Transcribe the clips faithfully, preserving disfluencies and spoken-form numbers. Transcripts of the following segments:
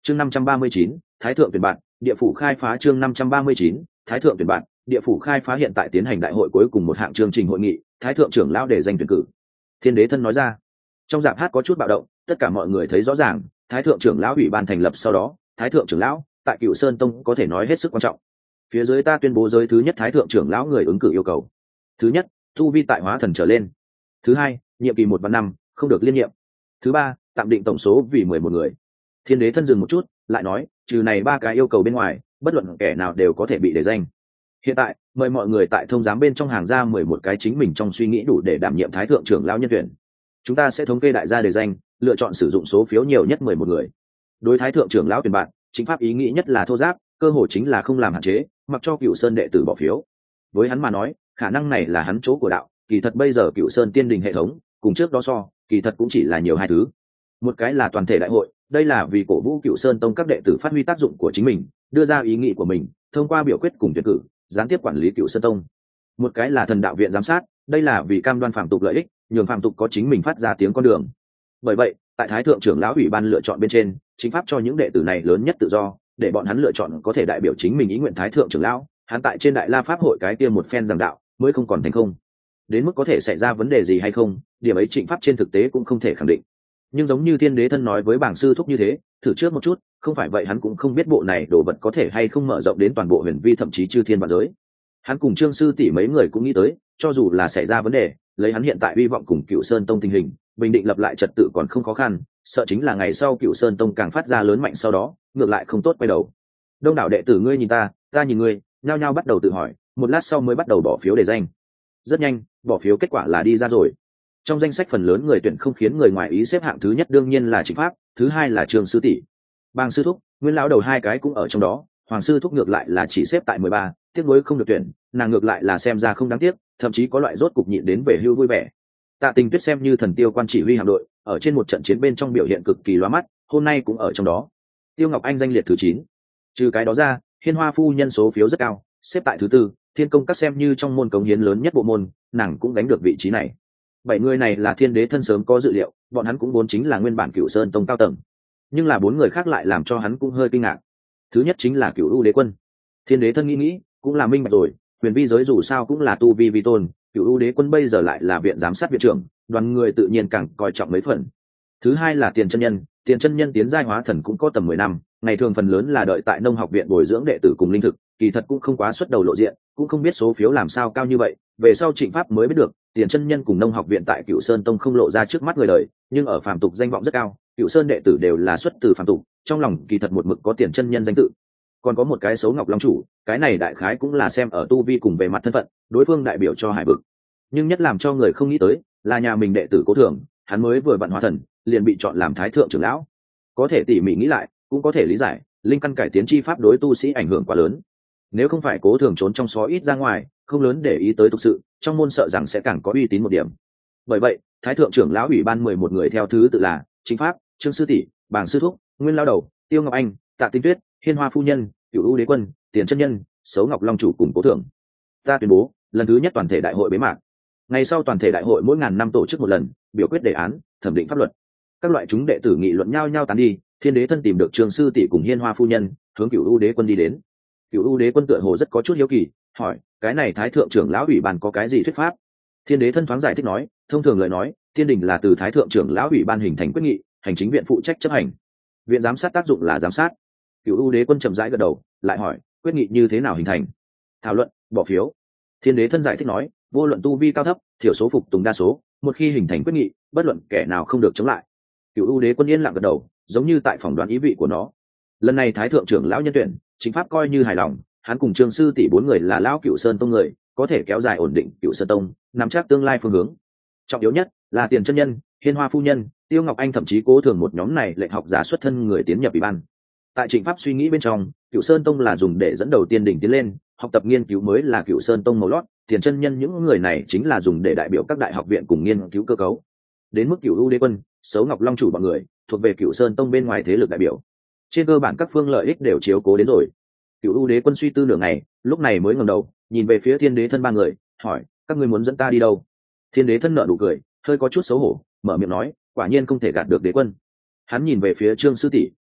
chương năm trăm ba mươi chín, thái thượng tuyển bạn, địa phủ khai phá. chương năm trăm ba mươi chín, thái thượng tuyển bạn, địa phủ khai phá. Hiện tại tiến hành đại hội cuối cùng một hạng chương trình hội nghị, thái thượng trưởng lão để danh tuyển cử. Thiên đế thân nói ra. Trong giạp hát có chút bạo động, tất cả mọi người thấy rõ ràng, thái thượng trưởng lão ủy ban thành lập sau đó, thái thượng trưởng lão tại Cựu Sơn Tông có thể nói hết sức quan trọng. Phía dưới ta tuyên bố giới thứ nhất thái thượng trưởng lão người ứng cử yêu cầu. Thứ nhất, tu vi tại hóa thần trở lên. Thứ hai, nhiệm kỳ một và năm, không được liên nhiệm. Thứ ba, tạm định tổng số vì mười một người. Thiên đế thân dừng một chút, lại nói, trừ này ba cái yêu cầu bên ngoài, bất luận kẻ nào đều có thể bị đề danh. Hiện tại, mời mọi người tại thông giám bên trong hàng ra mười một cái chính mình trong suy nghĩ đủ để đảm nhiệm thái thượng trưởng lão nhân tuyển. Chúng ta sẽ thống kê đại gia đề danh, lựa chọn sử dụng số phiếu nhiều nhất mười một người. Đối thái thượng trưởng lão tuyển bạn, chính pháp ý nghĩ nhất là thô giáp, cơ hội chính là không làm hạn chế, mặc cho Cựu Sơn đệ tử bỏ phiếu. Với hắn mà nói, khả năng này là hắn chỗ của đạo, kỳ thật bây giờ Cựu Sơn tiên đình hệ thống, cùng trước đó so, kỳ thật cũng chỉ là nhiều hai thứ. Một cái là toàn thể đại hội, đây là vì cổ vũ Cựu Sơn Tông các đệ tử phát huy tác dụng của chính mình, đưa ra ý nghĩ của mình, thông qua biểu quyết cùng tuyển cử, gián tiếp quản lý Cựu Sơn Tông. Một cái là thần đạo viện giám sát, đây là vì cam đoan phạm tục lợi ích, nhường phạm tục có chính mình phát ra tiếng con đường. Bởi vậy, tại thái thượng trưởng lão ủy ban lựa chọn bên trên, chính pháp cho những đệ tử này lớn nhất tự do, để bọn hắn lựa chọn có thể đại biểu chính mình ý nguyện thái thượng trưởng lão, hắn tại trên đại la pháp hội cái kia một phen giảng đạo, mới không còn thành không. Đến mức có thể xảy ra vấn đề gì hay không, điểm ấy trịnh pháp trên thực tế cũng không thể khẳng định. Nhưng giống như thiên đế thân nói với bảng sư thúc như thế, thử trước một chút, không phải vậy hắn cũng không biết bộ này đồ vật có thể hay không mở rộng đến toàn bộ huyền vi thậm chí chư thiên vạn giới. Hắn cùng Trương sư tỷ mấy người cũng nghĩ tới, cho dù là xảy ra vấn đề, lấy hắn hiện tại hy vọng cùng Cựu Sơn Tông tình hình, bình định lập lại trật tự còn không khó khăn, sợ chính là ngày sau Cựu Sơn Tông càng phát ra lớn mạnh sau đó, ngược lại không tốt quay đầu. Đông đảo đệ tử ngươi nhìn ta, ta nhìn ngươi, nhao nhao bắt đầu tự hỏi, một lát sau mới bắt đầu bỏ phiếu đề danh. Rất nhanh, bỏ phiếu kết quả là đi ra rồi. Trong danh sách phần lớn người tuyển không khiến người ngoài ý xếp hạng thứ nhất đương nhiên là Trịnh Pháp, thứ hai là Trương sư tỷ. Bàng sư thúc, Nguyên lão đầu hai cái cũng ở trong đó, Hoàng sư thúc ngược lại là chỉ xếp tại mười ba, tiếc nuối không được tuyển, nàng ngược lại là xem ra không đáng tiếc, thậm chí có loại rốt cục nhịn đến về hưu vui vẻ. Tạ Tình Tuyết xem như thần tiêu quan chỉ huy hạm đội, ở trên một trận chiến bên trong biểu hiện cực kỳ lóa mắt, hôm nay cũng ở trong đó. Tiêu Ngọc Anh danh liệt thứ chín. Trừ cái đó ra, Hiên Hoa phu nhân số phiếu rất cao, xếp tại thứ tư, Thiên Công các xem như trong môn cống hiến lớn nhất bộ môn, nàng cũng đánh được vị trí này. Bảy người này là thiên đế thân sớm có dự liệu, bọn hắn cũng vốn chính là nguyên bản Cửu Sơn Tông cao tầng. Nhưng là bốn người khác lại làm cho hắn cũng hơi kinh ngạc. Thứ nhất chính là Cửu U Đế Quân. Thiên đế thân nghĩ nghĩ, cũng là minh bạch rồi, huyền vi giới dù sao cũng là tu vi vi tôn, Cửu U Đế Quân bây giờ lại là viện giám sát viện trưởng, đoàn người tự nhiên càng coi trọng mấy phần. Thứ hai là Tiền chân nhân, Tiền chân nhân tiến giai hóa thần cũng có tầm mười năm, ngày thường phần lớn là đợi tại nông học viện bồi dưỡng đệ tử cùng linh thực, kỳ thật cũng không quá xuất đầu lộ diện, cũng không biết số phiếu làm sao cao như vậy, về sau Trịnh Pháp mới biết được, Tiền chân nhân cùng nông học viện tại Cửu Sơn Tông không lộ ra trước mắt người đời, nhưng ở phàm tục danh vọng rất cao, Cửu Sơn đệ tử đều là xuất từ phàm tục, trong lòng kỳ thật một mực có Tiền chân nhân danh tự. Còn có một cái xấu Ngọc Long chủ, cái này đại khái cũng là xem ở tu vi cùng về mặt thân phận, đối phương đại biểu cho hải vực. Nhưng nhất làm cho người không nghĩ tới, là nhà mình đệ tử Cố Thường, hắn mới vừa vận hóa thần, liền bị chọn làm thái thượng trưởng lão. Có thể tỉ mỉ nghĩ lại, cũng có thể lý giải, linh căn cải tiến chi pháp đối tu sĩ ảnh hưởng quá lớn. Nếu không phải Cố Thường trốn trong xó ít ra ngoài, không lớn để ý tới tục sự, trong môn sợ rằng sẽ càng có uy tín một điểm. Bởi vậy, thái thượng trưởng lão ủy ban mười một người theo thứ tự là Chính Pháp, Trương sư tỷ, Bàng sư thúc, Nguyên lão đầu, Tiêu Ngọc Anh, Tạ Tinh Tuyết, Hiên Hoa phu nhân, Cửu U Đế Quân, Tiền chân nhân, Sấu Ngọc Long chủ cùng Cố Thường. Ta tuyên bố, lần thứ nhất toàn thể đại hội bế mạc. Ngày sau toàn thể đại hội mỗi ngàn năm tổ chức một lần, biểu quyết đề án, thẩm định pháp luật. Các loại chúng đệ tử nghị luận nhau nhau tán đi, Thiên đế thân tìm được Trương sư tỷ cùng Hiên Hoa phu nhân, hướng Cửu U Đế Quân đi đến. Cửu U Đế Quân tựa hồ rất có chút hiếu kỳ, hỏi, cái này thái thượng trưởng lão ủy ban có cái gì thuyết pháp? Thiên đế thân thoáng giải thích nói, thông thường lời nói, thiên đình là từ thái thượng trưởng lão ủy ban hình thành quyết nghị, hành chính viện phụ trách chấp hành. Viện giám sát tác dụng là giám sát. Cửu U Đế Quân chậm rãi gật đầu, lại hỏi, quyết nghị như thế nào hình thành? Thảo luận, bỏ phiếu. Thiên đế thân giải thích nói, vô luận tu vi cao thấp, thiểu số phục tùng đa số, một khi hình thành quyết nghị, bất luận kẻ nào không được chống lại. Cửu U Đế Quân yên lặng gật đầu, giống như tại phỏng đoán ý vị của nó. Lần này thái thượng trưởng lão nhân tuyển, Chính Pháp coi như hài lòng, hắn cùng Trương sư tỷ bốn người là lão Cửu Sơn Tông người, có thể kéo dài ổn định Cửu Sơn Tông, nắm chắc tương lai phương hướng. Trọng yếu nhất là Tiền chân nhân, Hiên Hoa phu nhân, Tiêu Ngọc Anh thậm chí Cố Thường một nhóm này lệnh học giả xuất thân người tiến nhập ủy ban. Tại Trịnh Pháp suy nghĩ bên trong, Cửu Sơn Tông là dùng để dẫn đầu tiên đỉnh tiến lên, học tập nghiên cứu mới là Cửu Sơn Tông màu lót, Tiền chân nhân những người này chính là dùng để đại biểu các đại học viện cùng nghiên cứu cơ cấu. Đến mức Cửu U Đế Quân, Sấu Ngọc Long chủ bọn người, thuộc về Cửu Sơn Tông bên ngoài thế lực đại biểu. Trên cơ bản các phương lợi ích đều chiếu cố đến rồi. Cửu U Đế Quân suy tư nửa ngày, lúc này mới ngẩng đầu, nhìn về phía Thiên đế thân ba người, hỏi, các ngươi muốn dẫn ta đi đâu? Thiên đế thân nở nụ cười, hơi có chút xấu hổ, mở miệng nói, quả nhiên không thể gạt được đế quân. Hắn nhìn về phía Trương sư tỷ,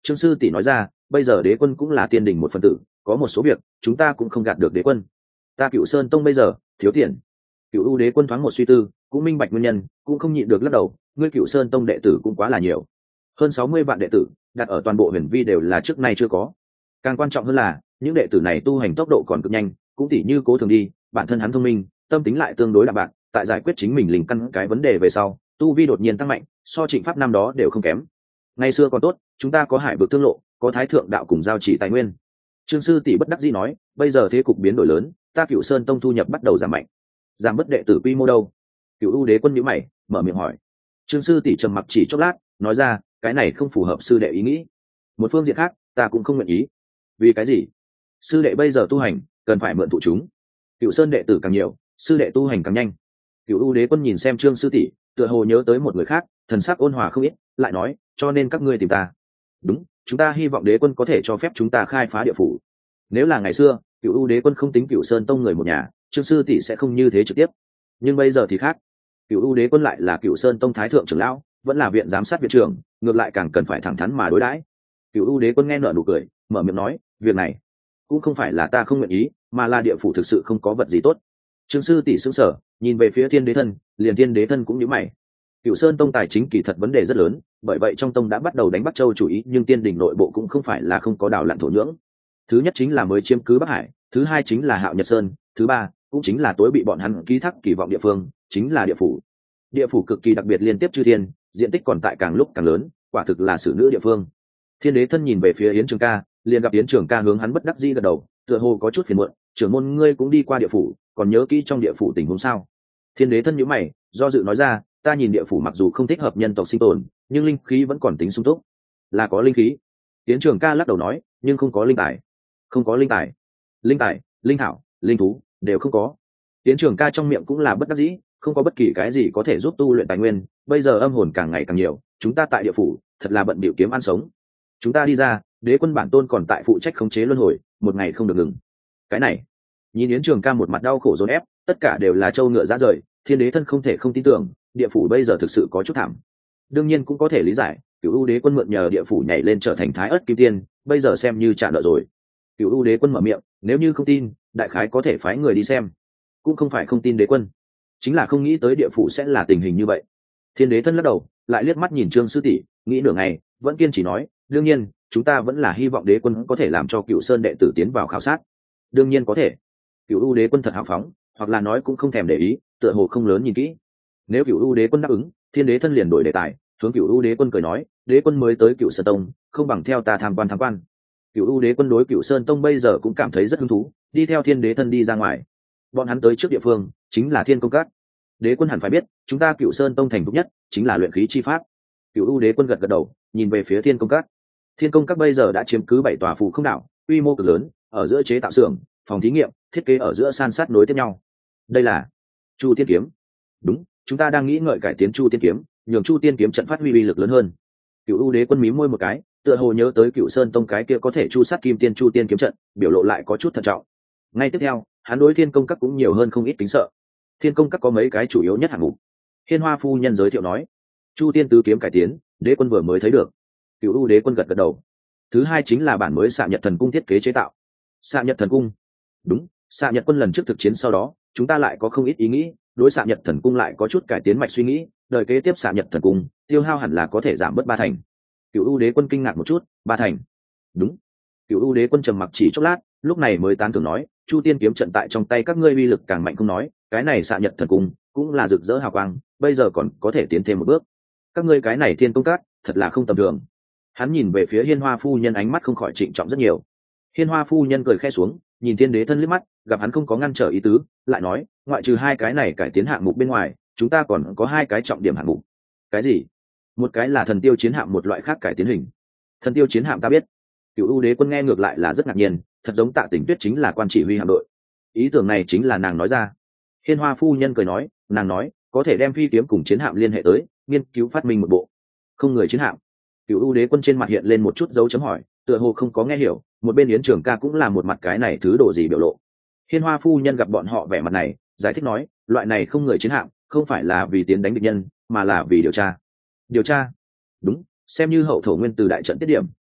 Trương sư tỷ nói ra, bây giờ đế quân cũng là tiên đình một phần tử, có một số việc chúng ta cũng không gạt được đế quân. Ta Cựu Sơn tông bây giờ thiếu tiền. Cựu U đế quân thoáng một suy tư, cũng minh bạch nguyên nhân, cũng không nhịn được lắc đầu. Ngươi Cựu Sơn tông đệ tử cũng quá là nhiều, hơn sáu mươi vạn đệ tử, đặt ở toàn bộ huyền vi đều là trước nay chưa có. Càng quan trọng hơn là những đệ tử này tu hành tốc độ còn cực nhanh, cũng tỉ như Cố Thường đi, bản thân hắn thông minh, tâm tính lại tương đối đạm bạc, tại giải quyết chính mình linh căn cái vấn đề về sau, tu vi đột nhiên tăng mạnh, so Trịnh Pháp năm đó đều không kém. Ngày xưa còn tốt, chúng ta có Hải Vực Tương Lộ, có Thái Thượng đạo cùng giao chỉ tài nguyên. Trương sư tỷ bất đắc dĩ nói, bây giờ thế cục biến đổi lớn, ta Cựu Sơn tông thu nhập bắt đầu giảm mạnh. Giảm bất đệ tử quy mô đâu? Cựu U đế quân nhíu mày, mở miệng hỏi. Trương sư tỷ trầm mặc chỉ chốc lát, nói ra, cái này không phù hợp sư đệ ý nghĩ. Một phương diện khác, ta cũng không nguyện ý. Vì cái gì? Sư đệ bây giờ tu hành, cần phải mượn thụ chúng. Cựu Sơn đệ tử càng nhiều, sư đệ tu hành càng nhanh. Cựu U đế quân nhìn xem Trương sư tỷ, tựa hồ nhớ tới một người khác, thần sắc ôn hòa không ít, lại nói, cho nên các ngươi tìm ta. Đúng, chúng ta hy vọng đế quân có thể cho phép chúng ta khai phá địa phủ. Nếu là ngày xưa, Cựu U đế quân không tính Cựu Sơn tông người một nhà, Trương sư tỷ sẽ không như thế trực tiếp. Nhưng bây giờ thì khác. Cựu U đế quân lại là Cựu Sơn tông thái thượng trưởng lão, vẫn là viện giám sát viện trưởng, ngược lại càng cần phải thẳng thắn mà đối đãi. Cựu U đế quân nghe nở nụ cười, mở miệng nói, việc này cũng không phải là ta không nguyện ý, mà là địa phủ thực sự không có vật gì tốt. Trương sư tỷ sững sờ, nhìn về phía Thiên Đế thân, liền Thiên Đế thân cũng nhíu mày. Cựu Sơn tông tài chính kỳ thật vấn đề rất lớn, bởi vậy trong tông đã bắt đầu đánh Bắc Châu chủ ý, nhưng tiên đình nội bộ cũng không phải là không có đào lặn thổ nhưỡng. Thứ nhất chính là mới chiếm cứ Bắc Hải, thứ hai chính là Hạo Nhật Sơn, thứ ba cũng chính là tối bị bọn hắn ký thác kỳ vọng địa phương, chính là địa phủ. Địa phủ cực kỳ đặc biệt liên tiếp chư thiên, diện tích còn tại càng lúc càng lớn, quả thực là sử nữ địa phương. Thiên Đế thân nhìn về phía Yến Trường Ca, liền gặp Yến Trường Ca hướng hắn bất đắc dĩ gật đầu, tựa hồ có chút phiền muộn, trưởng môn ngươi cũng đi qua địa phủ, còn nhớ kỹ trong địa phủ tình huống sao? Thiên Đế thân nhíu mày, do dự nói ra, ta nhìn địa phủ mặc dù không thích hợp nhân tộc sinh tồn, nhưng linh khí vẫn còn tính sung túc. Là có linh khí. Yến Trường Ca lắc đầu nói, nhưng không có linh tài. Không có linh tài. Linh tài, linh thảo, linh thú đều không có. Yến Trường Ca trong miệng cũng là bất đắc dĩ, không có bất kỳ cái gì có thể giúp tu luyện tài nguyên, bây giờ âm hồn càng ngày càng nhiều, chúng ta tại địa phủ thật là bận bịu kiếm ăn sống. Chúng ta đi ra, đế quân bản tôn còn tại phụ trách khống chế luân hồi, một ngày không được ngừng. Cái này, nhìn Yến Trường Ca một mặt đau khổ dồn ép, tất cả đều là trâu ngựa ra rời. Thiên Đế thân không thể không tin tưởng, địa phủ bây giờ thực sự có chút thảm. Đương nhiên cũng có thể lý giải, Cửu U đế quân mượn nhờ địa phủ nhảy lên trở thành Thái Ức Kim Tiên, bây giờ xem như trả nợ rồi. Cửu U đế quân mở miệng, nếu như không tin, đại khái có thể phái người đi xem. Cũng không phải không tin đế quân, chính là không nghĩ tới địa phủ sẽ là tình hình như vậy. Thiên Đế thân lắc đầu, lại liếc mắt nhìn Trương sư tỷ, nghĩ nửa ngày, vẫn kiên trì nói, đương nhiên, chúng ta vẫn là hy vọng đế quân có thể làm cho Cửu Sơn đệ tử tiến vào khảo sát. Đương nhiên có thể. Cửu U đế quân thật hào phóng, hoặc là nói cũng không thèm để ý, tựa hồ không lớn nhìn kỹ. Nếu Cửu U đế quân đáp ứng, Thiên Đế thân liền đổi đề tài, hướng Cửu U đế quân cười nói, đế quân mới tới Cửu Sơn tông, không bằng theo ta tham quan tham quan. Cửu U đế quân đối Cửu Sơn tông bây giờ cũng cảm thấy rất hứng thú, đi theo Thiên Đế thân đi ra ngoài. Bọn hắn tới trước địa phương chính là Thiên Công Các. Đế quân hẳn phải biết, chúng ta Cửu Sơn tông thành thục nhất chính là luyện khí chi pháp. Cửu U đế quân gật gật đầu, nhìn về phía Thiên Công Các. Thiên Công Các bây giờ đã chiếm cứ bảy tòa phù không đảo, quy mô cực lớn, ở giữa chế tạo xưởng, phòng thí nghiệm, thiết kế ở giữa san sát nối tiếp nhau. Đây là Chu Tiên kiếm. Đúng, chúng ta đang nghĩ ngợi cải tiến Chu Tiên kiếm, nhường Chu Tiên kiếm trận phát huy uy lực lớn hơn. Cửu U đế quân mí môi một cái, tựa hồ nhớ tới Cửu Sơn tông cái kia có thể chu sát kim tiên Chu Tiên kiếm trận, biểu lộ lại có chút thận trọng. Ngay tiếp theo, hắn đối Thiên Công Các cũng nhiều hơn không ít kính sợ. Thiên Công Các có mấy cái chủ yếu nhất hạng mục. Hiên Hoa phu nhân giới thiệu nói, Chu Tiên tứ kiếm cải tiến, đế quân vừa mới thấy được. Cửu U đế quân gật gật đầu. Thứ hai chính là bản mới Xạ Nhật Thần Cung thiết kế chế tạo. Xạ Nhật Thần Cung. Đúng, Xạ Nhật quân lần trước thực chiến sau đó, chúng ta lại có không ít ý nghĩ, đối Xạ Nhật Thần Cung lại có chút cải tiến mạch suy nghĩ, đời kế tiếp Xạ Nhật Thần Cung, tiêu hao hẳn là có thể giảm bớt ba thành. Cửu U đế quân kinh ngạc một chút, ba thành. Đúng. Cửu U đế quân trầm mặc chỉ chốc lát, lúc này mới tán thưởng nói, Chu Tiên kiếm trận tại trong tay các ngươi uy lực càng mạnh không nói, cái này Xạ Nhật Thần Cung cũng là rực rỡ hào quang, bây giờ còn có thể tiến thêm một bước. Các ngươi cái này Thiên Công Các, thật là không tầm thường. Hắn nhìn về phía Hiên Hoa phu nhân, ánh mắt không khỏi trịnh trọng rất nhiều. Hiên Hoa phu nhân cười khẽ xuống, nhìn Thiên Đế thân liếc mắt, gặp hắn không có ngăn trở ý tứ, lại nói, ngoại trừ hai cái này cải tiến hạng mục bên ngoài, chúng ta còn có hai cái trọng điểm hạng mục. Cái gì? Một cái là Thần Tiêu chiến hạm, một loại khác cải tiến hình. Thần Tiêu chiến hạm ta biết. Cửu U đế quân nghe ngược lại là rất ngạc nhiên, thật giống Tạ Tỉnh Tuyết chính là quan chỉ huy hạm đội. Ý tưởng này chính là nàng nói ra. Hiên Hoa phu nhân cười nói, nàng nói, có thể đem phi kiếm cùng chiến hạm liên hệ tới, nghiên cứu phát minh một bộ không người chiến hạm. Cửu U đế quân trên mặt hiện lên một chút dấu chấm hỏi, tựa hồ không có nghe hiểu. Một bên Yến Trường Ca cũng là một mặt cái này thứ đồ gì biểu lộ. Hiên Hoa phu nhân gặp bọn họ vẻ mặt này, giải thích nói, loại này không người chiến hạm không phải là vì tiến đánh địch nhân, mà là vì điều tra. Điều tra? Đúng, xem như hậu thổ nguyên từ đại trận tiết điểm,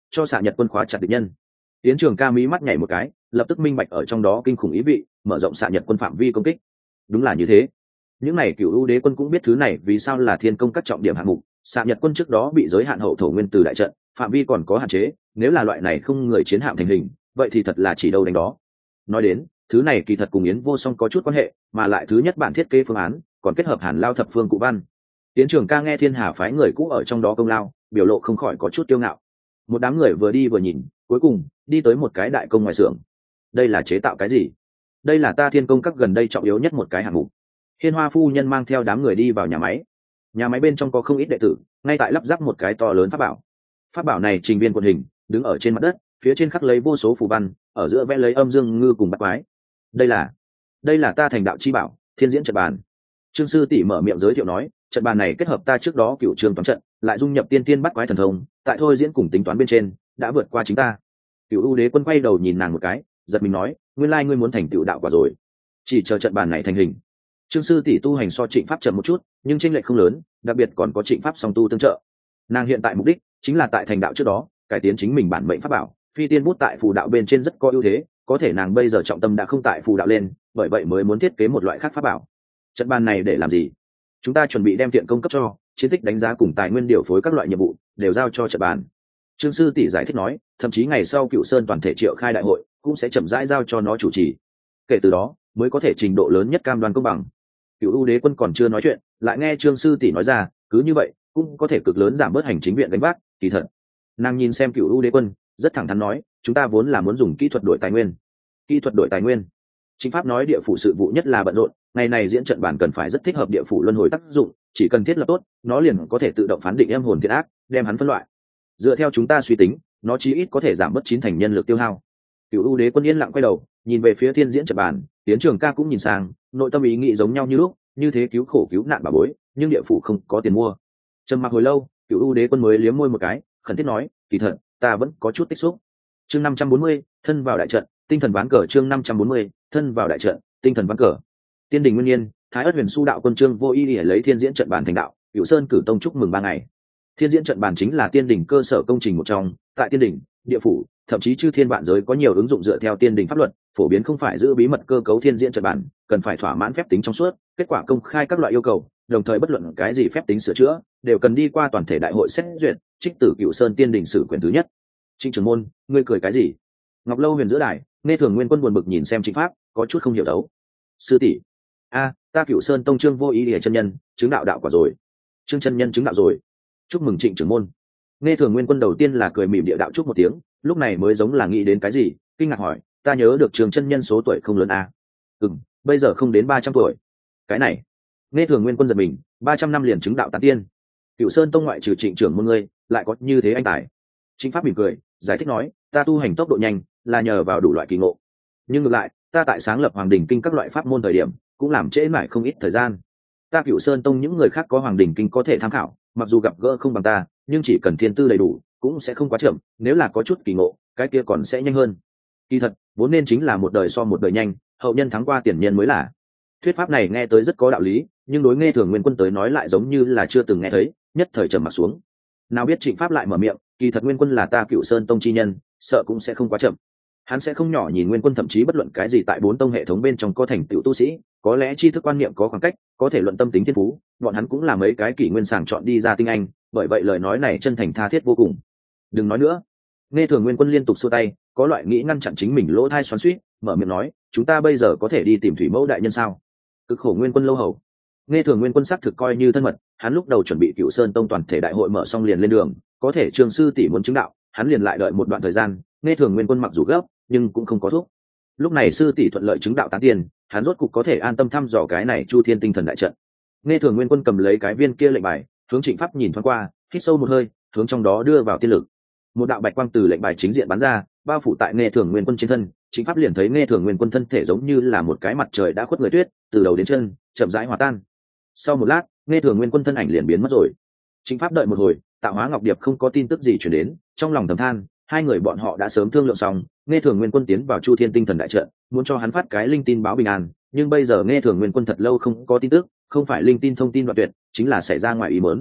cho xạ nhật quân khóa chặt địch nhân. Tiến Trường Ca mí mắt nhảy một cái, lập tức minh bạch ở trong đó kinh khủng ý vị, mở rộng xạ nhật quân phạm vi công kích. Đúng là như thế. Những này cựu ưu đế quân cũng biết thứ này vì sao là thiên công các trọng điểm hạng mục. Xạ nhật quân trước đó bị giới hạn hậu thổ nguyên từ đại trận, phạm vi còn có hạn chế, nếu là loại này không người chiến hạm thành hình, vậy thì thật là chỉ đâu đánh đó. Nói đến, thứ này kỳ thật cùng Yến Vô Song có chút quan hệ, mà lại thứ nhất bản thiết kế phương án còn kết hợp Hàn Lao thập phương cụ văn. Tiến Trường Ca nghe Thiên Hà phái người cũ ở trong đó công lao, biểu lộ không khỏi có chút kiêu ngạo. Một đám người vừa đi vừa nhìn, cuối cùng đi tới một cái đại công ngoài xưởng. Đây là chế tạo cái gì? Đây là ta thiên công các gần đây trọng yếu nhất một cái hạng mục. Hiên Hoa phu nhân mang theo đám người đi vào nhà máy. Nhà máy bên trong có không ít đệ tử, ngay tại lắp ráp một cái to lớn pháp bảo. Pháp bảo này trình viên quần hình, đứng ở trên mặt đất, phía trên khắc lấy vô số phù văn, ở giữa vẽ lấy âm dương ngư cùng bát quái. Đây là, đây là ta thành đạo chi bảo, Thiên Diễn trận bàn. Trương sư tỷ mở miệng giới thiệu nói, trận bàn này kết hợp ta trước đó cựu trường toán trận, lại dung nhập tiên tiên bát quái thần thông, tại thôi diễn cùng tính toán bên trên, đã vượt qua chính ta. Cựu ưu đế quân quay đầu nhìn nàng một cái, giật mình nói, nguyên lai ngươi muốn thành tựu đạo quả rồi, chỉ chờ trận bàn này thành hình. Trương sư tỷ tu hành so Trịnh Pháp chậm một chút, nhưng chênh lệch không lớn, đặc biệt còn có Trịnh Pháp song tu tương trợ. Nàng hiện tại mục đích chính là tại thành đạo trước đó, cải tiến chính mình bản mệnh pháp bảo, phi tiên bút tại phù đạo bên trên rất có ưu thế, có thể nàng bây giờ trọng tâm đã không tại phù đạo lên, bởi vậy mới muốn thiết kế một loại khác pháp bảo. Trận bàn này để làm gì? Chúng ta chuẩn bị đem tiện công cấp cho, chiến tích đánh giá cùng tài nguyên điều phối các loại nhiệm vụ đều giao cho trận bàn. Trương sư tỷ giải thích nói, thậm chí ngày sau Cựu Sơn toàn thể triệu khai đại hội cũng sẽ chậm rãi giao cho nó chủ trì. Kể từ đó mới có thể trình độ lớn nhất cam đoan công bằng. Cựu ưu đế quân còn chưa nói chuyện, lại nghe Trương sư tỷ nói ra, cứ như vậy cũng có thể cực lớn giảm bớt hành chính viện gánh vác. Kỳ thật, nàng nhìn xem Cựu ưu đế quân, rất thẳng thắn nói, chúng ta vốn là muốn dùng kỹ thuật đổi tài nguyên. Kỹ thuật đổi tài nguyên? Chính Pháp nói địa phủ sự vụ nhất là bận rộn, ngày này diễn trận bản cần phải rất thích hợp địa phủ luân hồi tác dụng, chỉ cần thiết lập tốt, nó liền có thể tự động phán định em hồn thiện ác, đem hắn phân loại. Dựa theo chúng ta suy tính, nó chí ít có thể giảm bớt chín thành nhân lực tiêu hao. Cựu ưu đế quân yên lặng quay đầu, nhìn về phía Thiên Diễn trận bản, Tiến Trường Ca cũng nhìn sang, nội tâm ý nghĩ giống nhau như lúc, như thế cứu khổ cứu nạn bà bối, nhưng địa phủ không có tiền mua. Trầm mặc hồi lâu, Cựu ưu đế quân mới liếm môi một cái, khẩn thiết nói, kỳ thật ta vẫn có chút tích xúc. Chương năm trăm bốn mươi, thân vào đại trận, tinh thần ván cờ. Chương năm trăm bốn mươi, thân vào đại trận, tinh thần ván cờ. Tiên đình Nguyên Nhiên, Thái Ức Huyền Su đạo quân Trương Vô Ý để lấy Thiên Diễn trận bản thành đạo, Cửu Sơn cử tông chúc mừng ba ngày. Thiên Diễn trận bản chính là tiên đình cơ sở công trình một trong, tại tiên đình, địa phủ, thậm chí chư thiên vạn giới có nhiều ứng dụng dựa theo tiên đình pháp luật, phổ biến không phải giữ bí mật cơ cấu thiên diễn trận bản, cần phải thỏa mãn phép tính trong suốt, kết quả công khai các loại yêu cầu, đồng thời bất luận cái gì phép tính sửa chữa, đều cần đi qua toàn thể đại hội xét duyệt, trích từ Cửu Sơn tiên đình sử quyền thứ nhất. Trịnh trưởng môn, ngươi cười cái gì? Ngọc Lâu huyền giữa đài, Nghe Thường Nguyên Quân buồn bực nhìn xem Trịnh Pháp, có chút không hiểu đấu. Sư tỷ, a, ta Cửu Sơn tông Trương Vô Ý Địa chân nhân, chứng đạo đạo quả rồi. Trương chân nhân chứng đạo rồi. Chúc mừng Trịnh trưởng môn. Nghe Thường Nguyên Quân đầu tiên là cười mỉm địa đạo chúc một tiếng, lúc này mới giống là nghĩ đến cái gì, kinh ngạc hỏi, ta nhớ được Trường chân nhân số tuổi không lớn à? Ừm, bây giờ không đến ba trăm tuổi. Cái này, Nghe Thường Nguyên Quân giật mình, ba trăm năm liền chứng đạo tán tiên. Cửu Sơn tông ngoại trừ Trịnh trưởng môn ngươi, lại có như thế anh tài. Trịnh Pháp mỉm cười, giải thích nói, ta tu hành tốc độ nhanh, là nhờ vào đủ loại kỳ ngộ. Nhưng ngược lại, ta tại sáng lập Hoàng Đình Kinh các loại pháp môn thời điểm, cũng làm trễ mãi không ít thời gian. Ta Cửu Sơn tông những người khác có Hoàng Đình Kinh có thể tham khảo, mặc dù gặp gỡ không bằng ta, nhưng chỉ cần thiên tư đầy đủ, cũng sẽ không quá chậm, nếu là có chút kỳ ngộ, cái kia còn sẽ nhanh hơn. Kỳ thật, vốn nên chính là một đời so một đời nhanh, hậu nhân thắng qua tiền nhân mới là. Thuyết pháp này nghe tới rất có đạo lý, nhưng đối Nghe Thường Nguyên Quân tới nói lại giống như là chưa từng nghe thấy, nhất thời trầm mặt xuống. Nào biết Trịnh Pháp lại mở miệng, kỳ thật Nguyên Quân là ta Cửu Sơn tông chi nhân, sợ cũng sẽ không quá chậm. Hắn sẽ không nhỏ nhìn Nguyên Quân, thậm chí bất luận cái gì tại bốn tông hệ thống bên trong có thành tựu tu sĩ, có lẽ tri thức quan niệm có khoảng cách, có thể luận tâm tính thiên phú, bọn hắn cũng là mấy cái kỷ nguyên sàng chọn đi ra tinh anh, bởi vậy lời nói này chân thành tha thiết vô cùng. Đừng nói nữa. Nghe Thường Nguyên Quân liên tục xua tay, có loại nghĩ ngăn chặn chính mình lỗ thai xoắn xuýt, mở miệng nói, chúng ta bây giờ có thể đi tìm Thủy Mẫu đại nhân sao? Cực khổ Nguyên Quân lâu hầu. Nghe Thường Nguyên Quân xác thực coi như thân mật, hắn lúc đầu chuẩn bị Cửu Sơn tông toàn thể đại hội mở xong liền lên đường, có thể Trường sư tỷ muốn chứng đạo, hắn liền lại đợi một đoạn thời gian. Nghe Thường Nguyên Quân mặc dù gấp, nhưng cũng không có thuốc. Lúc này sư tỷ thuận lợi chứng đạo tán tiền, hắn rốt cục có thể an tâm thăm dò cái này Chu Thiên tinh thần đại trận. Nghe Thường Nguyên Quân cầm lấy cái viên kia lệnh bài, hướng Trịnh Pháp nhìn thoáng qua, hít sâu một hơi, hướng trong đó đưa vào tiên lực. Một đạo bạch quang từ lệnh bài chính diện bắn ra, bao phủ tại Nghe Thường Nguyên Quân trên thân. Trịnh Pháp liền thấy Nghe Thường Nguyên Quân thân thể giống như là một cái mặt trời đã khuất người tuyết, từ đầu đến chân chậm rãi hòa tan. Sau một lát, Nghe Thường Nguyên Quân thân ảnh liền biến mất rồi. Trịnh Pháp đợi một hồi, Tạo Hóa Ngọc Điệp không có tin tức gì truyền đến, trong lòng thầm than, hai người bọn họ đã sớm thương lượng xong. Nghe Thường Nguyên Quân tiến vào Chu Thiên tinh thần đại trận, muốn cho hắn phát cái linh tin báo bình an, nhưng bây giờ Nghe Thường Nguyên Quân thật lâu không có tin tức, không phải linh tin thông tin đoạn tuyệt, chính là xảy ra ngoài ý muốn.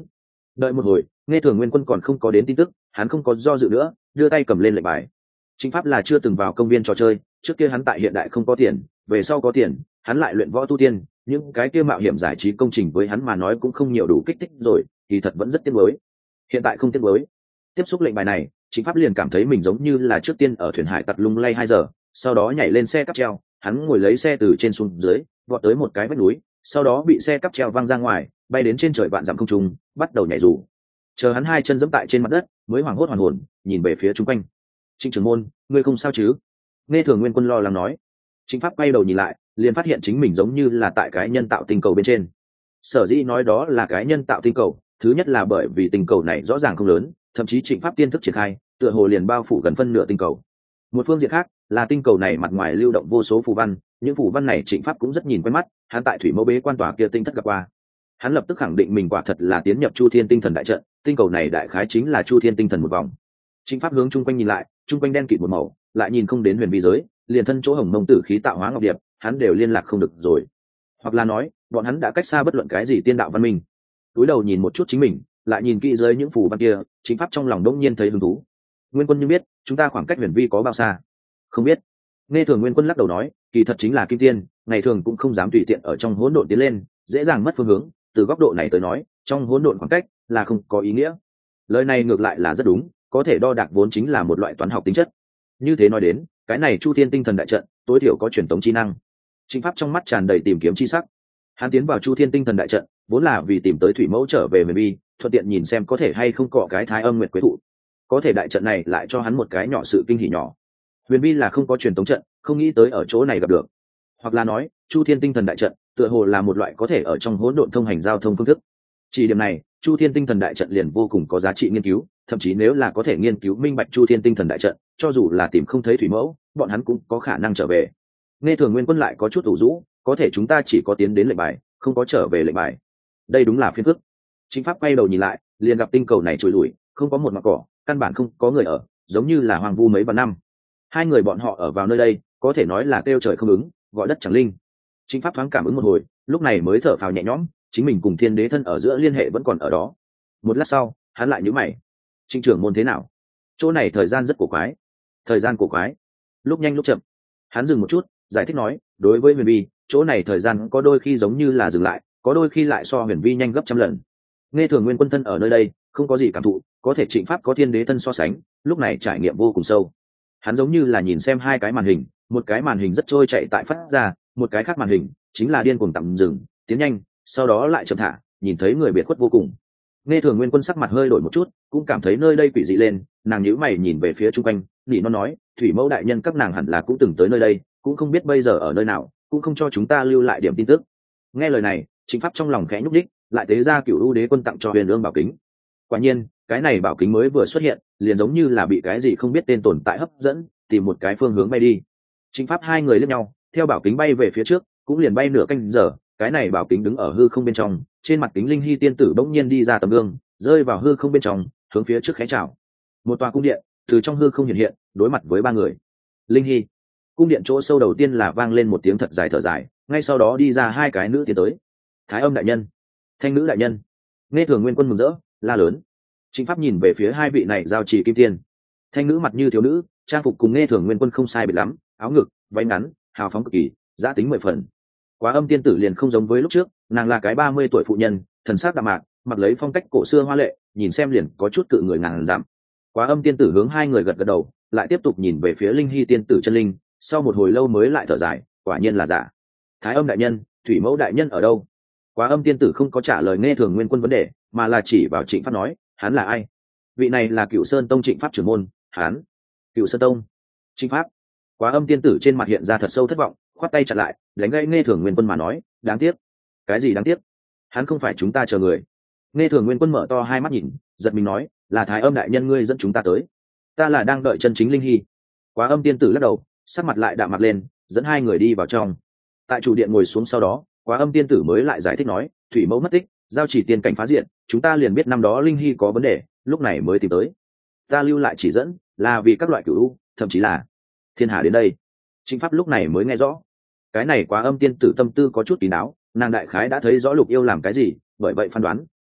Đợi một hồi, nghe thường nguyên quân còn không có đến tin tức, hắn không có do dự nữa, đưa tay cầm lên lệnh bài. Chính pháp là chưa từng vào công viên trò chơi, trước kia hắn tại hiện đại không có tiền, về sau có tiền, hắn lại luyện võ tu tiên, những cái kia mạo hiểm giải trí công trình với hắn mà nói cũng không nhiều đủ kích thích rồi, kỳ thật vẫn rất tiếc nuối. Hiện tại không tiếc nuối. Tiếp xúc lệnh bài này, chính pháp liền cảm thấy mình giống như là trước tiên ở thuyền hải tặc lung lay hai giờ, sau đó nhảy lên xe cáp treo, hắn ngồi lấy xe từ trên xuống dưới, vọt tới một cái vách núi, sau đó bị xe cáp treo văng ra ngoài, bay đến trên trời vạn dặm không trung, bắt đầu nhảy dù. Chờ hắn hai chân giẫm tại trên mặt đất, mới hoảng hốt hoàn hồn, nhìn về phía chung quanh. Trịnh trưởng môn, ngươi không sao chứ? Nghe thường nguyên quân lo lắng nói. Chính pháp quay đầu nhìn lại, liền phát hiện chính mình giống như là tại cái nhân tạo tinh cầu bên trên. Sở dĩ nói đó là cái nhân tạo tinh cầu, thứ nhất là bởi vì tinh cầu này rõ ràng không lớn, thậm chí Trịnh pháp tiên thức triển khai, tựa hồ liền bao phủ gần phân nửa tinh cầu. Một phương diện khác là tinh cầu này mặt ngoài lưu động vô số phù văn, những phù văn này Trịnh pháp cũng rất nhìn quen mắt, hắn tại thủy mẫu bế quan tòa kia tinh thất gặp qua. Hắn lập tức khẳng định mình quả thật là tiến nhập Chu Thiên tinh thần đại trận, tinh cầu này đại khái chính là Chu Thiên tinh thần một vòng. Trịnh pháp hướng chung quanh nhìn lại, chung quanh đen kịt một màu, lại nhìn không đến huyền vi giới, liền thân chỗ hồng mông tử khí tạo hóa ngọc điệp, hắn đều liên lạc không được rồi. Hoặc là nói, bọn hắn đã cách xa bất luận cái gì tiên đạo văn minh. Túi đầu nhìn một chút chính mình, lại nhìn kỹ dưới những phù văn kia, Trịnh pháp trong lòng đỗng nhiên thấy hứng thú. Nguyên quân như biết, chúng ta khoảng cách huyền vi có bao xa? Không biết. Nghe thường Nguyên quân lắc đầu nói, kỳ thật chính là kim tiên, ngày thường cũng không dám tùy tiện ở trong hỗn độn tiến lên, dễ dàng mất phương hướng. Từ góc độ này tới nói, trong hỗn độn khoảng cách là không có ý nghĩa. Lời này ngược lại là rất đúng, có thể đo đạc vốn chính là một loại toán học tính chất. Như thế nói đến, cái này Chu Thiên tinh thần đại trận tối thiểu có truyền tống chi năng. Trịnh pháp trong mắt tràn đầy tìm kiếm chi sắc. Hắn tiến vào Chu Thiên tinh thần đại trận vốn là vì tìm tới thủy mẫu trở về huyền vi, thuận tiện nhìn xem có thể hay không cọ cái thái âm nguyệt quế thụ. Có thể đại trận này lại cho hắn một cái nhỏ sự kinh hỉ nhỏ. Huyền vi là không có truyền tống trận, không nghĩ tới ở chỗ này gặp được. Hoặc là nói, Chu Thiên tinh thần đại trận tựa hồ là một loại có thể ở trong hỗn độn thông hành giao thông phương thức. Chỉ điểm này, Chu Thiên tinh thần đại trận liền vô cùng có giá trị nghiên cứu, thậm chí nếu là có thể nghiên cứu minh bạch Chu Thiên tinh thần đại trận, cho dù là tìm không thấy thủy mẫu, bọn hắn cũng có khả năng trở về. Nghe thường Nguyên quân lại có chút ủ rũ, có thể chúng ta chỉ có tiến đến lệnh bài, không có trở về lệnh bài. Đây đúng là phiền phức. Chính pháp quay đầu nhìn lại, liền gặp tinh cầu này trôi lủi, không có một mặt cỏ, căn bản không có người ở, giống như là hoang vu mấy vạn năm. Hai người bọn họ ở vào nơi đây, có thể nói là kêu trời không ứng, gọi đất chẳng linh. Chính pháp thoáng cảm ứng một hồi, lúc này mới thở phào nhẹ nhõm, chính mình cùng thiên đế thân ở giữa liên hệ vẫn còn ở đó. Một lát sau, hắn lại nhíu mày. Trịnh trưởng môn thế nào? Chỗ này thời gian rất cổ quái. Thời gian cổ quái? Lúc nhanh lúc chậm. Hắn dừng một chút, giải thích nói, đối với huyền vi, chỗ này thời gian có đôi khi giống như là dừng lại, có đôi khi lại so huyền vi nhanh gấp trăm lần. Nghe thường Nguyên quân thân ở nơi đây, không có gì cảm thụ, có thể Trịnh pháp có thiên đế thân so sánh, lúc này trải nghiệm vô cùng sâu. Hắn giống như là nhìn xem hai cái màn hình, một cái màn hình rất trôi chạy tại phát ra, một cái khác màn hình chính là điên cuồng tạm dừng, tiến nhanh, sau đó lại chậm thả, nhìn thấy người biệt khuất vô cùng. Nghe thường Nguyên quân sắc mặt hơi đổi một chút, cũng cảm thấy nơi đây quỷ dị lên, nàng nhíu mày nhìn về phía chung quanh, nỉ non nói, thủy mẫu đại nhân các nàng hẳn là cũng từng tới nơi đây, cũng không biết bây giờ ở nơi nào, cũng không cho chúng ta lưu lại điểm tin tức. Nghe lời này, Chính pháp trong lòng khẽ nhúc nhích, lại tế ra Cửu U đế quân tặng cho Huyền Ương bảo kính. Quả nhiên, cái này bảo kính mới vừa xuất hiện, liền giống như là bị cái gì không biết tên tồn tại hấp dẫn, tìm một cái phương hướng bay đi. Chính pháp hai người liếc nhau, theo bảo kính bay về phía trước, cũng liền bay nửa canh giờ, cái này bảo kính đứng ở hư không bên trong, trên mặt kính linh hy tiên tử bỗng nhiên đi ra tấm gương, rơi vào hư không bên trong, hướng phía trước khẽ chào. Một tòa cung điện từ trong hư không hiện hiện, đối mặt với ba người. Linh hy. Cung điện chỗ sâu đầu tiên là vang lên một tiếng thật dài thở dài, ngay sau đó đi ra hai cái nữ tiến tới. Thái âm đại nhân, Thanh nữ đại nhân. Nghe thường Nguyên quân mừng rỡ, la lớn. Chính pháp nhìn về phía hai vị này giao trì kim tiên. Thanh nữ mặt như thiếu nữ, trang phục cùng Nghe thường Nguyên quân không sai biệt lắm, áo ngực, váy ngắn, hào phóng cực kỳ, giá tính mười phần. Quá âm tiên tử liền không giống với lúc trước, nàng là cái ba mươi tuổi phụ nhân, thần sắc đạm mạc, mặc lấy phong cách cổ xưa hoa lệ, nhìn xem liền có chút cự người ngàn dặm. Quá âm tiên tử hướng hai người gật gật đầu, lại tiếp tục nhìn về phía linh hy tiên tử chân linh, sau một hồi lâu mới lại thở dài, quả nhiên là giả. Thái âm đại nhân, thủy mẫu đại nhân ở đâu? Quá âm tiên tử không có trả lời Nghe thường Nguyên quân vấn đề, mà là chỉ vào Trịnh pháp nói, hắn là ai? Vị này là Cửu Sơn tông Trịnh pháp trưởng môn. Hắn. Cửu Sơn tông. Trịnh pháp. Quá âm tiên tử trên mặt hiện ra thật sâu thất vọng, khoát tay chặn lại, đánh gãy Nghe thường Nguyên quân mà nói, đáng tiếc. Cái gì đáng tiếc? Hắn không phải chúng ta chờ người. Nghe thường Nguyên quân mở to hai mắt nhìn, giật mình nói, là Thái âm đại nhân ngươi dẫn chúng ta tới. Ta là đang đợi chân chính linh hy. Quá âm tiên tử lắc đầu, sắc mặt lại đạm mặt lên, dẫn hai người đi vào trong. Tại chủ điện ngồi xuống sau đó, Quá âm tiên tử mới lại giải thích nói, thủy mẫu mất tích, giao chỉ tiên cảnh phá diện, chúng ta liền biết năm đó linh hy có vấn đề, lúc này mới tìm tới. Ta lưu lại chỉ dẫn, là vì các loại cửu u, thậm chí là thiên hà đến đây. Chính pháp lúc này mới nghe rõ. Cái này Quá âm tiên tử tâm tư có chút kín đáo, nàng đại khái đã thấy rõ Lục Yêu làm cái gì, bởi vậy phán đoán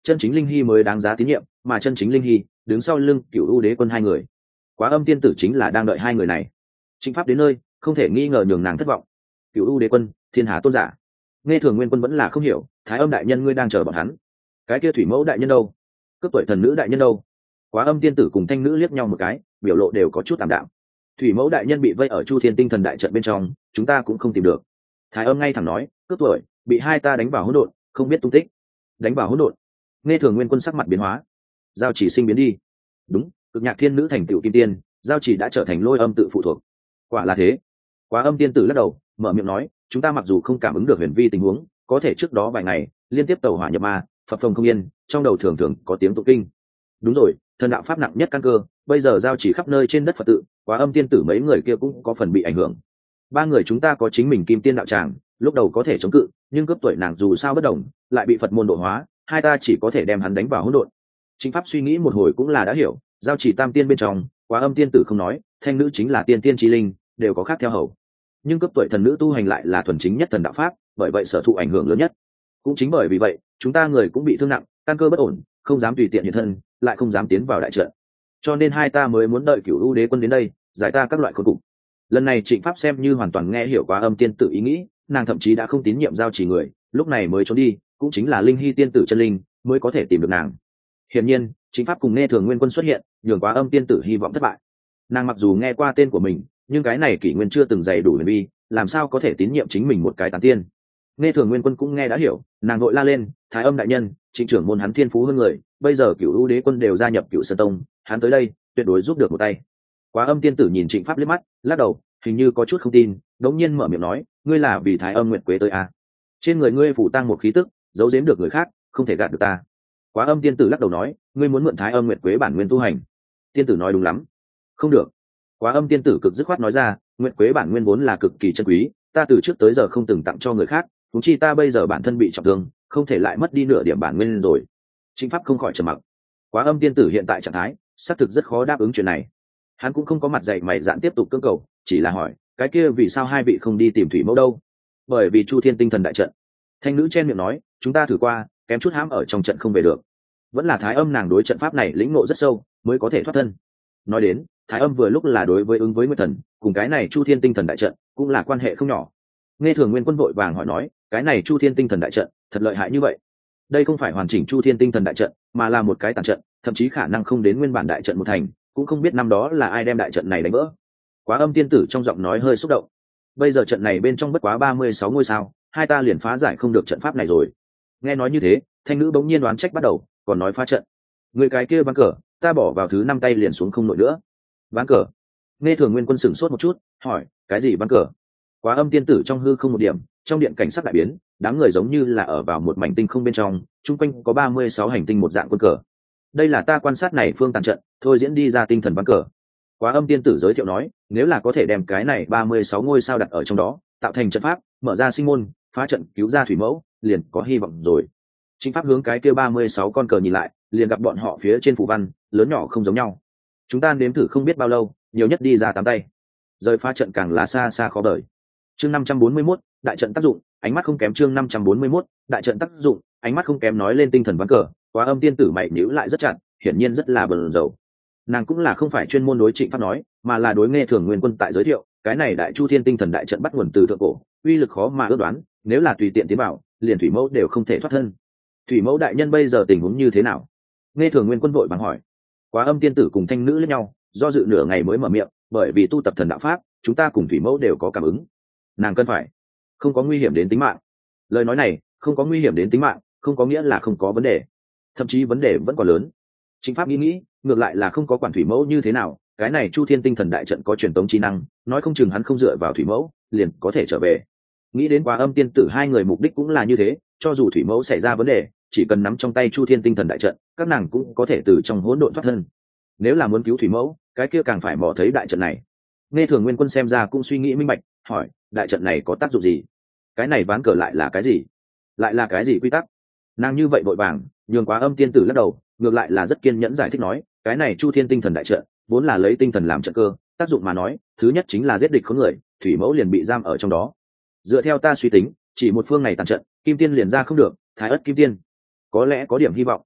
chân chính linh hy mới đáng giá tín nhiệm, mà chân chính linh hy đứng sau lưng cựu u đế quân hai người. Quá âm tiên tử chính là đang đợi hai người này. Trịnh Pháp đến nơi không thể nghi ngờ nhường nàng thất vọng. Cựu u đế quân, thiên hà tôn giả, nghe thường nguyên quân vẫn là không hiểu. Thái âm đại nhân ngươi đang chờ bọn hắn, cái kia thủy mẫu đại nhân đâu, cướp tuổi thần nữ đại nhân đâu? Quá âm tiên tử cùng thanh nữ liếc nhau một cái, biểu lộ đều có chút tạm đạm. Thủy mẫu đại nhân bị vây ở chu thiên tinh thần đại trận bên trong, chúng ta cũng không tìm được. Thái âm ngay thẳng nói, cướp tuổi bị hai ta đánh vào hỗn độn, không biết tung tích. Đánh vào hỗn độn? Nghe thường nguyên quân sắc mặt biến hóa. Giao chỉ sinh biến đi. Đúng, cực nhạc thiên nữ thành tựu kim tiên, giao chỉ đã trở thành lôi âm tự phụ thuộc. Quả là thế. Quá âm tiên tử lắc đầu, mở miệng nói, chúng ta mặc dù không cảm ứng được huyền vi tình huống, có thể trước đó vài ngày liên tiếp tàu hỏa nhập ma, phập phồng không yên, trong đầu thường thường có tiếng tụng kinh. Đúng rồi, thần đạo pháp nặng nhất căn cơ, bây giờ giao chỉ khắp nơi trên đất Phật tự, Quá âm tiên tử mấy người kia cũng có phần bị ảnh hưởng. Ba người chúng ta có chính mình kim tiên đạo tràng, lúc đầu có thể chống cự, nhưng cấp tuổi nàng dù sao bất đồng, lại bị Phật môn độ hóa, hai ta chỉ có thể đem hắn đánh vào hỗn độn. Chính Pháp suy nghĩ một hồi cũng là đã hiểu, giao chỉ tam tiên bên trong, Quá âm tiên tử không nói, thanh nữ chính là tiên tiên chi linh, đều có khác theo hầu. Nhưng cấp tuổi thần nữ tu hành lại là thuần chính nhất thần đạo pháp, bởi vậy sở thụ ảnh hưởng lớn nhất. Cũng chính bởi vì vậy, chúng ta người cũng bị thương nặng, căn cơ bất ổn, không dám tùy tiện hiện thân, lại không dám tiến vào đại trận. Cho nên hai ta mới muốn đợi Cửu U đế quân đến đây, giải ta các loại khốn cục. Lần này Trịnh Pháp xem như hoàn toàn nghe hiểu Quá âm tiên tử ý nghĩ, nàng thậm chí đã không tín nhiệm giao chỉ người, lúc này mới trốn đi, cũng chính là linh hy tiên tử chân linh mới có thể tìm được nàng. Hiển nhiên, Trịnh Pháp cùng nghe thường nguyên quân xuất hiện, nhường Quá âm tiên tử hy vọng thất bại. Nàng mặc dù nghe qua tên của mình, nhưng cái này kỷ nguyên chưa từng dày đủ huyền vi, làm sao có thể tín nhiệm chính mình một cái tán tiên. Nghe thường nguyên quân cũng nghe đã hiểu, nàng vội la lên, Thái âm đại nhân, Trịnh trưởng môn hắn thiên phú hơn người, bây giờ Cửu U đế quân đều gia nhập Cửu Sơn tông, hắn tới đây tuyệt đối giúp được một tay. Quá âm tiên tử nhìn Trịnh Pháp liếc mắt, lắc đầu, hình như có chút không tin, đống nhiên mở miệng nói, ngươi là vì Thái âm nguyệt quế tới à? Trên người ngươi phủ tang một khí tức, giấu giếm được người khác, không thể gạt được ta. Quá âm tiên tử lắc đầu nói, ngươi muốn mượn Thái âm nguyệt quế bản nguyên tu hành. Tiên tử nói đúng lắm. Không được. Quá âm tiên tử cực dứt khoát nói ra, nguyệt quế bản nguyên vốn là cực kỳ chân quý, ta từ trước tới giờ không từng tặng cho người khác, huống chi ta bây giờ bản thân bị trọng thương, không thể lại mất đi nửa điểm bản nguyên rồi. Trịnh Pháp không khỏi trầm mặc. Quá âm tiên tử hiện tại trạng thái, xác thực rất khó đáp ứng chuyện này. Hắn cũng không có mặt dày mày dạn tiếp tục cưỡng cầu, chỉ là hỏi, cái kia vì sao hai vị không đi tìm thủy mẫu đâu? Bởi vì chu thiên tinh thần đại trận. Thanh nữ chen miệng nói, chúng ta thử qua, kém chút hãm ở trong trận không về được. Vẫn là Thái âm nàng đối trận pháp này lĩnh ngộ rất sâu, mới có thể thoát thân. Nói đến, Thái âm vừa lúc là đối với ứng với Nguyệt thần, cùng cái này chu thiên tinh thần đại trận cũng là quan hệ không nhỏ. Nghe thường nguyên quân vội vàng hỏi nói, cái này chu thiên tinh thần đại trận thật lợi hại như vậy? Đây không phải hoàn chỉnh chu thiên tinh thần đại trận, mà là một cái tàn trận, thậm chí khả năng không đến nguyên bản đại trận một thành, cũng không biết năm đó là ai đem đại trận này đánh vỡ. Quá âm tiên tử trong giọng nói hơi xúc động. Bây giờ trận này bên trong bất quá ba mươi sáu ngôi sao, hai ta liền phá giải không được trận pháp này rồi. Nghe nói như thế, thanh nữ bỗng nhiên đoán trách bắt đầu, còn nói phá trận. Người cái kia ván cờ, ta bỏ vào thứ năm tay liền xuống không nổi nữa. Ván cờ? Nghe thường nguyên quân sửng sốt một chút, hỏi, cái gì ván cờ? Quá âm tiên tử trong hư không một điểm, trong điện cảnh sắc đại biến, đám người giống như là ở vào một mảnh tinh không bên trong, chung quanh có ba mươi sáu hành tinh một dạng quân cờ. Đây là ta quan sát này phương tàn trận, thôi diễn đi ra tinh thần ván cờ. Quá âm tiên tử giới thiệu nói, nếu là có thể đem cái này ba mươi sáu ngôi sao đặt ở trong đó, tạo thành trận pháp, mở ra sinh môn, phá trận cứu ra thủy mẫu, liền có hy vọng rồi. Chính Pháp hướng cái kia ba mươi sáu con cờ nhìn lại, liền gặp bọn họ phía trên phù văn, lớn nhỏ không giống nhau. Chúng ta nếm thử không biết bao lâu, nhiều nhất đi ra tám tay. Rời phá trận càng là xa xa khó đợi. Chương năm trăm bốn mươi mốt, đại trận tác dụng, ánh mắt không kém chương năm trăm bốn mươi mốt, đại trận tác dụng, ánh mắt không kém nói lên tinh thần ván cờ, Quá âm tiên tử mày nhíu lại rất chặt, hiển nhiên rất là bần dầu. Nàng cũng là không phải chuyên môn đối Trịnh Pháp nói, mà là đối nghe thường nguyên quân tại giới thiệu, cái này đại chu thiên tinh thần đại trận bắt nguồn từ thượng cổ, uy lực khó mà ước đoán, nếu là tùy tiện tiến vào, liền thủy mẫu đều không thể thoát thân. Thủy mẫu đại nhân bây giờ tình huống như thế nào? Nghe thường nguyên quân vội vàng hỏi. Quá âm tiên tử cùng thanh nữ lẫn nhau, do dự nửa ngày mới mở miệng, bởi vì tu tập thần đạo pháp, chúng ta cùng thủy mẫu đều có cảm ứng. Nàng cần phải không có nguy hiểm đến tính mạng. Lời nói này, không có nguy hiểm đến tính mạng, không có nghĩa là không có vấn đề, thậm chí vấn đề vẫn còn lớn. Chính Pháp nghĩ nghĩ, ngược lại là không có quản thủy mẫu như thế nào, cái này chu thiên tinh thần đại trận có truyền tống trí năng, nói không chừng hắn không dựa vào thủy mẫu liền có thể trở về. Nghĩ đến Quá âm tiên tử hai người mục đích cũng là như thế, cho dù thủy mẫu xảy ra vấn đề, chỉ cần nắm trong tay chu thiên tinh thần đại trận, các nàng cũng có thể từ trong hỗn độn thoát thân. Nếu là muốn cứu thủy mẫu, cái kia càng phải mò thấy đại trận này. Nghe thường nguyên quân xem ra cũng suy nghĩ minh bạch, hỏi, đại trận này có tác dụng gì? Cái này ván cờ lại là cái gì? Lại là cái gì quy tắc? Nàng như vậy vội vàng, nhường Quá âm tiên tử lắc đầu, ngược lại là rất kiên nhẫn giải thích nói, cái này chu thiên tinh thần đại trận vốn là lấy tinh thần làm trận cơ, tác dụng mà nói, thứ nhất chính là giết địch khốn người, thủy mẫu liền bị giam ở trong đó. Dựa theo ta suy tính, chỉ một phương này tàn trận, kim tiên liền ra không được, thái ất kim tiên có lẽ có điểm hy vọng,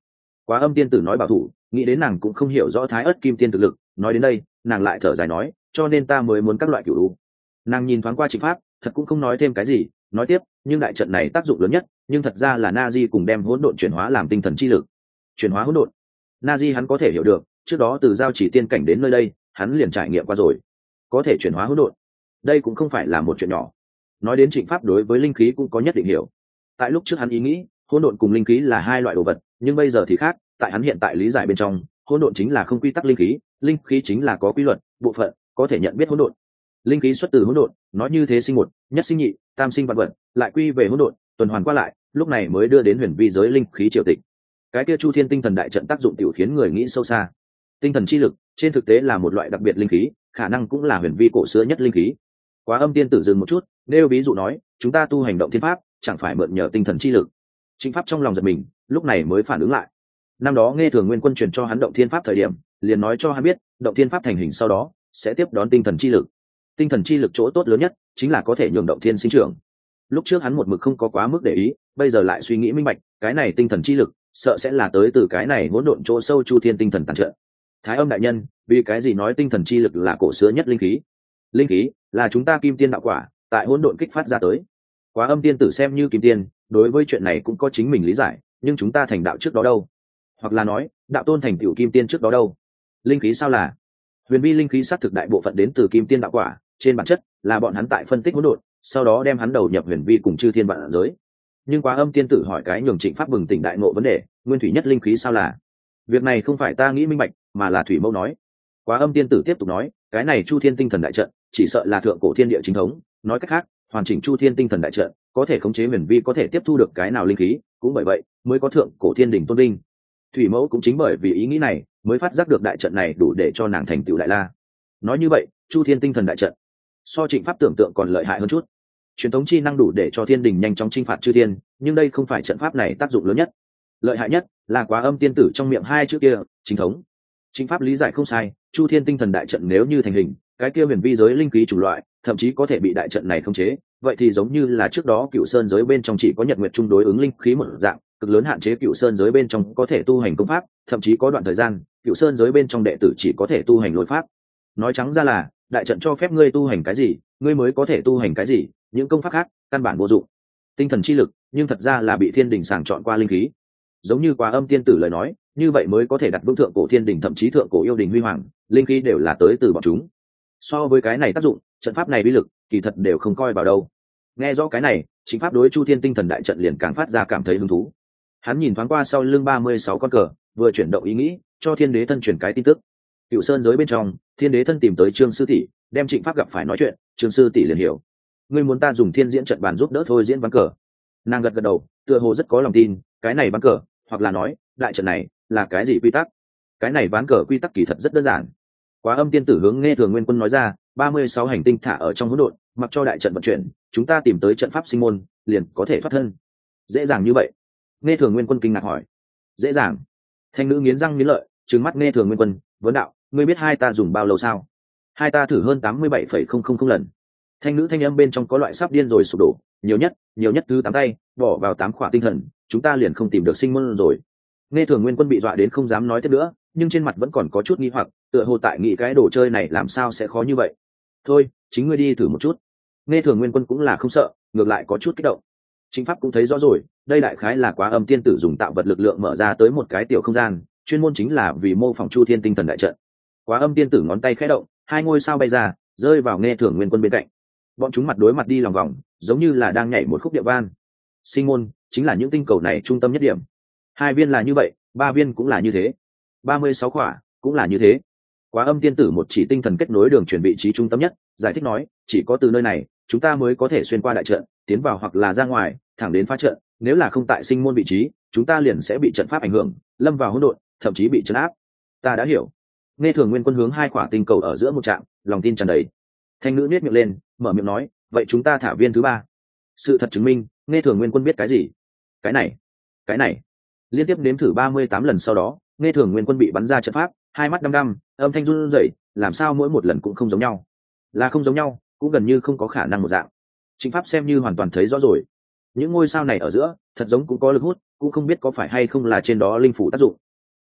Quá âm tiên tử nói bảo thủ, nghĩ đến nàng cũng không hiểu rõ thái ớt kim tiên thực lực, nói đến đây nàng lại thở dài nói, cho nên ta mới muốn các loại cửu u. Nàng nhìn thoáng qua Trịnh Pháp, thật cũng không nói thêm cái gì, nói tiếp, nhưng đại trận này tác dụng lớn nhất, nhưng thật ra là Na Di cùng đem hỗn độn chuyển hóa làm tinh thần chi lực. Chuyển hóa hỗn độn, Na Di hắn có thể hiểu được, trước đó từ giao chỉ tiên cảnh đến nơi đây, hắn liền trải nghiệm qua rồi. Có thể chuyển hóa hỗn độn, đây cũng không phải là một chuyện nhỏ. Nói đến Trịnh Pháp đối với linh khí cũng có nhất định hiểu. Tại lúc trước hắn ý nghĩ, hỗn độn cùng linh khí là hai loại đồ vật, nhưng bây giờ thì khác, tại hắn hiện tại lý giải bên trong, hỗn độn chính là không quy tắc linh khí, linh khí chính là có quy luật, bộ phận, có thể nhận biết hỗn độn. Linh khí xuất từ hỗn độn, nói như thế sinh một, nhất sinh nhị, tam sinh vạn vật, lại quy về hỗn độn, tuần hoàn qua lại, lúc này mới đưa đến huyền vi giới linh khí triều tịch. Cái kia Chu Thiên tinh thần đại trận tác dụng tiểu khiến người nghĩ sâu xa. Tinh thần chi lực, trên thực tế là một loại đặc biệt linh khí, khả năng cũng là huyền vi cổ xưa nhất linh khí. Quá âm tiên tử dừng một chút, nêu ví dụ nói, chúng ta tu hành động thiên pháp, chẳng phải mượn nhờ tinh thần chi lực. Trịnh Pháp trong lòng giật mình, lúc này mới phản ứng lại. Năm đó nghe thường nguyên quân truyền cho hắn động thiên pháp thời điểm, liền nói cho hắn biết, động thiên pháp thành hình sau đó sẽ tiếp đón tinh thần chi lực. Tinh thần chi lực chỗ tốt lớn nhất chính là có thể nhường động thiên sinh trưởng. Lúc trước hắn một mực không có quá mức để ý, bây giờ lại suy nghĩ minh bạch, cái này tinh thần chi lực sợ sẽ là tới từ cái này hỗn độn chỗ sâu Chu Thiên tinh thần tàn trợ. Thái âm đại nhân, vì cái gì nói tinh thần chi lực là cổ xưa nhất linh khí? Linh khí là chúng ta kim tiên đạo quả tại hỗn độn kích phát ra tới. Quá âm tiên tử xem như kim tiên, đối với chuyện này cũng có chính mình lý giải, nhưng chúng ta thành đạo trước đó đâu? Hoặc là nói, đạo tôn thành tiểu kim tiên trước đó đâu? Linh khí sao là? Huyền vi linh khí sát thực đại bộ phận đến từ kim tiên đạo quả, trên bản chất là bọn hắn tại phân tích hỗn độn, sau đó đem hắn đầu nhập huyền vi cùng chư thiên vạn giới. Nhưng Quá âm tiên tử hỏi cái nhường Trịnh Pháp bừng tỉnh đại ngộ vấn đề, nguyên thủy nhất linh khí sao là? Việc này không phải ta nghĩ minh bạch, mà là thủy mẫu nói. Quá âm tiên tử tiếp tục nói, cái này Chu Thiên tinh thần đại trận chỉ sợ là thượng cổ thiên địa chính thống, nói cách khác, hoàn chỉnh Chu Thiên tinh thần đại trận có thể khống chế huyền vi, có thể tiếp thu được cái nào linh khí, cũng bởi vậy mới có thượng cổ thiên đỉnh tôn linh. Thủy mẫu cũng chính bởi vì ý nghĩ này mới phát giác được đại trận này đủ để cho nàng thành tựu đại la. Nói như vậy, Chu Thiên tinh thần đại trận so Trịnh Pháp tưởng tượng còn lợi hại hơn chút. Truyền thống chi năng đủ để cho thiên đình nhanh chóng chinh phạt chư thiên, nhưng đây không phải trận pháp này tác dụng lớn nhất. Lợi hại nhất là Quá âm tiên tử trong miệng hai chữ kia, chính thống. Trịnh Pháp lý giải không sai, Chu Thiên tinh thần đại trận nếu như thành hình, cái kia huyền vi giới linh khí chủng loại thậm chí có thể bị đại trận này khống chế, vậy thì giống như là trước đó Cửu Sơn giới bên trong chỉ có Nhật Nguyệt chung đối ứng linh khí một dạng, cực lớn hạn chế Cửu Sơn giới bên trong có thể tu hành công pháp, thậm chí có đoạn thời gian Cửu Sơn giới bên trong đệ tử chỉ có thể tu hành lôi pháp. Nói trắng ra là, đại trận cho phép ngươi tu hành cái gì, ngươi mới có thể tu hành cái gì, những công pháp khác căn bản vô dụng. Tinh thần chi lực, nhưng thật ra là bị thiên đình sàng chọn qua linh khí. Giống như Quá âm tiên tử lời nói, như vậy mới có thể đặt vững thượng cổ thiên đình, thậm chí thượng cổ yêu đình huy hoàng, linh khí đều là tới từ bọn chúng. So với cái này tác dụng, trận pháp này uy lực kỳ thật đều không coi vào đâu. Nghe rõ cái này, Chính Pháp đối Chu Thiên tinh thần đại trận liền càng phát ra cảm thấy hứng thú. Hắn nhìn thoáng qua sau lưng ba mươi sáu con cờ, vừa chuyển động ý nghĩ, cho Thiên Đế thân truyền cái tin tức. Cựu Sơn giới bên trong, Thiên Đế thân tìm tới Trương sư tỷ, đem Trịnh Pháp gặp phải nói chuyện, Trương sư tỷ liền hiểu. Ngươi muốn ta dùng thiên diễn trận bàn giúp đỡ thôi diễn ván cờ. Nàng gật gật đầu, tựa hồ rất có lòng tin, cái này ván cờ, hoặc là nói, đại trận này là cái gì quy tắc? Cái này ván cờ quy tắc kỳ thật rất đơn giản. Quá âm tiên tử hướng nghe thường nguyên quân nói ra, ba mươi sáu hành tinh thả ở trong hỗn độn, mặc cho đại trận vận chuyển, chúng ta tìm tới trận pháp sinh môn, liền có thể thoát thân. Dễ dàng như vậy? Nghe thường nguyên quân kinh ngạc hỏi. Dễ dàng? Thanh nữ nghiến răng nghiến lợi, trừng mắt nghe thường nguyên quân, vấn đạo, ngươi biết hai ta dùng bao lâu sao? Hai ta thử hơn tám mươi bảy phẩy không không không lần. Thanh nữ thanh âm bên trong có loại sắp điên rồi sụp đổ, nhiều nhất, nhiều nhất thứ tám tay, bỏ vào tám khỏa tinh thần, chúng ta liền không tìm được sinh môn rồi. Nghe thường nguyên quân bị dọa đến không dám nói tiếp nữa, nhưng trên mặt vẫn còn có chút nghi hoặc, tựa hồ tại nghĩ cái đồ chơi này làm sao sẽ khó như vậy. Thôi, chính ngươi đi thử một chút. Nghe thường nguyên quân cũng là không sợ, ngược lại có chút kích động. Chính Pháp cũng thấy rõ rồi, đây đại khái là Quá âm tiên tử dùng tạo vật lực lượng mở ra tới một cái tiểu không gian, chuyên môn chính là vì mô phỏng Chu Thiên tinh thần đại trận. Quá âm tiên tử ngón tay khẽ động, hai ngôi sao bay ra, rơi vào nghe thường nguyên quân bên cạnh. Bọn chúng mặt đối mặt đi lòng vòng, giống như là đang nhảy một khúc điệu van. Sinh môn chính là những tinh cầu này trung tâm nhất điểm. Hai viên là như vậy, ba viên cũng là như thế, ba mươi sáu khỏa cũng là như thế. Quá âm tiên tử một chỉ tinh thần kết nối đường chuyển vị trí trung tâm nhất, giải thích nói, chỉ có từ nơi này chúng ta mới có thể xuyên qua đại trận, tiến vào hoặc là ra ngoài, thẳng đến phá trận. Nếu là không tại sinh môn vị trí, chúng ta liền sẽ bị trận pháp ảnh hưởng, lâm vào hỗn độn, thậm chí bị trấn áp. Ta đã hiểu. Nghe thường nguyên quân hướng hai khỏa tinh cầu ở giữa một trạm, lòng tin tràn đầy. Thanh nữ nhếch miệng lên, mở miệng nói, vậy chúng ta thả viên thứ ba. Sự thật chứng minh, nghe thường nguyên quân biết cái gì. Cái này, cái này. Liên tiếp nếm thử ba mươi tám lần sau đó, nghe thường nguyên quân bị bắn ra trận pháp, hai mắt đăm đăm, âm thanh run rẩy, làm sao mỗi một lần cũng không giống nhau. Là không giống nhau, cũng gần như không có khả năng một dạng. Chính Pháp xem như hoàn toàn thấy rõ rồi. Những ngôi sao này ở giữa, thật giống cũng có lực hút, cũng không biết có phải hay không là trên đó linh phủ tác dụng.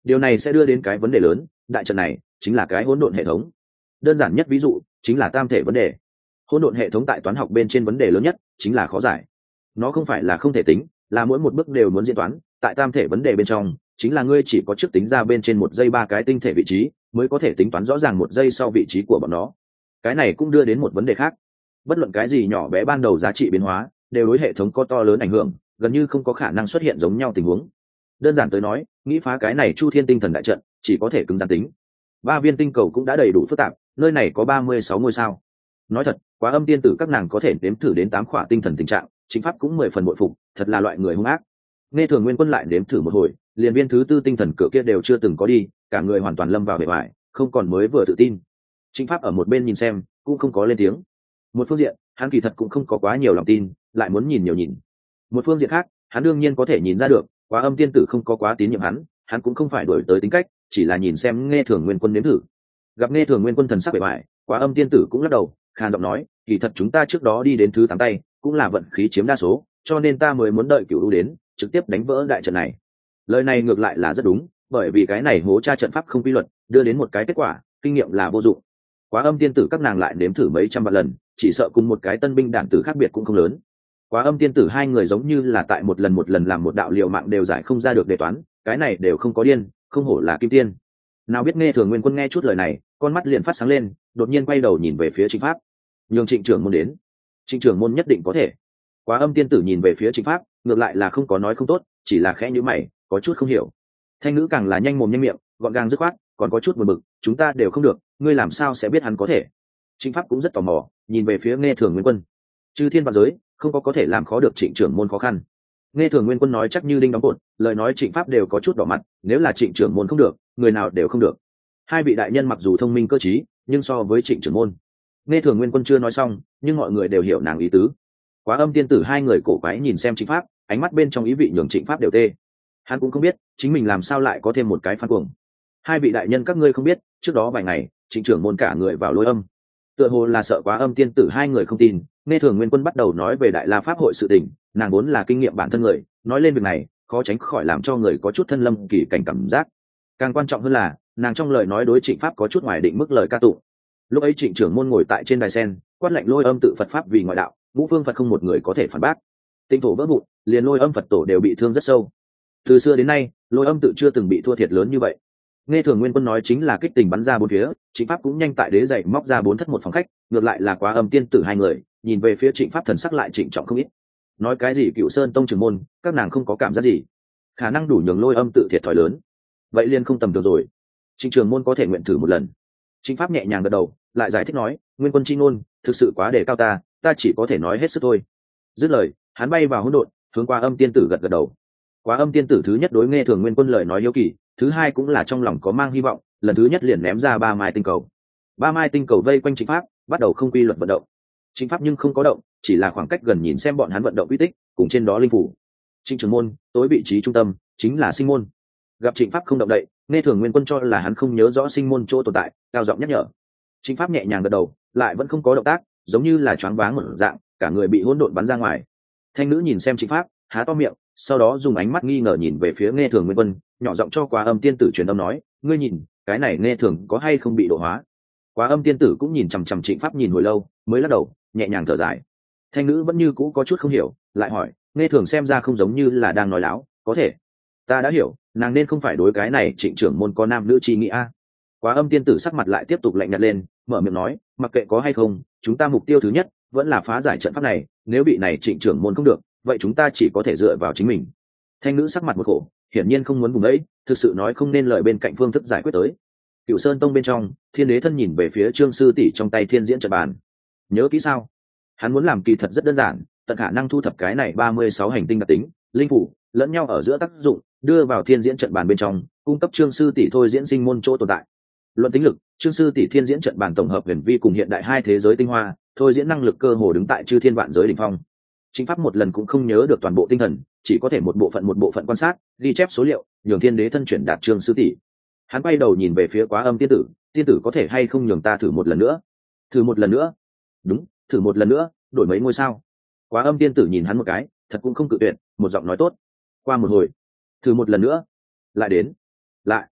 điều này sẽ đưa đến cái vấn đề lớn, đại trận này chính là cái hỗn độn hệ thống. Đơn giản nhất ví dụ chính là tam thể vấn đề. Hỗn độn hệ thống tại toán học bên trên vấn đề lớn nhất chính là khó giải. Nó không phải là không thể tính, là mỗi một bước đều muốn diễn toán. Tại tam thể vấn đề bên trong chính là ngươi chỉ có trước tính ra bên trên một giây ba cái tinh thể vị trí mới có thể tính toán rõ ràng một giây sau vị trí của bọn nó. Cái này cũng đưa đến một vấn đề khác, bất luận cái gì nhỏ bé ban đầu giá trị biến hóa đều đối hệ thống có to lớn ảnh hưởng, gần như không có khả năng xuất hiện giống nhau tình huống. Đơn giản tới nói, nghĩ phá cái này chu thiên tinh thần đại trận chỉ có thể cứng rắn tính. Ba viên tinh cầu cũng đã đầy đủ phức tạp, nơi này có ba mươi sáu ngôi sao. Nói thật, Quá Âm tiên tử các nàng có thể đếm thử đến tám khỏa tinh thần tình trạng, chính pháp cũng mười phần bội phục, thật là loại người hung ác. Nghe Thường Nguyên Quân lại đếm thử một hồi, liền viên thứ tư tinh thần cửa kia đều chưa từng có đi, cả người hoàn toàn lâm vào bề ngoài, không còn mới vừa tự tin. Chính pháp ở một bên nhìn xem, cũng không có lên tiếng. Một phương diện, hắn kỳ thật cũng không có quá nhiều lòng tin, lại muốn nhìn nhiều nhìn. Một phương diện khác, hắn đương nhiên có thể nhìn ra được, Quá Âm tiên tử không có quá tín nhiệm hắn, hắn cũng không phải đổi tới tính cách, chỉ là nhìn xem Nghe Thường Nguyên Quân nếm thử. Gặp Nghe Thường Nguyên Quân thần sắc bề ngoài, Quá Âm tiên tử cũng lắc đầu, khàn giọng nói, kỳ thật chúng ta trước đó đi đến thứ tám tay, cũng là vận khí chiếm đa số, cho nên ta mới muốn đợi Cửu U đến, trực tiếp đánh vỡ đại trận này. Lời này ngược lại là rất đúng, bởi vì cái này hố tra trận pháp không quy luật, đưa đến một cái kết quả, kinh nghiệm là vô dụng. Quá Âm tiên tử các nàng lại nếm thử mấy trăm vạn lần, chỉ sợ cùng một cái tân binh đản tử khác biệt cũng không lớn. Quá Âm tiên tử hai người giống như là tại một lần một lần làm một đạo liều mạng đều giải không ra được đề toán, cái này đều không có điên, không hổ là kim tiên. Nào biết Nghe Thường Nguyên Quân nghe chút lời này, con mắt liền phát sáng lên, đột nhiên quay đầu nhìn về phía Trịnh Pháp. Nhường Trịnh trưởng môn đến. Trịnh trưởng môn nhất định có thể. Quá Âm tiên tử nhìn về phía Trịnh Pháp, ngược lại là không có nói không tốt, chỉ là khẽ nhíu mày, có chút không hiểu. Thanh nữ càng là nhanh mồm nhanh miệng, gọn gàng dứt khoát, còn có chút buồn bực, chúng ta đều không được, ngươi làm sao sẽ biết hắn có thể? Trịnh Pháp cũng rất tò mò, nhìn về phía Nghe Thường Nguyên Quân. Chư thiên vạn giới, không có có thể làm khó được Trịnh trưởng môn khó khăn. Nghe Thường Nguyên Quân nói chắc như đinh đóng cột, lời nói Trịnh Pháp đều có chút đỏ mặt, nếu là Trịnh trưởng môn không được, người nào đều không được. Hai vị đại nhân mặc dù thông minh cơ trí, nhưng so với Trịnh trưởng môn, Nghe Thường Nguyên Quân chưa nói xong, nhưng mọi người đều hiểu nàng ý tứ. Quá Âm tiên tử hai người cổ quái nhìn xem Trịnh Pháp, ánh mắt bên trong ý vị nhường Trịnh Pháp đều tê. Hắn cũng không biết chính mình làm sao lại có thêm một cái phan cuồng. Hai vị đại nhân các ngươi không biết, trước đó vài ngày Trịnh trưởng môn cả người vào lôi âm, tựa hồ là sợ Quá Âm tiên tử hai người không tin. Nghe Thường Nguyên Quân bắt đầu nói về Đại La Pháp hội sự tình, nàng vốn là kinh nghiệm bản thân người, nói lên việc này khó tránh khỏi làm cho người có chút thân lâm kỳ cảnh cảm giác. Càng quan trọng hơn là nàng trong lời nói đối Trịnh Pháp có chút ngoài định mức lời ca tụng. Lúc ấy Trịnh trưởng môn ngồi tại trên đài sen, quát lệnh lôi âm tự Phật pháp vì ngoại đạo, ngũ phương Phật không một người có thể phản bác. Tinh thổ vỡ vụn, liền lôi âm Phật tổ đều bị thương rất sâu. Từ xưa đến nay, lôi âm tự chưa từng bị thua thiệt lớn như vậy. Nghe Thường Nguyên Quân nói chính là kích tình bắn ra bốn phía, Trịnh Pháp cũng nhanh tại đế dậy móc ra bốn thất một phòng khách, ngược lại là Quá Âm tiên tử hai người, nhìn về phía Trịnh Pháp thần sắc lại trịnh trọng không ít. Nói cái gì Cựu Sơn tông trưởng môn, các nàng không có cảm giác gì, khả năng đủ nhường lôi âm tự thiệt thòi lớn. Vậy liền không tầm thường rồi. Trịnh trưởng môn có thể nguyện thử một lần. Trịnh Pháp nhẹ nhàng gật đầu, lại giải thích nói, Nguyên Quân chi ngôn, thực sự quá đề cao ta, ta chỉ có thể nói hết sức thôi. Dứt lời, hắn bay vào hỗn độn, hướng Quá Âm tiên tử gật gật đầu. Quá Âm tiên tử thứ nhất đối Nghe Thường Nguyên Quân lời nói hiếu kỳ, thứ hai cũng là trong lòng có mang hy vọng, lần thứ nhất liền ném ra ba mai tinh cầu. Ba mai tinh cầu vây quanh Trịnh Pháp, bắt đầu không quy luật vận động. Trịnh Pháp nhưng không có động, chỉ là khoảng cách gần nhìn xem bọn hắn vận động uy tích, cùng trên đó linh phủ. Trịnh trưởng môn, tối vị trí trung tâm chính là sinh môn. Gặp Trịnh Pháp không động đậy, Nghe Thường Nguyên Quân cho là hắn không nhớ rõ sinh môn chỗ tồn tại, cao giọng nhắc nhở. Trịnh Pháp nhẹ nhàng gật đầu, lại vẫn không có động tác, giống như là choáng váng một dạng, cả người bị hỗn độn bắn ra ngoài. Thanh nữ nhìn xem Trịnh Pháp, há to miệng, sau đó dùng ánh mắt nghi ngờ nhìn về phía Nghe Thường Nguyên Quân, nhỏ giọng cho Quá Âm tiên tử truyền âm nói, ngươi nhìn, cái này Nghe Thường có hay không bị độ hóa? Quá Âm tiên tử cũng nhìn chằm chằm Trịnh Pháp nhìn hồi lâu, mới lắc đầu, nhẹ nhàng thở dài. Thanh nữ vẫn như cũ có chút không hiểu, lại hỏi, Nghe Thường xem ra không giống như là đang nói láo, có thể? Ta đã hiểu, nàng nên không phải đối cái này Trịnh trưởng môn có nam nữ chi nghĩ a. Quá Âm tiên tử sắc mặt lại tiếp tục lạnh nhạt lên, mở miệng nói, mặc kệ có hay không, chúng ta mục tiêu thứ nhất vẫn là phá giải trận pháp này, nếu bị này Trịnh trưởng môn không được, vậy chúng ta chỉ có thể dựa vào chính mình. Thanh nữ sắc mặt một khổ, hiển nhiên không muốn vùng ấy, thực sự nói không nên lời bên cạnh phương thức giải quyết tới. Cựu Sơn tông bên trong, Thiên Đế thân nhìn về phía Trương sư tỷ trong tay Thiên Diễn trận bàn. Nhớ kỹ sao? Hắn muốn làm kỳ thật rất đơn giản, tận khả năng thu thập cái này ba mươi sáu hành tinh đặc tính, linh phủ, lẫn nhau ở giữa tác dụng, đưa vào Thiên Diễn trận bàn bên trong, cung cấp Trương sư tỷ thôi diễn sinh môn chỗ tồn tại. Luận tính lực, Trương sư tỷ Thiên Diễn trận bàn tổng hợp huyền vi cùng hiện đại hai thế giới tinh hoa, thôi diễn năng lực cơ hồ đứng tại chư thiên vạn giới đỉnh phong. Chính Pháp một lần cũng không nhớ được toàn bộ tinh thần, chỉ có thể một bộ phận một bộ phận quan sát, ghi chép số liệu, nhường Thiên Đế thân chuyển đạt Trương sư tỷ. Hắn quay đầu nhìn về phía Quá Âm tiên tử, tiên tử có thể hay không nhường ta thử một lần nữa? Thử một lần nữa? Đúng, thử một lần nữa, đổi mấy ngôi sao? Quá Âm tiên tử nhìn hắn một cái, thật cũng không cự tuyệt, một giọng nói tốt. Qua một hồi, thử một lần nữa, lại đến, lại.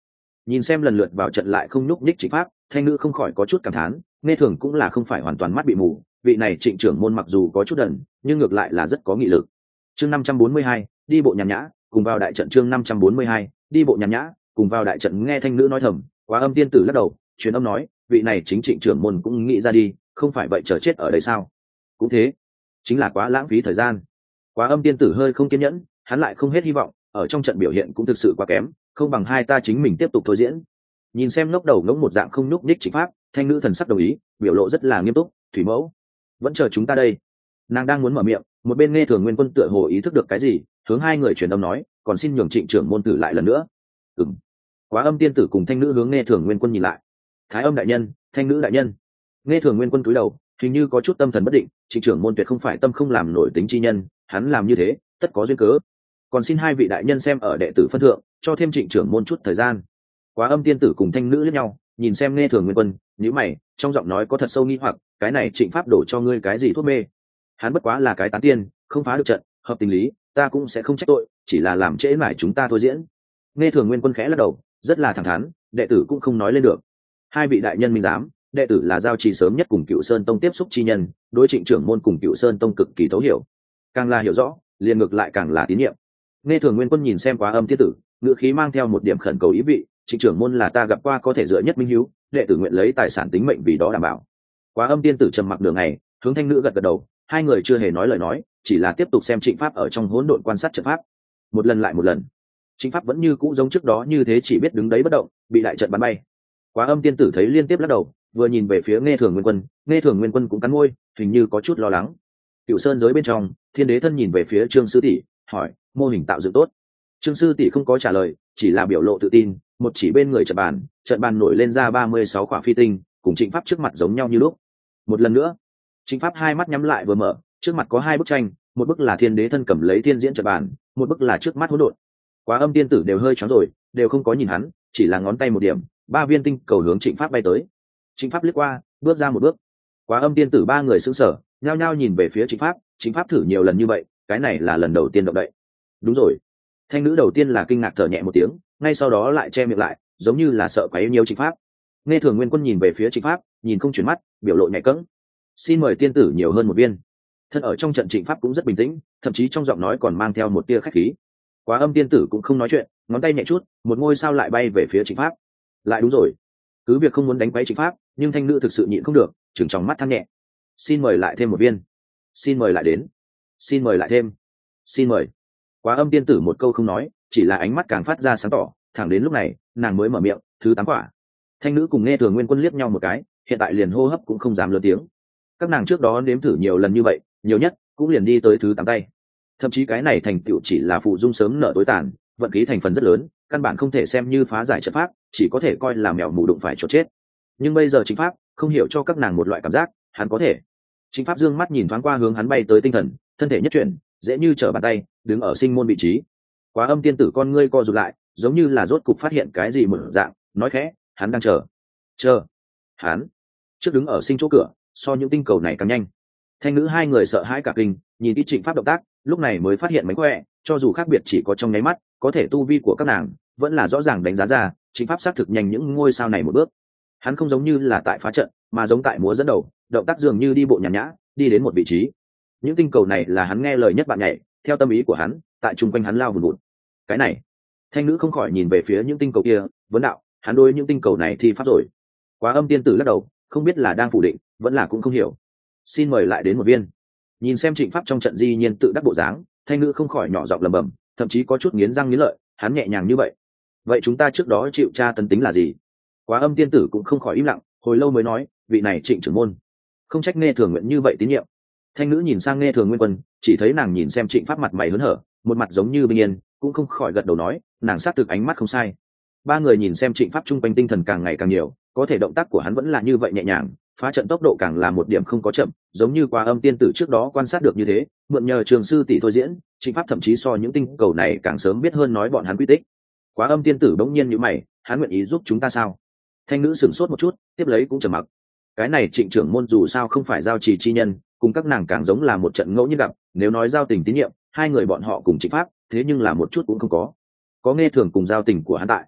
Nhìn xem lần lượt vào trận lại không nhúc nhích Trịnh Pháp, Thanh Nữ không khỏi có chút cảm thán, nghe thường cũng là không phải hoàn toàn mắt bị mù, vị này Trịnh trưởng môn mặc dù có chút đần, nhưng ngược lại là rất có nghị lực. Chương năm trăm bốn mươi hai, đi bộ nhàn nhã, cùng vào đại trận. Chương năm trăm bốn mươi hai, đi bộ nhàn nhã, cùng vào đại trận. Nghe Thanh Nữ nói thầm, Quá Âm tiên tử lắc đầu, truyền âm nói, vị này chính Trịnh trưởng môn cũng nghĩ ra đi, không phải vậy chờ chết ở đây sao? Cũng thế, chính là quá lãng phí thời gian. Quá Âm tiên tử hơi không kiên nhẫn, hắn lại không hết hy vọng, ở trong trận biểu hiện cũng thực sự quá kém, không bằng hai ta chính mình tiếp tục thôi diễn. Nhìn xem ngốc đầu ngốc một dạng không nhúc nhích Trịnh Pháp, Thanh Nữ thần sắc đồng ý, biểu lộ rất là nghiêm túc. Thủy mẫu, vẫn chờ chúng ta đây. Nàng đang muốn mở miệng, một bên Nghe Thường Nguyên Quân tựa hồ ý thức được cái gì, hướng hai người truyền âm nói, còn xin nhường Trịnh trưởng môn tử lại lần nữa. Ừm. Quá Âm tiên tử cùng Thanh Nữ hướng Nghe Thường Nguyên Quân nhìn lại. Thái Âm đại nhân, Thanh Nữ đại nhân. Nghe Thường Nguyên Quân cúi đầu, hình như có chút tâm thần bất định. Trịnh trưởng môn tuyệt không phải tâm không làm nổi tính chi nhân, hắn làm như thế tất có duyên cớ, còn xin hai vị đại nhân xem ở đệ tử phân thượng, cho thêm Trịnh trưởng môn chút thời gian. Quá Âm tiên tử cùng Thanh Nữ liếc nhau, nhìn xem Nghe Thường Nguyên Quân, nhíu mày, trong giọng nói có thật sâu nghi hoặc, cái này Trịnh Pháp đổ cho ngươi cái gì thuốc mê? Hắn bất quá là cái tán tiên, không phá được trận, hợp tình lý, ta cũng sẽ không trách tội, chỉ là làm trễ mãi chúng ta thôi diễn. Nghe Thường Nguyên Quân khẽ lắc đầu, rất là thẳng thắn, đệ tử cũng không nói lên được. Hai vị đại nhân minh giám, đệ tử là giao trì sớm nhất cùng Cựu Sơn Tông tiếp xúc chi nhân, đối Trịnh trưởng môn cùng Cựu Sơn Tông cực kỳ thấu hiểu, càng là hiểu rõ, liền ngược lại càng là tín nhiệm. Nghe Thường Nguyên Quân nhìn xem Quá Âm tiên tử, ngữ khí mang theo một điểm khẩn cầu ý vị, Trịnh trưởng môn là ta gặp qua có thể dựa nhất minh hiếu, đệ tử nguyện lấy tài sản tính mệnh vì đó đảm bảo. Quá Âm tiên tử trầm mặc đường này, hướng Thanh Nữ gật gật đầu, hai người chưa hề nói lời nói, chỉ là tiếp tục xem Trịnh Pháp ở trong hỗn độn quan sát trận pháp. Một lần lại một lần, Trịnh Pháp vẫn như cũ giống trước đó như thế, chỉ biết đứng đấy bất động, bị đại trận bắn bay. Quá Âm tiên tử thấy liên tiếp lắc đầu, vừa nhìn về phía Nghe Thường Nguyên Quân, Nghe Thường Nguyên Quân cũng cắn môi, hình như có chút lo lắng. Cựu Sơn giới bên trong, Thiên Đế thân nhìn về phía Trương sư tỷ, hỏi, mô hình tạo dựng tốt? Trương sư tỷ không có trả lời, chỉ là biểu lộ tự tin, một chỉ bên người trận bàn, trận bàn nổi lên ra ba mươi sáu quả phi tinh, cùng Trịnh Pháp trước mặt giống nhau như lúc. Một lần nữa, Trịnh Pháp hai mắt nhắm lại vừa mở, trước mặt có hai bức tranh, một bức là Thiên Đế thân cầm lấy thiên diễn trận bàn, một bức là trước mắt hỗn độn. Quá Âm tiên tử đều hơi chóng rồi, đều không có nhìn hắn, chỉ là ngón tay một điểm, ba viên tinh cầu hướng Trịnh Pháp bay tới. Trịnh Pháp liếc qua, bước ra một bước. Quá Âm tiên tử ba người sững sờ, nhao nhao nhìn về phía Trịnh Pháp. Trịnh Pháp thử nhiều lần như vậy, cái này là lần đầu tiên động đậy. Đúng rồi. Thanh Nữ đầu tiên là kinh ngạc thở nhẹ một tiếng, ngay sau đó lại che miệng lại, giống như là sợ quấy nhiều Trịnh Pháp. Nghe Thường Nguyên Quân nhìn về phía Trịnh Pháp, nhìn không chuyển mắt, biểu lộ nhạy cẫng. Xin mời tiên tử nhiều hơn một viên. Thân ở trong trận Trịnh Pháp cũng rất bình tĩnh, thậm chí trong giọng nói còn mang theo một tia khách khí. Quá Âm tiên tử cũng không nói chuyện, ngón tay nhẹ chút, một ngôi sao lại bay về phía Trịnh Pháp. Lại đúng rồi. Cứ việc không muốn đánh quấy Trịnh Pháp, nhưng Thanh Nữ thực sự nhịn không được, trừng tròng mắt than nhẹ. Xin mời lại thêm một viên. Xin mời lại đến. Xin mời lại thêm. Xin mời. Quá Âm tiên tử một câu không nói, chỉ là ánh mắt càng phát ra sáng tỏ, thẳng đến lúc này, nàng mới mở miệng, thứ tám quả. Thanh Nữ cùng Nghe Thường Nguyên Quân liếc nhau một cái, hiện tại liền hô hấp cũng không dám lớn tiếng. Các nàng trước đó nếm thử nhiều lần như vậy, nhiều nhất cũng liền đi tới thứ tám tay. Thậm chí cái này thành tựu chỉ là phụ dung sớm nở tối tàn, vận khí thành phần rất lớn, căn bản không thể xem như phá giải trận pháp, chỉ có thể coi là mèo mù đụng phải chỗ chết. Nhưng bây giờ Trịnh Pháp không hiểu cho các nàng một loại cảm giác, hắn có thể. Trịnh Pháp dương mắt nhìn thoáng qua hướng hắn bay tới tinh thần, thân thể nhất chuyển, dễ như trở bàn tay, đứng ở sinh môn vị trí. Quá Âm tiên tử con ngươi co rụt lại, giống như là rốt cục phát hiện cái gì mở dạng, nói khẽ, hắn đang chờ. Chờ. Hắn. Trước đứng ở sinh chỗ cửa, so những tinh cầu này càng nhanh. Thanh Nữ hai người sợ hãi cả kinh, nhìn đi Trịnh Pháp động tác, lúc này mới phát hiện mánh khỏe, cho dù khác biệt chỉ có trong nháy mắt, có thể tu vi của các nàng vẫn là rõ ràng đánh giá ra, Trịnh Pháp xác thực nhanh những ngôi sao này một bước. Hắn không giống như là tại phá trận, mà giống tại múa dẫn đầu, động tác dường như đi bộ nhàn nhã, đi đến một vị trí. Những tinh cầu này là hắn nghe lời nhất bạn nhảy, theo tâm ý của hắn, tại chung quanh hắn lao vùn vụt. Cái này, Thanh Nữ không khỏi nhìn về phía những tinh cầu kia, vấn đạo, hắn đối những tinh cầu này thì pháp rồi. Quá Âm tiên tử lắc đầu, không biết là đang phủ định, vẫn là cũng không hiểu. Xin mời lại đến một viên. Nhìn xem Trịnh Pháp trong trận di nhiên tự đắc bộ dáng, Thanh Nữ không khỏi nhỏ giọng lẩm bẩm, thậm chí có chút nghiến răng nghiến lợi, hắn nhẹ nhàng như vậy. Vậy chúng ta trước đó chịu tra tấn tính là gì? Quá Âm tiên tử cũng không khỏi im lặng, hồi lâu mới nói, vị này Trịnh trưởng môn, không trách Nghe Thường nguyện như vậy tín nhiệm. Thanh Nữ nhìn sang Nghe Thường Nguyên Quân, chỉ thấy nàng nhìn xem Trịnh Pháp mặt mày hớn hở, một mặt giống như bình yên, cũng không khỏi gật đầu nói, nàng sát thực ánh mắt không sai. Ba người nhìn xem Trịnh Pháp trung quanh tinh thần càng ngày càng nhiều, có thể động tác của hắn vẫn là như vậy nhẹ nhàng, phá trận tốc độ càng là một điểm không có chậm, giống như Quá Âm tiên tử trước đó quan sát được như thế, mượn nhờ Trường sư tỷ thôi diễn, Trịnh Pháp thậm chí so những tinh cầu này càng sớm biết hơn nói bọn hắn quy tích. Quá Âm tiên tử bỗng nhiên nhíu mày, hắn nguyện ý giúp chúng ta sao? Thanh Nữ sửng sốt một chút, tiếp lấy cũng trầm mặc. Cái này Trịnh trưởng môn dù sao không phải giao trì chi nhân, cùng các nàng càng giống là một trận ngẫu nhiên gặp, nếu nói giao tình tín nhiệm, hai người bọn họ cùng Trịnh Pháp, thế nhưng là một chút cũng không có. Có Nghe Thường cùng giao tình của hắn tại.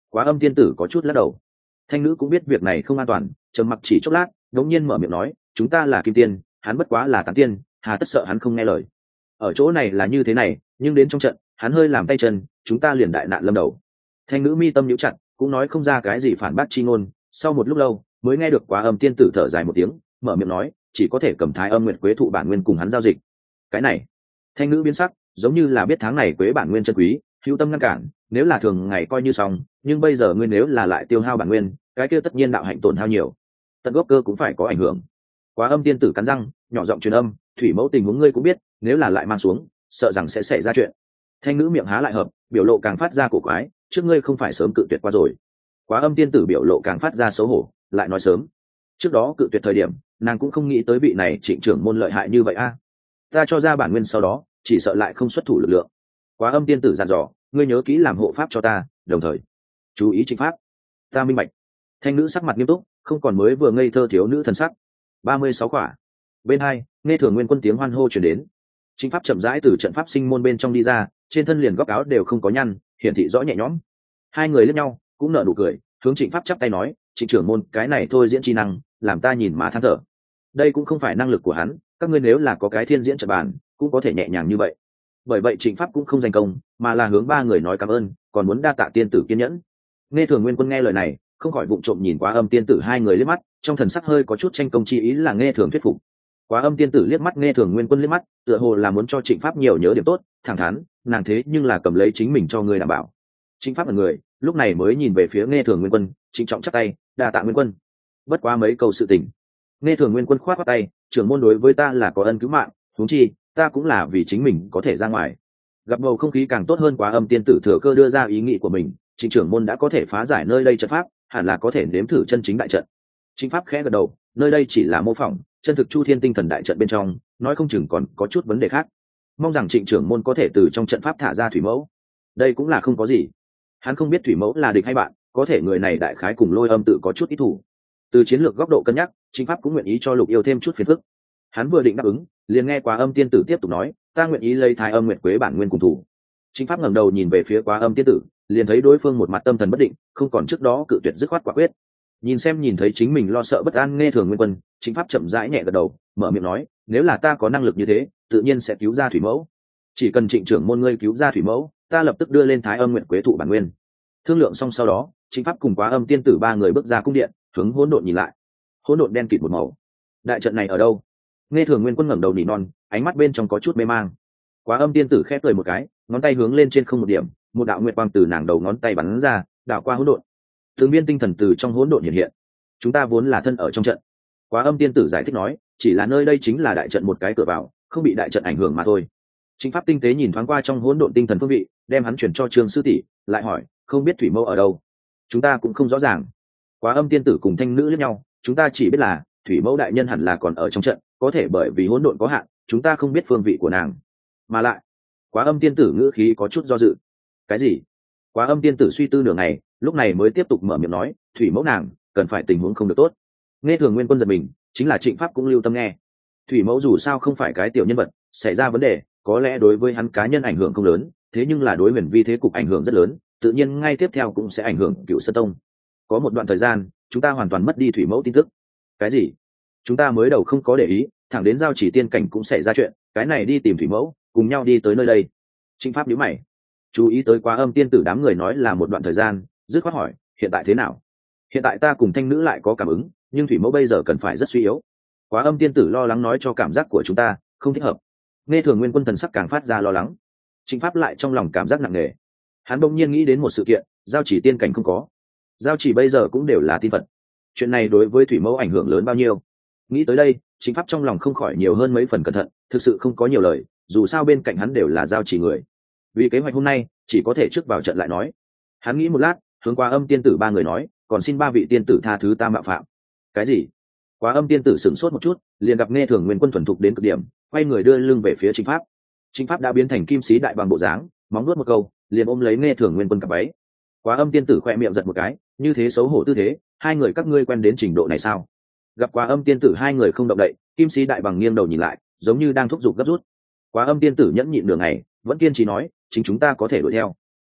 Quá âm tiên tử có chút lắc đầu. Thanh nữ cũng biết việc này không an toàn, trầm mặc chỉ chốc lát đống nhiên mở miệng nói, chúng ta là kim tiên, hắn bất quá là tán tiên, hà tất sợ hắn không nghe lời. Ở chỗ này là như thế này, nhưng đến trong trận hắn hơi làm tay chân, chúng ta liền đại nạn lâm đầu. Thanh nữ mi tâm nhíu chặt, cũng nói không ra cái gì phản bác chi ngôn. Sau một lúc lâu mới nghe được Quá âm tiên tử thở dài một tiếng, mở miệng nói, chỉ có thể cầm thái âm nguyệt quế thụ bản nguyên cùng hắn giao dịch. Cái này, thanh nữ biến sắc, giống như là biết tháng này quế bản nguyên chân quý, hữu tâm ngăn cản. Nếu là thường ngày coi như xong, nhưng bây giờ ngươi nếu là lại tiêu hao bản nguyên, cái kia tất nhiên đạo hạnh tổn hao nhiều, tận gốc cơ cũng phải có ảnh hưởng. Quá âm tiên tử cắn răng nhỏ giọng truyền âm, thủy mẫu tình huống ngươi cũng biết, nếu là lại mang xuống, sợ rằng sẽ xảy ra chuyện. Thanh nữ miệng há lại hợp, biểu lộ càng phát ra cổ quái, trước ngươi không phải sớm cự tuyệt qua rồi. Quá âm tiên tử biểu lộ càng phát ra xấu hổ, lại nói sớm, trước đó cự tuyệt thời điểm nàng cũng không nghĩ tới vị này trịnh trưởng môn lợi hại như vậy a. Ta cho ra bản nguyên sau đó chỉ sợ lại không xuất thủ lực lượng. Quá âm tiên tử dặn dò, ngươi nhớ kỹ làm hộ pháp cho ta, đồng thời chú ý chính pháp. Ta minh bạch. Thanh nữ sắc mặt nghiêm túc, không còn mới vừa ngây thơ thiếu nữ thần sắc. Ba mươi sáu quả. Bên hai nghe thường nguyên quân tiếng hoan hô chuyển đến. Chính pháp chậm rãi từ trận pháp sinh môn bên trong đi ra, trên thân liền góc áo đều không có nhăn, hiển thị rõ nhẹ nhõm. Hai người liếc nhau cũng nở nụ cười, hướng Trịnh Pháp chắp tay nói, Trịnh trưởng môn, cái này thôi diễn chi năng làm ta nhìn mà than thở. Đây cũng không phải năng lực của hắn, các ngươi nếu là có cái thiên diễn trận bàn cũng có thể nhẹ nhàng như vậy. Bởi vậy Trịnh Pháp cũng không giành công, mà là hướng ba người nói cảm ơn, còn muốn đa tạ tiên tử kiên nhẫn. Nghe thường nguyên quân nghe lời này không khỏi vụng trộm nhìn Quá âm tiên tử hai người liếc mắt, trong thần sắc hơi có chút tranh công chi ý, là nghe thường thuyết phục. Quá âm tiên tử liếc mắt nghe thường nguyên quân liếc mắt, tựa hồ là muốn cho Trịnh Pháp nhiều nhớ điểm tốt, thẳng thắn, nàng thế nhưng là cầm lấy chính mình cho người đảm bảo. Trịnh Pháp là người lúc này mới nhìn về phía nghe thường nguyên quân, trịnh trọng chắp tay, đa tạ nguyên quân. Bất quá mấy câu sự tình. Nghe thường nguyên quân khoát khoát tay, trưởng môn đối với ta là có ân cứu mạng, huống chi ta cũng là vì chính mình có thể ra ngoài. Gặp bầu không khí càng tốt hơn, Quá âm tiên tử thừa cơ đưa ra ý nghĩ của mình, trịnh trưởng môn đã có thể phá giải nơi đây trận pháp, hẳn là có thể nếm thử chân chính đại trận. Trịnh Pháp khẽ gật đầu, nơi đây chỉ là mô phỏng, chân thực chu thiên tinh thần đại trận bên trong, nói không chừng còn có chút vấn đề khác. Mong rằng trịnh trưởng môn có thể từ trong trận pháp thả ra thủy mẫu. Đây cũng là không có gì. Hắn không biết thủy mẫu là địch hay bạn, có thể người này đại khái cùng Lôi Âm tự có chút ít thủ. Từ chiến lược góc độ cân nhắc, Trịnh Pháp cũng nguyện ý cho Lục Yêu thêm chút phiền phức. Hắn vừa định đáp ứng, liền nghe Quá âm tiên tử tiếp tục nói, ta nguyện ý lấy thái âm nguyệt quế bản nguyên cùng thủ. Trịnh Pháp ngẩng đầu nhìn về phía Quá âm tiên tử, liền thấy đối phương một mặt tâm thần bất định, không còn trước đó cự tuyệt dứt khoát quả quyết. Nhìn xem nhìn thấy chính mình lo sợ bất an nghe thường nguyên quân, Trịnh Pháp chậm rãi nhẹ gật đầu, mở miệng nói, nếu là ta có năng lực như thế, tự nhiên sẽ cứu ra thủy mẫu. Chỉ cần Trịnh trưởng môn ngươi cứu ra thủy mẫu, ta lập tức đưa lên thái âm nguyệt quế thụ bản nguyên. Thương lượng xong sau đó, Trịnh Pháp cùng Quá âm tiên tử ba người bước ra cung điện, hướng hỗn độn nhìn lại. Hỗn độn đen kịt một màu. Đại trận này ở đâu? Nghe thường nguyên quân ngẩng đầu nỉ non, ánh mắt bên trong có chút mê mang. Quá âm tiên tử khẽ cười một cái, ngón tay hướng lên trên không một điểm, một đạo nguyệt quang từ nàng đầu ngón tay bắn ra, đảo qua hỗn độn. Từng viên tinh thần từ trong hỗn độn hiện hiện. Chúng ta vốn là thân ở trong trận. Quá âm tiên tử giải thích nói, chỉ là nơi đây chính là đại trận một cái cửa vào, không bị đại trận ảnh hưởng mà thôi. Trịnh Pháp tinh tế nhìn thoáng qua trong hỗn độn tinh thần phương vị, đem hắn chuyển cho Trương sư tỷ, lại hỏi, không biết thủy mẫu ở đâu? Chúng ta cũng không rõ ràng. Quá âm tiên tử cùng thanh nữ liếc nhau, chúng ta chỉ biết là thủy mẫu đại nhân hẳn là còn ở trong trận, có thể bởi vì hỗn độn có hạn, chúng ta không biết phương vị của nàng. Mà lại, Quá âm tiên tử ngữ khí có chút do dự. Cái gì? Quá âm tiên tử suy tư nửa ngày, lúc này mới tiếp tục mở miệng nói, thủy mẫu nàng cần phải tình huống không được tốt. Nghe thường nguyên quân giật mình, chính là Trịnh Pháp cũng lưu tâm nghe. Thủy mẫu dù sao không phải cái tiểu nhân vật, xảy ra vấn đề có lẽ đối với hắn cá nhân ảnh hưởng không lớn, thế nhưng là đối huyền vi thế cục ảnh hưởng rất lớn, tự nhiên ngay tiếp theo cũng sẽ ảnh hưởng Cựu Sơn Tông. Có một đoạn thời gian chúng ta hoàn toàn mất đi thủy mẫu tin tức. Cái gì? Chúng ta mới đầu không có để ý, thẳng đến giao chỉ tiên cảnh cũng xảy ra chuyện, cái này đi tìm thủy mẫu, cùng nhau đi tới nơi đây. Trịnh Pháp nhíu mày, chú ý tới Quá âm tiên tử đám người nói là một đoạn thời gian, dứt khoát hỏi, hiện tại thế nào? Hiện tại ta cùng thanh nữ lại có cảm ứng, nhưng thủy mẫu bây giờ cần phải rất suy yếu. Quá âm tiên tử lo lắng nói, cho cảm giác của chúng ta không thích hợp. Nghe thường nguyên quân thần sắc càng phát ra lo lắng. Trịnh Pháp lại trong lòng cảm giác nặng nề. Hắn bỗng nhiên nghĩ đến một sự kiện, giao chỉ tiên cảnh không có, giao chỉ bây giờ cũng đều là tin phật, chuyện này đối với thủy mẫu ảnh hưởng lớn bao nhiêu? Nghĩ tới đây, Trịnh Pháp trong lòng không khỏi nhiều hơn mấy phần cẩn thận, thực sự không có nhiều lời, dù sao bên cạnh hắn đều là giao chỉ người. Vì kế hoạch hôm nay chỉ có thể trước vào trận lại nói. Hắn nghĩ một lát, hướng Quá âm tiên tử ba người nói, còn xin ba vị tiên tử tha thứ ta mạo phạm. Cái gì? Quá âm tiên tử sửng sốt một chút, liền gặp nghe thường nguyên quân thuần thục đến cực điểm, quay người đưa lưng về phía Trịnh Pháp. Trịnh Pháp đã biến thành kim sĩ đại bằng bộ dáng, móng nuốt một câu, liền ôm lấy nghe thường nguyên quân cặp váy. Quá âm tiên tử khoe miệng giật một cái, như thế xấu hổ tư thế, hai người các ngươi quen đến trình độ này sao? Gặp Quá âm tiên tử hai người không động đậy, kim sĩ đại bằng nghiêng đầu nhìn lại, giống như đang thúc giục gấp rút. Quá âm tiên tử nhẫn nhịn nửa ngày, vẫn kiên trì nói, chính chúng ta có thể đuổi theo.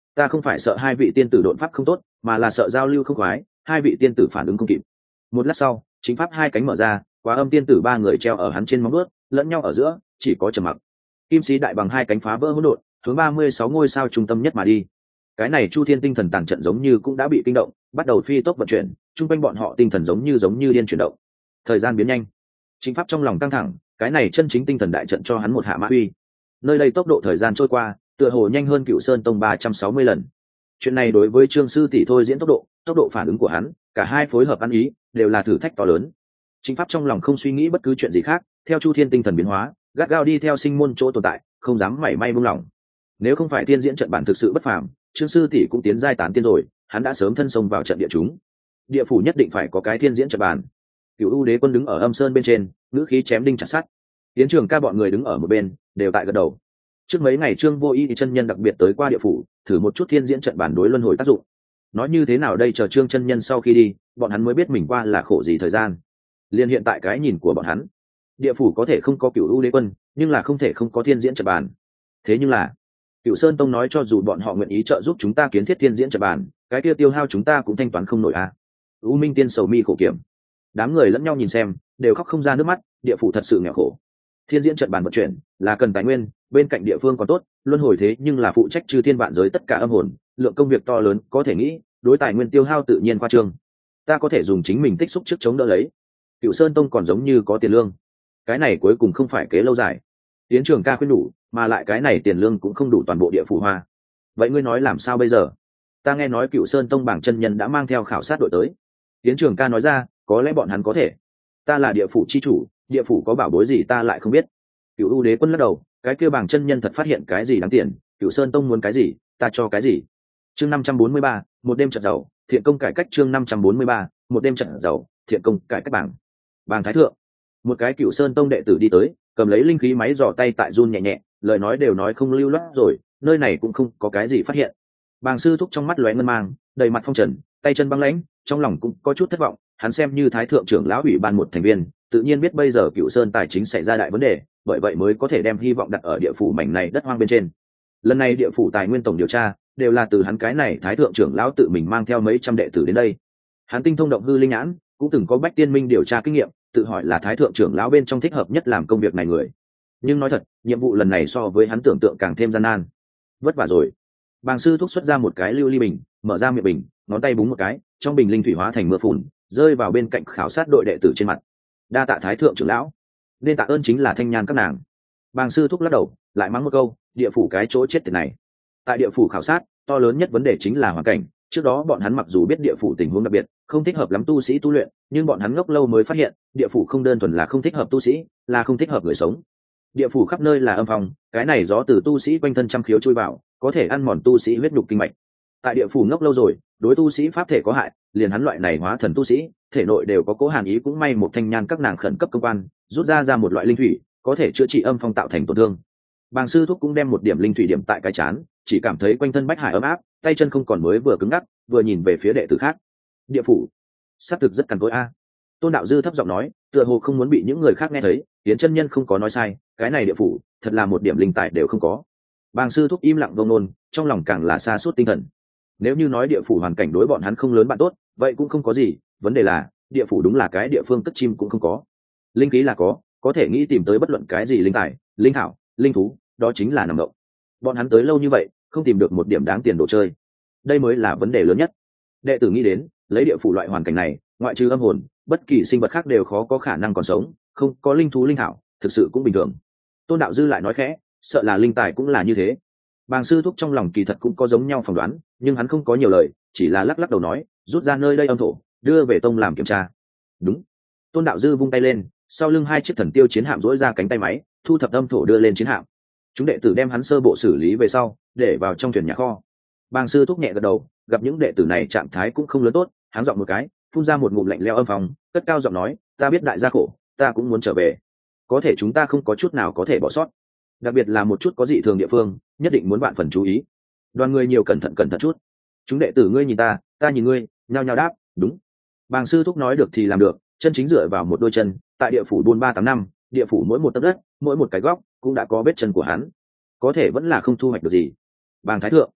ta không phải sợ hai vị tiên tử đột pháp không tốt, mà là sợ giao lưu không khoái, hai vị tiên tử phản ứng không kịp. Một lát sau, chính pháp hai cánh mở ra, Quá Âm tiên tử ba người treo ở hắn trên móng vuốt, lẫn nhau ở giữa chỉ có trầm mặc. Kim sĩ đại bằng hai cánh phá vỡ hỗn độn, hướng ba mươi sáu ngôi sao trung tâm nhất mà đi. Cái này Chu Thiên tinh thần tàng trận giống như cũng đã bị kinh động, bắt đầu phi tốc vận chuyển, trung quanh bọn họ tinh thần giống như giống như điên chuyển động. Thời gian biến nhanh, chính pháp trong lòng căng thẳng, cái này chân chính tinh thần đại trận cho hắn một hạ mã uy. Nơi đây tốc độ thời gian trôi qua, tựa hồ nhanh hơn Cựu Sơn Tông ba trăm sáu mươi lần. Chuyện này đối với Trương sư tỷ thôi diễn tốc độ, tốc độ phản ứng của hắn, cả hai phối hợp ăn ý, đều là thử thách to lớn. Chính pháp trong lòng không suy nghĩ bất cứ chuyện gì khác, theo Chu Thiên tinh thần biến hóa, gắt gao đi theo sinh môn chỗ tồn tại, không dám mảy may buông lỏng. Nếu không phải thiên diễn trận bản thực sự bất phàm, Trương sư tỷ cũng tiến giai tán tiên rồi, hắn đã sớm thân xông vào trận địa chúng. Địa phủ nhất định phải có cái thiên diễn trận bản. Cửu U Đế Quân đứng ở âm sơn bên trên, ngữ khí chém đinh chặt sắt. Tiến Trường Ca bọn người đứng ở một bên, đều tại gật đầu. Trước mấy ngày Trương Vô Y chân nhân đặc biệt tới qua địa phủ, thử một chút thiên diễn trận bản đối luân hồi tác dụng. Nói như thế nào đây, chờ Trương chân nhân sau khi đi, bọn hắn mới biết mình qua là khổ gì thời gian. Liên hiện tại cái nhìn của bọn hắn, địa phủ có thể không có Cửu U Đế Quân, nhưng là không thể không có thiên diễn trận bản. Thế nhưng là Cửu Sơn Tông nói cho dù bọn họ nguyện ý trợ giúp chúng ta kiến thiết thiên diễn trận bản, cái kia tiêu hao chúng ta cũng thanh toán không nổi à. U Minh Tiên sầu mi khổ kiểm. Đám người lẫn nhau nhìn xem, đều khóc không ra nước mắt, địa phủ thật sự nghèo khổ. Thiên diễn trận bản vận chuyển là cần tài nguyên, bên cạnh địa phương còn tốt, luân hồi thế nhưng là phụ trách chư thiên vạn giới tất cả âm hồn, lượng công việc to lớn, có thể nghĩ, đối tài nguyên tiêu hao tự nhiên qua trương. Ta có thể dùng chính mình tích xúc trước chống đỡ lấy. Cửu Sơn Tông còn giống như có tiền lương. Cái này cuối cùng không phải kế lâu dài. Tiến Trường Ca khuyên đủ, mà lại cái này tiền lương cũng không đủ toàn bộ địa phủ hoa. Vậy ngươi nói làm sao bây giờ? Ta nghe nói Cửu Sơn Tông bảng chân nhân đã mang theo khảo sát đội tới. Tiến Trường Ca nói ra, có lẽ bọn hắn có thể. Ta là địa phủ chi chủ, địa phủ có bảo bối gì ta lại không biết. Cửu U Đế Quân lắc đầu, cái kia bảng chân nhân thật phát hiện cái gì đáng tiền, Cửu Sơn Tông muốn cái gì, ta cho cái gì. Chương năm trăm bốn mươi ba, một đêm trận giàu, thiện công cải cách. Chương năm trăm bốn mươi ba, một đêm trận giàu, thiện công cải cách. Bảng bảng thái thượng, một cái Cửu Sơn Tông đệ tử đi tới, cầm lấy linh khí máy dò tay tại run nhẹ nhẹ, lời nói đều nói không lưu loát rồi, nơi này cũng không có cái gì phát hiện. Bàng sư thúc trong mắt lóe ngân mang, đầy mặt phong trần, tay chân băng lãnh, trong lòng cũng có chút thất vọng. Hắn xem như thái thượng trưởng lão ủy ban một thành viên, tự nhiên biết bây giờ Cửu Sơn tài chính xảy ra đại vấn đề, bởi vậy mới có thể đem hy vọng đặt ở địa phủ mảnh này đất hoang bên trên. Lần này địa phủ tài nguyên tổng điều tra đều là từ hắn cái này thái thượng trưởng lão tự mình mang theo mấy trăm đệ tử đến đây. Hắn tinh thông động hư linh nhãn, cũng từng có bách tiên minh điều tra kinh nghiệm, tự hỏi là thái thượng trưởng lão bên trong thích hợp nhất làm công việc này người. Nhưng nói thật, nhiệm vụ lần này so với hắn tưởng tượng càng thêm gian nan. Vất vả rồi. Bàng sư thúc xuất ra một cái lưu ly bình, mở ra miệng bình, ngón tay búng một cái, trong bình linh thủy hóa thành mưa phùn, rơi vào bên cạnh khảo sát đội đệ tử trên mặt. Đa tạ thái thượng trưởng lão. Nên tạ ơn chính là thanh nhan các nàng. Bàng sư thúc lắc đầu, lại mắng một câu, địa phủ cái chỗ chết tiệt này. Tại địa phủ khảo sát, to lớn nhất vấn đề chính là hoàn cảnh. Trước đó bọn hắn mặc dù biết địa phủ tình huống đặc biệt, không thích hợp lắm tu sĩ tu luyện, nhưng bọn hắn ngốc lâu mới phát hiện, địa phủ không đơn thuần là không thích hợp tu sĩ, là không thích hợp người sống. Địa phủ khắp nơi là âm phong, cái này gió từ tu sĩ quanh thân trăm khiếu chui vào, có thể ăn mòn tu sĩ huyết nhục kinh mạch. Tại địa phủ ngốc lâu rồi, đối tu sĩ pháp thể có hại, liền hắn loại này hóa thần tu sĩ, thể nội đều có cố hàn ý, cũng may một thanh nhan các nàng khẩn cấp công quan, rút ra ra một loại linh thủy, có thể chữa trị âm phong tạo thành tổn thương. Bàng sư thúc cũng đem một điểm linh thủy điểm tại cái chán, chỉ cảm thấy quanh thân bách hải ấm áp, tay chân không còn mới vừa cứng ngắc, vừa nhìn về phía đệ tử khác. Địa phủ xác thực rất cằn cỗi a. Tôn đạo dư thấp giọng nói, tựa hồ không muốn bị những người khác nghe thấy. Tiến chân nhân không có nói sai, cái này địa phủ thật là một điểm linh tài đều không có. Bàng sư thúc im lặng vông nôn, trong lòng càng là xa suốt tinh thần. Nếu như nói địa phủ hoàn cảnh đối bọn hắn không lớn bạn tốt, vậy cũng không có gì. Vấn đề là địa phủ đúng là cái địa phương cất chim cũng không có. Linh khí là có, có thể nghĩ tìm tới bất luận cái gì linh tài, linh thảo, linh thú, đó chính là nằm động. Bọn hắn tới lâu như vậy, không tìm được một điểm đáng tiền đồ chơi, đây mới là vấn đề lớn nhất. Đệ tử nghĩ đến, lấy địa phủ loại hoàn cảnh này, ngoại trừ âm hồn, bất kỳ sinh vật khác đều khó có khả năng còn sống, không có linh thú linh thảo, thực sự cũng bình thường. Tôn đạo dư lại nói khẽ, sợ là linh tài cũng là như thế. Bàng sư thúc trong lòng kỳ thật cũng có giống nhau phỏng đoán, nhưng hắn không có nhiều lời, chỉ là lắc lắc đầu nói, rút ra nơi đây âm thổ, đưa về tông làm kiểm tra. Đúng. Tôn đạo dư vung tay lên, sau lưng hai chiếc thần tiêu chiến hạm dỗi ra cánh tay máy, thu thập âm thổ đưa lên chiến hạm. Chúng đệ tử đem hắn sơ bộ xử lý về sau, để vào trong thuyền nhà kho. Bàng sư thúc nhẹ gật đầu, gặp những đệ tử này trạng thái cũng không lớn tốt, hắn giọng một cái, phun ra một ngụm lạnh lẽo âm phòng, cất cao giọng nói, ta biết đại gia khổ, ta cũng muốn trở về, có thể chúng ta không có chút nào có thể bỏ sót, đặc biệt là một chút có dị thường địa phương, nhất định muốn bạn phần chú ý. Đoàn người nhiều cẩn thận cẩn thận chút. Chúng đệ tử ngươi nhìn ta, ta nhìn ngươi, nhao nhao đáp, đúng. Bàng sư thúc nói được thì làm được, chân chính dựa vào một đôi chân, tại địa phủ buôn ba tám năm, địa phủ mỗi một tấc đất, mỗi một cái góc cũng đã có vết chân của hắn, có thể vẫn là không thu hoạch được gì. Bàng thái thượng,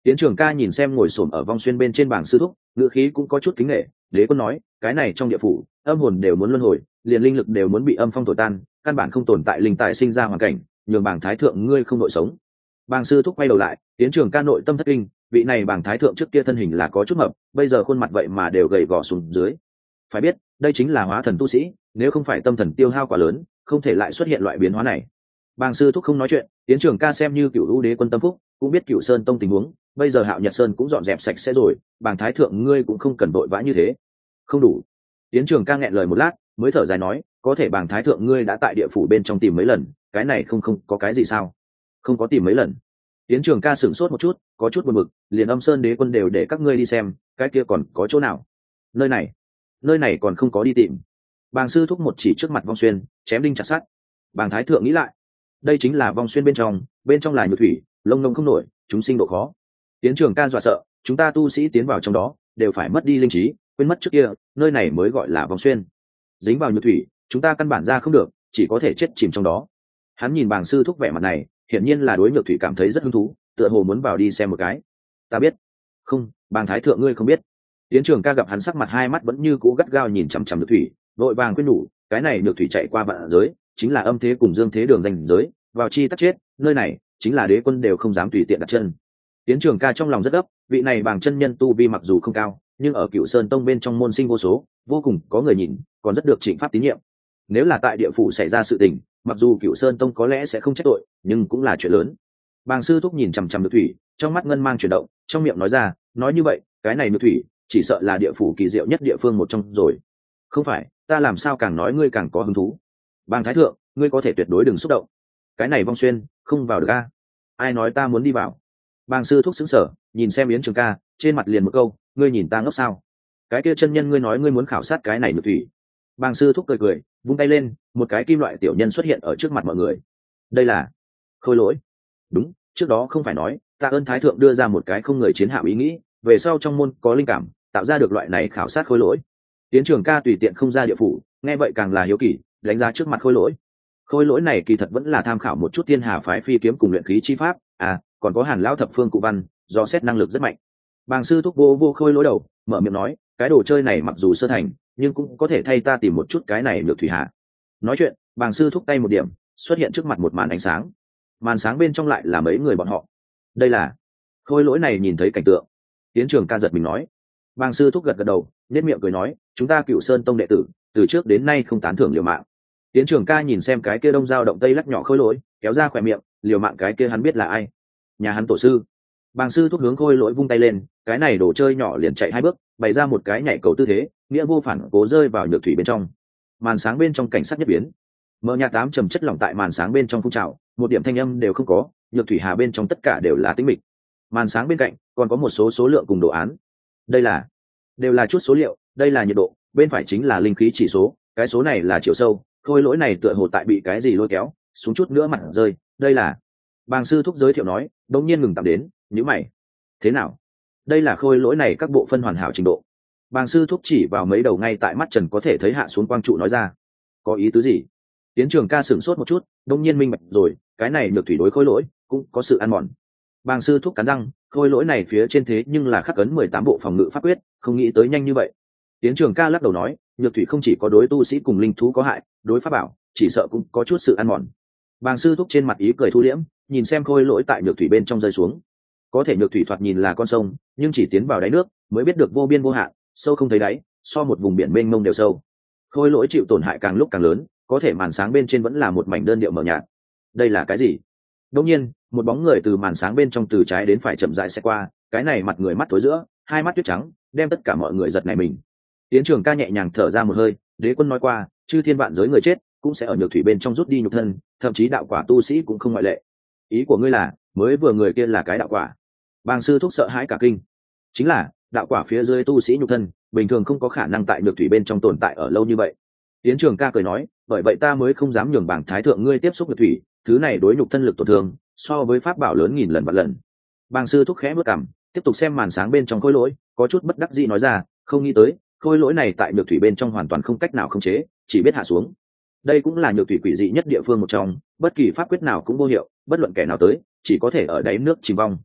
Tiến Trường Ca nhìn xem ngồi xổm ở vong xuyên bên trên bảng sư thúc, ngữ khí cũng có chút kính nể. Đế quân nói, cái này trong địa phủ, âm hồn đều muốn luân hồi, liền linh lực đều muốn bị âm phong thổi tan, căn bản không tồn tại linh tài sinh ra hoàn cảnh, nhường bảng thái thượng ngươi không nội sống. Bàng sư thúc quay đầu lại, Tiến Trường Ca nội tâm thất kinh, vị này bảng thái thượng trước kia thân hình là có chút mập, bây giờ khuôn mặt vậy mà đều gầy gò xuống dưới. Phải biết, đây chính là hóa thần tu sĩ, nếu không phải tâm thần tiêu hao quá lớn, không thể lại xuất hiện loại biến hóa này. Bàng sư thúc không nói chuyện, Tiến Trường Ca xem như cựu ưu đế quân tâm phúc, cũng biết Cựu Sơn tông tình huống, bây giờ Hạo Nhật Sơn cũng dọn dẹp sạch sẽ rồi, bàng thái thượng ngươi cũng không cần vội vã như thế. Không đủ. Tiến Trường Ca nghẹn lời một lát, mới thở dài nói, có thể bàng thái thượng ngươi đã tại địa phủ bên trong tìm mấy lần, cái này không không có cái gì sao? Không có tìm mấy lần. Tiến Trường Ca sửng sốt một chút, có chút buồn bực, liền Âm Sơn đế quân đều để các ngươi đi xem, cái kia còn có chỗ nào? Nơi này, nơi này còn không có đi tìm. Bàng sư thúc một chỉ trước mặt vong xuyên, chém đinh chặt sắt. Bàng thái thượng nghĩ lại, đây chính là vong xuyên bên trong, bên trong là nhược thủy, lông nông không nổi, chúng sinh độ khó. Tiến Trường Ca dọa sợ, chúng ta tu sĩ tiến vào trong đó, đều phải mất đi linh trí, quên mất trước kia, nơi này mới gọi là vong xuyên. Dính vào nhược thủy, chúng ta căn bản ra không được, chỉ có thể chết chìm trong đó. Hắn nhìn bàng sư thúc vẻ mặt này, hiển nhiên là đối nhược thủy cảm thấy rất hứng thú, tựa hồ muốn vào đi xem một cái. Ta biết. Không, bàng thái thượng ngươi không biết. Tiến Trường Ca gặp hắn sắc mặt hai mắt vẫn như cũ gắt gao nhìn chằm chằm nhược thủy, vội vàng khuyên nhủ, cái này nhược thủy chạy qua vạn giới, chính là âm thế cùng dương thế đường danh giới, vào chi tắc chết, nơi này chính là đế quân đều không dám tùy tiện đặt chân. Tiến Trường Ca trong lòng rất gấp, vị này bàng chân nhân tu vi mặc dù không cao, nhưng ở Cựu Sơn tông bên trong môn sinh vô số, vô cùng có người nhìn, còn rất được Trịnh Pháp tín nhiệm. Nếu là tại địa phủ xảy ra sự tình, mặc dù Cựu Sơn tông có lẽ sẽ không trách tội, nhưng cũng là chuyện lớn. Bàng sư thúc nhìn chằm chằm nhược thủy, trong mắt ngân mang chuyển động, trong miệng nói ra, nói như vậy, cái này nhược thủy chỉ sợ là địa phủ kỳ diệu nhất địa phương một trong rồi. Không phải, ta làm sao càng nói ngươi càng có hứng thú. Bàng thái thượng, ngươi có thể tuyệt đối đừng xúc động. Cái này vong xuyên, không vào được a. Ai nói ta muốn đi vào? Bàng sư thúc sững sờ, nhìn xem Yến Trường Ca, trên mặt liền một câu, ngươi nhìn ta ngốc sao? Cái kia chân nhân ngươi nói ngươi muốn khảo sát cái này nhược thủy. Bàng sư thúc cười cười, vung tay lên, một cái kim loại tiểu nhân xuất hiện ở trước mặt mọi người. Đây là Khôi Lỗi. Đúng, trước đó không phải nói, tạ ơn thái thượng đưa ra một cái không người chiến hạm ý nghĩ, về sau trong môn có linh cảm, tạo ra được loại này khảo sát Khôi Lỗi. Tiến Trường Ca tùy tiện không ra địa phủ, nghe vậy càng là hiếu kỳ, đánh giá trước mặt Khôi Lỗi. Khôi Lỗi này kỳ thật vẫn là tham khảo một chút Thiên Hà phái phi kiếm cùng luyện khí chi pháp, à, còn có Hàn lão thập phương cụ văn, do xét năng lực rất mạnh. Bàng sư thúc vô vô Khôi Lỗi đầu, mở miệng nói, cái đồ chơi này mặc dù sơ thành, nhưng cũng có thể thay ta tìm một chút cái này nhược thủy hạ. Nói chuyện, Bàng sư thúc tay một điểm, xuất hiện trước mặt một màn ánh sáng. Màn sáng bên trong lại là mấy người bọn họ. Đây là Khôi Lỗi này nhìn thấy cảnh tượng. Tiến Trường Ca giật mình nói. Bàng sư thúc gật gật đầu, nét miệng cười nói, chúng ta Cựu Sơn tông đệ tử, từ trước đến nay không tán thưởng liều mạng. Tiến Trường Ca nhìn xem cái kia đông dao động tây lắc nhỏ Khôi Lỗi, kéo ra khỏe miệng, liều mạng cái kia hắn biết là ai. Nhà hắn tổ sư. Bàng sư thúc hướng Khôi Lỗi vung tay lên, cái này đồ chơi nhỏ liền chạy hai bước, bày ra một cái nhảy cầu tư thế, nghĩa vô phản cố rơi vào nhược thủy bên trong. Màn sáng bên trong cảnh sắc nhất biến, mờ nhạt tám trầm chất lỏng tại màn sáng bên trong phun trào, một điểm thanh âm đều không có, nhược thủy hà bên trong tất cả đều là tĩnh mịch. Màn sáng bên cạnh còn có một số số lượng cùng đồ án. Đây là đều là chút số liệu, đây là nhiệt độ, bên phải chính là linh khí chỉ số, cái số này là chiều sâu, Khôi Lỗi này tựa hồ tại bị cái gì lôi kéo, xuống chút nữa mặt rơi, đây là. Bàng sư thúc giới thiệu nói, đống nhiên ngừng tạm đến, nhíu mày. Thế nào? Đây là Khôi Lỗi này các bộ phân hoàn hảo trình độ. Bàng sư thúc chỉ vào mấy đầu ngay tại mắt trần có thể thấy hạ xuống quang trụ nói ra. Có ý tứ gì? Tiến Trường Ca sửng sốt một chút, đống nhiên minh bạch rồi, cái này nhược thủy đối Khôi Lỗi cũng có sự ăn mòn. Bàng sư thúc cắn răng, Khôi Lỗi này phía trên thế nhưng là khắc ấn mười tám bộ phòng ngự pháp quyết, không nghĩ tới nhanh như vậy. Tiến Trường Ca lắc đầu nói, nhược thủy không chỉ có đối tu sĩ cùng linh thú có hại, đối pháp bảo chỉ sợ cũng có chút sự ăn mòn. Bàng sư thúc trên mặt ý cười thu liễm, nhìn xem Khôi Lỗi tại nhược thủy bên trong rơi xuống. Có thể nhược thủy thoạt nhìn là con sông, nhưng chỉ tiến vào đáy nước mới biết được vô biên vô hạn, sâu không thấy đáy, so một vùng biển mênh mông đều sâu. Khôi Lỗi chịu tổn hại càng lúc càng lớn, có thể màn sáng bên trên vẫn là một mảnh đơn điệu mờ nhạt. Đây là cái gì? Đột nhiên, một bóng người từ màn sáng bên trong từ trái đến phải chậm rãi sẽ qua, cái này mặt người mắt tối giữa, hai mắt tuyết trắng, đem tất cả mọi người giật nảy mình. Tiến Trường Ca nhẹ nhàng thở ra một hơi, đế quân nói qua, chư thiên vạn giới người chết cũng sẽ ở nhược thủy bên trong rút đi nhục thân, thậm chí đạo quả tu sĩ cũng không ngoại lệ. Ý của ngươi là, mới vừa người kia là cái đạo quả? Bàng sư thúc sợ hãi cả kinh. Chính là, đạo quả phía dưới tu sĩ nhục thân, bình thường không có khả năng tại nhược thủy bên trong tồn tại ở lâu như vậy. Tiến Trường Ca cười nói, bởi vậy ta mới không dám nhường bảng thái thượng ngươi tiếp xúc nhược thủy, thứ này đối nhục thân lực tổn thương, so với pháp bảo lớn nghìn lần vạn lần. Bàng sư thúc khẽ bước cằm, tiếp tục xem màn sáng bên trong Khôi Lỗi, có chút bất đắc dĩ nói ra, không nghĩ tới, Khôi Lỗi này tại nhược thủy bên trong hoàn toàn không cách nào khống chế, chỉ biết hạ xuống. Đây cũng là nhược thủy quỷ dị nhất địa phương một trong, bất kỳ pháp quyết nào cũng vô hiệu, bất luận kẻ nào tới, chỉ có thể ở đáy nước chìm vong.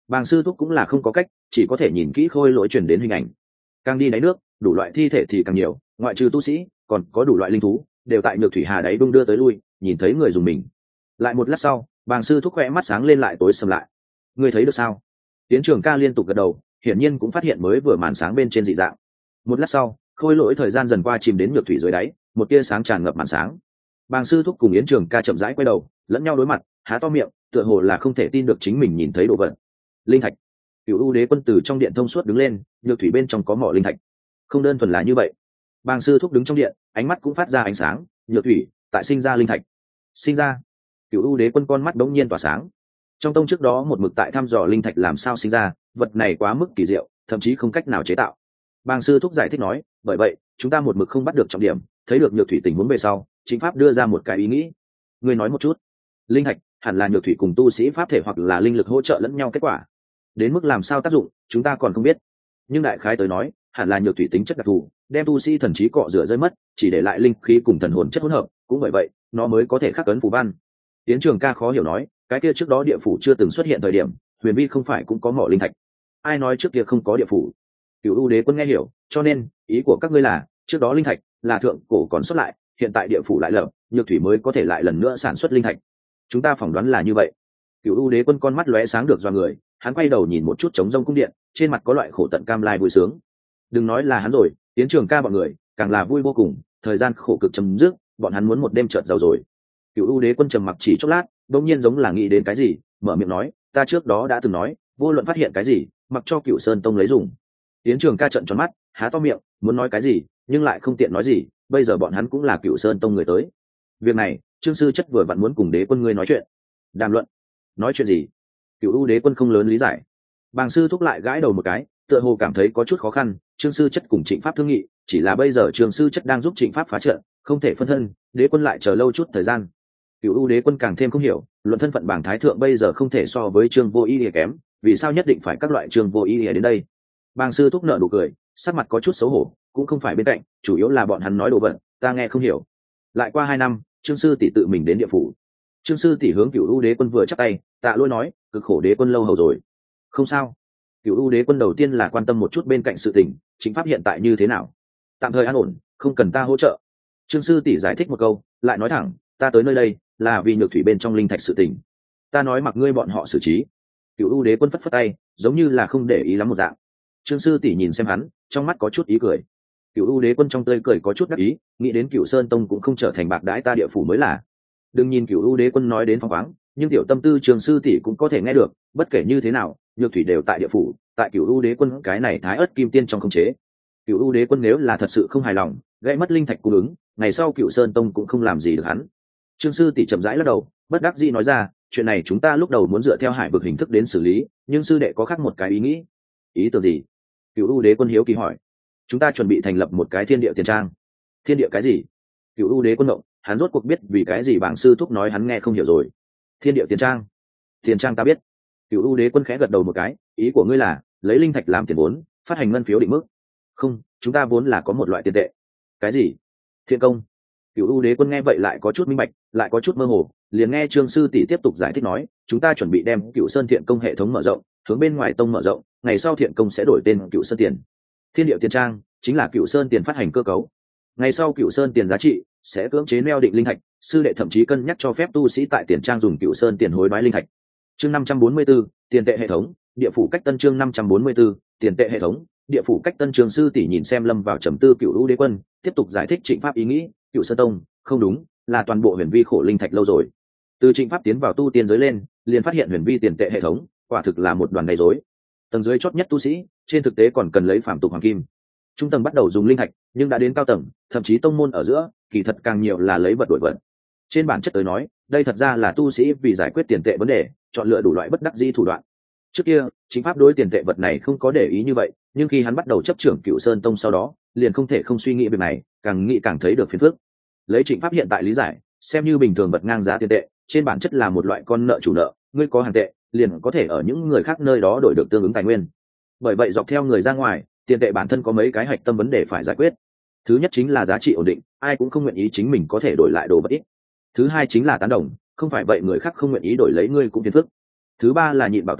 Bàng sư thúc cũng là không có cách, chỉ có thể nhìn kỹ khôi lỗi truyền đến hình ảnh. Càng đi đáy nước, đủ loại thi thể thì càng nhiều, ngoại trừ tu sĩ còn có đủ loại linh thú đều tại nhược thủy hà đáy đung đưa tới lui, nhìn thấy người dùng mình. Lại một lát sau, Bàng sư thúc khẽ mắt sáng lên lại tối sầm lại. Ngươi thấy được sao? Tiến Trường Ca liên tục gật đầu, hiển nhiên cũng phát hiện mới vừa màn sáng bên trên dị dạng. Một lát sau, khôi lỗi thời gian dần qua chìm đến nhược thủy dưới đáy, một tia sáng tràn ngập màn sáng. Bàng sư thúc cùng Yến Trường Ca chậm rãi quay đầu, lẫn nhau đối mặt, há to miệng, tựa hồ là không thể tin được chính mình nhìn thấy đồ vật. Linh thạch. Cửu U Đế Quân từ trong điện thông suốt đứng lên, nhược thủy bên trong có mỏ linh thạch. Không đơn thuần là như vậy. Bàng sư thúc đứng trong điện, ánh mắt cũng phát ra ánh sáng, nhược thủy, tại sinh ra linh thạch. Sinh ra. Cửu U Đế Quân con mắt đống nhiên tỏa sáng. Trong tông trước đó một mực tại thăm dò linh thạch làm sao sinh ra, vật này quá mức kỳ diệu, thậm chí không cách nào chế tạo. Bàng sư thúc giải thích nói, bởi vậy chúng ta một mực không bắt được trọng điểm, thấy được nhược thủy tình huống về sau, chính pháp đưa ra một cái ý nghĩ. Ngươi nói một chút. Linh thạch hẳn là nhược thủy cùng tu sĩ pháp thể hoặc là linh lực hỗ trợ lẫn nhau kết quả. Đến mức làm sao tác dụng, chúng ta còn không biết. Nhưng đại khái tới nói, hẳn là nhược thủy tính chất đặc thù, đem tu sĩ thần trí cọ rửa rơi mất, chỉ để lại linh khí cùng thần hồn chất hỗn hợp, cũng bởi vậy, nó mới có thể khắc ấn phù văn. Tiến Trường Ca khó hiểu nói, cái kia trước đó địa phủ chưa từng xuất hiện thời điểm, huyền vi không phải cũng có mỏ linh thạch? Ai nói trước kia không có địa phủ? Cửu U Đế Quân nghe hiểu, cho nên ý của các ngươi là trước đó linh thạch là thượng cổ còn xuất lại, hiện tại địa phủ lại lập, nhược thủy mới có thể lại lần nữa sản xuất linh thạch. Chúng ta phỏng đoán là như vậy. Cửu U Đế Quân con mắt lóe sáng được do người, hắn quay đầu nhìn một chút trống rông cung điện, trên mặt có loại khổ tận cam lai vui sướng. Đừng nói là hắn rồi, Tiến Trường Ca bọn người càng là vui vô cùng, thời gian khổ cực chấm dứt, bọn hắn muốn một đêm chợt giàu rồi. Cửu U Đế Quân trầm mặc chỉ chốc lát, đột nhiên giống là nghĩ đến cái gì, mở miệng nói, ta trước đó đã từng nói, vô luận phát hiện cái gì, mặc cho Cửu Sơn Tông lấy dùng. Tiến Trường Ca trợn tròn mắt, há to miệng, muốn nói cái gì, nhưng lại không tiện nói gì, bây giờ bọn hắn cũng là Cửu Sơn Tông người tới. Việc này, Trương sư chất vừa vặn muốn cùng Đế Quân ngươi nói chuyện. Đàm luận? Nói chuyện gì? Cửu U Đế Quân không lớn lý giải. Bàng sư thúc lại gãi đầu một cái, tựa hồ cảm thấy có chút khó khăn, Trương sư chất cùng Trịnh Pháp thương nghị, chỉ là bây giờ Trương sư chất đang giúp Trịnh Pháp phá trận, không thể phân thân, Đế Quân lại chờ lâu chút thời gian. Cửu U Đế Quân càng thêm không hiểu, luận thân phận Bàng thái thượng bây giờ không thể so với Trương Vô Ý Lìa kém, vì sao nhất định phải các loại Trương Vô Ý Lìa đến đây? Bàng sư thúc nở nụ cười, sắc mặt có chút xấu hổ, cũng không phải bên cạnh, chủ yếu là bọn hắn nói đồ vật, ta nghe không hiểu. Lại qua hai năm, Trương sư tỷ tự mình đến địa phủ. Trương sư tỷ hướng Cửu U Đế Quân vừa chắp tay, tạ lỗi nói, cực khổ Đế Quân lâu hầu rồi. Không sao. Cửu U Đế Quân đầu tiên là quan tâm một chút bên cạnh sự tình, chính pháp hiện tại như thế nào? Tạm thời an ổn, không cần ta hỗ trợ. Trương sư tỷ giải thích một câu, lại nói thẳng, ta tới nơi đây là vì nhược thủy bên trong linh thạch sự tình. Ta nói mặc ngươi bọn họ xử trí. Cửu U Đế Quân phất phất tay, giống như là không để ý lắm một dạng. Trương sư tỷ nhìn xem hắn, trong mắt có chút ý cười. Cửu U Đế Quân trong tươi cười có chút đắc ý, nghĩ đến Cửu Sơn Tông cũng không trở thành bạc đãi ta địa phủ mới là. Đừng nhìn Cửu U Đế Quân nói đến phóng khoáng, nhưng tiểu tâm tư Trương sư tỷ cũng có thể nghe được, bất kể như thế nào, nhược thủy đều tại địa phủ, tại Cửu U Đế Quân cái này thái ớt kim tiên trong khống chế. Cửu U Đế Quân nếu là thật sự không hài lòng, gãy mất linh thạch cung ứng, ngày sau Cửu Sơn Tông cũng không làm gì được hắn. Trương sư tỷ chậm rãi lắc đầu, bất đắc dĩ nói ra, chuyện này chúng ta lúc đầu muốn dựa theo hải vực hình thức đến xử lý, nhưng sư đệ có khác một cái ý nghĩ. Ý tưởng gì? Cửu U Đế Quân hiếu kỳ hỏi. Chúng ta chuẩn bị thành lập một cái thiên địa tiền trang. Thiên địa cái gì? Cửu U Đế Quân động, hắn rốt cuộc biết vì cái gì bảng sư thúc nói hắn nghe không hiểu rồi. Thiên địa tiền trang? Tiền trang ta biết. Cửu U Đế Quân khẽ gật đầu một cái, ý của ngươi là lấy linh thạch làm tiền vốn, phát hành ngân phiếu định mức? Không, chúng ta vốn là có một loại tiền tệ. Cái gì? Thiện công. Cửu U Đế Quân nghe vậy lại có chút minh bạch, lại có chút mơ hồ, liền nghe Trương sư tỷ tiếp tục giải thích nói, chúng ta chuẩn bị đem Cửu Sơn Thiện công hệ thống mở rộng, hướng bên ngoài tông mở rộng, ngày sau Thiện công sẽ đổi tên Cửu Sơn Tiền. Thiên địa tiền trang chính là Cửu Sơn Tiền phát hành cơ cấu. Ngày sau Cửu Sơn Tiền giá trị sẽ cưỡng chế neo định linh thạch, sư đệ thậm chí cân nhắc cho phép tu sĩ tại tiền trang dùng Cửu Sơn Tiền hối đoái linh thạch. Chương năm trăm bốn mươi 4, tiền tệ hệ thống, địa phủ cách tân chương năm trăm bốn mươi 4, tiền tệ hệ thống, địa phủ cách tân trường sư tỷ nhìn xem lâm vào trầm tư Cửu U Đế Quân, tiếp tục giải thích Trịnh Pháp ý nghĩ, Cửu Sơn Tông, không đúng, là toàn bộ huyền vi khổ linh thạch lâu rồi. Từ Trịnh Pháp tiến vào tu tiên giới lên, liền phát hiện huyền vi tiền tệ hệ thống, quả thực là một đoàn đầy rối. Tầng dưới chót nhất tu sĩ, trên thực tế còn cần lấy phàm tục hoàng kim. Trung tầng bắt đầu dùng linh thạch, nhưng đã đến cao tầng, thậm chí tông môn ở giữa, kỳ thật càng nhiều là lấy vật đổi vật. Trên bản chất tới nói, đây thật ra là tu sĩ vì giải quyết tiền tệ vấn đề, chọn lựa đủ loại bất đắc dĩ thủ đoạn. Trước kia, Chính Pháp đối tiền tệ vật này không có để ý như vậy, nhưng khi hắn bắt đầu chấp trưởng Cửu Sơn Tông sau đó, liền không thể không suy nghĩ việc này, càng nghĩ càng thấy được phiền phức. Lấy Trịnh Pháp hiện tại lý giải, xem như bình thường vật ngang giá tiền tệ, trên bản chất là một loại con nợ chủ nợ, ngươi có hàng tệ, liền có thể ở những người khác nơi đó đổi được tương ứng tài nguyên. Bởi vậy dọc theo người ra ngoài, tiền tệ bản thân có mấy cái hạch tâm vấn đề phải giải quyết. Thứ nhất chính là giá trị ổn định, ai cũng không nguyện ý chính mình có thể đổi lại đồ vật ít. Thứ hai chính là tán đồng, không phải vậy người khác không nguyện ý đổi lấy ngươi cũng phiền phức. Thứ ba là nhịn bảo tồn,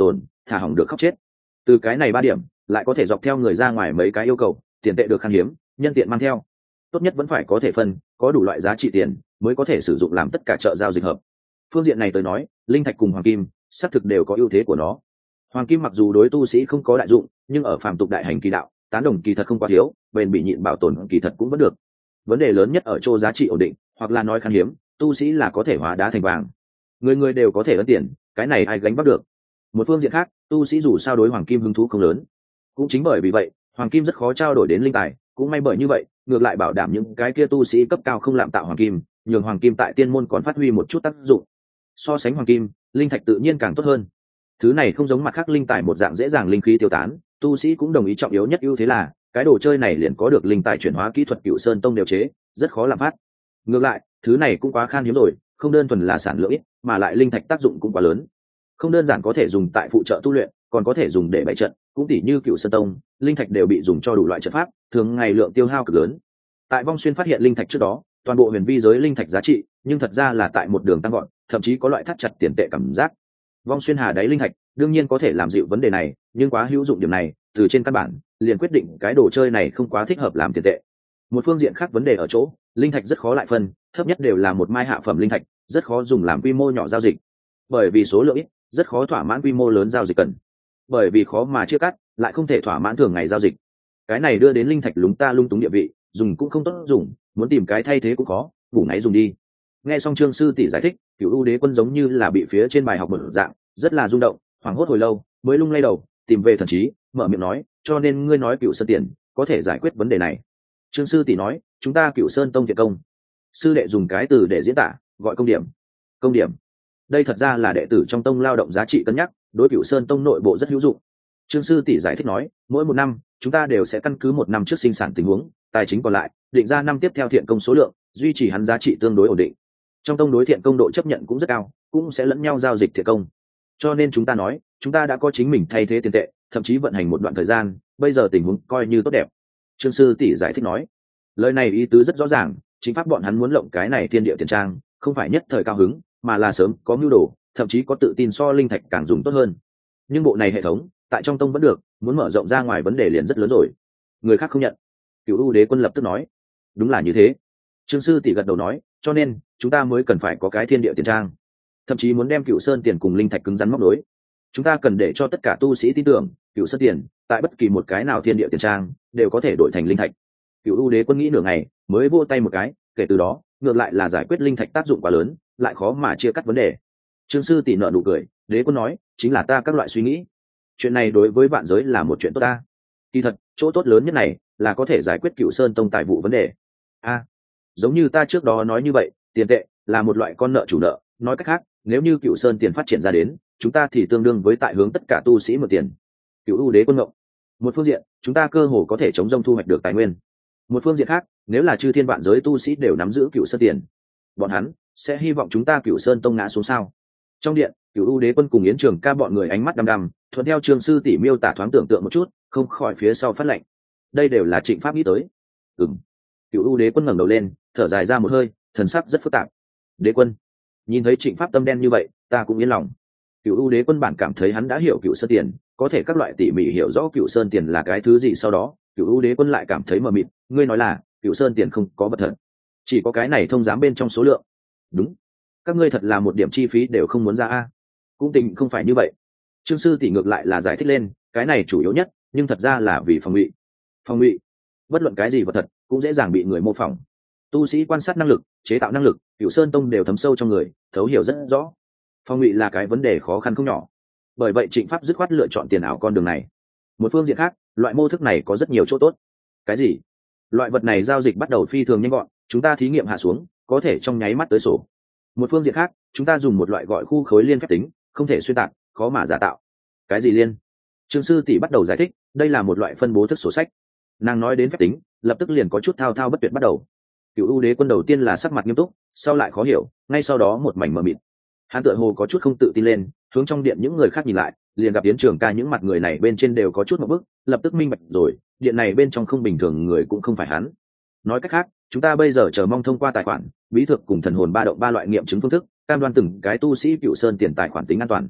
thả hỏng được khóc chết. Từ cái này ba điểm lại có thể dọc theo người ra ngoài mấy cái yêu cầu: tiền tệ được khan hiếm, nhân tiện mang theo, tốt nhất vẫn phải có thể phân, có đủ loại giá trị tiền mới có thể sử dụng làm tất cả chợ giao dịch hợp. Phương diện này tới nói, linh thạch cùng hoàng kim xác thực đều có ưu thế của nó. Hoàng kim mặc dù đối tu sĩ không có đại dụng, nhưng ở phàm tục đại hành kỳ đạo, tán đồng kỳ thật không quá thiếu, bền bị nhịn bảo tồn kỳ thật cũng vẫn được. Vấn đề lớn nhất ở chỗ giá trị ổn định, hoặc là nói khan hiếm, tu sĩ là có thể hóa đá thành vàng. Người người đều có thể ấn tiền, cái này ai gánh vác được. Một phương diện khác, tu sĩ dù sao đối hoàng kim hứng thú không lớn. Cũng chính bởi vì vậy, hoàng kim rất khó trao đổi đến linh tài, cũng may bởi như vậy, ngược lại bảo đảm những cái kia tu sĩ cấp cao không lạm tạo hoàng kim, nhường hoàng kim tại tiên môn còn phát huy một chút tác dụng. So sánh hoàng kim, linh thạch tự nhiên càng tốt hơn. Thứ này không giống mặt khác linh tài một dạng dễ dàng linh khí tiêu tán, tu sĩ cũng đồng ý trọng yếu nhất ưu thế là cái đồ chơi này liền có được linh tài chuyển hóa kỹ thuật Cựu Sơn Tông đều chế, rất khó làm phát. Ngược lại, thứ này cũng quá khan hiếm rồi, không đơn thuần là sản lượng ít, mà lại linh thạch tác dụng cũng quá lớn. Không đơn giản có thể dùng tại phụ trợ tu luyện, còn có thể dùng để bày trận, cũng tỉ như Cựu Sơn Tông, linh thạch đều bị dùng cho đủ loại trận pháp, thường ngày lượng tiêu hao cực lớn. Tại Vong Xuyên phát hiện linh thạch trước đó, toàn bộ huyền vi giới linh thạch giá trị, nhưng thật ra là tại một đường tăng gọn, thậm chí có loại thắt chặt tiền tệ cảm giác. Vong Xuyên hà đáy linh thạch đương nhiên có thể làm dịu vấn đề này, nhưng quá hữu dụng điểm này, từ trên căn bản liền quyết định cái đồ chơi này không quá thích hợp làm tiền tệ. Một phương diện khác vấn đề ở chỗ, linh thạch rất khó lại phân, thấp nhất đều là một mai hạ phẩm linh thạch, rất khó dùng làm quy mô nhỏ giao dịch. Bởi vì số lượng ít, rất khó thỏa mãn quy mô lớn giao dịch cần. Bởi vì khó mà chia cắt, lại không thể thỏa mãn thường ngày giao dịch. Cái này đưa đến linh thạch lúng ta lung túng địa vị, dùng cũng không tốt dùng, muốn tìm cái thay thế cũng khó, ngủ ngáy dùng đi. Nghe xong Trương sư tỷ giải thích, Cửu U Đế Quân giống như là bị phía trên bài học một dạng, rất là rung động, hoảng hốt hồi lâu, mới lung lay đầu, tìm về thần trí, mở miệng nói, cho nên ngươi nói Cửu Sơn tiền có thể giải quyết vấn đề này. Trương sư tỷ nói, chúng ta Cửu Sơn Tông thiện công. Sư đệ dùng cái từ để diễn tả, gọi công điểm. Công điểm. Đây thật ra là đệ tử trong tông lao động giá trị cân nhắc, đối Cửu Sơn Tông nội bộ rất hữu dụng. Trương sư tỷ giải thích nói, mỗi một năm, chúng ta đều sẽ căn cứ một năm trước sinh sản tình huống, tài chính còn lại, định ra năm tiếp theo thiện công số lượng, duy trì hắn giá trị tương đối ổn định. Trong tông đối thiện công độ chấp nhận cũng rất cao, cũng sẽ lẫn nhau giao dịch thiện công. Cho nên chúng ta nói, chúng ta đã có chính mình thay thế tiền tệ, thậm chí vận hành một đoạn thời gian, bây giờ tình huống coi như tốt đẹp. Trương sư tỷ giải thích nói, lời này ý tứ rất rõ ràng, chính pháp bọn hắn muốn lộng cái này thiên địa tiền trang, không phải nhất thời cao hứng, mà là sớm có mưu đồ, thậm chí có tự tin so linh thạch càng dùng tốt hơn. Nhưng bộ này hệ thống, tại trong tông vẫn được, muốn mở rộng ra ngoài vấn đề liền rất lớn rồi. Người khác không nhận. Cửu U Đế Quân lập tức nói, đúng là như thế. Trương sư tỷ gật đầu nói, cho nên chúng ta mới cần phải có cái thiên địa tiền trang, thậm chí muốn đem Cửu Sơn tiền cùng linh thạch cứng rắn móc nối. Chúng ta cần để cho tất cả tu sĩ tin tưởng, Cửu Sơn tiền tại bất kỳ một cái nào thiên địa tiền trang đều có thể đổi thành linh thạch. Cửu U Đế Quân nghĩ nửa ngày, mới vỗ tay một cái, kể từ đó, ngược lại là giải quyết linh thạch tác dụng quá lớn, lại khó mà chia cắt vấn đề. Trương sư tỷ nở nụ cười, Đế Quân nói, chính là ta các loại suy nghĩ. Chuyện này đối với vạn giới là một chuyện tốt ta. Kỳ thật, chỗ tốt lớn nhất này là có thể giải quyết Cửu Sơn Tông tài vụ vấn đề. A, à, giống như ta trước đó nói như vậy, tiền tệ là một loại con nợ chủ nợ, nói cách khác, nếu như Cửu Sơn tiền phát triển ra đến, chúng ta thì tương đương với tại hướng tất cả tu sĩ mượn tiền. Cửu U Đế Quân ngộng. Một phương diện, chúng ta cơ hồ có thể chống rông thu hoạch được tài nguyên. Một phương diện khác, nếu là chư thiên vạn giới tu sĩ đều nắm giữ Cửu Sơn tiền, bọn hắn sẽ hy vọng chúng ta Cửu Sơn Tông ngã xuống sao? Trong điện, Cửu U Đế Quân cùng Yến Trường Ca bọn người ánh mắt đăm đăm, thuận theo Trương sư tỷ miêu tả thoáng tưởng tượng một chút, không khỏi phía sau phát lệnh. Đây đều là Trịnh Pháp nghĩ tới. Ừm. Cửu U Đế Quân ngẩng đầu lên, thở dài ra một hơi, thần sắc rất phức tạp. Đế Quân, nhìn thấy Trịnh Pháp tâm đen như vậy, ta cũng yên lòng. Cửu U Đế Quân bản cảm thấy hắn đã hiểu Cửu Sơn tiền, có thể các loại tỉ mỉ hiểu rõ Cửu Sơn tiền là cái thứ gì, sau đó, Cửu U Đế Quân lại cảm thấy mờ mịt, ngươi nói là, Cửu Sơn tiền không có vật thật, chỉ có cái này thông giám bên trong số lượng. Đúng, các ngươi thật là một điểm chi phí đều không muốn ra a. Cũng tình không phải như vậy. Trương sư tỷ ngược lại là giải thích lên, cái này chủ yếu nhất, nhưng thật ra là vì phòng ngụy. Phòng ngụy, bất luận cái gì vật thật cũng dễ dàng bị người mô phỏng. Tu sĩ quan sát năng lực, chế tạo năng lực, Cửu Sơn Tông đều thấm sâu trong người, thấu hiểu rất rõ. Phòng ngụy là cái vấn đề khó khăn không nhỏ. Bởi vậy Trịnh Pháp dứt khoát lựa chọn tiền ảo con đường này. Một phương diện khác, loại mô thức này có rất nhiều chỗ tốt. Cái gì? Loại vật này giao dịch bắt đầu phi thường nhanh gọn, chúng ta thí nghiệm hạ xuống, có thể trong nháy mắt tới sổ. Một phương diện khác, chúng ta dùng một loại gọi khu khối liên phép tính, không thể xuyên tạc, khó mà giả tạo. Cái gì liên? Trương sư tỷ bắt đầu giải thích, đây là một loại phân bố thức sổ sách. Nàng nói đến phép tính, lập tức liền có chút thao thao bất tuyệt bắt đầu. Cửu U Đế Quân đầu tiên là sắc mặt nghiêm túc, sau lại khó hiểu, ngay sau đó một mảnh mờ mịt. Hắn tựa hồ có chút không tự tin lên, hướng trong điện những người khác nhìn lại, liền gặp Yến Trường Ca những mặt người này bên trên đều có chút một bức, lập tức minh bạch rồi, điện này bên trong không bình thường người cũng không phải hắn. Nói cách khác, chúng ta bây giờ chờ mong thông qua tài khoản, bí thực cùng thần hồn ba động ba loại nghiệm chứng phương thức, cam đoan từng cái tu sĩ Cửu Sơn tiền tài khoản tính an toàn.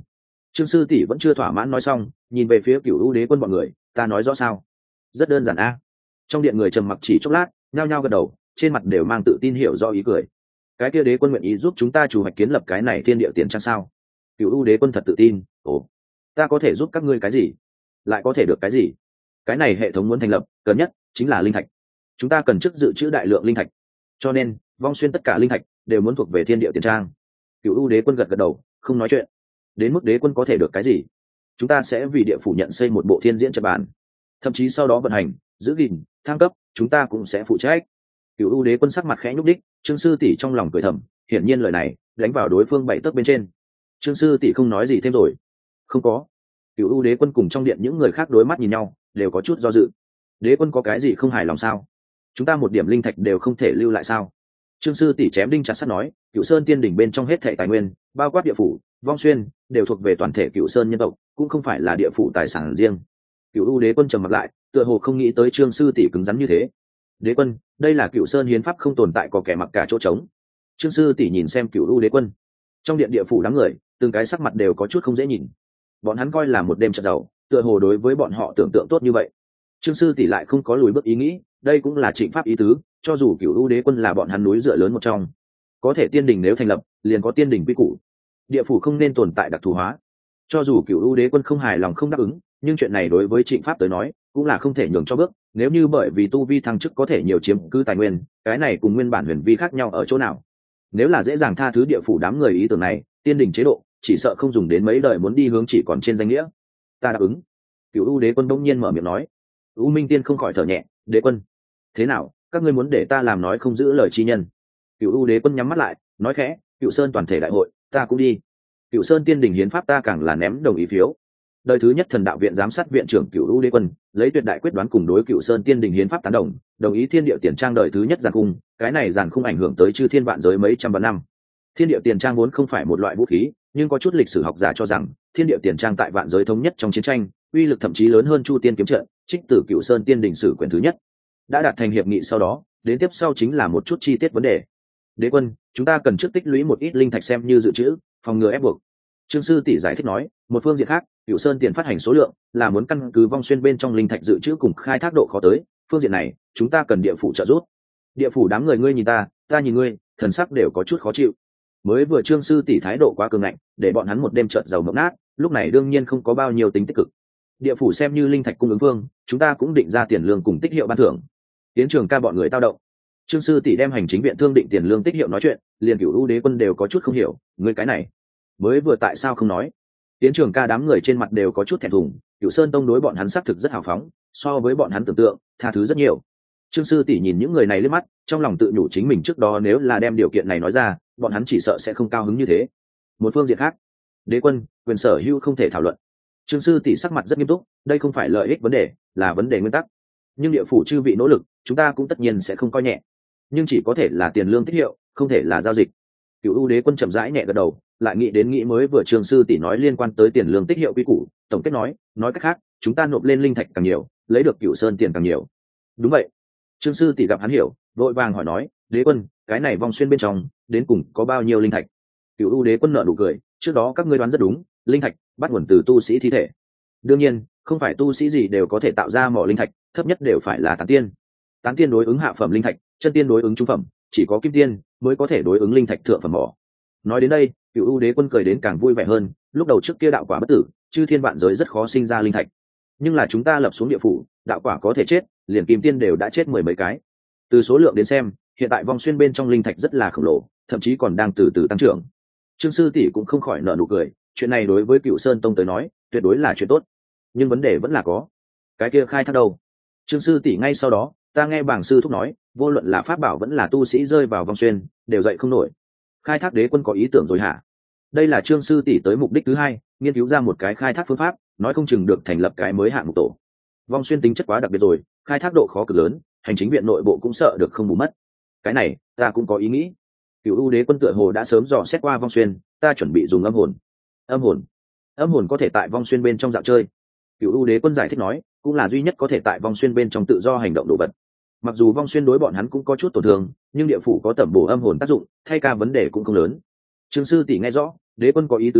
Trương sư tỷ vẫn chưa thỏa mãn nói xong, nhìn về phía Cửu U đế quân bọn người, ta nói rõ sao? Rất đơn giản a. Trong điện người trầm mặc chỉ chốc lát, nhao nhao gật đầu, trên mặt đều mang tự tin hiểu rõ ý cười. Cái kia đế quân nguyện ý giúp chúng ta chủ hoạch kiến lập cái này thiên địa tiền trang sao? Cửu U đế quân thật tự tin. Ồ, ta có thể giúp các ngươi cái gì? Lại có thể được cái gì? Cái này hệ thống muốn thành lập, cần nhất chính là linh thạch. Chúng ta cần chức dự trữ đại lượng linh thạch, cho nên vong xuyên tất cả linh thạch đều muốn thuộc về thiên địa tiền trang. Cửu U đế quân gật gật đầu, không nói chuyện. Đến mức đế quân có thể được cái gì, chúng ta sẽ vì địa phủ nhận xây một bộ thiên diễn trận bàn, thậm chí sau đó vận hành, giữ gìn, thăng cấp, chúng ta cũng sẽ phụ trách. Cửu U đế quân sắc mặt khẽ nhúc đích, Trương sư tỷ trong lòng cười thầm, hiển nhiên lời này đánh vào đối phương bảy tấc bên trên. Trương sư tỷ không nói gì thêm rồi. Không có. Cửu U đế quân cùng trong điện những người khác đối mắt nhìn nhau, đều có chút do dự. Đế quân có cái gì không hài lòng sao? Chúng ta một điểm linh thạch đều không thể lưu lại sao? Trương sư tỷ chém đinh chặt sắt nói, Cửu Sơn tiên đỉnh bên trong hết thảy tài nguyên, bao quát địa phủ, vong xuyên, đều thuộc về toàn thể Cửu Sơn nhân tộc, cũng không phải là địa phủ tài sản riêng. Cửu U đế quân trầm mặt lại, tựa hồ không nghĩ tới Trương sư tỷ cứng rắn như thế. Đế quân, đây là Cửu Sơn hiến pháp không tồn tại có kẻ mặc cả chỗ trống. Trương sư tỷ nhìn xem Cửu U đế quân. Trong điện địa phủ đám người, từng cái sắc mặt đều có chút không dễ nhìn. Bọn hắn coi là một đêm trận giàu, tựa hồ đối với bọn họ tưởng tượng tốt như vậy. Trương sư tỷ lại không có lùi bước ý nghĩ, đây cũng là Trịnh pháp ý tứ, cho dù Cửu U đế quân là bọn hắn núi dựa lớn một trong, có thể tiên đình nếu thành lập, liền có tiên đình quy củ. Địa phủ không nên tồn tại đặc thù hóa. Cho dù Cửu U đế quân không hài lòng không đáp ứng, nhưng chuyện này đối với Trịnh pháp tới nói, cũng là không thể nhường cho bước. Nếu như bởi vì tu vi thăng chức có thể nhiều chiếm cứ tài nguyên, cái này cùng nguyên bản huyền vi khác nhau ở chỗ nào? Nếu là dễ dàng tha thứ địa phủ đám người ý tưởng này, tiên đình chế độ chỉ sợ không dùng đến mấy đời muốn đi hướng chỉ còn trên danh nghĩa. Ta đáp ứng. Cửu U đế quân đông nhiên mở miệng nói. U Minh Tiên không khỏi thở nhẹ, đế quân, thế nào, các ngươi muốn để ta làm nói không giữ lời chi nhân? Cửu U đế quân nhắm mắt lại, nói khẽ, Cửu Sơn toàn thể đại hội, ta cũng đi. Cửu Sơn tiên đình hiến pháp ta càng là ném đồng ý phiếu. Đời thứ nhất thần đạo viện giám sát viện trưởng Cửu U đế quân lấy tuyệt đại quyết đoán cùng đối Cửu Sơn tiên đình hiến pháp tán đồng, đồng ý thiên địa tiền trang đời thứ nhất giàn khung, cái này giàn khung ảnh hưởng tới chư thiên vạn giới mấy trăm vạn năm. Thiên địa tiền trang vốn không phải một loại vũ khí, nhưng có chút lịch sử học giả cho rằng thiên địa tiền trang tại vạn giới thống nhất trong chiến tranh, uy lực thậm chí lớn hơn Chu Tiên kiếm trận, trích từ Cửu Sơn tiên đình sử quyển thứ nhất. Đã đạt thành hiệp nghị sau đó, đến tiếp sau chính là một chút chi tiết vấn đề. Đế quân, chúng ta cần trước tích lũy một ít linh thạch xem như dự trữ, phòng ngừa ép buộc. Trương sư tỷ giải thích nói, một phương diện khác, Cửu Sơn tiền phát hành số lượng là muốn căn cứ vong xuyên bên trong linh thạch dự trữ cùng khai thác độ khó tới, phương diện này, chúng ta cần địa phủ trợ giúp. Địa phủ đám người ngươi nhìn ta, ta nhìn ngươi, thần sắc đều có chút khó chịu. Mới vừa Trương sư tỷ thái độ quá cường ngạnh, để bọn hắn một đêm trợn giàu mộng nát, lúc này đương nhiên không có bao nhiêu tính tích cực. Địa phủ xem như linh thạch cung ứng vương, chúng ta cũng định ra tiền lương cùng tích hiệu ban thưởng. Tiến trường ca bọn người tao động. Trương sư tỷ đem hành chính viện thương định tiền lương tích hiệu nói chuyện, liền Cửu U đế quân đều có chút không hiểu, ngươi cái này mới vừa tại sao không nói? Tiến trường ca đám người trên mặt đều có chút thẹn thùng, Cửu Sơn tông đối bọn hắn xác thực rất hào phóng, so với bọn hắn tưởng tượng, tha thứ rất nhiều. Trương sư tỷ nhìn những người này liếc mắt, trong lòng tự nhủ chính mình trước đó nếu là đem điều kiện này nói ra, bọn hắn chỉ sợ sẽ không cao hứng như thế. Một phương diện khác, đế quân, quyền sở hữu không thể thảo luận. Trương sư tỷ sắc mặt rất nghiêm túc, đây không phải lợi ích vấn đề, là vấn đề nguyên tắc. Nhưng địa phủ chư vị nỗ lực, chúng ta cũng tất nhiên sẽ không coi nhẹ. Nhưng chỉ có thể là tiền lương tích hiệu, không thể là giao dịch. Cửu U đế quân chậm rãi nhẹ gật đầu, lại nghĩ đến nghĩ mới vừa Trương sư tỷ nói liên quan tới tiền lương tích hiệu quy củ, tổng kết nói, nói cách khác, chúng ta nộp lên linh thạch càng nhiều, lấy được Cửu Sơn tiền càng nhiều. Đúng vậy. Trương sư tỷ gặp hắn hiểu, vội vàng hỏi nói, đế quân, cái này vong xuyên bên trong, đến cùng có bao nhiêu linh thạch? Cửu U đế quân nở nụ cười, trước đó các ngươi đoán rất đúng, linh thạch bắt nguồn từ tu sĩ thi thể. Đương nhiên, không phải tu sĩ gì đều có thể tạo ra mỏ linh thạch, thấp nhất đều phải là tán tiên. Tán tiên đối ứng hạ phẩm linh thạch, chân tiên đối ứng trung phẩm, chỉ có kim tiên mới có thể đối ứng linh thạch thượng phẩm mỏ. Nói đến đây, Cửu U đế quân cười đến càng vui vẻ hơn, lúc đầu trước kia đạo quả bất tử, chư thiên vạn giới rất khó sinh ra linh thạch. Nhưng là chúng ta lập xuống địa phủ, đạo quả có thể chết, liền kim tiên đều đã chết mười mấy cái. Từ số lượng đến xem, hiện tại vong xuyên bên trong linh thạch rất là khổng lồ, thậm chí còn đang từ từ tăng trưởng. Trương sư tỷ cũng không khỏi nở nụ cười, chuyện này đối với Cửu Sơn tông tới nói, tuyệt đối là chuyện tốt. Nhưng vấn đề vẫn là có. Cái kia khai thác đâu? Trương sư tỷ ngay sau đó, ta nghe bảng sư thúc nói, vô luận là pháp bảo vẫn là tu sĩ rơi vào vong xuyên, đều dậy không nổi. Khai thác đế quân có ý tưởng rồi hả? Đây là Trương sư tỷ tới mục đích thứ hai, nghiên cứu ra một cái khai thác phương pháp, nói không chừng được thành lập cái mới hạng mục tổ. Vong xuyên tính chất quá đặc biệt rồi, khai thác độ khó cực lớn, hành chính viện nội bộ cũng sợ được không bù mất. Cái này, ta cũng có ý nghĩ. Cửu U đế quân tựa hồ đã sớm dò xét qua vong xuyên, ta chuẩn bị dùng âm hồn. Âm hồn? Âm hồn có thể tại vong xuyên bên trong dạo chơi. Cửu U đế quân giải thích nói, cũng là duy nhất có thể tại vong xuyên bên trong tự do hành động đồ vật. Mặc dù vong xuyên đối bọn hắn cũng có chút tổn thương, nhưng địa phủ có tẩm bổ âm hồn tác dụng, thay ca vấn đề cũng không lớn. Trương sư tỷ nghe rõ, đế quân có ý tứ là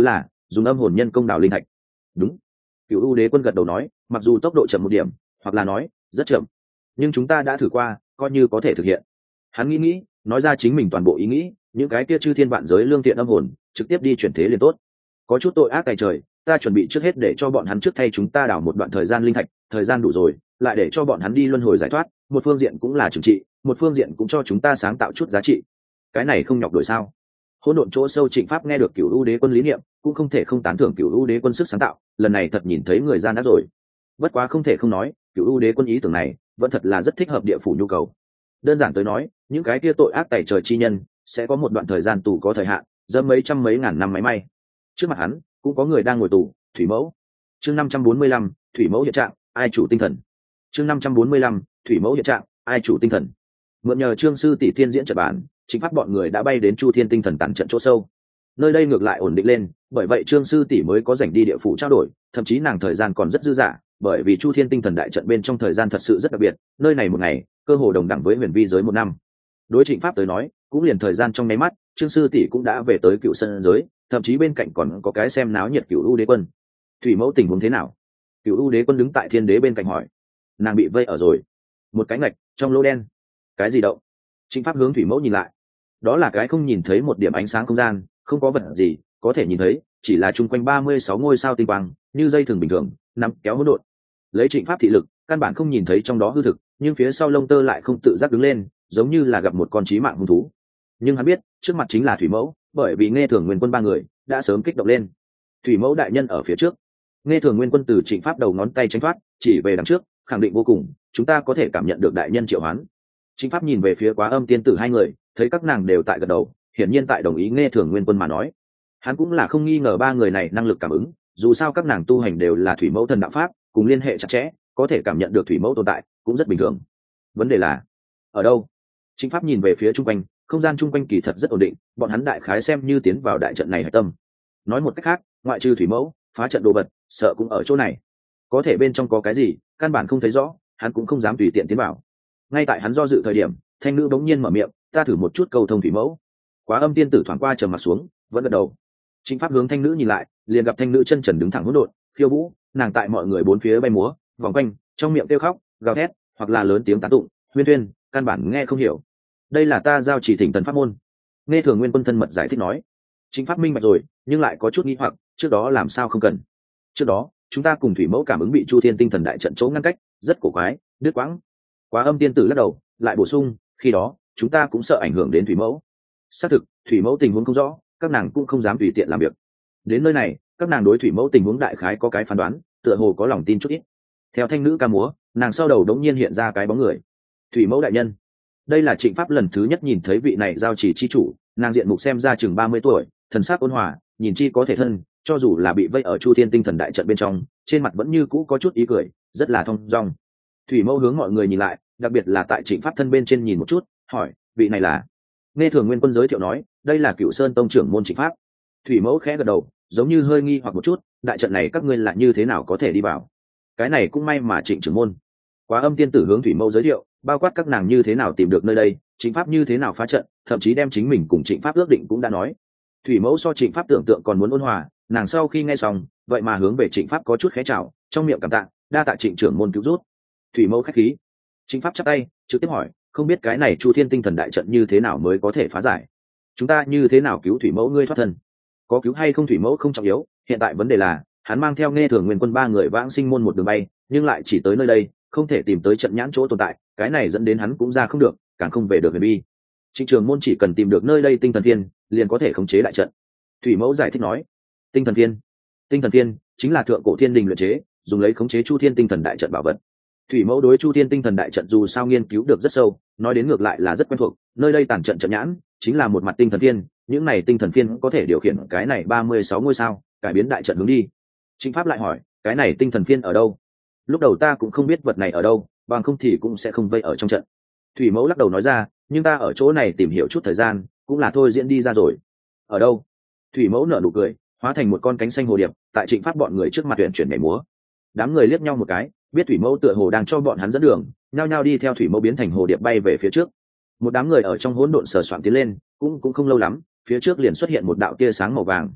dùng âm hồn nhân công đào linh thạch. Đúng. Cựu U đế quân gật đầu nói, mặc dù tốc độ chậm một điểm, hoặc là nói rất chậm, nhưng chúng ta đã thử qua, coi như có thể thực hiện. Hắn nghĩ nghĩ, nói ra chính mình toàn bộ ý nghĩ, những cái kia chư thiên vạn giới lương thiện âm hồn trực tiếp đi chuyển thế liền tốt. Có chút tội ác tại trời, ta chuẩn bị trước hết để cho bọn hắn trước thay chúng ta đào một đoạn thời gian linh thạch, thời gian đủ rồi lại để cho bọn hắn đi luân hồi giải thoát, một phương diện cũng là trừng trị, một phương diện cũng cho chúng ta sáng tạo chút giá trị. Cái này không nhọc đổi sao? Hỗn độn chỗ sâu Trịnh Pháp nghe được Cửu U đế quân lý niệm, cũng không thể không tán thưởng Cửu U đế quân sức sáng tạo, lần này thật nhìn thấy người gian đã rồi. Bất quá không thể không nói, Cửu U đế quân ý tưởng này vẫn thật là rất thích hợp địa phủ nhu cầu. Đơn giản tới nói, những cái kia tội ác tày trời chi nhân sẽ có một đoạn thời gian tù có thời hạn, dâm mấy trăm mấy ngàn năm máy may. Trước mặt hắn cũng có người đang ngồi tù, Thủy Mẫu. Chương năm trăm bốn mươi lăm, Thủy Mẫu hiện trạng, ai chủ tinh thần. Chương năm trăm bốn mươi lăm, Thủy Mẫu hiện trạng, ai chủ tinh thần. Mượn nhờ Trương sư tỷ thiên diễn trận bản, Chính Pháp bọn người đã bay đến Chu Thiên tinh thần tản trận chỗ sâu. Nơi đây ngược lại ổn định lên, bởi vậy Trương sư tỷ mới có rảnh đi địa phủ trao đổi, thậm chí nàng thời gian còn rất dư dả, bởi vì Chu Thiên tinh thần đại trận bên trong thời gian thật sự rất đặc biệt, nơi này một ngày, cơ hồ đồng đẳng với huyền vi giới một năm. Đối Trịnh Pháp tới nói, cũng liền thời gian trong nháy mắt, Trương sư tỷ cũng đã về tới Cựu Sơn giới, thậm chí bên cạnh còn có cái xem náo nhiệt Cựu U đế quân. Thủy Mẫu tình huống thế nào? Cựu U đế quân đứng tại thiên đế bên cạnh hỏi. Nàng bị vây ở rồi, một cái ngạch trong lỗ đen. Cái gì động? Trịnh Pháp hướng Thủy Mẫu nhìn lại. Đó là cái không nhìn thấy một điểm ánh sáng không gian, không có vật gì có thể nhìn thấy, chỉ là chung quanh ba mươi sáu ngôi sao tinh quang, như dây thừng bình thường, nắm kéo hỗn độn. Lấy Trịnh Pháp thị lực, căn bản không nhìn thấy trong đó hư thực, nhưng phía sau lông tơ lại không tự giác đứng lên, giống như là gặp một con chí mạng hung thú. Nhưng hắn biết, trước mặt chính là Thủy Mẫu, bởi vì Nghe Thường Nguyên Quân ba người đã sớm kích động lên. Thủy Mẫu đại nhân ở phía trước. Nghe Thường Nguyên Quân từ Trịnh Pháp đầu ngón tay tránh thoát, chỉ về đằng trước, khẳng định vô cùng, chúng ta có thể cảm nhận được đại nhân triệu hoán. Trịnh Pháp nhìn về phía Quá Âm tiên tử hai người, thấy các nàng đều tại gật đầu, hiển nhiên tại đồng ý Nghe Thường Nguyên Quân mà nói. Hắn cũng là không nghi ngờ ba người này năng lực cảm ứng, dù sao các nàng tu hành đều là Thủy Mẫu thần đạo pháp, cùng liên hệ chặt chẽ, có thể cảm nhận được Thủy Mẫu tồn tại, cũng rất bình thường. Vấn đề là ở đâu? Trịnh Pháp nhìn về phía trung quanh, không gian trung quanh kỳ thật rất ổn định, bọn hắn đại khái xem như tiến vào đại trận này hải tâm. Nói một cách khác, ngoại trừ Thủy Mẫu, phá trận đồ vật, sợ cũng ở chỗ này. Có thể bên trong có cái gì, căn bản không thấy rõ, hắn cũng không dám tùy tiện tiến vào. Ngay tại hắn do dự thời điểm, thanh nữ bỗng nhiên mở miệng, ta thử một chút cầu thông Thủy Mẫu. Quá Âm tiên tử thoáng qua trầm mặt xuống, vẫn gật đầu. Trịnh Pháp hướng thanh nữ nhìn lại, liền gặp thanh nữ chân trần đứng thẳng hỗn độn, khiêu vũ, nàng tại mọi người bốn phía bay múa, vòng quanh, trong miệng kêu khóc, gào thét, hoặc là lớn tiếng tán tụng, huyên thuyên, căn bản nghe không hiểu. Đây là ta giao chỉ thỉnh thần pháp môn. Nghe Thường Nguyên Quân thân mật giải thích nói. Trịnh Pháp minh bạch rồi, nhưng lại có chút nghi hoặc, trước đó làm sao không cần? Trước đó, chúng ta cùng Thủy Mẫu cảm ứng bị Chu Thiên tinh thần đại trận chỗ ngăn cách, rất cổ quái, đứt quãng. Quá Âm tiên tử lắc đầu, lại bổ sung, khi đó, chúng ta cũng sợ ảnh hưởng đến Thủy Mẫu. Xác thực, Thủy Mẫu tình huống không rõ, các nàng cũng không dám tùy tiện làm việc. Đến nơi này, các nàng đối Thủy Mẫu tình huống đại khái có cái phán đoán, tựa hồ có lòng tin chút ít. Theo thanh nữ ca múa, nàng sau đầu đống nhiên hiện ra cái bóng người. Thủy Mẫu đại nhân. Đây là Trịnh Pháp lần thứ nhất nhìn thấy vị này giao chỉ chi chủ, nàng diện mục xem ra chừng ba mươi tuổi, thần sắc ôn hòa, nhìn chi có thể thân, cho dù là bị vây ở Chu Thiên tinh thần đại trận bên trong, trên mặt vẫn như cũ có chút ý cười, rất là thông dong. Thủy Mẫu hướng mọi người nhìn lại, đặc biệt là tại Trịnh Pháp thân bên trên nhìn một chút, hỏi, vị này là? Nghe Thường Nguyên Quân giới thiệu nói, đây là Cựu Sơn tông trưởng môn Trịnh Pháp. Thủy Mẫu khẽ gật đầu, giống như hơi nghi hoặc một chút, đại trận này các ngươi là như thế nào có thể đi vào? Cái này cũng may mà Trịnh trưởng môn. Quá Âm tiên tử hướng Thủy Mẫu giới thiệu, bao quát các nàng như thế nào tìm được nơi đây, Trịnh Pháp như thế nào phá trận, thậm chí đem chính mình cùng Trịnh Pháp ước định cũng đã nói. Thủy Mẫu so Trịnh Pháp tưởng tượng còn muốn ôn hòa, nàng sau khi nghe xong, vậy mà hướng về Trịnh Pháp có chút khẽ chào, trong miệng cảm tạ, đa tạ Trịnh trưởng môn cứu rút. Thủy Mẫu khách khí. Trịnh Pháp chắp tay, trực tiếp hỏi, không biết cái này Chu Thiên tinh thần đại trận như thế nào mới có thể phá giải? Chúng ta như thế nào cứu Thủy Mẫu ngươi thoát thân? Có cứu hay không Thủy Mẫu không trọng yếu, hiện tại vấn đề là, hắn mang theo Nghe Thường Nguyên Quân ba người vãng sinh môn một đường bay, nhưng lại chỉ tới nơi đây, không thể tìm tới trận nhãn chỗ tồn tại, cái này dẫn đến hắn cũng ra không được, càng không về được huyền bi. Trịnh trường môn chỉ cần tìm được nơi đây tinh thần thiên, liền có thể khống chế đại trận. Thủy Mẫu giải thích nói, tinh thần thiên, tinh thần thiên chính là thượng cổ thiên đình luyện chế, dùng lấy khống chế Chu Thiên tinh thần đại trận bảo vật. Thủy Mẫu đối Chu Thiên tinh thần đại trận dù sao nghiên cứu được rất sâu, nói đến ngược lại là rất quen thuộc, nơi đây tản trận trận nhãn chính là một mặt tinh thần thiên, những này tinh thần thiên có thể điều khiển cái này ba mươi sáu ngôi sao, cải biến đại trận hướng đi. Trịnh Pháp lại hỏi, cái này tinh thần thiên ở đâu? Lúc đầu ta cũng không biết vật này ở đâu, bằng không thì cũng sẽ không vây ở trong trận. Thủy Mẫu lắc đầu nói ra, nhưng ta ở chỗ này tìm hiểu chút thời gian, cũng là thôi diễn đi ra rồi. Ở đâu? Thủy Mẫu nở nụ cười, hóa thành một con cánh xanh hồ điệp, tại Trịnh Pháp bọn người trước mặt tuyển chuyển nhảy múa. Đám người liếc nhau một cái, biết Thủy Mẫu tựa hồ đang cho bọn hắn dẫn đường, nhao nhao đi theo Thủy Mẫu biến thành hồ điệp bay về phía trước. Một đám người ở trong hỗn độn sờ soạn tiến lên, cũng cũng không lâu lắm, phía trước liền xuất hiện một đạo tia sáng màu vàng.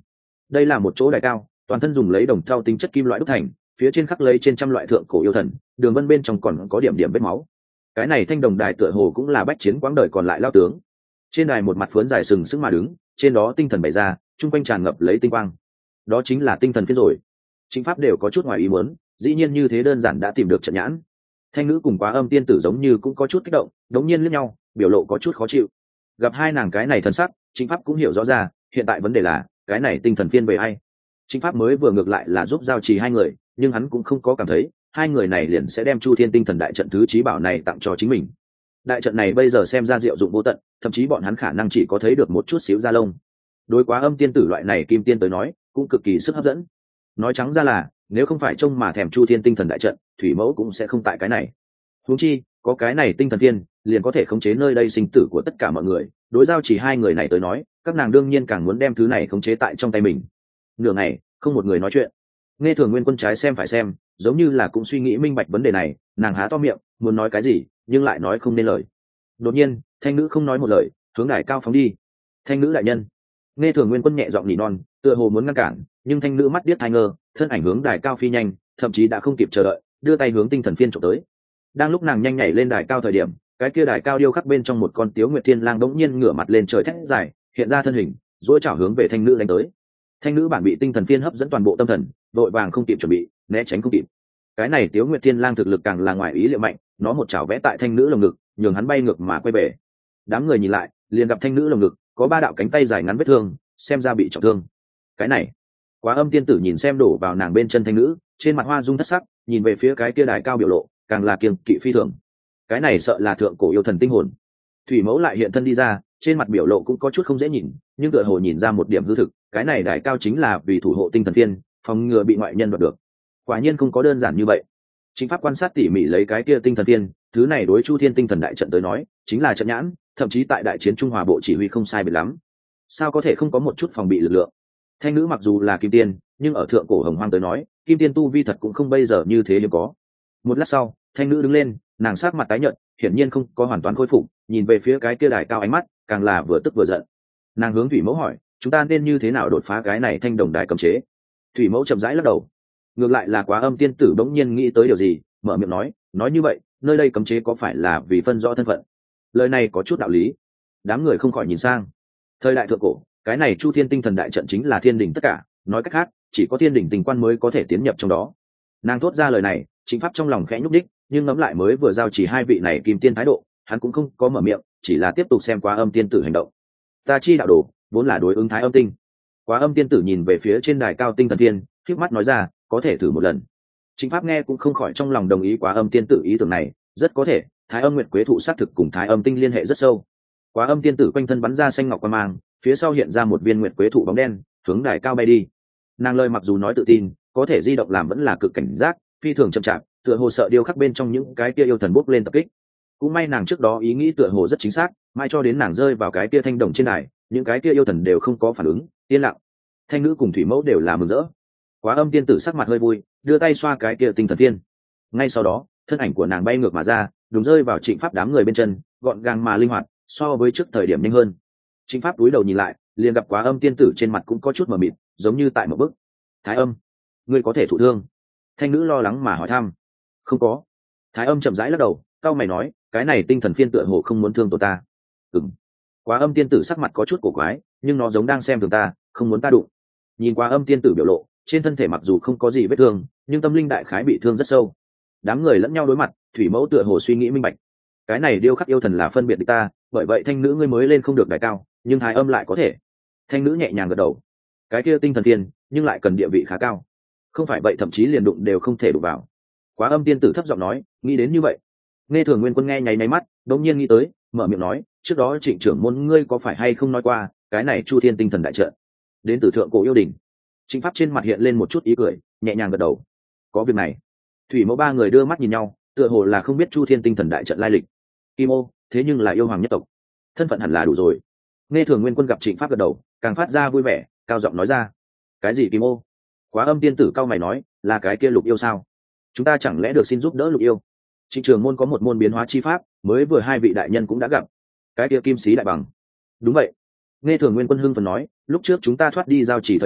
đây là một chỗ đài cao, toàn thân dùng lấy đồng thau tính chất kim loại đúc thành, phía trên khắc lấy trên trăm loại thượng cổ yêu thần, đường vân bên trong còn có điểm điểm vết máu. Cái này thanh đồng đài tựa hồ cũng là bách chiến quãng đời còn lại lao tướng. Trên đài một mặt phướn dài sừng sững mà đứng, trên đó tinh thần bày ra, trung quanh tràn ngập lấy tinh quang. Đó chính là tinh thần phiên rồi. Chính pháp đều có chút ngoài ý muốn, dĩ nhiên như thế đơn giản đã tìm được trận nhãn. Thanh nữ cùng Quá Âm tiên tử giống như cũng có chút kích động, đống nhiên liếc nhau, biểu lộ có chút khó chịu. Gặp hai nàng cái này thần sắc, chính pháp cũng hiểu rõ ra, hiện tại vấn đề là cái này tinh thần phiên về ai. Chính pháp mới vừa ngược lại là giúp giao trì hai người, nhưng hắn cũng không có cảm thấy hai người này liền sẽ đem Chu Thiên tinh thần đại trận thứ trí bảo này tặng cho chính mình. Đại trận này bây giờ xem ra diệu dụng vô tận, thậm chí bọn hắn khả năng chỉ có thấy được một chút xíu da lông. Đối Quá Âm tiên tử loại này kim tiên tới nói, cũng cực kỳ sức hấp dẫn. Nói trắng ra là, nếu không phải trông mà thèm Chu Thiên tinh thần đại trận, thủy mẫu cũng sẽ không tại cái này. Huống chi, có cái này tinh thần thiên, liền có thể khống chế nơi đây sinh tử của tất cả mọi người. Đối giao chỉ hai người này tới nói, các nàng đương nhiên càng muốn đem thứ này khống chế tại trong tay mình. Nửa ngày, không một người nói chuyện. Nghe Thường Nguyên Quân trái xem phải xem, giống như là cũng suy nghĩ minh bạch vấn đề này, nàng há to miệng, muốn nói cái gì, nhưng lại nói không nên lời. Đột nhiên, thanh nữ không nói một lời, hướng đài cao phóng đi. Thanh nữ đại nhân. Nghe Thường Nguyên Quân nhẹ giọng nỉ non, tựa hồ muốn ngăn cản, nhưng thanh nữ mắt điếc tai ngơ, thân ảnh hướng đài cao phi nhanh, thậm chí đã không kịp chờ đợi, đưa tay hướng tinh thần phiên chụp tới. Đang lúc nàng nhanh nhảy lên đài cao thời điểm, cái kia đài cao điêu khắc bên trong một con tiếu nguyệt thiên lang đống nhiên ngửa mặt lên trời thét dài, hiện ra thân hình, duỗi chảo hướng về thanh nữ đánh tới. Thanh nữ bản bị tinh thần phiên hấp dẫn toàn bộ tâm thần, đội vàng không kịp chuẩn bị, né tránh không kịp. Cái này tiếu nguyệt thiên lang thực lực càng là ngoài ý liệu mạnh, nó một chảo vẽ tại thanh nữ lồng ngực, nhường hắn bay ngược mà quay về. Đám người nhìn lại, liền gặp thanh nữ lồng ngực có ba đạo cánh tay dài ngắn vết thương, xem ra bị trọng thương. Cái này, Quá Âm tiên tử nhìn xem đổ vào nàng bên chân thanh nữ, trên mặt hoa dung thất sắc, nhìn về phía cái kia đài cao biểu lộ, càng là kiêng kỵ phi thường. Cái này sợ là thượng cổ yêu thần tinh hồn. Thủy mẫu lại hiện thân đi ra, trên mặt biểu lộ cũng có chút không dễ nhìn, nhưng tựa hồ nhìn ra một điểm hư thực, cái này đài cao chính là vì thủ hộ tinh thần thiên, phòng ngừa bị ngoại nhân đoạt được. Quả nhiên không có đơn giản như vậy. Chính pháp quan sát tỉ mỉ lấy cái kia tinh thần thiên, thứ này đối Chu Thiên tinh thần đại trận tới nói, chính là trận nhãn, thậm chí tại đại chiến Trung Hòa bộ chỉ huy không sai biệt lắm. Sao có thể không có một chút phòng bị lực lượng? Thanh nữ mặc dù là kim tiên, nhưng ở thượng cổ hồng hoang tới nói, kim tiên tu vi thật cũng không bây giờ như thế hiếm có. Một lát sau, thanh nữ đứng lên, nàng sát mặt tái nhợt, hiển nhiên không có hoàn toàn khôi phục, nhìn về phía cái kia đài cao ánh mắt càng là vừa tức vừa giận. Nàng hướng thủy mẫu hỏi, chúng ta nên như thế nào đột phá cái này thanh đồng đài cấm chế? Thủy mẫu chậm rãi lắc đầu. Ngược lại là Quá Âm tiên tử bỗng nhiên nghĩ tới điều gì, mở miệng nói, nói như vậy, nơi đây cấm chế có phải là vì phân rõ thân phận? Lời này có chút đạo lý. Đám người không khỏi nhìn sang. Thời đại thượng cổ, cái này Chu Thiên tinh thần đại trận chính là thiên đình tất cả, nói cách khác, chỉ có thiên đình tình quan mới có thể tiến nhập trong đó. Nàng thốt ra lời này, chính pháp trong lòng khẽ nhúc đích, nhưng ngẫm lại mới vừa giao chỉ hai vị này kim tiên thái độ, hắn cũng không có mở miệng, chỉ là tiếp tục xem Quá Âm tiên tử hành động. Ta chi đạo đồ vốn là đối ứng thái âm tinh. Quá Âm tiên tử nhìn về phía trên đài cao tinh thần thiên, khép mắt nói ra, có thể thử một lần. Chính pháp nghe cũng không khỏi trong lòng đồng ý Quá Âm tiên tử ý tưởng này, rất có thể thái âm nguyệt quế thụ sát thực cùng thái âm tinh liên hệ rất sâu. Quá Âm tiên tử quanh thân bắn ra xanh ngọc quang mang, phía sau hiện ra một viên nguyệt quế thụ bóng đen, hướng đài cao bay đi. Nàng lời mặc dù nói tự tin, có thể di động làm vẫn là cực cảnh giác, phi thường chậm chạp, tựa hồ sợ điêu khắc bên trong những cái kia yêu thần bốc lên tập kích. Cũng may nàng trước đó ý nghĩ tựa hồ rất chính xác, mai cho đến nàng rơi vào cái kia thanh đồng trên đài, những cái kia yêu thần đều không có phản ứng, yên lặng. Thanh nữ cùng thủy mẫu đều là mừng rỡ. Quá Âm tiên tử sắc mặt hơi vui, đưa tay xoa cái kia tinh thần thiên. Ngay sau đó, thân ảnh của nàng bay ngược mà ra, đúng rơi vào Trịnh Pháp đám người bên chân, gọn gàng mà linh hoạt, so với trước thời điểm nhanh hơn. Trịnh Pháp cúi đầu nhìn lại, liền gặp Quá Âm tiên tử trên mặt cũng có chút mờ mịt, giống như tại một bức. Thái Âm, ngươi có thể thụ thương? Thanh nữ lo lắng mà hỏi thăm. Không có. Thái Âm chậm rãi lắc đầu, cau mày nói, cái này tinh thần phiên tựa hồ không muốn thương tổ ta. Ừm. Quá Âm tiên tử sắc mặt có chút cổ quái, nhưng nó giống đang xem thường ta, không muốn ta đụng. Nhìn Quá Âm tiên tử biểu lộ, trên thân thể mặc dù không có gì vết thương, nhưng tâm linh đại khái bị thương rất sâu. Đám người lẫn nhau đối mặt, thủy mẫu tựa hồ suy nghĩ minh bạch. Cái này điêu khắc yêu thần là phân biệt địch ta, bởi vậy thanh nữ ngươi mới lên không được đài cao, nhưng Thái Âm lại có thể. Thanh nữ nhẹ nhàng gật đầu. Cái kia tinh thần thiên, nhưng lại cần địa vị khá cao. Không phải vậy thậm chí liền đụng đều không thể đụng vào. Quá Âm tiên tử thấp giọng nói, nghĩ đến như vậy. Nghe Thường Nguyên Quân nghe nháy nháy mắt, đột nhiên nghĩ tới, mở miệng nói, trước đó Trịnh trưởng môn ngươi có phải hay không nói qua, cái này Chu Thiên tinh thần đại trận đến từ thượng cổ yêu đình. Trịnh Pháp trên mặt hiện lên một chút ý cười, nhẹ nhàng gật đầu. Có việc này. Thủy mẫu ba người đưa mắt nhìn nhau, tựa hồ là không biết Chu Thiên tinh thần đại trận lai lịch. Kim ô, thế nhưng là yêu hoàng nhất tộc, thân phận hẳn là đủ rồi. Nghe Thường Nguyên Quân gặp Trịnh Pháp gật đầu, càng phát ra vui vẻ, cao giọng nói ra. Cái gì Kim ô? Quá Âm tiên tử cao mày nói, là cái kia lục yêu sao? Chúng ta chẳng lẽ được xin giúp đỡ lục yêu? Trịnh trường môn có một môn biến hóa chi pháp, mới vừa hai vị đại nhân cũng đã gặp. Cái kia kim sĩ đại bằng. Đúng vậy. Nghe Thường Nguyên Quân hưng phấn nói, lúc trước chúng ta thoát đi giao chỉ thời điểm,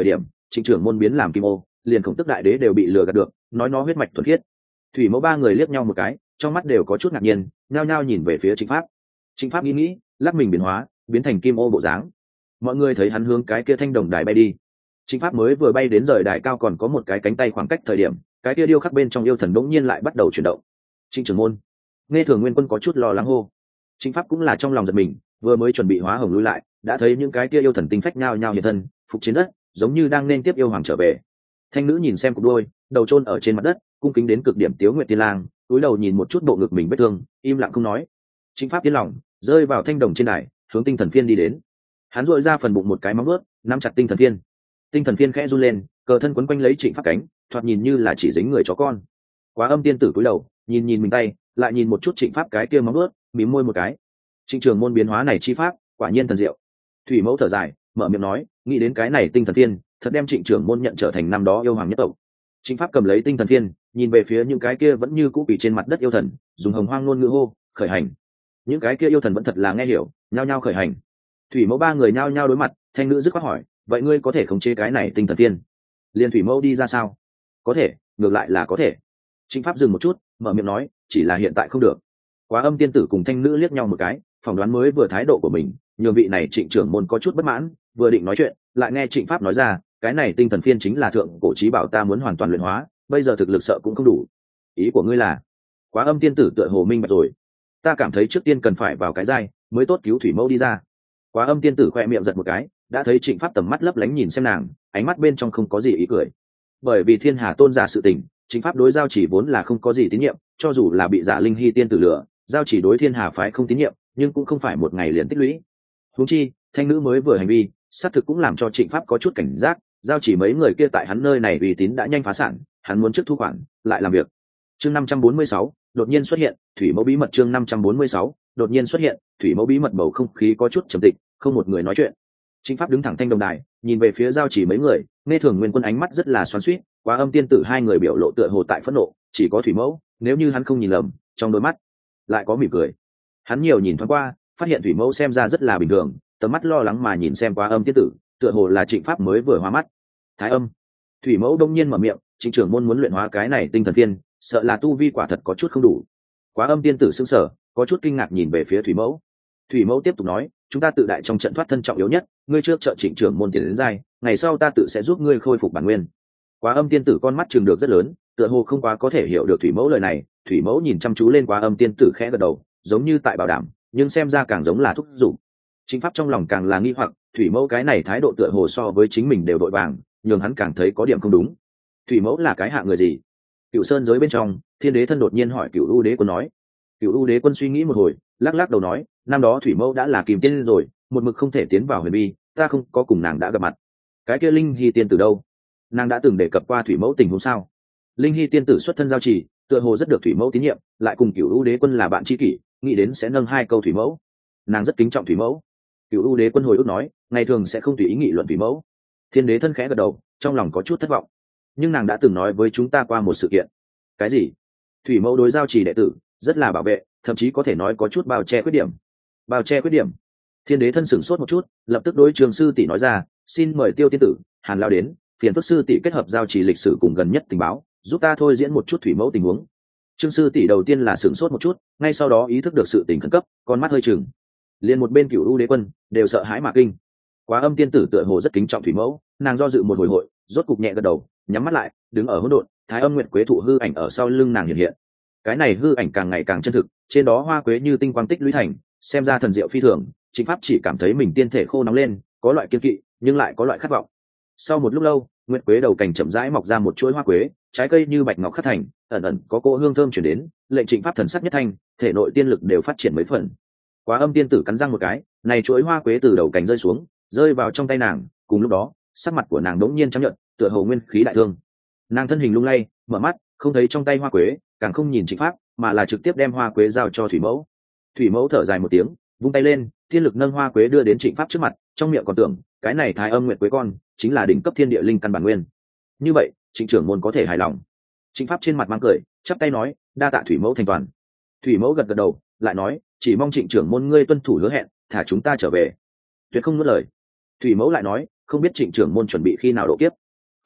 trịnh trưởng môn biến làm kim ô, liền khổng tức đại đế đều bị lừa gạt được, nói nó huyết mạch thuần khiết. Thủy mẫu ba người liếc nhau một cái, trong mắt đều có chút ngạc nhiên, nhao nhao nhìn về phía trịnh pháp. Trịnh pháp nghĩ nghĩ, lắc mình biến hóa, biến thành kim ô bộ dáng. Mọi người thấy hắn hướng cái kia thanh đồng đài bay đi. Trịnh pháp mới vừa bay đến rời đài cao còn có một cái cánh tay khoảng cách thời điểm, cái kia điêu khắc bên trong yêu thần đống nhiên lại bắt đầu chuyển động. Trịnh trưởng môn, nghe thường nguyên quân có chút lo lắng hô. Trịnh pháp cũng là trong lòng giật mình, vừa mới chuẩn bị hóa hồng lui lại, đã thấy những cái kia yêu thần tinh phách nhao nhao hiện thân, phục trên đất, giống như đang nên tiếp yêu hoàng trở về. Thanh nữ nhìn xem cục đôi, đầu chôn ở trên mặt đất, cung kính đến cực điểm Tiếu Nguyệt Tiên Lang, cúi đầu nhìn một chút bộ ngực mình vết thương, im lặng không nói. Trịnh pháp tiến lòng, rơi vào thanh đồng trên đài, hướng tinh thần phiên đi đến. Hắn duỗi ra phần bụng một cái móng vuốt, nắm chặt tinh thần phiên. Tinh thần phiên khẽ run lên, cờ thân quấn quanh lấy Trịnh pháp cánh, thoạt nhìn như là chỉ dính người chó con. Quá Âm tiên tử cúi đầu, nhìn nhìn mình tay, lại nhìn một chút Trịnh pháp cái kia móng vuốt, mím môi một cái. Trịnh trường môn biến hóa này chi pháp, quả nhiên thần diệu. Thủy mẫu thở dài, mở miệng nói, nghĩ đến cái này tinh thần phiên, thật đem Trịnh trưởng môn nhận trở thành năm đó yêu hoàng nhất tộc. Trịnh pháp cầm lấy tinh thần phiên, nhìn về phía những cái kia vẫn như cũ bị trên mặt đất yêu thần, dùng hồng hoang ngôn ngữ hô, khởi hành. Những cái kia yêu thần vẫn thật là nghe hiểu, nhao nhao khởi hành. Thủy mẫu ba người nhao nhao đối mặt, thanh nữ dứt khoát hỏi, vậy ngươi có thể khống chế cái này tinh thần phiên? Liên thủy mẫu đi ra sao? Có thể, ngược lại là có thể. Trịnh pháp dừng một chút, mở miệng nói, chỉ là hiện tại không được. Quá Âm tiên tử cùng thanh nữ liếc nhau một cái, phỏng đoán mới vừa thái độ của mình, nhường vị này Trịnh trưởng môn có chút bất mãn, vừa định nói chuyện, lại nghe Trịnh pháp nói ra, cái này tinh thần phiên chính là thượng cổ chí bảo ta muốn hoàn toàn luyện hóa, bây giờ thực lực sợ cũng không đủ. Ý của ngươi là? Quá Âm tiên tử tựa hồ minh bạch rồi. Ta cảm thấy trước tiên cần phải vào cái giai mới tốt cứu thủy mẫu đi ra. Quá Âm tiên tử khoe miệng giật một cái, đã thấy Trịnh pháp tầm mắt lấp lánh nhìn xem nàng, ánh mắt bên trong không có gì ý cười. Bởi vì Thiên Hà tôn giả sự tình, Trịnh pháp đối giao chỉ vốn là không có gì tín nhiệm, cho dù là bị Dạ Linh Hy tiên tử lừa, giao chỉ đối Thiên Hà phái không tín nhiệm, nhưng cũng không phải một ngày liền tích lũy. Huống chi, thanh nữ mới vừa hành vi, xác thực cũng làm cho Trịnh pháp có chút cảnh giác, giao chỉ mấy người kia tại hắn nơi này uy tín đã nhanh phá sản, hắn muốn trước thu khoản, lại làm việc. Chương năm trăm bốn mươi sáu, đột nhiên xuất hiện, thủy mẫu bí mật chương năm trăm bốn mươi sáu, đột nhiên xuất hiện, thủy mẫu bí mật bầu không khí có chút trầm tĩnh, không một người nói chuyện. Trịnh pháp đứng thẳng thanh đồng đài, nhìn về phía giao chỉ mấy người, nghe thường nguyên quân ánh mắt rất là xoắn xuýt, Quá Âm tiên tử hai người biểu lộ tựa hồ tại phẫn nộ, chỉ có thủy mẫu, nếu như hắn không nhìn lầm, trong đôi mắt lại có mỉm cười. Hắn nhiều nhìn thoáng qua, phát hiện thủy mẫu xem ra rất là bình thường, tầm mắt lo lắng mà nhìn xem Quá Âm tiên tử, tựa hồ là Trịnh pháp mới vừa hóa mắt. Thái Âm, thủy mẫu đông nhiên mở miệng, Trịnh trưởng môn muốn luyện hóa cái này tinh thần phiên, sợ là tu vi quả thật có chút không đủ. Quá Âm tiên tử sững sờ, có chút kinh ngạc nhìn về phía thủy mẫu. Thủy mẫu tiếp tục nói, chúng ta tự đại trong trận thoát thân trọng yếu nhất, ngươi trước trợ Trịnh trưởng môn tiền đến giai, ngày sau ta tự sẽ giúp ngươi khôi phục bản nguyên. Quá Âm tiên tử con mắt trừng được rất lớn, tựa hồ không quá có thể hiểu được thủy mẫu lời này. Thủy mẫu nhìn chăm chú lên Quá Âm tiên tử khẽ gật đầu, giống như tại bảo đảm, nhưng xem ra càng giống là thúc giục. Chính pháp trong lòng càng là nghi hoặc, thủy mẫu cái này thái độ tựa hồ so với chính mình đều đội vàng, nhường hắn càng thấy có điểm không đúng. Thủy mẫu là cái hạ người gì? Cựu sơn giới bên trong, Thiên Đế thân đột nhiên hỏi Cựu U Đế quân nói. Cựu U Đế quân suy nghĩ một hồi, lắc lắc đầu nói, năm đó thủy mẫu đã là kìm tiên rồi, một mực không thể tiến vào huyền bi, ta không có cùng nàng đã gặp mặt. Cái kia Linh Hy tiên tử đâu? Nàng đã từng đề cập qua thủy mẫu tình huống sao? Linh Hy tiên tử xuất thân giao trì, tựa hồ rất được thủy mẫu tín nhiệm, lại cùng Cựu U Đế quân là bạn tri kỷ, nghĩ đến sẽ nâng hai câu thủy mẫu. Nàng rất kính trọng thủy mẫu. Cựu U Đế quân hồi ức nói, ngày thường sẽ không tùy ý nghị luận thủy mẫu. Thiên Đế thân khẽ gật đầu, trong lòng có chút thất vọng. Nhưng nàng đã từng nói với chúng ta qua một sự kiện. Cái gì? Thủy mẫu đối giao trì đệ tử rất là bảo vệ, thậm chí có thể nói có chút bao che khuyết điểm. Bao che khuyết điểm? Thiên Đế thân sửng sốt một chút, lập tức đối Trường sư tỷ nói ra, xin mời Tiêu tiên tử, Hàn lao đến, phiền phức sư tỷ kết hợp giao trì lịch sử cùng gần nhất tình báo, giúp ta thôi diễn một chút thủy mẫu tình huống. Trương sư tỷ đầu tiên là sửng sốt một chút, ngay sau đó ý thức được sự tình khẩn cấp, con mắt hơi chừng. Liền một bên Cửu U Đế quân đều sợ hãi mà kinh. Quá Âm tiên tử tựa hồ rất kính trọng thủy mẫu, nàng do dự một hồi hội, rốt cục nhẹ gật đầu, nhắm mắt lại, đứng ở hỗn độn, Thái Âm Nguyệt Quế thụ hư ảnh ở sau lưng nàng hiện hiện. Cái này hư ảnh càng ngày càng chân thực, trên đó hoa quế như tinh quang tích lũy thành, xem ra thần diệu phi thường. Chính pháp chỉ cảm thấy mình tiên thể khô nóng lên, có loại kiên kỵ, nhưng lại có loại khát vọng. Sau một lúc lâu, Nguyệt Quế đầu cành chậm rãi mọc ra một chuỗi hoa quế, trái cây như bạch ngọc khắc thành, ẩn ẩn có cỗ hương thơm chuyển đến, lệnh Trịnh pháp thần sắc nhất thanh, thể nội tiên lực đều phát triển mấy phần. Quá Âm tiên tử cắn răng một cái, này chuỗi hoa quế từ đầu cành rơi xuống, rơi vào trong tay nàng, cùng lúc đó, sắc mặt của nàng đống nhiên trắng nhợt, tựa hồ nguyên khí đại thương. Nàng thân hình lung lay, mở mắt, không thấy trong tay hoa quế, càng không nhìn Trịnh pháp, mà là trực tiếp đem hoa quế giao cho thủy mẫu. Thủy mẫu thở dài một tiếng, vung tay lên, thiên lực nâng hoa quế đưa đến Trịnh pháp trước mặt, trong miệng còn tưởng, cái này Thái Âm Nguyệt Quế con, chính là đỉnh cấp thiên địa linh căn bản nguyên. Như vậy, Trịnh trưởng môn có thể hài lòng. Trịnh pháp trên mặt mang cười, chắp tay nói, đa tạ thủy mẫu thành toàn. Thủy mẫu gật gật đầu, lại nói, chỉ mong Trịnh trưởng môn ngươi tuân thủ hứa hẹn, thả chúng ta trở về. Tuyệt không nuốt lời. Thủy mẫu lại nói, không biết Trịnh trưởng môn chuẩn bị khi nào độ kiếp.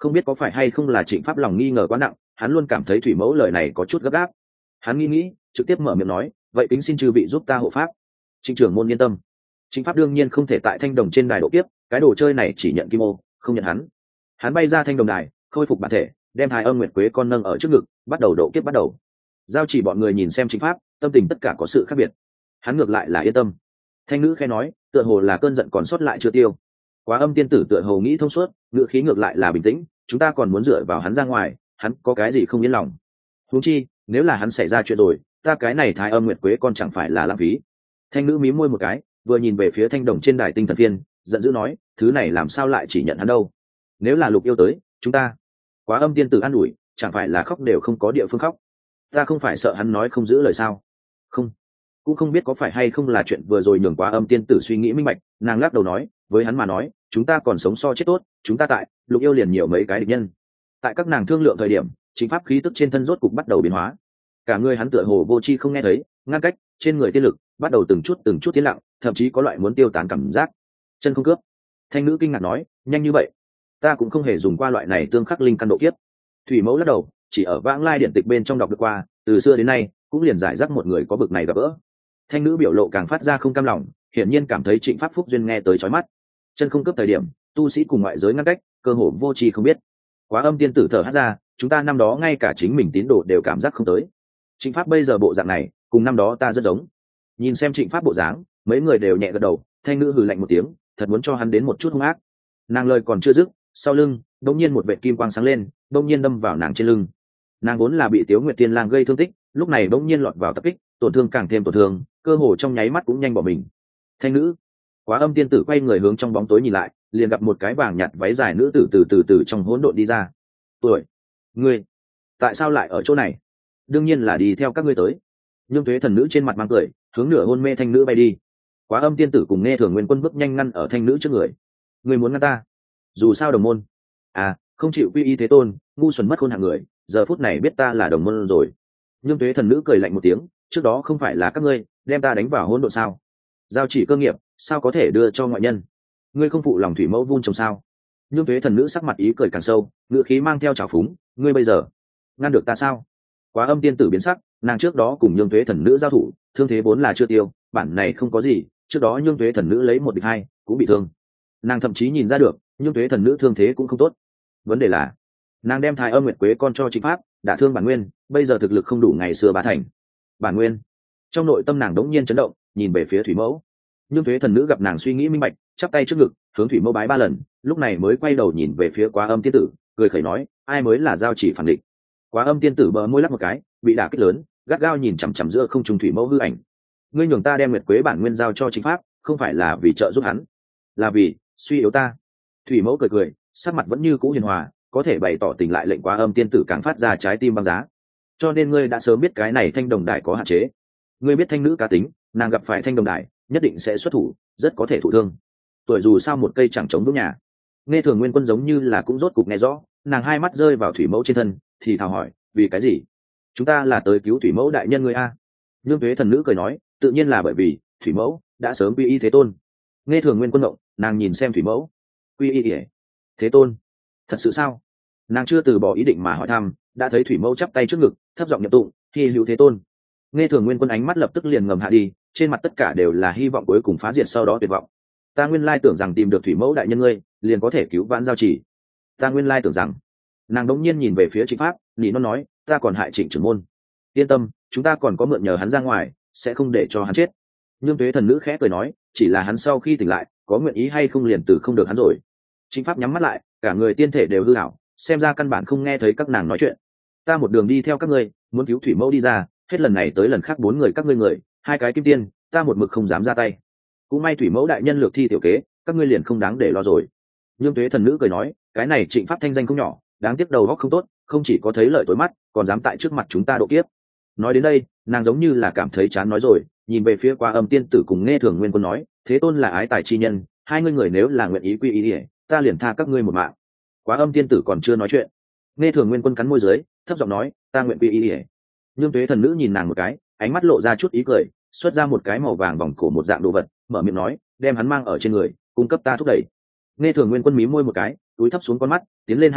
Không biết có phải hay không là Trịnh Pháp lòng nghi ngờ quá nặng, hắn luôn cảm thấy thủy mẫu lời này có chút gấp gáp. Hắn nghĩ nghĩ, trực tiếp mở miệng nói, vậy kính xin chư vị giúp ta hộ pháp. Trịnh trưởng môn yên tâm. Trịnh Pháp đương nhiên không thể tại thanh đồng trên đài độ kiếp, cái đồ chơi này chỉ nhận kim ô, không nhận hắn. Hắn bay ra thanh đồng đài, khôi phục bản thể, đem Thái Âm Nguyệt Quế con nâng ở trước ngực, bắt đầu độ kiếp bắt đầu. Giao chỉ bọn người nhìn xem Trịnh Pháp, tâm tình tất cả có sự khác biệt. Hắn ngược lại là yên tâm. Thanh nữ khẽ nói, tựa hồ là cơn giận còn sót lại chưa tiêu. Quá Âm tiên tử tựa hồ nghĩ thông suốt, ngữ khí ngược lại là bình tĩnh, chúng ta còn muốn dựa vào hắn ra ngoài, hắn có cái gì không yên lòng. Huống chi, nếu là hắn xảy ra chuyện rồi, ta cái này Thái Âm Nguyệt Quế con chẳng phải là lãng phí. Thanh nữ mím môi một cái, vừa nhìn về phía thanh đồng trên đài tinh thần phiên, giận dữ nói, thứ này làm sao lại chỉ nhận hắn đâu? Nếu là Lục Yêu tới, chúng ta. Quá Âm tiên tử an ủi, chẳng phải là khóc đều không có địa phương khóc. Ta không phải sợ hắn nói không giữ lời sao? Không, cũng không biết có phải hay không là chuyện vừa rồi nhường Quá Âm tiên tử suy nghĩ minh bạch, nàng lắc đầu nói, với hắn mà nói, chúng ta còn sống so chết tốt, chúng ta tại, Lục Yêu liền nhiều mấy cái địch nhân. Tại các nàng thương lượng thời điểm, chính pháp khí tức trên thân rốt cục bắt đầu biến hóa. Cả người hắn tựa hồ vô tri không nghe thấy, ngăn cách, trên người tiên lực bắt đầu từng chút từng chút tiến lặng, thậm chí có loại muốn tiêu tán cảm giác. Chân không cướp. Thanh nữ kinh ngạc nói, nhanh như vậy, ta cũng không hề dùng qua loại này tương khắc linh căn độ kiếp. Thủy mẫu lắc đầu, chỉ ở vãng lai điện tịch bên trong đọc được qua, từ xưa đến nay cũng liền giải rác một người có bực này gặp gỡ. Thanh nữ biểu lộ càng phát ra không cam lòng, hiển nhiên cảm thấy Trịnh Pháp phúc duyên nghe tới chói mắt. Chân không cướp thời điểm, tu sĩ cùng ngoại giới ngăn cách, cơ hồ vô tri không biết. Quá Âm tiên tử thở hắt ra, chúng ta năm đó ngay cả chính mình tín đồ đều cảm giác không tới. Trịnh Pháp bây giờ bộ dạng này, cùng năm đó ta rất giống. Nhìn xem Trịnh Pháp bộ dáng, mấy người đều nhẹ gật đầu. Thanh nữ hừ lạnh một tiếng, thật muốn cho hắn đến một chút hung ác. Nàng lời còn chưa dứt, sau lưng đột nhiên một vệt kim quang sáng lên, đột nhiên đâm vào nàng trên lưng. Nàng vốn là bị Tiếu Nguyệt Tiên Lang gây thương tích, lúc này đột nhiên lọt vào tập kích, tổn thương càng thêm tổn thương, cơ hồ trong nháy mắt cũng nhanh bỏ mình. Thanh nữ. Quá Âm tiên tử quay người hướng trong bóng tối nhìn lại, liền gặp một cái vàng nhạt váy dài nữ tử từ từ từ trong hỗn độn đi ra. Tuổi, ngươi, tại sao lại ở chỗ này? Đương nhiên là đi theo các ngươi tới. Nhưng Tuế thần nữ trên mặt mang cười, hướng nửa hôn mê thanh nữ bay đi. Quá Âm tiên tử cùng Nghe Thường Nguyên Quân bước nhanh ngăn ở thanh nữ trước người. Ngươi muốn ngăn ta? Dù sao đồng môn. À, không chịu quy y thế tôn, ngu xuẩn mất khôn hạng người, giờ phút này biết ta là đồng môn rồi. Nhưng Tuế thần nữ cười lạnh một tiếng, trước đó không phải là các ngươi đem ta đánh vào hỗn độn sao? Giao chỉ cơ nghiệp, sao có thể đưa cho ngoại nhân? Ngươi không phụ lòng thủy mẫu vun trồng sao? Nhưng Tuế thần nữ sắc mặt ý cười càng sâu, ngữ khí mang theo trào phúng, ngươi bây giờ ngăn được ta sao? Quá Âm tiên tử biến sắc, nàng trước đó cùng Nhương Tuế thần nữ giao thủ, thương thế vốn là chưa tiêu, bản này không có gì, trước đó Nhương Tuế thần nữ lấy một địch hai, cũng bị thương. Nàng thậm chí nhìn ra được, Nhương Tuế thần nữ thương thế cũng không tốt. Vấn đề là, nàng đem Thái Âm Nguyệt Quế con cho Trịnh Pháp, đả thương bản nguyên, bây giờ thực lực không đủ ngày xưa bá thành. Bản nguyên. Trong nội tâm nàng đống nhiên chấn động, nhìn về phía thủy mẫu. Nhưng Tuế thần nữ gặp nàng suy nghĩ minh bạch, chắp tay trước ngực, hướng thủy mẫu bái ba lần, lúc này mới quay đầu nhìn về phía Quá Âm tiên tử, cười khẩy nói, ai mới là giao chỉ phản địch? Quá Âm tiên tử bờ môi lắc một cái, bị đả kích lớn, gắt gao nhìn chằm chằm giữa không trung thủy mẫu hư ảnh. Ngươi nhường ta đem Nguyệt Quế bản nguyên giao cho Trịnh Pháp, không phải là vì trợ giúp hắn, là vì suy yếu ta. Thủy mẫu cười cười, sắc mặt vẫn như cũ hiền hòa, có thể bày tỏ tình lại lệnh Quá Âm tiên tử càng phát ra trái tim băng giá. Cho nên ngươi đã sớm biết cái này thanh đồng đài có hạn chế. Ngươi biết thanh nữ cá tính, nàng gặp phải thanh đồng đài, nhất định sẽ xuất thủ, rất có thể thụ thương. Tuổi dù sao một cây chẳng chống vững nhà. Nghe Thường Nguyên Quân giống như là cũng rốt cục nghe rõ, nàng hai mắt rơi vào thủy mẫu trên thân, thì thào hỏi, vì cái gì? Chúng ta là tới cứu thủy mẫu đại nhân ngươi a. Nhương Tuế thần nữ cười nói, tự nhiên là bởi vì thủy mẫu đã sớm quy y thế tôn. Nghe Thường Nguyên Quân động, nàng nhìn xem thủy mẫu, quy y ỉa thế tôn, thật sự sao? Nàng chưa từ bỏ ý định mà hỏi thăm, đã thấy thủy mẫu chắp tay trước ngực, thấp giọng nhập tụng, hy hữu thế tôn. Nghe Thường Nguyên Quân ánh mắt lập tức liền ngầm hạ đi, trên mặt tất cả đều là hy vọng cuối cùng phá diệt sau đó tuyệt vọng. Ta nguyên lai tưởng rằng tìm được thủy mẫu đại nhân ngươi, liền có thể cứu vãn giao chỉ. Ta nguyên lai tưởng rằng. Nàng đống nhiên nhìn về phía Trịnh Pháp, nỉ non nói, ta còn hại Trịnh trưởng môn. Yên tâm, chúng ta còn có mượn nhờ hắn ra ngoài, sẽ không để cho hắn chết. Nhưng Tuế thần nữ khẽ cười nói, chỉ là hắn sau khi tỉnh lại, có nguyện ý hay không liền từ không được hắn rồi. Trịnh Pháp nhắm mắt lại, cả người tiên thể đều hư hảo, xem ra căn bản không nghe thấy các nàng nói chuyện. Ta một đường đi theo các ngươi, muốn cứu thủy mẫu đi ra, hết lần này tới lần khác bốn người các ngươi người, hai cái kim tiên, ta một mực không dám ra tay. Cũng may thủy mẫu đại nhân lược thi tiểu kế, các ngươi liền không đáng để lo rồi. Nhưng Tuế thần nữ cười nói, cái này Trịnh Pháp thanh danh không nhỏ, đáng tiếc đầu óc không tốt, không chỉ có thấy lợi tối mắt, còn dám tại trước mặt chúng ta độ kiếp. Nói đến đây, nàng giống như là cảm thấy chán nói rồi, nhìn về phía Quá Âm tiên tử cùng Nghe Thường Nguyên Quân nói, thế tôn là ái tài chi nhân, hai ngươi người nếu là nguyện ý quy y, ta liền tha các ngươi một mạng. Quá Âm tiên tử còn chưa nói chuyện, Nghe Thường Nguyên Quân cắn môi dưới, thấp giọng nói, ta nguyện quy y. Nhưng Tuế thần nữ nhìn nàng một cái, ánh mắt lộ ra chút ý cười, xuất ra một cái màu vàng vòng cổ một dạng đồ vật, mở miệng nói, đem hắn mang ở trên người, cung cấp ta thúc đẩy. Nghe Thường Nguyên Quân mí môi một cái, túi thấp xuống con mắt, tiến lên hai bước,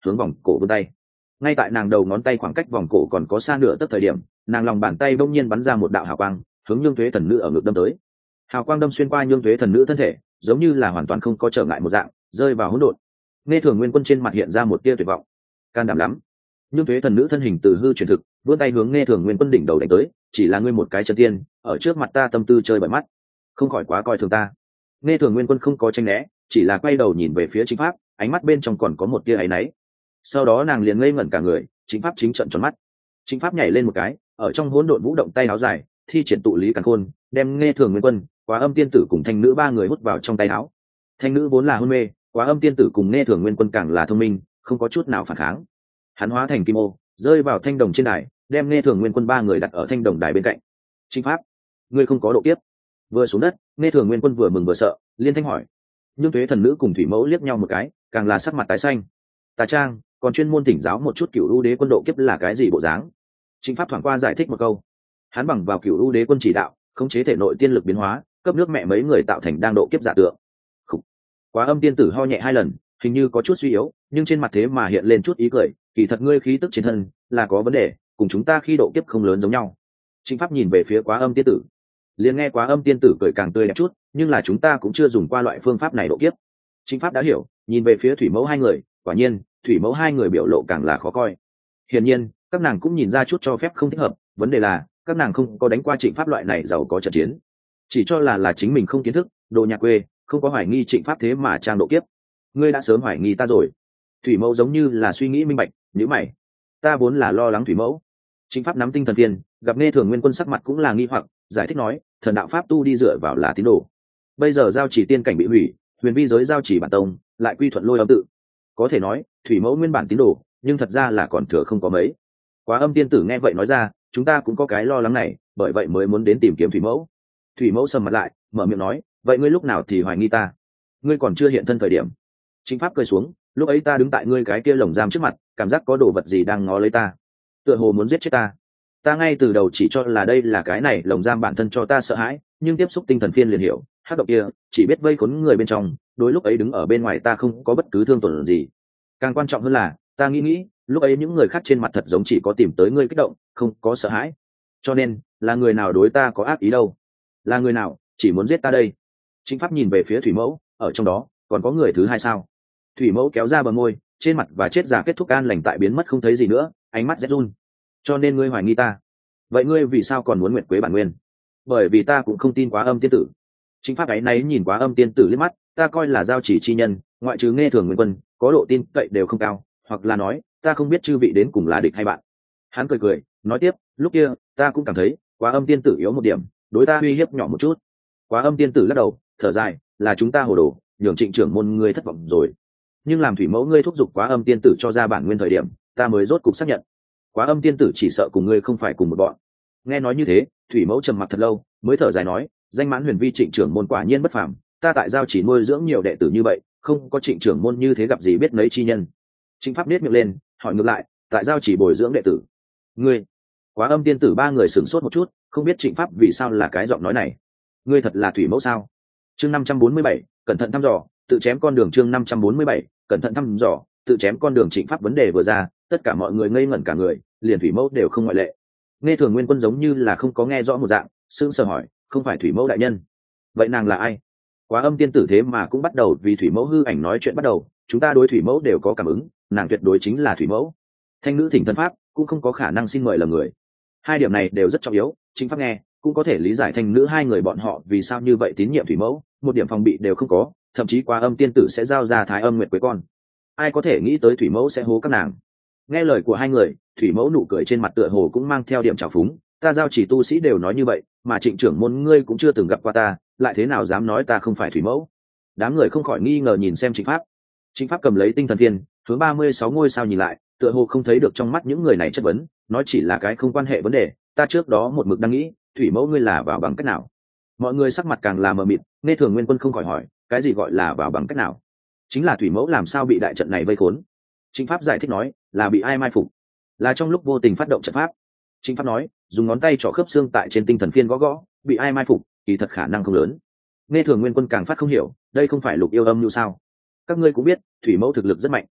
hướng vòng cổ vươn tay. Ngay tại nàng đầu ngón tay khoảng cách vòng cổ còn có xa nửa tấc thời điểm, nàng lòng bàn tay bỗng nhiên bắn ra một đạo hào quang, hướng Nhương Tuế Thần Nữ ở ngực đâm tới. Hào quang đâm xuyên qua Nhương Tuế Thần Nữ thân thể, giống như là hoàn toàn không có trở ngại một dạng, rơi vào hỗn độn. Nghe Thường Nguyên Quân trên mặt hiện ra một tia tuyệt vọng. Can đảm lắm. Nhương Tuế Thần Nữ thân hình từ hư chuyển thực, vươn tay hướng Nghe Thường Nguyên Quân đỉnh đầu đánh tới, chỉ là ngươi một cái chân tiên, ở trước mặt ta tâm tư chơi bời mắt, không khỏi quá coi thường ta. Nghe Thường Nguyên Quân không có tranh né, chỉ là quay đầu nhìn về phía Chính Pháp, ánh mắt bên trong còn có một tia áy náy. Sau đó nàng liền ngây ngẩn cả người, Chính Pháp chính trợn tròn mắt. Chính Pháp nhảy lên một cái, ở trong hỗn độn vũ động tay áo dài, thi triển tụ lý càn khôn, đem Nghe Thường Nguyên Quân, Quá Âm Tiên Tử cùng Thanh Nữ ba người hút vào trong tay áo. Thanh Nữ vốn là hôn mê, Quá Âm Tiên Tử cùng Nghe Thường Nguyên Quân càng là thông minh, không có chút nào phản kháng. Hắn hóa thành kim ô, rơi vào thanh đồng trên đài, đem Nghe Thường Nguyên Quân ba người đặt ở thanh đồng đài bên cạnh. Chính Pháp, ngươi không có độ kiếp. Vừa xuống đất, Nghe Thường Nguyên Quân vừa mừng vừa sợ, liên thanh hỏi. Nhưng Tuế Thần Nữ cùng Thủy Mẫu liếc nhau một cái, càng là sắc mặt tái xanh. Tà Trang còn chuyên môn tỉnh giáo một chút Cửu U Đế Quân độ kiếp là cái gì bộ dáng. Chính Pháp thoáng qua giải thích một câu. Hắn bằng vào Cửu U Đế Quân chỉ đạo, khống chế thể nội tiên lực biến hóa, cấp nước mẹ mấy người tạo thành đang độ kiếp giả tượng. Khủ. Quá Âm Tiên Tử ho nhẹ hai lần, hình như có chút suy yếu, nhưng trên mặt thế mà hiện lên chút ý cười. Kỳ thật ngươi khí tức trên thân là có vấn đề, cùng chúng ta khi độ kiếp không lớn giống nhau. Chính Pháp nhìn về phía Quá Âm Tiên Tử, liền nghe Quá Âm Tiên Tử cười càng tươi đẹp chút, nhưng là chúng ta cũng chưa dùng qua loại phương pháp này độ kiếp. Chính Pháp đã hiểu, nhìn về phía Thủy Mẫu hai người, quả nhiên Thủy Mẫu hai người biểu lộ càng là khó coi. Hiển nhiên các nàng cũng nhìn ra chút cho phép không thích hợp, vấn đề là các nàng không có đánh qua Trịnh Pháp loại này giàu có trận chiến, chỉ cho là là chính mình không kiến thức, đồ nhà quê, không có hoài nghi Trịnh Pháp thế mà trang độ kiếp. Ngươi đã sớm hoài nghi ta rồi. Thủy Mẫu giống như là suy nghĩ minh bạch, nhíu mày. Ta vốn là lo lắng Thủy Mẫu. Trịnh Pháp nắm tinh thần tiên, gặp Nghe Thường Nguyên Quân sắc mặt cũng là nghi hoặc, giải thích nói, thần đạo pháp tu đi dựa vào là tín đồ. Bây giờ giao chỉ tiên cảnh bị hủy, huyền vi giới giao chỉ bản tông lại quy thuận Lôi Âm tự. Có thể nói Thủy Mẫu nguyên bản tín đồ, nhưng thật ra là còn thừa không có mấy. Quá Âm Tiên Tử nghe vậy nói ra, chúng ta cũng có cái lo lắng này, bởi vậy mới muốn đến tìm kiếm Thủy Mẫu. Thủy Mẫu sầm mặt lại, mở miệng nói, vậy ngươi lúc nào thì hoài nghi ta? Ngươi còn chưa hiện thân thời điểm. Chính Pháp cười xuống, lúc ấy ta đứng tại ngươi cái kia lồng giam trước mặt, cảm giác có đồ vật gì đang ngó lấy ta, tựa hồ muốn giết chết ta. Ta ngay từ đầu chỉ cho là đây là cái này lồng giam bản thân cho ta sợ hãi, nhưng tiếp xúc tinh thần phiên liền hiểu, hắc động kia chỉ biết vây khốn người bên trong, đối lúc ấy đứng ở bên ngoài ta không có bất cứ thương tổn gì. Càng quan trọng hơn là ta nghĩ nghĩ, lúc ấy những người khác trên mặt thật giống chỉ có tìm tới ngươi kích động, không có sợ hãi. Cho nên là người nào đối ta có ác ý đâu? Là người nào chỉ muốn giết ta đây? Chính Pháp nhìn về phía Thủy Mẫu, ở trong đó còn có người thứ hai sao? Thủy Mẫu kéo ra bờ môi, trên mặt và chết giả kết thúc an lành tại biến mất không thấy gì nữa, ánh mắt rét run. Cho nên ngươi hoài nghi ta? Vậy ngươi vì sao còn muốn Nguyệt Quế bản nguyên? Bởi vì ta cũng không tin Quá Âm Tiên Tử. Chính Pháp ấy náy nhìn Quá Âm Tiên Tử liếc mắt, ta coi là giao chỉ chi nhân, ngoại trừ Nghe Thường Nguyên Quân, có độ tin cậy đều không cao, hoặc là nói ta không biết chư vị đến cùng là địch hay bạn. Hắn cười cười nói tiếp, lúc kia ta cũng cảm thấy Quá Âm Tiên Tử yếu một điểm, đối ta uy hiếp nhỏ một chút. Quá Âm Tiên Tử lắc đầu thở dài, là chúng ta hồ đồ, nhường Trịnh trưởng môn ngươi thất vọng rồi. Nhưng làm Thủy Mẫu ngươi thúc giục Quá Âm Tiên Tử cho ra bản nguyên thời điểm, ta mới rốt cục xác nhận Quá Âm Tiên Tử chỉ sợ cùng ngươi không phải cùng một bọn. Nghe nói như thế, Thủy Mẫu trầm mặc thật lâu, mới thở dài nói, danh mãn huyền vi Trịnh trưởng môn quả nhiên bất phàm, ta tại giao chỉ nuôi dưỡng nhiều đệ tử như vậy, không có Trịnh trưởng môn như thế gặp gì biết nấy chi nhân. Trịnh Pháp nết miệng lên, hỏi ngược lại, tại giao chỉ bồi dưỡng đệ tử, ngươi? Quá Âm Tiên Tử ba người sửng sốt một chút, không biết Trịnh Pháp vì sao là cái giọng nói này. Ngươi thật là Thủy Mẫu sao? Chương năm trăm bốn mươi bảy, cẩn thận thăm dò, tự chém con đường. Chương năm trăm bốn mươi bảy, cẩn thận thăm dò, tự chém con đường. Trịnh Pháp vấn đề vừa ra, tất cả mọi người ngây ngẩn cả người, liền Thủy Mẫu đều không ngoại lệ. Nghe Thường Nguyên Quân giống như là không có nghe rõ một dạng, sững sờ hỏi, không phải Thủy Mẫu đại nhân, vậy nàng là ai? Quá Âm Tiên Tử thế mà cũng bắt đầu vì Thủy Mẫu hư ảnh nói chuyện bắt đầu, chúng ta đối Thủy Mẫu đều có cảm ứng, nàng tuyệt đối chính là Thủy Mẫu. Thanh nữ thỉnh thân pháp cũng không có khả năng xin mời lầm người, hai điểm này đều rất trọng yếu. Chính Pháp nghe cũng có thể lý giải thanh nữ hai người bọn họ vì sao như vậy tín nhiệm Thủy Mẫu, một điểm phòng bị đều không có, thậm chí Quá Âm Tiên Tử sẽ giao ra Thái Âm Nguyệt Quế con. Ai có thể nghĩ tới Thủy Mẫu sẽ hố các nàng? Nghe lời của hai người, Thủy Mẫu nụ cười trên mặt tựa hồ cũng mang theo điểm trào phúng, ta giao chỉ tu sĩ đều nói như vậy, mà Trịnh trưởng môn ngươi cũng chưa từng gặp qua ta, lại thế nào dám nói ta không phải Thủy Mẫu? Đám người không khỏi nghi ngờ nhìn xem Trịnh Pháp. Trịnh Pháp cầm lấy tinh thần thiên, hướng ba mươi sáu ngôi sao nhìn lại, tựa hồ không thấy được trong mắt những người này chất vấn, nói chỉ là cái không quan hệ vấn đề, ta trước đó một mực đang nghĩ, Thủy Mẫu ngươi là vào bằng cách nào? Mọi người sắc mặt càng là mờ mịt, Nghe Thường Nguyên Quân không khỏi hỏi, cái gì gọi là vào bằng cách nào? Chính là Thủy Mẫu làm sao bị đại trận này vây khốn? Trịnh Pháp giải thích nói, là bị ai mai phục, là trong lúc vô tình phát động trận pháp. Trịnh Pháp nói, dùng ngón tay trỏ khớp xương tại trên tinh thần phiên gõ gõ, bị ai mai phục, kỳ thật khả năng không lớn. Nghe Thường Nguyên Quân càng phát không hiểu, đây không phải Lục Yêu Âm như sao? Các ngươi cũng biết, Thủy Mẫu thực lực rất mạnh,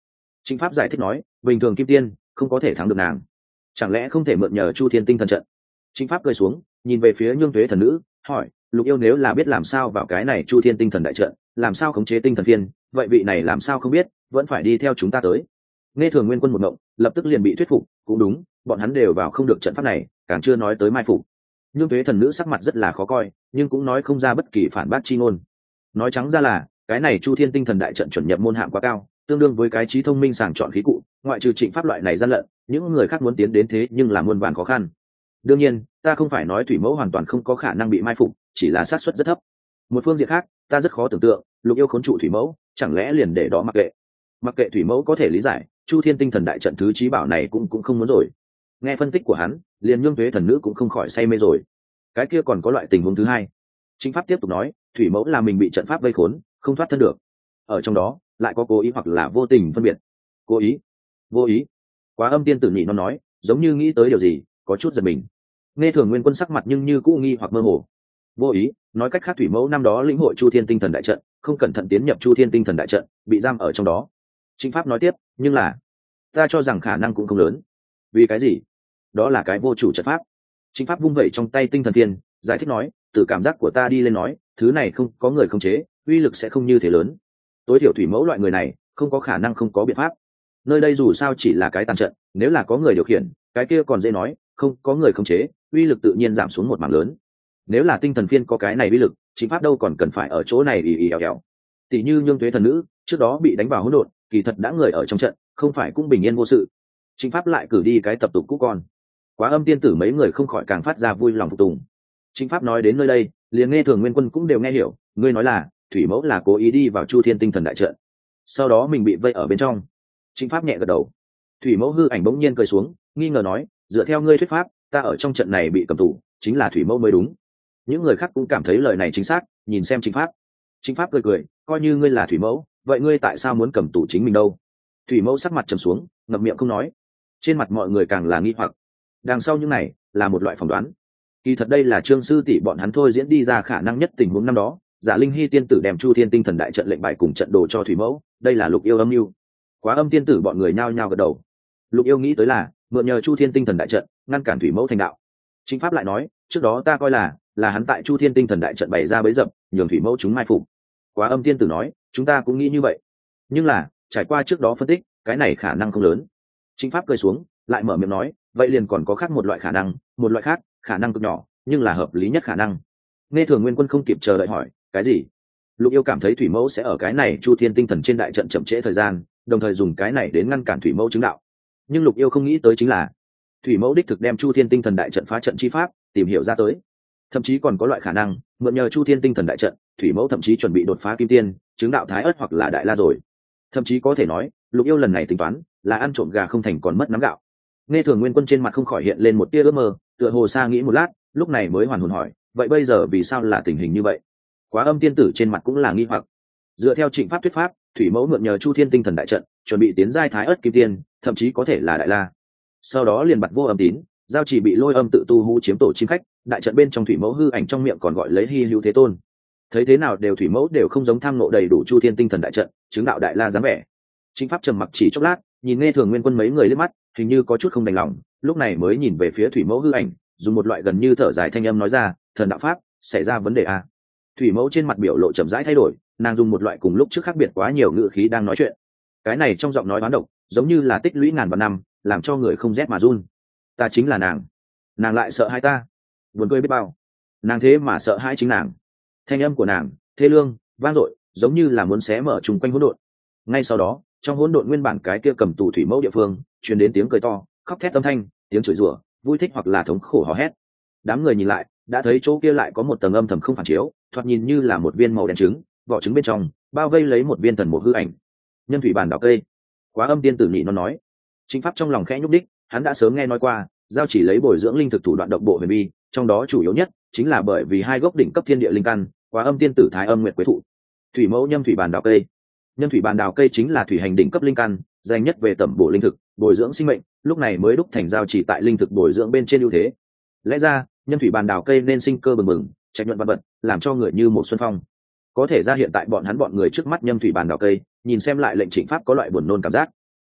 Trịnh Pháp giải thích nói, bình thường kim tiên không có thể thắng được nàng, chẳng lẽ không thể mượn nhờ Chu Thiên tinh thần trận? Trịnh Pháp cười xuống, nhìn về phía Nhương Tuế thần nữ, hỏi, Lục Yêu nếu là biết làm sao vào cái này Chu Thiên tinh thần đại trận, làm sao khống chế tinh thần phiên, vậy vị này làm sao không biết, vẫn phải đi theo chúng ta tới. Nghe Thường Nguyên Quân một ngộng, lập tức liền bị thuyết phục, cũng đúng, bọn hắn đều vào không được trận pháp này, càng chưa nói tới mai phục. Nhương Tuế thần nữ sắc mặt rất là khó coi, nhưng cũng nói không ra bất kỳ phản bác chi ngôn. Nói trắng ra là, cái này Chu Thiên tinh thần đại trận chuẩn nhập môn hạng quá cao, tương đương với cái trí thông minh sàng chọn khí cụ, ngoại trừ Trịnh Pháp loại này gian lận, những người khác muốn tiến đến thế nhưng là muôn vàn khó khăn. Đương nhiên, ta không phải nói thủy mẫu hoàn toàn không có khả năng bị mai phục, chỉ là xác suất rất thấp. Một phương diện khác, ta rất khó tưởng tượng, Lục Yêu khốn trụ thủy mẫu, chẳng lẽ liền để đó mặc kệ? Mặc kệ thủy mẫu có thể lý giải, Chu Thiên tinh thần đại trận thứ trí bảo này cũng cũng không muốn rồi. Nghe phân tích của hắn, liền Nhương Tuế thần nữ cũng không khỏi say mê rồi. Cái kia còn có loại tình huống thứ hai. Chính Pháp tiếp tục nói, thủy mẫu là mình bị trận pháp vây khốn, không thoát thân được. Ở trong đó, lại có cố ý hoặc là vô tình phân biệt. Cố ý, vô ý. Quá Âm tiên tử nhị nó nói, giống như nghĩ tới điều gì, có chút giật mình. Nghe Thường Nguyên Quân sắc mặt nhưng như cũ nghi hoặc mơ hồ. Vô ý, nói cách khác thủy mẫu năm đó lĩnh hội Chu Thiên tinh thần đại trận, không cẩn thận tiến nhập Chu Thiên tinh thần đại trận, bị giam ở trong đó. Trịnh Pháp nói tiếp, nhưng là ta cho rằng khả năng cũng không lớn. Vì cái gì? Đó là cái vô chủ trận pháp. Trịnh Pháp vung vẩy trong tay tinh thần thiên, giải thích nói, từ cảm giác của ta đi lên nói, thứ này không có người khống chế, uy lực sẽ không như thế lớn. Tối thiểu thủy mẫu loại người này, không có khả năng không có biện pháp. Nơi đây dù sao chỉ là cái tàn trận, nếu là có người điều khiển, cái kia còn dễ nói, không có người khống chế, uy lực tự nhiên giảm xuống một mảng lớn. Nếu là tinh thần phiên có cái này uy lực, Trịnh Pháp đâu còn cần phải ở chỗ này ì ì èo èo. Tỷ như Nhương Tuế thần nữ, trước đó bị đánh vào hỗn độn, kỳ thật đã người ở trong trận, không phải cũng bình yên vô sự. Trịnh Pháp lại cử đi cái tập tục cũ con. Quá Âm tiên tử mấy người không khỏi càng phát ra vui lòng phục tùng. Trịnh Pháp nói đến nơi đây, liền Nghe Thường Nguyên Quân cũng đều nghe hiểu, ngươi nói là thủy mẫu là cố ý đi vào Chu Thiên tinh thần đại trận, sau đó mình bị vây ở bên trong. Trịnh Pháp nhẹ gật đầu. Thủy mẫu hư ảnh bỗng nhiên cười xuống, nghi ngờ nói, dựa theo ngươi thuyết pháp, ta ở trong trận này bị cầm tù, chính là thủy mẫu mới đúng. Những người khác cũng cảm thấy lời này chính xác, nhìn xem Trịnh Pháp. Trịnh Pháp cười cười, coi như ngươi là thủy mẫu, vậy ngươi tại sao muốn cầm tù chính mình đâu? Thủy mẫu sắc mặt trầm xuống, ngậm miệng không nói. Trên mặt mọi người càng là nghi hoặc. Đằng sau những này là một loại phỏng đoán. Kỳ thật đây là Trương sư tỷ bọn hắn thôi diễn đi ra khả năng nhất tình huống năm đó, Giả Linh Hy tiên tử đem Chu Thiên tinh thần đại trận lệnh bài cùng trận đồ cho thủy mẫu, đây là Lục Yêu âm mưu. Quá Âm tiên tử bọn người nhao nhao gật đầu. Lục Yêu nghĩ tới là mượn nhờ Chu Thiên tinh thần đại trận ngăn cản thủy mẫu thành đạo. Chính Pháp lại nói, trước đó ta coi là là hắn tại Chu Thiên tinh thần đại trận bày ra bẫy dập, nhường thủy mẫu chúng mai phục. Quá Âm tiên tử nói, chúng ta cũng nghĩ như vậy, nhưng là trải qua trước đó phân tích, cái này khả năng không lớn. Chính Pháp cười xuống, lại mở miệng nói, vậy liền còn có khác một loại khả năng, một loại khác, khả năng cực nhỏ, nhưng là hợp lý nhất khả năng. Nghe Thường Nguyên Quân không kịp chờ đợi hỏi, cái gì? Lục Yêu cảm thấy thủy mẫu sẽ ở cái này Chu Thiên tinh thần trên đại trận chậm trễ thời gian, đồng thời dùng cái này đến ngăn cản thủy mẫu chứng đạo. Nhưng Lục Yêu không nghĩ tới chính là thủy mẫu đích thực đem Chu Thiên tinh thần đại trận phá trận chi pháp tìm hiểu ra tới. Thậm chí còn có loại khả năng mượn nhờ Chu Thiên tinh thần đại trận, thủy mẫu thậm chí chuẩn bị đột phá kim tiên, chứng đạo thái ất hoặc là đại la rồi. Thậm chí có thể nói, Lục Yêu lần này tính toán là ăn trộm gà không thành còn mất nắm gạo. Nghe Thường Nguyên Quân trên mặt không khỏi hiện lên một tia ước mơ, tựa hồ xa nghĩ một lát, lúc này mới hoàn hồn hỏi, vậy bây giờ vì sao là tình hình như vậy? Quá Âm tiên tử trên mặt cũng là nghi hoặc. Dựa theo Trịnh Pháp thuyết pháp, thủy mẫu mượn nhờ Chu Thiên tinh thần đại trận, chuẩn bị tiến giai thái ất kim tiên, thậm chí có thể là đại la. Sau đó liền bật vô âm tín, giao chỉ bị lôi âm tự tu hú chiếm tổ chim khách, đại trận bên trong thủy mẫu hư ảnh trong miệng còn gọi lấy Hy Hữu Thế Tôn. Thấy thế nào đều thủy mẫu đều không giống tham ngộ đầy đủ Chu Thiên tinh thần đại trận, chứng đạo đại la dáng vẻ. Trịnh Pháp trầm mặc chỉ chốc lát, nhìn Nghe Thường Nguyên Quân mấy người liếc mắt, hình như có chút không đành lòng, lúc này mới nhìn về phía thủy mẫu hư ảnh, dùng một loại gần như thở dài thanh âm nói ra, thần đạo pháp xảy ra vấn đề à? Thủy mẫu trên mặt biểu lộ chậm rãi thay đổi, nàng dùng một loại cùng lúc trước khác biệt quá nhiều ngữ khí đang nói chuyện. Cái này trong giọng nói oán độc, giống như là tích lũy ngàn vạn năm, làm cho người không rét mà run. Ta chính là nàng, nàng lại sợ hai ta, buồn cười biết bao. Nàng thế mà sợ hai chính nàng. Thanh âm của nàng thê lương, vang dội, giống như là muốn xé mở trùng quanh hỗn độn. Ngay sau đó, trong hỗn độn nguyên bản cái kia cầm tù thủy mẫu địa phương, truyền đến tiếng cười to, khóc thét âm thanh, tiếng chửi rủa, vui thích hoặc là thống khổ hò hét. Đám người nhìn lại, đã thấy chỗ kia lại có một tầng âm thầm không phản chiếu, thoạt nhìn như là một viên màu đen trứng, vỏ trứng bên trong bao vây lấy một viên thần một hư ảnh. Nhân thủy bàn đảo cây. Quá Âm tiên tử nhị nó nói. Chính Pháp trong lòng khẽ nhúc đích, hắn đã sớm nghe nói qua, giao chỉ lấy bồi dưỡng linh thực thủ đoạn độc bộ huyền bi, trong đó chủ yếu nhất chính là bởi vì hai gốc đỉnh cấp thiên địa linh căn, Quá Âm tiên tử thái âm nguyệt quế thụ. Thủy mẫu nhâm thủy bàn đảo cây. Nhân thủy bàn đảo cây chính là thủy hành đỉnh cấp linh căn, danh nhất về tẩm bổ linh thực, bồi dưỡng sinh mệnh, lúc này mới đúc thành giao chỉ tại linh thực bồi dưỡng bên trên ưu thế. Lẽ ra, nhân thủy bàn đảo cây nên sinh cơ bừng bừng, trạch nhuận vật vật, làm cho người như một xuân phong. Có thể ra hiện tại bọn hắn bọn người trước mắt nhâm thủy bàn đảo cây, nhìn xem lại lệnh Trịnh Pháp có loại buồn nôn cảm giác.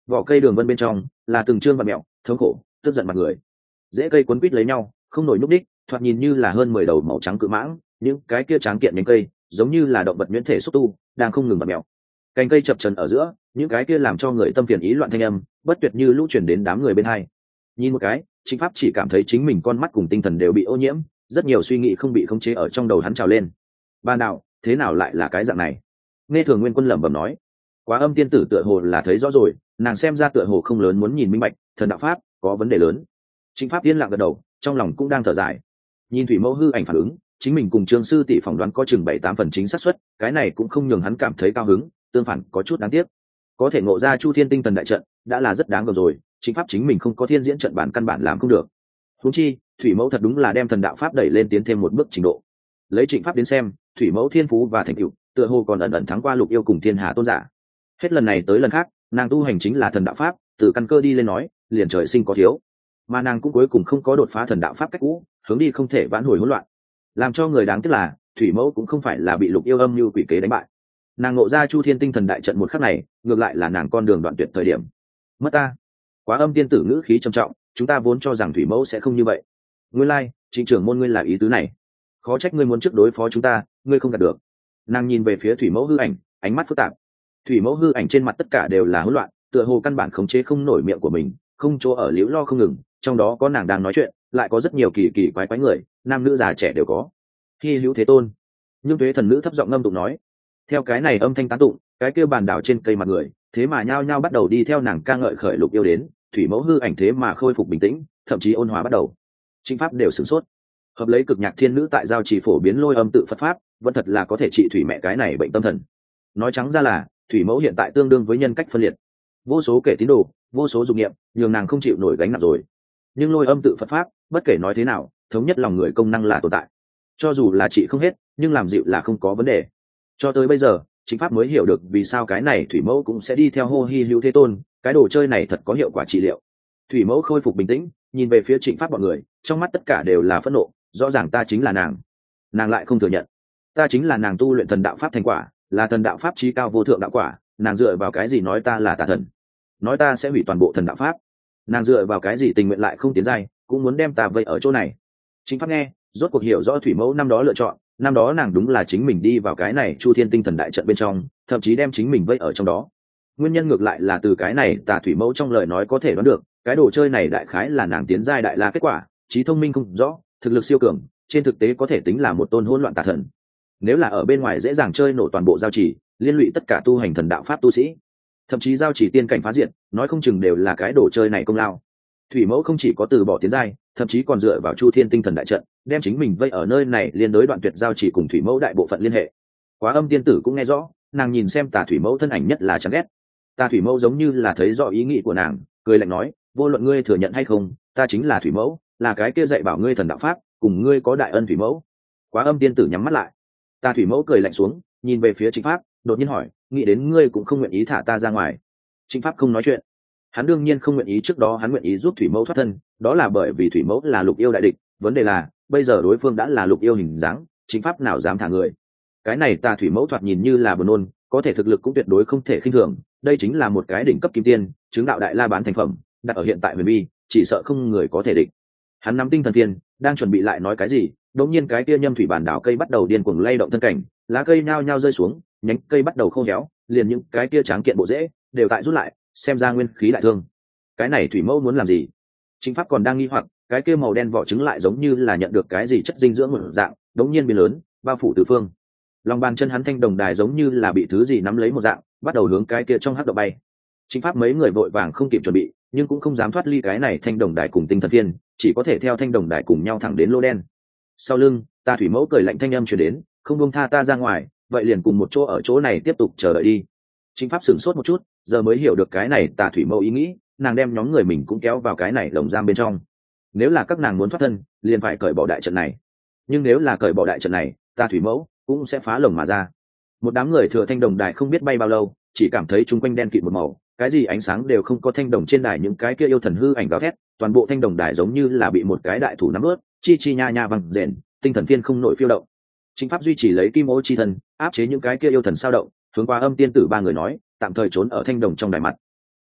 vỏ cây đường vân bên trong là từng trương vật mẹo thống khổ tức giận mặt người, dễ cây quấn quít lấy nhau không nổi núp đích, thoạt nhìn như là hơn mười đầu màu trắng cự mãng, những cái kia tráng kiện nhánh cây giống như là động vật nhuyễn thể xúc tu đang không ngừng bật mèo. Cành cây chập trần ở giữa, những cái kia làm cho người tâm phiền ý loạn thanh âm bất tuyệt như lũ chuyển đến đám người bên hai. Nhìn một cái, Trịnh Pháp chỉ cảm thấy chính mình con mắt cùng tinh thần đều bị ô nhiễm, rất nhiều suy nghĩ không bị khống chế ở trong đầu hắn trào lên. Ban đạo, thế nào lại là cái dạng này? Nghe Thường Nguyên Quân lẩm bẩm nói. Quá Âm tiên tử tựa hồ là thấy rõ rồi, nàng xem ra tựa hồ không lớn muốn nhìn minh bạch, thần đạo pháp có vấn đề lớn. Trịnh Pháp yên lặng gật đầu, trong lòng cũng đang thở dài. Nhìn thủy mẫu hư ảnh phản ứng, chính mình cùng Trương sư tỷ phỏng đoán có chừng bảy tám phần chính xác suất, cái này cũng không nhường hắn cảm thấy cao hứng, tương phản có chút đáng tiếc. Có thể ngộ ra Chu Thiên Tinh Thần đại trận đã là rất đáng gờm rồi, Trịnh Pháp chính mình không có thiên diễn trận bản căn bản làm không được. Huống chi, thủy mẫu thật đúng là đem thần đạo pháp đẩy lên tiến thêm một bước trình độ. Lấy Trịnh Pháp đến xem, thủy mẫu thiên phú và thành tựu, tựa hồ còn ẩn ẩn thắng qua Lục Yêu cùng Thiên Hà tôn giả. Hết lần này tới lần khác, nàng tu hành chính là thần đạo pháp, từ căn cơ đi lên nói, liền trời sinh có thiếu. Mà nàng cũng cuối cùng không có đột phá thần đạo pháp cách cũ, hướng đi không thể vãn hồi hỗn loạn. Làm cho người đáng tiếc là, thủy mẫu cũng không phải là bị Lục Yêu âm như quỷ kế đánh bại. Nàng ngộ ra Chu Thiên Tinh Thần đại trận một khắc này, ngược lại là nàng con đường đoạn tuyệt thời điểm. Mất ta. Quá Âm tiên tử ngữ khí trầm trọng, chúng ta vốn cho rằng thủy mẫu sẽ không như vậy. Nguyên lai, Trịnh trưởng môn ngươi là ý tứ này. Khó trách ngươi muốn trước đối phó chúng ta, ngươi không đạt được. Nàng nhìn về phía thủy mẫu hư ảnh, ánh mắt phức tạp. Thủy mẫu hư ảnh trên mặt tất cả đều là hỗn loạn, tựa hồ căn bản khống chế không nổi miệng của mình, không chỗ ở liễu lo không ngừng, trong đó có nàng đang nói chuyện, lại có rất nhiều kỳ kỳ quái quái người, nam nữ già trẻ đều có. Hi hữu thế tôn. Nhưng tuế thần nữ thấp giọng ngâm tụng nói. Theo cái này âm thanh tán tụng, cái kia bàn đảo trên cây mặt người, thế mà nhao nhao bắt đầu đi theo nàng ca ngợi khởi Lục Yêu đến, thủy mẫu hư ảnh thế mà khôi phục bình tĩnh, thậm chí ôn hòa bắt đầu. Chính pháp đều sửng sốt. Hợp lấy cực nhạc thiên nữ tại giao trì phổ biến lôi âm tự Phật pháp, vẫn thật là có thể trị thủy mẹ cái này bệnh tâm thần. Nói trắng ra là, thủy mẫu hiện tại tương đương với nhân cách phân liệt. Vô số kẻ tín đồ, vô số dục niệm, nhường nàng không chịu nổi gánh nặng rồi. Nhưng lôi âm tự Phật pháp, bất kể nói thế nào, thống nhất lòng người công năng là tồn tại. Cho dù là trị không hết, nhưng làm dịu là không có vấn đề. Cho tới bây giờ, Chính Pháp mới hiểu được vì sao cái này thủy mẫu cũng sẽ đi theo hô hi hữu thế tôn, cái đồ chơi này thật có hiệu quả trị liệu. Thủy mẫu khôi phục bình tĩnh, nhìn về phía Trịnh Pháp bọn người, trong mắt tất cả đều là phẫn nộ, rõ ràng ta chính là nàng. Nàng lại không thừa nhận. Ta chính là nàng tu luyện thần đạo pháp thành quả, là thần đạo pháp chí cao vô thượng đạo quả, nàng dựa vào cái gì nói ta là tà thần? Nói ta sẽ hủy toàn bộ thần đạo pháp. Nàng dựa vào cái gì tình nguyện lại không tiến giai, cũng muốn đem ta vây ở chỗ này. Trịnh Pháp nghe, rốt cuộc hiểu rõ thủy mẫu năm đó lựa chọn, năm đó nàng đúng là chính mình đi vào cái này Chu Thiên Tinh Thần đại trận bên trong, thậm chí đem chính mình vây ở trong đó. Nguyên nhân ngược lại là từ cái này tà thủy mẫu trong lời nói có thể đoán được, cái đồ chơi này đại khái là nàng tiến giai đại la kết quả, trí thông minh không rõ, thực lực siêu cường, trên thực tế có thể tính là một tôn hỗn loạn tà thần. Nếu là ở bên ngoài dễ dàng chơi nổ toàn bộ giao chỉ, liên lụy tất cả tu hành thần đạo pháp tu sĩ, thậm chí giao chỉ tiên cảnh phá diện, nói không chừng đều là cái đồ chơi này công lao. Thủy mẫu không chỉ có từ bỏ tiến giai, thậm chí còn dựa vào Chu Thiên Tinh Thần đại trận, đem chính mình vây ở nơi này liên đối đoạn tuyệt giao chỉ cùng thủy mẫu đại bộ phận liên hệ. Quá Âm tiên tử cũng nghe rõ, nàng nhìn xem tà thủy mẫu thân ảnh nhất là chán ghét. Tà thủy mẫu giống như là thấy rõ ý nghĩ của nàng, cười lạnh nói, vô luận ngươi thừa nhận hay không, ta chính là thủy mẫu, là cái kia dạy bảo ngươi thần đạo pháp, cùng ngươi có đại ân thủy mẫu. Quá Âm tiên tử nhắm mắt lại. Tà thủy mẫu cười lạnh xuống, nhìn về phía Trịnh Pháp, đột nhiên hỏi, nghĩ đến ngươi cũng không nguyện ý thả ta ra ngoài. Trịnh Pháp không nói chuyện. Hắn đương nhiên không nguyện ý, trước đó hắn nguyện ý giúp thủy mẫu thoát thân, đó là bởi vì thủy mẫu là Lục Yêu đại địch, vấn đề là bây giờ đối phương đã là Lục Yêu hình dáng, Trịnh Pháp nào dám thả người. Cái này tà thủy mẫu thoạt nhìn như là buồn nôn, có thể thực lực cũng tuyệt đối không thể khinh thường, đây chính là một cái đỉnh cấp kim tiên, chứng đạo đại la bán thành phẩm, đặt ở hiện tại huyền bi, chỉ sợ không người có thể địch. Hắn nắm tinh thần phiên, đang chuẩn bị lại nói cái gì, đột nhiên cái kia nhâm thủy bản đảo cây bắt đầu điên cuồng lay động thân cảnh, lá cây nhao nhao rơi xuống, nhánh cây bắt đầu khô héo, liền những cái kia tráng kiện bộ rễ đều tại rút lại, xem ra nguyên khí đại thương. Cái này thủy mẫu muốn làm gì? Trịnh Pháp còn đang nghi hoặc, cái kia màu đen vỏ trứng lại giống như là nhận được cái gì chất dinh dưỡng một dạng, đống nhiên biến lớn, bao phủ tứ phương. Lòng bàn chân hắn thanh đồng đài giống như là bị thứ gì nắm lấy một dạng, bắt đầu hướng cái kia trong hắc động bay. Trịnh Pháp mấy người vội vàng không kịp chuẩn bị, nhưng cũng không dám thoát ly cái này thanh đồng đài cùng tinh thần phiên, chỉ có thể theo thanh đồng đài cùng nhau thẳng đến lô đen. Sau lưng, ta thủy mẫu cười lạnh thanh âm truyền đến, không buông tha ta ra ngoài, vậy liền cùng một chỗ ở chỗ này tiếp tục chờ đợi đi. Trịnh Pháp sửng sốt một chút, giờ mới hiểu được cái này tà thủy mẫu ý nghĩ, nàng đem nhóm người mình cũng kéo vào cái này lồng giam bên trong. Nếu là các nàng muốn thoát thân, liền phải cởi bỏ đại trận này. Nhưng nếu là cởi bỏ đại trận này, tà thủy mẫu cũng sẽ phá lồng mà ra. Một đám người thừa thanh đồng đài không biết bay bao lâu, chỉ cảm thấy chung quanh đen kịt một màu, cái gì ánh sáng đều không có, thanh đồng trên đài những cái kia yêu thần hư ảnh gào thét, toàn bộ thanh đồng đài giống như là bị một cái đại thủ nắm ướt, chi chi nha nha văng rền, tinh thần phiên không nổi phiêu động. Chính Pháp duy trì lấy kim ô chi thần, áp chế những cái kia yêu thần sao động, hướng qua Âm tiên tử ba người nói, tạm thời trốn ở thanh đồng trong đài mặt.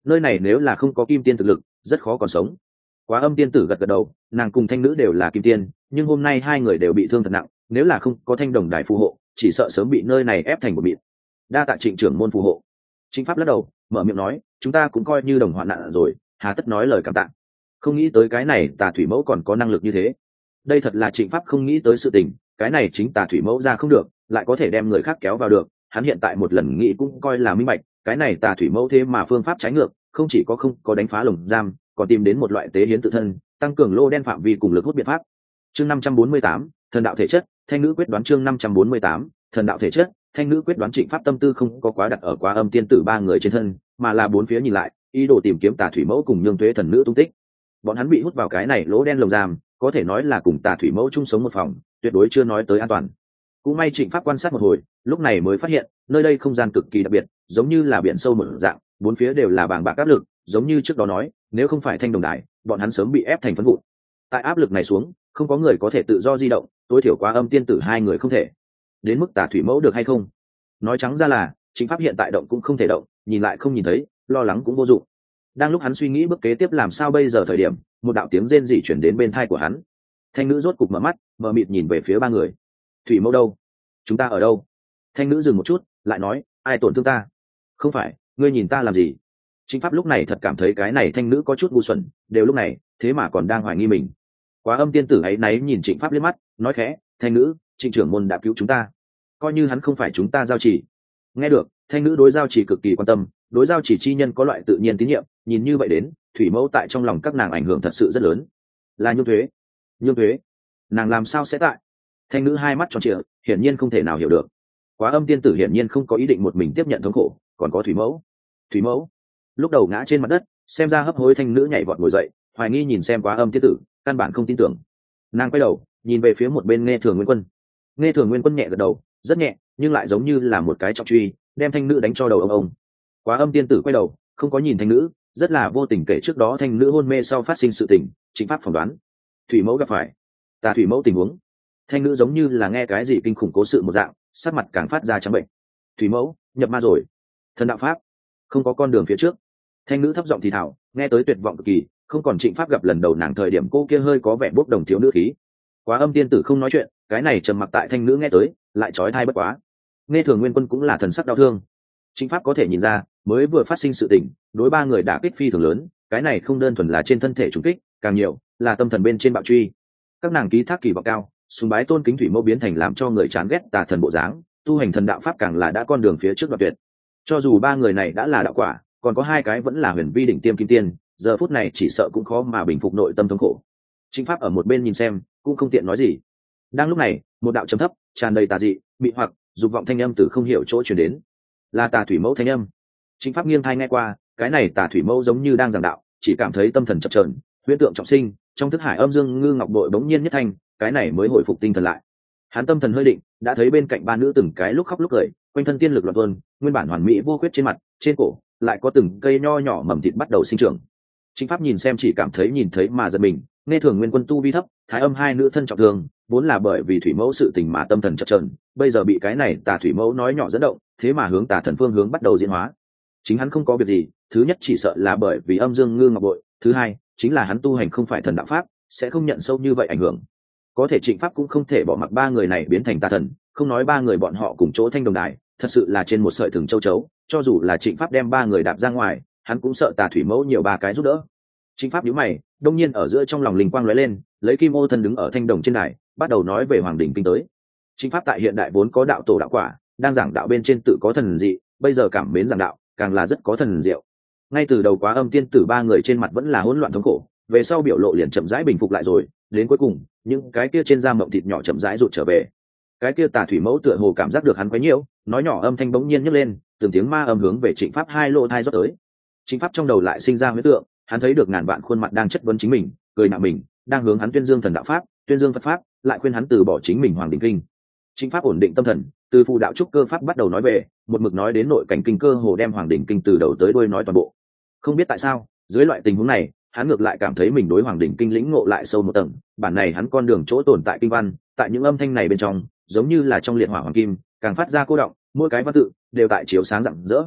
nơi này nếu là không có kim tiên thực lực rất khó còn sống. Quá âm tiên tử gật gật đầu, nàng cùng thanh nữ đều là kim tiên, nhưng hôm nay hai người đều bị thương thật nặng, nếu là không có thanh đồng đài phù hộ chỉ sợ sớm bị nơi này ép thành một mịn. Đa tạ Trịnh trưởng môn phù hộ. Trịnh Pháp lắc đầu mở miệng nói, chúng ta cũng coi như đồng hoạn nạn rồi, hà tất nói lời cảm tạ. Không nghĩ tới cái này Tà Thủy Mẫu còn có năng lực như thế. Đây thật là Trịnh Pháp không nghĩ tới sự tình, cái này chính Tà Thủy Mẫu ra không được lại có thể đem người khác kéo vào được. Hắn hiện tại một lần nghĩ cũng coi là minh bạch, cái này Tà Thủy Mẫu thế mà phương pháp trái ngược, không chỉ có không có đánh phá lồng giam, còn tìm đến một loại tế hiến tự thân, tăng cường lô đen phạm vi cùng lực hút biện pháp. Chương năm trăm bốn mươi tám, thần đạo thể chất, thanh nữ quyết đoán. Chương năm trăm bốn mươi tám, thần đạo thể chất, thanh nữ quyết đoán. Trịnh Pháp tâm tư không có quá đặt ở Quá Âm tiên tử ba người trên thân, mà là bốn phía nhìn lại, ý đồ tìm kiếm Tà Thủy Mẫu cùng Nhương Tuế thần nữ tung tích. Bọn hắn bị hút vào cái này lỗ đen lồng giam, có thể nói là cùng Tà Thủy Mẫu chung sống một phòng, tuyệt đối chưa nói tới an toàn. Cũng may Trịnh Pháp quan sát một hồi, lúc này mới phát hiện nơi đây không gian cực kỳ đặc biệt, giống như là biển sâu mở dạng, bốn phía đều là bàng bạc áp lực, giống như trước đó nói, nếu không phải thanh đồng đài, bọn hắn sớm bị ép thành phấn vụn. Tại áp lực này xuống, không có người có thể tự do di động, tối thiểu Quá Âm tiên tử hai người không thể. Đến mức Tà Thủy Mẫu được hay không? Nói trắng ra là, Trịnh Pháp hiện tại động cũng không thể động, nhìn lại không nhìn thấy, lo lắng cũng vô dụng. Đang lúc hắn suy nghĩ bước kế tiếp làm sao bây giờ thời điểm, một đạo tiếng rên rỉ chuyển đến bên tai của hắn. Thanh nữ rốt cục mở mắt, mờ mịt nhìn về phía ba người. Thủy Mẫu đâu? Chúng ta ở đâu? Thanh nữ dừng một chút, lại nói, ai tổn thương ta? Không phải, ngươi nhìn ta làm gì? Trịnh Pháp lúc này thật cảm thấy cái này thanh nữ có chút ngu xuẩn, đều lúc này, thế mà còn đang hoài nghi mình. Quá Âm tiên tử ấy náy nhìn Trịnh Pháp liếc mắt, nói khẽ, thanh nữ, Trịnh trưởng môn đã cứu chúng ta, coi như hắn không phải chúng ta giao chỉ. Nghe được, thanh nữ đối giao chỉ cực kỳ quan tâm, đối giao chỉ chi nhân có loại tự nhiên tín nhiệm, nhìn như vậy đến, Thủy Mẫu tại trong lòng các nàng ảnh hưởng thật sự rất lớn. Là Nhung Thuế. Nhung Thuế, nàng làm sao sẽ tại? Thanh nữ hai mắt tròn trịa, hiển nhiên không thể nào hiểu được. Quá Âm tiên tử hiển nhiên không có ý định một mình tiếp nhận thống khổ, còn có Thủy Mẫu. Thủy Mẫu lúc đầu ngã trên mặt đất, xem ra hấp hối thanh nữ nhảy vọt ngồi dậy, hoài nghi nhìn xem Quá Âm tiên tử, căn bản không tin tưởng. Nàng quay đầu nhìn về phía một bên Nghe Thường Nguyên Quân. Nghe Thường Nguyên Quân nhẹ gật đầu, rất nhẹ, nhưng lại giống như là một cái trọng truy, đem thanh nữ đánh cho đầu ông ông. Quá Âm tiên tử quay đầu, không có nhìn thanh nữ, rất là vô tình kể trước đó thanh nữ hôn mê sau phát sinh sự tình. Chính Pháp phỏng đoán Thủy Mẫu gặp phải Tà Thủy Mẫu tình huống. Thanh nữ giống như là nghe cái gì kinh khủng cố sự một dạng, sắc mặt càng phát ra trắng bệnh. Thủy Mẫu nhập ma rồi, thần đạo pháp không có con đường phía trước. Thanh nữ thấp giọng thì thào, nghe tới tuyệt vọng cực kỳ, không còn Trịnh Pháp gặp lần đầu nàng thời điểm cô kia hơi có vẻ bốc đồng thiếu nữ khí. Quá Âm tiên tử không nói chuyện, cái này trầm mặc tại thanh nữ nghe tới, lại trói thai bất quá. Nghe Thường Nguyên Quân cũng là thần sắc đau thương. Trịnh Pháp có thể nhìn ra, mới vừa phát sinh sự tình, đối ba người đã kích phi thường lớn, cái này không đơn thuần là trên thân thể trùng kích, càng nhiều là tâm thần bên trên bạo truy. Các nàng ký thác kỳ vọng cao, sùng bái tôn kính Thủy Mẫu biến thành làm cho người chán ghét tà thần bộ dáng, tu hành thần đạo pháp càng là đã con đường phía trước đoạt tuyệt. Cho dù ba người này đã là đạo quả, còn có hai cái vẫn là huyền vi đỉnh tiêm kim tiên, giờ phút này chỉ sợ cũng khó mà bình phục nội tâm thống khổ. Trịnh Pháp ở một bên nhìn xem, cũng không tiện nói gì. Đang lúc này, một đạo trầm thấp, tràn đầy tà dị, mị hoặc, dục vọng thanh âm từ không hiểu chỗ truyền đến, là Tà Thủy Mẫu thanh âm. Trịnh Pháp nghiêng tai nghe qua, cái này Tà Thủy Mẫu giống như đang giảng đạo, chỉ cảm thấy tâm thần chập chờn, huyễn tượng trọng sinh, trong thức hải âm dương ngư ngọc bội bỗng nhiên nhất thanh, cái này mới hồi phục tinh thần lại. Hắn tâm thần hơi định, đã thấy bên cạnh ba nữ từng cái lúc khóc lúc cười, quanh thân tiên lực loạn tuôn, nguyên bản hoàn mỹ vô khuyết trên mặt, trên cổ lại có từng cây nho nhỏ mầm thịt bắt đầu sinh trưởng. Trịnh Pháp nhìn xem chỉ cảm thấy nhìn thấy mà giật mình. Nghe Thường Nguyên Quân tu vi thấp, Thái Âm hai nữ thân trọng thương, vốn là bởi vì Thủy Mẫu sự tình mà tâm thần chập chờn, bây giờ bị cái này Tà Thủy Mẫu nói nhỏ dẫn động, thế mà hướng Tà thần phương hướng bắt đầu diễn hóa. Chính hắn không có việc gì, thứ nhất chỉ sợ là bởi vì âm dương ngư ngọc bội, thứ hai chính là hắn tu hành không phải thần đạo pháp, sẽ không nhận sâu như vậy ảnh hưởng. Có thể Trịnh Pháp cũng không thể bỏ mặc ba người này biến thành tà thần, không nói ba người bọn họ cùng chỗ thanh đồng đài, thật sự là trên một sợi thừng châu chấu, cho dù là Trịnh Pháp đem ba người đạp ra ngoài, hắn cũng sợ Tà Thủy Mẫu nhiều ba cái giúp đỡ. Trịnh Pháp nhíu mày, đông nhiên ở giữa trong lòng linh quang lóe lên, lấy Kim Ô thân đứng ở thanh đồng trên đài, bắt đầu nói về Hoàng đỉnh kinh tới. Trịnh Pháp tại hiện đại vốn có đạo tổ đạo quả, đang giảng đạo bên trên tự có thần dị, bây giờ cảm mến giảng đạo, càng là rất có thần diệu. Ngay từ đầu Quá Âm tiên tử ba người trên mặt vẫn là hỗn loạn thống khổ, về sau biểu lộ liền chậm rãi bình phục lại rồi, đến cuối cùng, những cái kia trên da mộng thịt nhỏ chậm rãi rụt trở về. Cái kia Tà Thủy Mẫu tựa hồ cảm giác được hắn quấy nhiễu, nói nhỏ âm thanh bỗng nhiên nhấc lên, từng tiếng ma âm hướng về Trịnh Pháp hai lỗ tai rót tới. Trịnh Pháp trong đầu lại sinh ra huyễn tượng, hắn thấy được ngàn vạn khuôn mặt đang chất vấn chính mình, cười nhạo mình, đang hướng hắn tuyên dương thần đạo pháp, tuyên dương Phật pháp, lại khuyên hắn từ bỏ chính mình Hoàng đỉnh kinh. Trịnh Pháp ổn định tâm thần, từ phù đạo trúc cơ pháp bắt đầu nói về, một mực nói đến nội cảnh kinh cơ hồ đem Hoàng đỉnh kinh từ đầu tới đuôi nói toàn bộ. Không biết tại sao, dưới loại tình huống này, hắn ngược lại cảm thấy mình đối Hoàng đỉnh kinh lĩnh ngộ lại sâu một tầng, bản này hắn con đường chỗ tồn tại kinh văn, tại những âm thanh này bên trong, giống như là trong liệt hỏa hoàng kim, càng phát ra cô động, mỗi cái văn tự đều tại chiếu sáng rạng rỡ.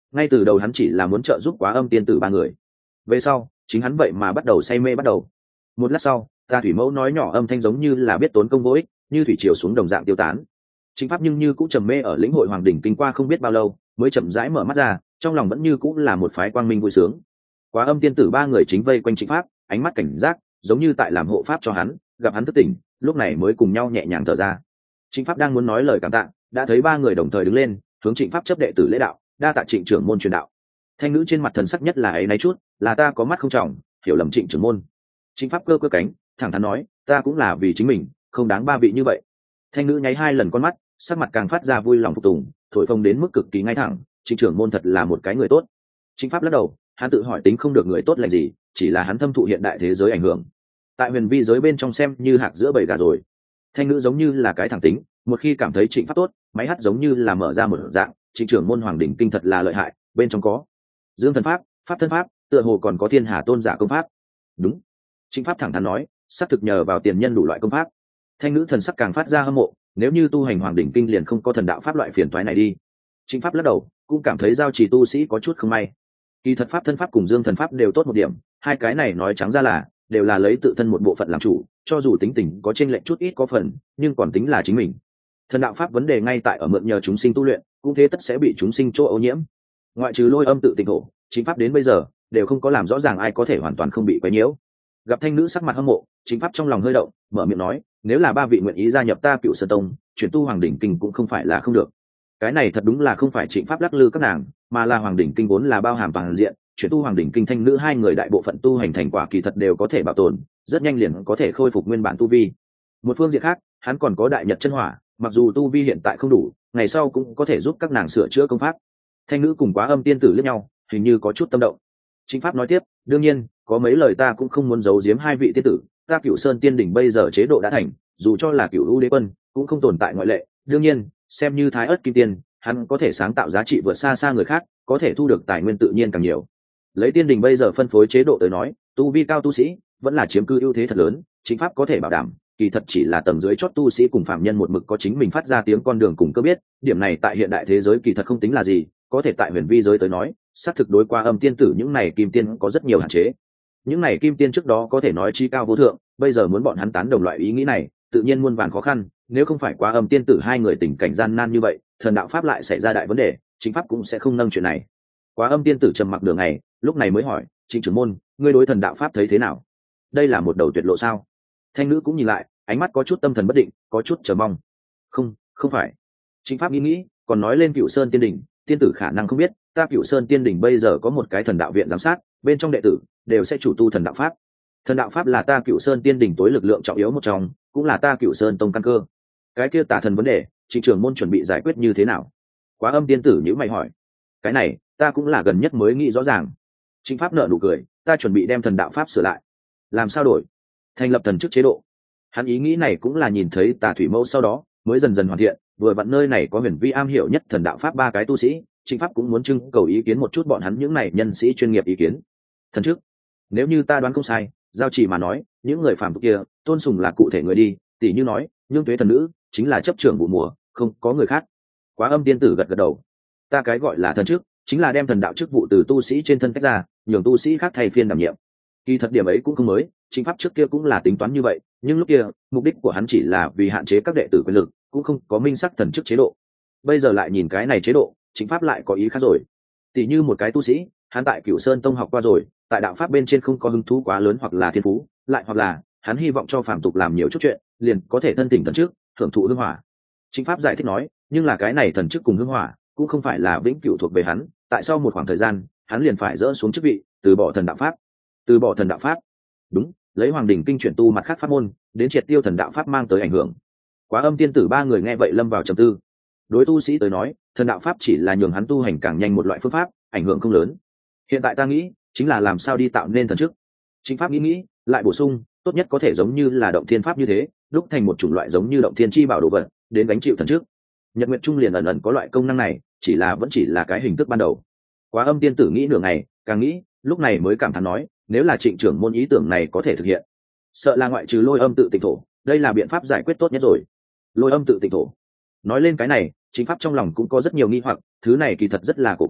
ngay từ đầu hắn chỉ là muốn trợ giúp Quá Âm tiên tử ba người, về sau chính hắn vậy mà bắt đầu say mê bắt đầu. Một lát sau, ta thủy mẫu nói nhỏ âm thanh giống như là biết tốn công vô ích, như thủy triều xuống đồng dạng tiêu tán. Chính pháp nhưng như cũng trầm mê ở lĩnh hội hoàng đỉnh kinh qua không biết bao lâu, mới chậm rãi mở mắt ra, trong lòng vẫn như cũng là một phái quang minh vui sướng. Quá Âm tiên tử ba người chính vây quanh chính pháp, ánh mắt cảnh giác, giống như tại làm hộ pháp cho hắn, gặp hắn thức tỉnh, lúc này mới cùng nhau nhẹ nhàng thở ra. Chính pháp đang muốn nói lời cảm tạ, đã thấy ba người đồng thời đứng lên, hướng Trịnh pháp chấp đệ tử lễ đạo, đa tạ Trịnh trưởng môn truyền đạo. Thanh nữ trên mặt thần sắc nhất là ấy náy chút, là ta có mắt không trọng, hiểu lầm Trịnh trưởng môn. Trịnh pháp cơ cơ cánh, thẳng thắn nói, ta cũng là vì chính mình, không đáng ba vị như vậy. Thanh nữ nháy hai lần con mắt, sắc mặt càng phát ra vui lòng phục tùng, thổi phồng đến mức cực kỳ ngay thẳng, Trịnh trưởng môn thật là một cái người tốt. Trịnh pháp lắc đầu, hắn tự hỏi tính không được người tốt lành gì, chỉ là hắn thâm thụ hiện đại thế giới ảnh hưởng, tại huyền vi giới bên trong xem như hạc giữa bầy gà rồi. Thanh nữ giống như là cái thẳng tính, một khi cảm thấy Trịnh pháp tốt, máy hát giống như là mở ra một dạng, Trịnh trưởng môn hoàng đỉnh kinh thật là lợi hại, bên trong có dương thần pháp, pháp thân pháp, tựa hồ còn có thiên hà tôn giả công pháp. Đúng. Trịnh pháp thẳng thắn nói, xác thực nhờ vào tiền nhân đủ loại công pháp. Thanh nữ thần sắc càng phát ra hâm mộ, nếu như tu hành hoàng đỉnh kinh liền không có thần đạo pháp loại phiền toái này đi. Trịnh pháp lắc đầu, cũng cảm thấy giao trì tu sĩ có chút không may. Kỳ thật pháp thân pháp cùng dương thần pháp đều tốt một điểm, hai cái này nói trắng ra là đều là lấy tự thân một bộ phận làm chủ, cho dù tính tình có chênh lệch chút ít có phần, nhưng còn tính là chính mình. Thần đạo pháp vấn đề ngay tại ở mượn nhờ chúng sinh tu luyện, cũng thế tất sẽ bị chúng sinh chỗ ô nhiễm. Ngoại trừ Lôi Âm tự tịnh thổ, chính pháp đến bây giờ đều không có làm rõ ràng ai có thể hoàn toàn không bị quấy nhiễu. Gặp thanh nữ sắc mặt hâm mộ, chính pháp trong lòng hơi động, mở miệng nói, nếu là ba vị nguyện ý gia nhập ta Cựu Sơn tông, chuyển tu hoàng đỉnh kinh cũng không phải là không được. Cái này thật đúng là không phải Trịnh pháp lắc lư các nàng, mà là hoàng đỉnh kinh vốn là bao hàm toàn diện, chuyển tu hoàng đỉnh kinh thanh nữ hai người đại bộ phận tu hành thành quả kỳ thật đều có thể bảo tồn, rất nhanh liền có thể khôi phục nguyên bản tu vi. Một phương diện khác, hắn còn có đại nhật chân hỏa, mặc dù tu vi hiện tại không đủ, ngày sau cũng có thể giúp các nàng sửa chữa công pháp. Thanh nữ cùng Quá Âm tiên tử liếc nhau, hình như có chút tâm động. Chính pháp nói tiếp, đương nhiên có mấy lời ta cũng không muốn giấu giếm hai vị tiên tử, ta Cửu Sơn tiên đỉnh bây giờ chế độ đã thành, dù cho là Cửu U đế quân cũng không tồn tại ngoại lệ. Đương nhiên, xem như Thái Ức kim tiên, hắn có thể sáng tạo giá trị vượt xa xa người khác, có thể thu được tài nguyên tự nhiên càng nhiều. Lấy tiên đỉnh bây giờ phân phối chế độ tới nói, tu vi cao tu sĩ vẫn là chiếm cư ưu thế thật lớn, chính pháp có thể bảo đảm, kỳ thật chỉ là tầng dưới chót tu sĩ cùng phạm nhân một mực có chính mình phát ra tiếng con đường cùng cơ biết, điểm này tại hiện đại thế giới kỳ thật không tính là gì, có thể tại huyền vi giới tới nói, xác thực đối qua âm tiên tử những này kim tiên có rất nhiều hạn chế. Những này kim tiên trước đó có thể nói chi cao vô thượng, bây giờ muốn bọn hắn tán đồng loại ý nghĩ này, tự nhiên muôn vàn khó khăn, nếu không phải Quá Âm tiên tử hai người tình cảnh gian nan như vậy, thần đạo pháp lại xảy ra đại vấn đề, chính pháp cũng sẽ không nâng chuyện này. Quá Âm tiên tử trầm mặc đường này, lúc này mới hỏi, Trịnh trưởng môn, ngươi đối thần đạo pháp thấy thế nào? Đây là một đầu tuyệt lộ sao? Thanh nữ cũng nhìn lại, ánh mắt có chút tâm thần bất định, có chút chờ mong. Không, không phải. Chính pháp nghĩ nghĩ, còn nói lên Cựu Sơn tiên đỉnh, tiên tử khả năng không biết, ta Cựu Sơn tiên đỉnh bây giờ có một cái thần đạo viện giám sát, bên trong đệ tử đều sẽ chủ tu thần đạo pháp. Thần đạo pháp là ta Cựu Sơn tiên đỉnh tối lực lượng trọng yếu một trong, cũng là ta Cựu Sơn tông căn cơ. Cái kia tà thần vấn đề, Trịnh trưởng môn chuẩn bị giải quyết như thế nào? Quá Âm tiên tử nhíu mày hỏi. Cái này, ta cũng là gần nhất mới nghĩ rõ ràng. Trịnh pháp nở nụ cười, ta chuẩn bị đem thần đạo pháp sửa lại. Làm sao đổi? Thành lập thần chức chế độ. Hắn ý nghĩ này cũng là nhìn thấy Tà Thủy Mẫu sau đó mới dần dần hoàn thiện, vừa vặn nơi này có huyền vi am hiểu nhất thần đạo pháp ba cái tu sĩ, Trịnh pháp cũng muốn trưng cầu ý kiến một chút bọn hắn những này nhân sĩ chuyên nghiệp ý kiến. Thần chức, nếu như ta đoán không sai, giao chỉ mà nói, những người phàm tục kia tôn sùng là cụ thể người đi, tỷ như nói, Nhung Tuế thần nữ chính là chấp trưởng vụ mùa, không có người khác. Quá Âm tiên tử gật gật đầu. Ta cái gọi là thần chức, chính là đem thần đạo chức vụ từ tu sĩ trên thân tách ra, nhường tu sĩ khác thay phiên đảm nhiệm. Kỳ thật điểm ấy cũng không mới, chính pháp trước kia cũng là tính toán như vậy, nhưng lúc kia mục đích của hắn chỉ là vì hạn chế các đệ tử quyền lực, cũng không có minh sắc thần chức chế độ. Bây giờ lại nhìn cái này chế độ, chính pháp lại có ý khác rồi. Tỷ như một cái tu sĩ, hắn tại Cửu Sơn tông học qua rồi, tại đạo pháp bên trên không có hứng thú quá lớn hoặc là thiên phú, lại hoặc là hắn hy vọng cho phàm tục làm nhiều chút chuyện, liền có thể thân thỉnh thần chức, hưởng thụ hương hỏa. Chính pháp giải thích nói, nhưng là cái này thần chức cùng hương hỏa cũng không phải là vĩnh cửu thuộc về hắn, tại sau một khoảng thời gian, hắn liền phải dỡ xuống chức vị, từ bỏ thần đạo pháp. Từ bỏ thần đạo pháp? Đúng, lấy hoàng đỉnh kinh chuyển tu mặt khác pháp môn, đến triệt tiêu thần đạo pháp mang tới ảnh hưởng. Quá Âm tiên tử ba người nghe vậy lâm vào trầm tư. Đối tu sĩ tới nói, thần đạo pháp chỉ là nhường hắn tu hành càng nhanh một loại phương pháp, ảnh hưởng không lớn. Hiện tại ta nghĩ, chính là làm sao đi tạo nên thần chức. Chính pháp nghĩ nghĩ, lại bổ sung, tốt nhất có thể giống như là động thiên pháp như thế, đúc thành một chủng loại giống như động thiên chi bảo đồ vật, đến gánh chịu thần chức. Nhật Nguyệt Trung liền ẩn ẩn có loại công năng này, chỉ là vẫn chỉ là cái hình thức ban đầu. Quá Âm tiên tử nghĩ nửa ngày, càng nghĩ, lúc này mới cảm thán nói, nếu là Trịnh trưởng môn ý tưởng này có thể thực hiện, sợ là ngoại trừ Lôi Âm tự tịnh thổ, đây là biện pháp giải quyết tốt nhất rồi. Lôi Âm tự tịnh thổ. Nói lên cái này, chính pháp trong lòng cũng có rất nhiều nghi hoặc, thứ này kỳ thật rất là cổ quái,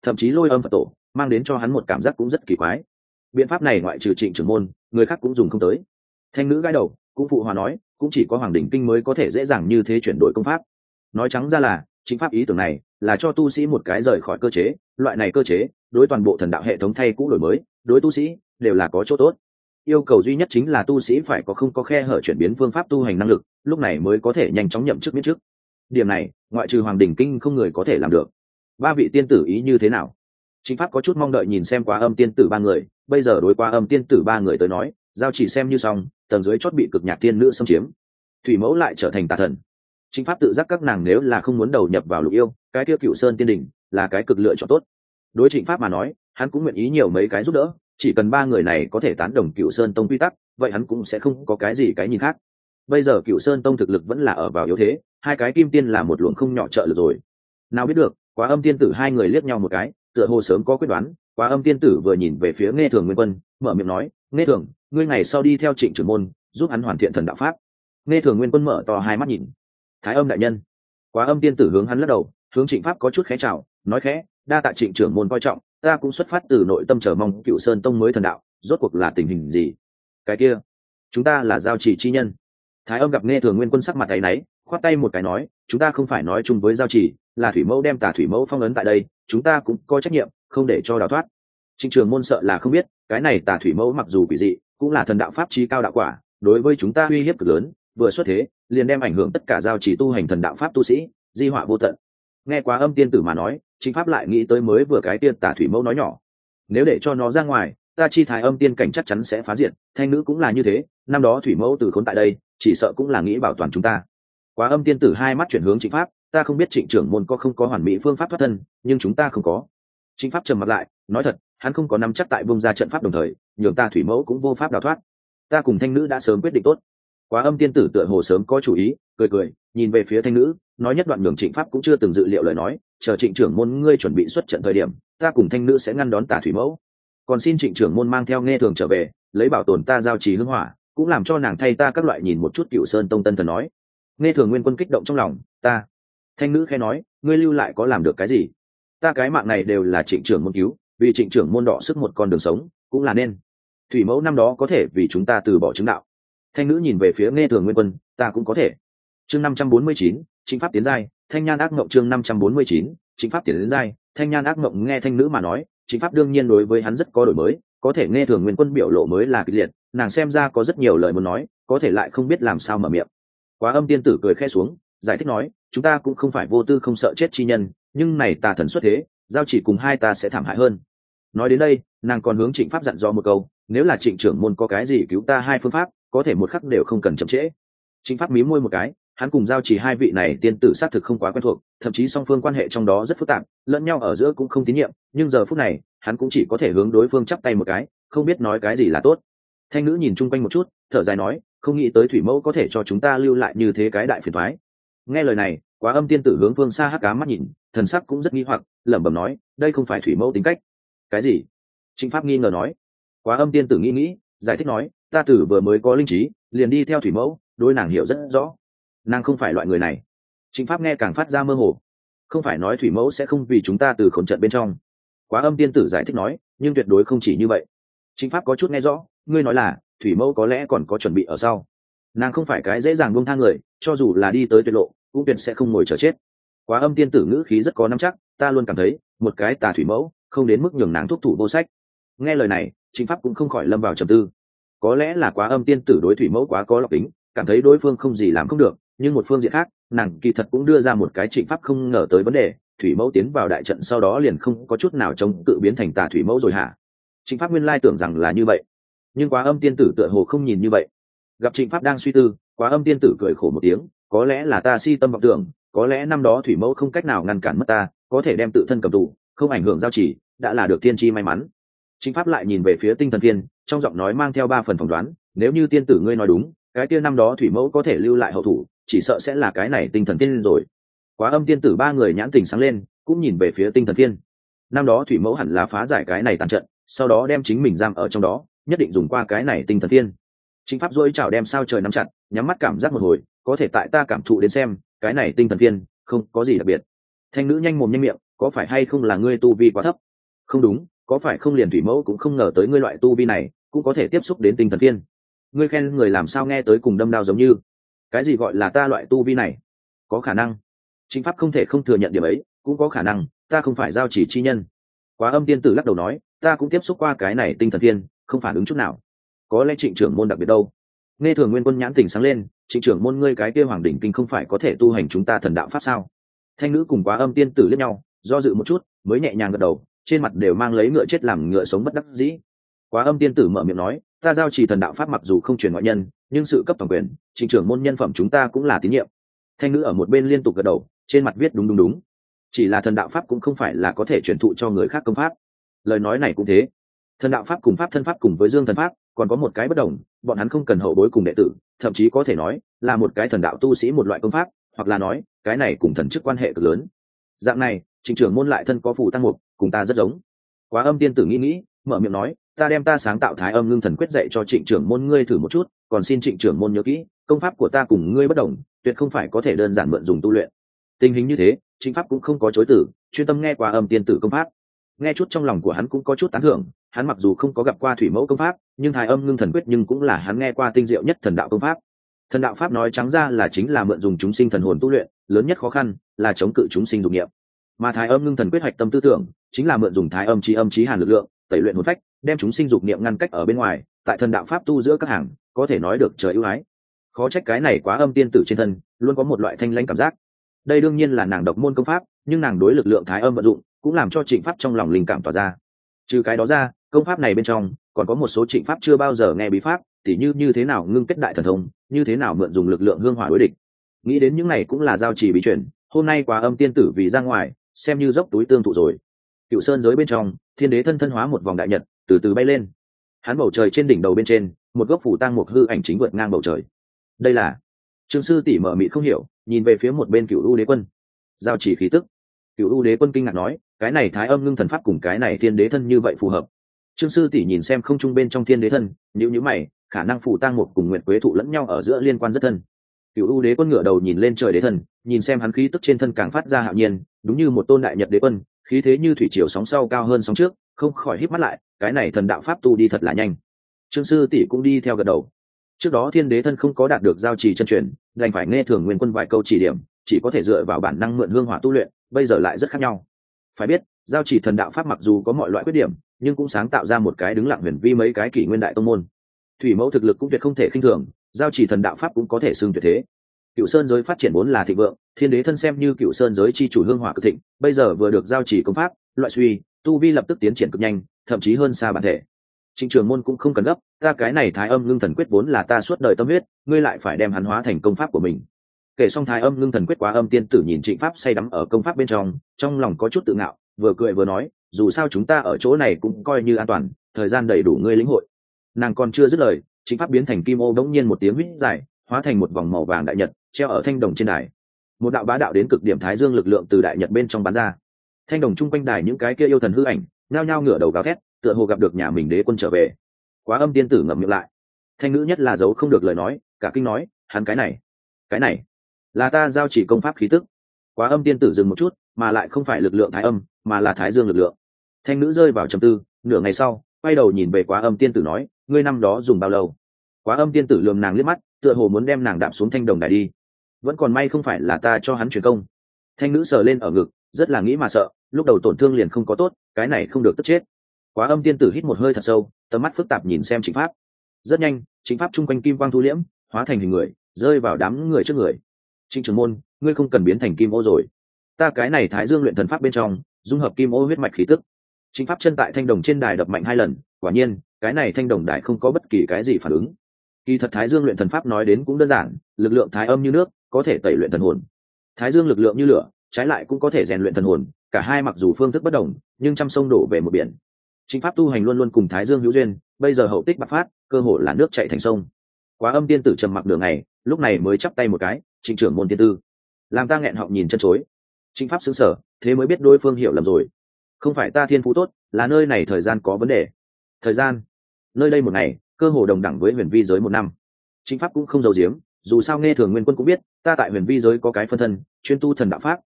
thậm chí lôi âm Phật tổ mang đến cho hắn một cảm giác cũng rất kỳ quái. Biện pháp này ngoại trừ Trịnh trưởng môn, người khác cũng dùng không tới. Thanh nữ gãi đầu, cũng phụ hòa nói, cũng chỉ có Hoàng Đỉnh Kinh mới có thể dễ dàng như thế chuyển đổi công pháp. Nói trắng ra là chính pháp ý tưởng này là cho tu sĩ một cái rời khỏi cơ chế, loại này cơ chế đối toàn bộ thần đạo hệ thống thay cũ đổi mới, đối tu sĩ đều là có chỗ tốt. Yêu cầu duy nhất chính là tu sĩ phải có không có khe hở chuyển biến phương pháp tu hành năng lực, lúc này mới có thể nhanh chóng nhậm chức miễn chức. Điểm này ngoại trừ Hoàng Đỉnh Kinh không người có thể làm được. Ba vị tiên tử ý như thế nào? Chính pháp có chút mong đợi nhìn xem Quá Âm tiên tử ba người, bây giờ đối Quá Âm tiên tử ba người tới nói, giao chỉ xem như xong, tầng dưới chót bị cực nhạc tiên nữ xâm chiếm, thủy mẫu lại trở thành tà thần. Chính pháp tự giác các nàng nếu là không muốn đầu nhập vào lục yêu, cái kia Cựu Sơn tiên đình là cái cực lựa chọn tốt. Đối Trịnh Pháp mà nói, hắn cũng nguyện ý nhiều mấy cái giúp đỡ, chỉ cần ba người này có thể tán đồng Cựu Sơn tông quy tắc, vậy hắn cũng sẽ không có cái gì cái nhìn khác. Bây giờ Cựu Sơn tông thực lực vẫn là ở vào yếu thế, hai cái kim tiên là một luồng không nhỏ trợ lực rồi. Nào biết được, Quá Âm tiên tử hai người liếc nhau một cái, tựa hồ sớm có quyết đoán. Quá Âm tiên tử vừa nhìn về phía Nghe Thường Nguyên Quân, mở miệng nói, Nghe Thường, ngươi ngày sau đi theo Trịnh trưởng môn, giúp hắn hoàn thiện thần đạo pháp. Nghe Thường Nguyên Quân mở to hai mắt nhìn. Thái Âm đại nhân. Quá Âm tiên tử hướng hắn lắc đầu, hướng Trịnh Pháp có chút khẽ chào, nói khẽ, đa tạ Trịnh trưởng môn coi trọng, ta cũng xuất phát từ nội tâm chờ mong Cựu Sơn tông mới thần đạo, rốt cuộc là tình hình gì? Cái kia, chúng ta là giao chỉ chi nhân. Thái Âm gặp Nghe Thường Nguyên Quân sắc mặt áy náy, khoát tay một cái nói, chúng ta không phải nói chung với giao chỉ, là thủy mẫu đem Tà thủy mẫu phong ấn tại đây, chúng ta cũng có trách nhiệm, không để cho đào thoát. Trịnh trưởng môn sợ là không biết, cái này Tà thủy mẫu mặc dù quỷ dị, cũng là thần đạo pháp chí cao đạo quả, đối với chúng ta uy hiếp cực lớn, vừa xuất thế liền đem ảnh hưởng tất cả giao chỉ tu hành thần đạo pháp tu sĩ, di họa vô tận. Nghe Quá Âm tiên tử mà nói, Chính Pháp lại nghĩ tới mới vừa cái tiên Tà thủy mẫu nói nhỏ, nếu để cho nó ra ngoài, ta chi Thái Âm tiên cảnh chắc chắn sẽ phá diệt, thanh nữ cũng là như thế, năm đó thủy mẫu từ khốn tại đây, chỉ sợ cũng là nghĩ bảo toàn chúng ta. Quá Âm tiên tử hai mắt chuyển hướng Trịnh Pháp, ta không biết Trịnh trưởng môn có không có hoàn mỹ phương pháp thoát thân, nhưng chúng ta không có. Trịnh Pháp trầm mặt lại, nói thật, hắn không có nắm chắc tại vùng ra trận pháp đồng thời, nhường ta thủy mẫu cũng vô pháp đào thoát. Ta cùng thanh nữ đã sớm quyết định tốt. Quá Âm tiên tử tựa hồ sớm có chủ ý, cười cười, nhìn về phía thanh nữ, nói nhất đoạn nhường Trịnh Pháp cũng chưa từng dự liệu lời nói, chờ Trịnh trưởng môn ngươi chuẩn bị xuất trận thời điểm, ta cùng thanh nữ sẽ ngăn đón Tà thủy mẫu. Còn xin Trịnh trưởng môn mang theo Nghe Thường trở về, lấy bảo tồn ta giao trì hương hỏa, cũng làm cho nàng thay ta các loại nhìn một chút Cựu Sơn tông tân thần nói. Nghe Thường Nguyên Quân kích động trong lòng, ta. Thanh nữ khẽ nói, ngươi lưu lại có làm được cái gì? Ta cái mạng này đều là Trịnh trưởng môn cứu, vì Trịnh trưởng môn đọ sức một con đường sống, cũng là nên. Thủy mẫu năm đó có thể vì chúng ta từ bỏ chứng đạo. Thanh nữ nhìn về phía Nghe Thường Nguyên Quân, ta cũng có thể. Chương năm trăm bốn mươi chín, Chính Pháp tiến giai, Thanh Nhan ác mộng chương năm trăm bốn mươi chín, Chính Pháp tiến giai, Thanh Nhan ác mộng nghe thanh nữ mà nói, Chính Pháp đương nhiên đối với hắn rất có đổi mới, có thể Nghe Thường Nguyên Quân biểu lộ mới là kịch liệt, nàng xem ra có rất nhiều lời muốn nói, có thể lại không biết làm sao mở miệng. Quá Âm tiên tử cười khẽ xuống, giải thích nói, chúng ta cũng không phải vô tư không sợ chết chi nhân, nhưng này Tà thần xuất thế, giao chỉ cùng hai ta sẽ thảm hại hơn. Nói đến đây, nàng còn hướng Trịnh Pháp dặn dò một câu, nếu là Trịnh trưởng môn có cái gì cứu ta hai phương pháp, có thể một khắc đều không cần chậm trễ. Trịnh Pháp mí môi một cái, hắn cùng giao chỉ hai vị này tiên tử xác thực không quá quen thuộc, thậm chí song phương quan hệ trong đó rất phức tạp, lẫn nhau ở giữa cũng không tín nhiệm, nhưng giờ phút này, hắn cũng chỉ có thể hướng đối phương chắp tay một cái, không biết nói cái gì là tốt. Thanh nữ nhìn chung quanh một chút, thở dài nói, không nghĩ tới thủy mẫu có thể cho chúng ta lưu lại như thế cái đại phiền toái. Nghe lời này, Quá Âm tiên tử hướng phương xa hắc ám mắt nhìn, thần sắc cũng rất nghi hoặc, lẩm bẩm nói, đây không phải thủy mẫu tính cách. Cái gì? Trịnh Pháp nghi ngờ nói. Quá Âm tiên tử nghĩ nghĩ, giải thích nói, ta tử vừa mới có linh trí, liền đi theo thủy mẫu, đối nàng hiểu rất rõ. Nàng không phải loại người này. Trịnh Pháp nghe càng phát ra mơ hồ. Không phải nói thủy mẫu sẽ không vì chúng ta từ khốn trận bên trong. Quá Âm tiên tử giải thích nói, nhưng tuyệt đối không chỉ như vậy. Trịnh Pháp có chút nghe rõ, ngươi nói là thủy mẫu có lẽ còn có chuẩn bị ở sau. Nàng không phải cái dễ dàng buông tha người, cho dù là đi tới tuyệt lộ, cũng tuyệt sẽ không ngồi chờ chết. Quá Âm tiên tử ngữ khí rất có nắm chắc, ta luôn cảm thấy, một cái Tà thủy mẫu, không đến mức nhường nàng thúc thủ vô sách. Nghe lời này, Trịnh Pháp cũng không khỏi lâm vào trầm tư. Có lẽ là Quá Âm tiên tử đối thủy mẫu quá có lọc tính, cảm thấy đối phương không gì làm không được, nhưng một phương diện khác, nàng kỳ thật cũng đưa ra một cái Trịnh Pháp không ngờ tới vấn đề, thủy mẫu tiến vào đại trận sau đó liền không có chút nào chống tự biến thành Tà thủy mẫu rồi hả? Trịnh Pháp nguyên lai tưởng rằng là như vậy, nhưng Quá Âm tiên tử tựa hồ không nhìn như vậy. Gặp Trịnh Pháp đang suy tư, Quá Âm tiên tử cười khổ một tiếng, có lẽ là ta si tâm vọng tưởng, có lẽ năm đó thủy mẫu không cách nào ngăn cản mất ta, có thể đem tự thân cầm tù, không ảnh hưởng giao chỉ, đã là được tiên tri may mắn. Trịnh Pháp lại nhìn về phía Tinh Thần Thiên, trong giọng nói mang theo ba phần phỏng đoán, nếu như tiên tử ngươi nói đúng, cái kia năm đó thủy mẫu có thể lưu lại hậu thủ, chỉ sợ sẽ là cái này Tinh Thần Thiên rồi. Quá Âm tiên tử ba người nhãn tình sáng lên, cũng nhìn về phía Tinh Thần Thiên. Năm đó thủy mẫu hẳn là phá giải cái này tàn trận, sau đó đem chính mình giam ở trong đó, nhất định dùng qua cái này Tinh Thần Thiên. Trịnh Pháp dỗi chảo đem sao trời nắm chặt, nhắm mắt cảm giác một hồi, có thể tại ta cảm thụ đến xem, cái này Tinh Thần Thiên không có gì đặc biệt. Thanh nữ nhanh mồm nhanh miệng, có phải hay không là ngươi tu vi quá thấp? Không đúng, có phải không liền thủy mẫu cũng không ngờ tới ngươi loại tu vi này cũng có thể tiếp xúc đến tinh thần thiên. Ngươi khen người làm sao nghe tới cùng đâm đao giống như. Cái gì gọi là ta loại tu vi này? Có khả năng. Chính pháp không thể không thừa nhận điểm ấy, cũng có khả năng, ta không phải giao chỉ chi nhân. Quá Âm tiên tử lắc đầu nói, ta cũng tiếp xúc qua cái này tinh thần thiên, không phản ứng chút nào. Có lẽ Trịnh trưởng môn đặc biệt đâu? Nghe Thường Nguyên Quân nhãn tỉnh sáng lên, Trịnh trưởng môn ngươi cái kia hoàng đỉnh kinh không phải có thể tu hành chúng ta thần đạo pháp sao? Thanh nữ cùng Quá Âm tiên tử liếc nhau, do dự một chút, mới nhẹ nhàng gật đầu, trên mặt đều mang lấy ngựa chết làm ngựa sống bất đắc dĩ. Quá Âm tiên tử mở miệng nói, ta giao chỉ thần đạo pháp mặc dù không truyền ngoại nhân, nhưng sự cấp toàn quyền, Trịnh trưởng môn nhân phẩm chúng ta cũng là tín nhiệm. Thanh nữ ở một bên liên tục gật đầu, trên mặt viết đúng đúng đúng. Chỉ là thần đạo pháp cũng không phải là có thể truyền thụ cho người khác công pháp. Lời nói này cũng thế. Thần đạo pháp cùng pháp thân pháp cùng với dương thần pháp còn có một cái bất đồng, bọn hắn không cần hậu bối cùng đệ tử, thậm chí có thể nói là một cái thần đạo tu sĩ một loại công pháp, hoặc là nói cái này cùng thần chức quan hệ cực lớn. Dạng này, Trịnh trưởng môn lại thân có phù tăng mục, cùng ta rất giống. Quá Âm tiên tử nghĩ nghĩ, mở miệng nói, ta đem ta sáng tạo Thái Âm Ngưng Thần quyết dạy cho Trịnh trưởng môn ngươi thử một chút, còn xin Trịnh trưởng môn nhớ kỹ, công pháp của ta cùng ngươi bất đồng, tuyệt không phải có thể đơn giản mượn dùng tu luyện. Tình hình như thế, Trịnh pháp cũng không có chối từ, chuyên tâm nghe Quá Âm tiên tử công pháp. Nghe chút trong lòng của hắn cũng có chút tán thưởng, hắn mặc dù không có gặp qua thủy mẫu công pháp, nhưng Thái Âm Ngưng Thần quyết nhưng cũng là hắn nghe qua tinh diệu nhất thần đạo công pháp. Thần đạo pháp nói trắng ra là chính là mượn dùng chúng sinh thần hồn tu luyện, lớn nhất khó khăn là chống cự chúng sinh dục niệm. Mà Thái Âm Ngưng Thần quyết hoạch tâm tư tưởng chính là mượn dùng Thái Âm chi âm chí hàn lực lượng, tẩy luyện hồn phách, đem chúng sinh dục niệm ngăn cách ở bên ngoài, tại thần đạo pháp tu giữa các hàng, có thể nói được trời ưu ái. Khó trách cái này Quá Âm tiên tử trên thân luôn có một loại thanh lãnh cảm giác. Đây đương nhiên là nàng độc môn công pháp, nhưng nàng đối lực lượng Thái Âm vận dụng cũng làm cho Trịnh pháp trong lòng linh cảm tỏa ra. Trừ cái đó ra, công pháp này bên trong còn có một số Trịnh pháp chưa bao giờ nghe bí pháp, tỉ như như thế nào ngưng kết đại thần thông, như thế nào mượn dùng lực lượng hương hỏa đối địch. Nghĩ đến những này cũng là giao chỉ bí truyền, hôm nay Quá Âm tiên tử vì ra ngoài, xem như dốc túi tương thụ rồi. Cựu sơn giới bên trong, Thiên Đế thân thân hóa một vòng đại nhật, từ từ bay lên. Hắn bầu trời trên đỉnh đầu bên trên, một gốc phủ tang một hư ảnh chính vượt ngang bầu trời. Đây là Trương sư tỷ mở mịt không hiểu, nhìn về phía một bên Cựu U Đế quân. Giao chỉ khí tức. Cựu U Đế quân kinh ngạc nói, cái này Thái Âm Ngưng Thần pháp cùng cái này Thiên Đế thân như vậy phù hợp. Trương sư tỷ nhìn xem không trung bên trong Thiên Đế thân, nhíu nhíu mày, khả năng phủ tang một cùng Nguyệt Quế thụ lẫn nhau ở giữa liên quan rất thân. Cựu U Đế quân ngửa đầu nhìn lên trời đế thân, nhìn xem hắn khí tức trên thân càng phát ra hạo nhiên, đúng như một tôn đại nhật đế quân, khí thế như thủy triều sóng sau cao hơn sóng trước, không khỏi híp mắt lại, cái này thần đạo pháp tu đi thật là nhanh. Trương sư tỷ cũng đi theo gật đầu. Trước đó Thiên Đế thân không có đạt được giao trì chân truyền, đành phải nghe Thường Nguyên Quân vài câu chỉ điểm, chỉ có thể dựa vào bản năng mượn hương hỏa tu luyện, bây giờ lại rất khác nhau. Phải biết, giao trì thần đạo pháp mặc dù có mọi loại khuyết điểm, nhưng cũng sáng tạo ra một cái đứng lặng huyền vi mấy cái kỷ nguyên đại tông môn. Thủy mẫu thực lực cũng tuyệt không thể khinh thường, giao trì thần đạo pháp cũng có thể xưng tuyệt thế. Cựu sơn giới phát triển vốn là thịnh vượng, Thiên Đế thân xem như cựu sơn giới chi chủ hương hỏa cực thịnh, bây giờ vừa được giao trì công pháp, loại suy, tu vi lập tức tiến triển cực nhanh, thậm chí hơn xa bản thể. Trịnh Trường môn cũng không cần gấp, ta cái này Thái Âm Ngưng Thần quyết vốn là ta suốt đời tâm huyết, ngươi lại phải đem hắn hóa thành công pháp của mình. Kể xong Thái Âm Ngưng Thần quyết, Quá Âm tiên tử nhìn Trịnh pháp say đắm ở công pháp bên trong, trong lòng có chút tự ngạo, vừa cười vừa nói, dù sao chúng ta ở chỗ này cũng coi như an toàn, thời gian đầy đủ ngươi lĩnh hội. Nàng còn chưa dứt lời, Trịnh pháp biến thành kim ô đống nhiên một tiếng huýt dài, hóa thành một vòng màu vàng đại nhật, treo ở thanh đồng trên đài. Một đạo bá đạo đến cực điểm thái dương lực lượng từ đại nhật bên trong bắn ra. Thanh đồng trung quanh đài những cái kia yêu thần hư ảnh, nhao nhao ngửa đầu gào thét, tựa hồ gặp được nhà mình đế quân trở về. Quá Âm tiên tử ngậm miệng lại. Thanh nữ nhất là giấu không được lời nói, cả kinh nói, hắn cái này, cái này là ta giao chỉ công pháp khí tức. Quá Âm tiên tử dừng một chút, mà lại không phải lực lượng thái âm, mà là thái dương lực lượng. Thanh nữ rơi vào trầm tư, nửa ngày sau, quay đầu nhìn về Quá Âm tiên tử nói, ngươi năm đó dùng bao lâu? Quá Âm tiên tử lườm nàng liếc mắt, tựa hồ muốn đem nàng đạp xuống thanh đồng đài đi. Vẫn còn may không phải là ta cho hắn truyền công. Thanh nữ sờ lên ở ngực, rất là nghĩ mà sợ, lúc đầu tổn thương liền không có tốt, cái này không được tức chết. Quá Âm tiên tử hít một hơi thật sâu, tầm mắt phức tạp nhìn xem Trịnh pháp. Rất nhanh, Trịnh pháp trung quanh kim quang thu liễm, hóa thành hình người, rơi vào đám người trước người. Trịnh trưởng môn, ngươi không cần biến thành kim ô rồi, ta cái này Thái Dương luyện thần pháp bên trong dung hợp kim ô huyết mạch khí tức. Trịnh pháp chân tại thanh đồng trên đài đập mạnh hai lần, quả nhiên cái này thanh đồng đài không có bất kỳ cái gì phản ứng. Kỳ thật Thái Dương luyện thần pháp nói đến cũng đơn giản, lực lượng thái âm như nước, có thể tẩy luyện thần hồn. Thái Dương lực lượng như lửa, trái lại cũng có thể rèn luyện thần hồn, cả hai mặc dù phương thức bất đồng, nhưng trăm sông đổ về một biển. Trịnh pháp tu hành luôn luôn cùng Thái Dương hữu duyên, bây giờ hậu tích bạc phát, cơ hội là nước chảy thành sông. Quá Âm tiên tử trầm mặc nửa ngày, lúc này mới chắp tay một cái, Trịnh trưởng môn tiên tư, làm ta nghẹn họng nhìn chân chối. Trịnh pháp sững sờ, thế mới biết đối phương hiểu lầm rồi. Không phải ta thiên phú tốt, là nơi này thời gian có vấn đề. Thời gian? Nơi đây một ngày, cơ hồ đồng đẳng với huyền vi giới một năm. Trịnh pháp cũng không giấu giếm, dù sao nghe Thường Nguyên Quân cũng biết, ta tại huyền vi giới có cái phân thân, chuyên tu thần đạo pháp,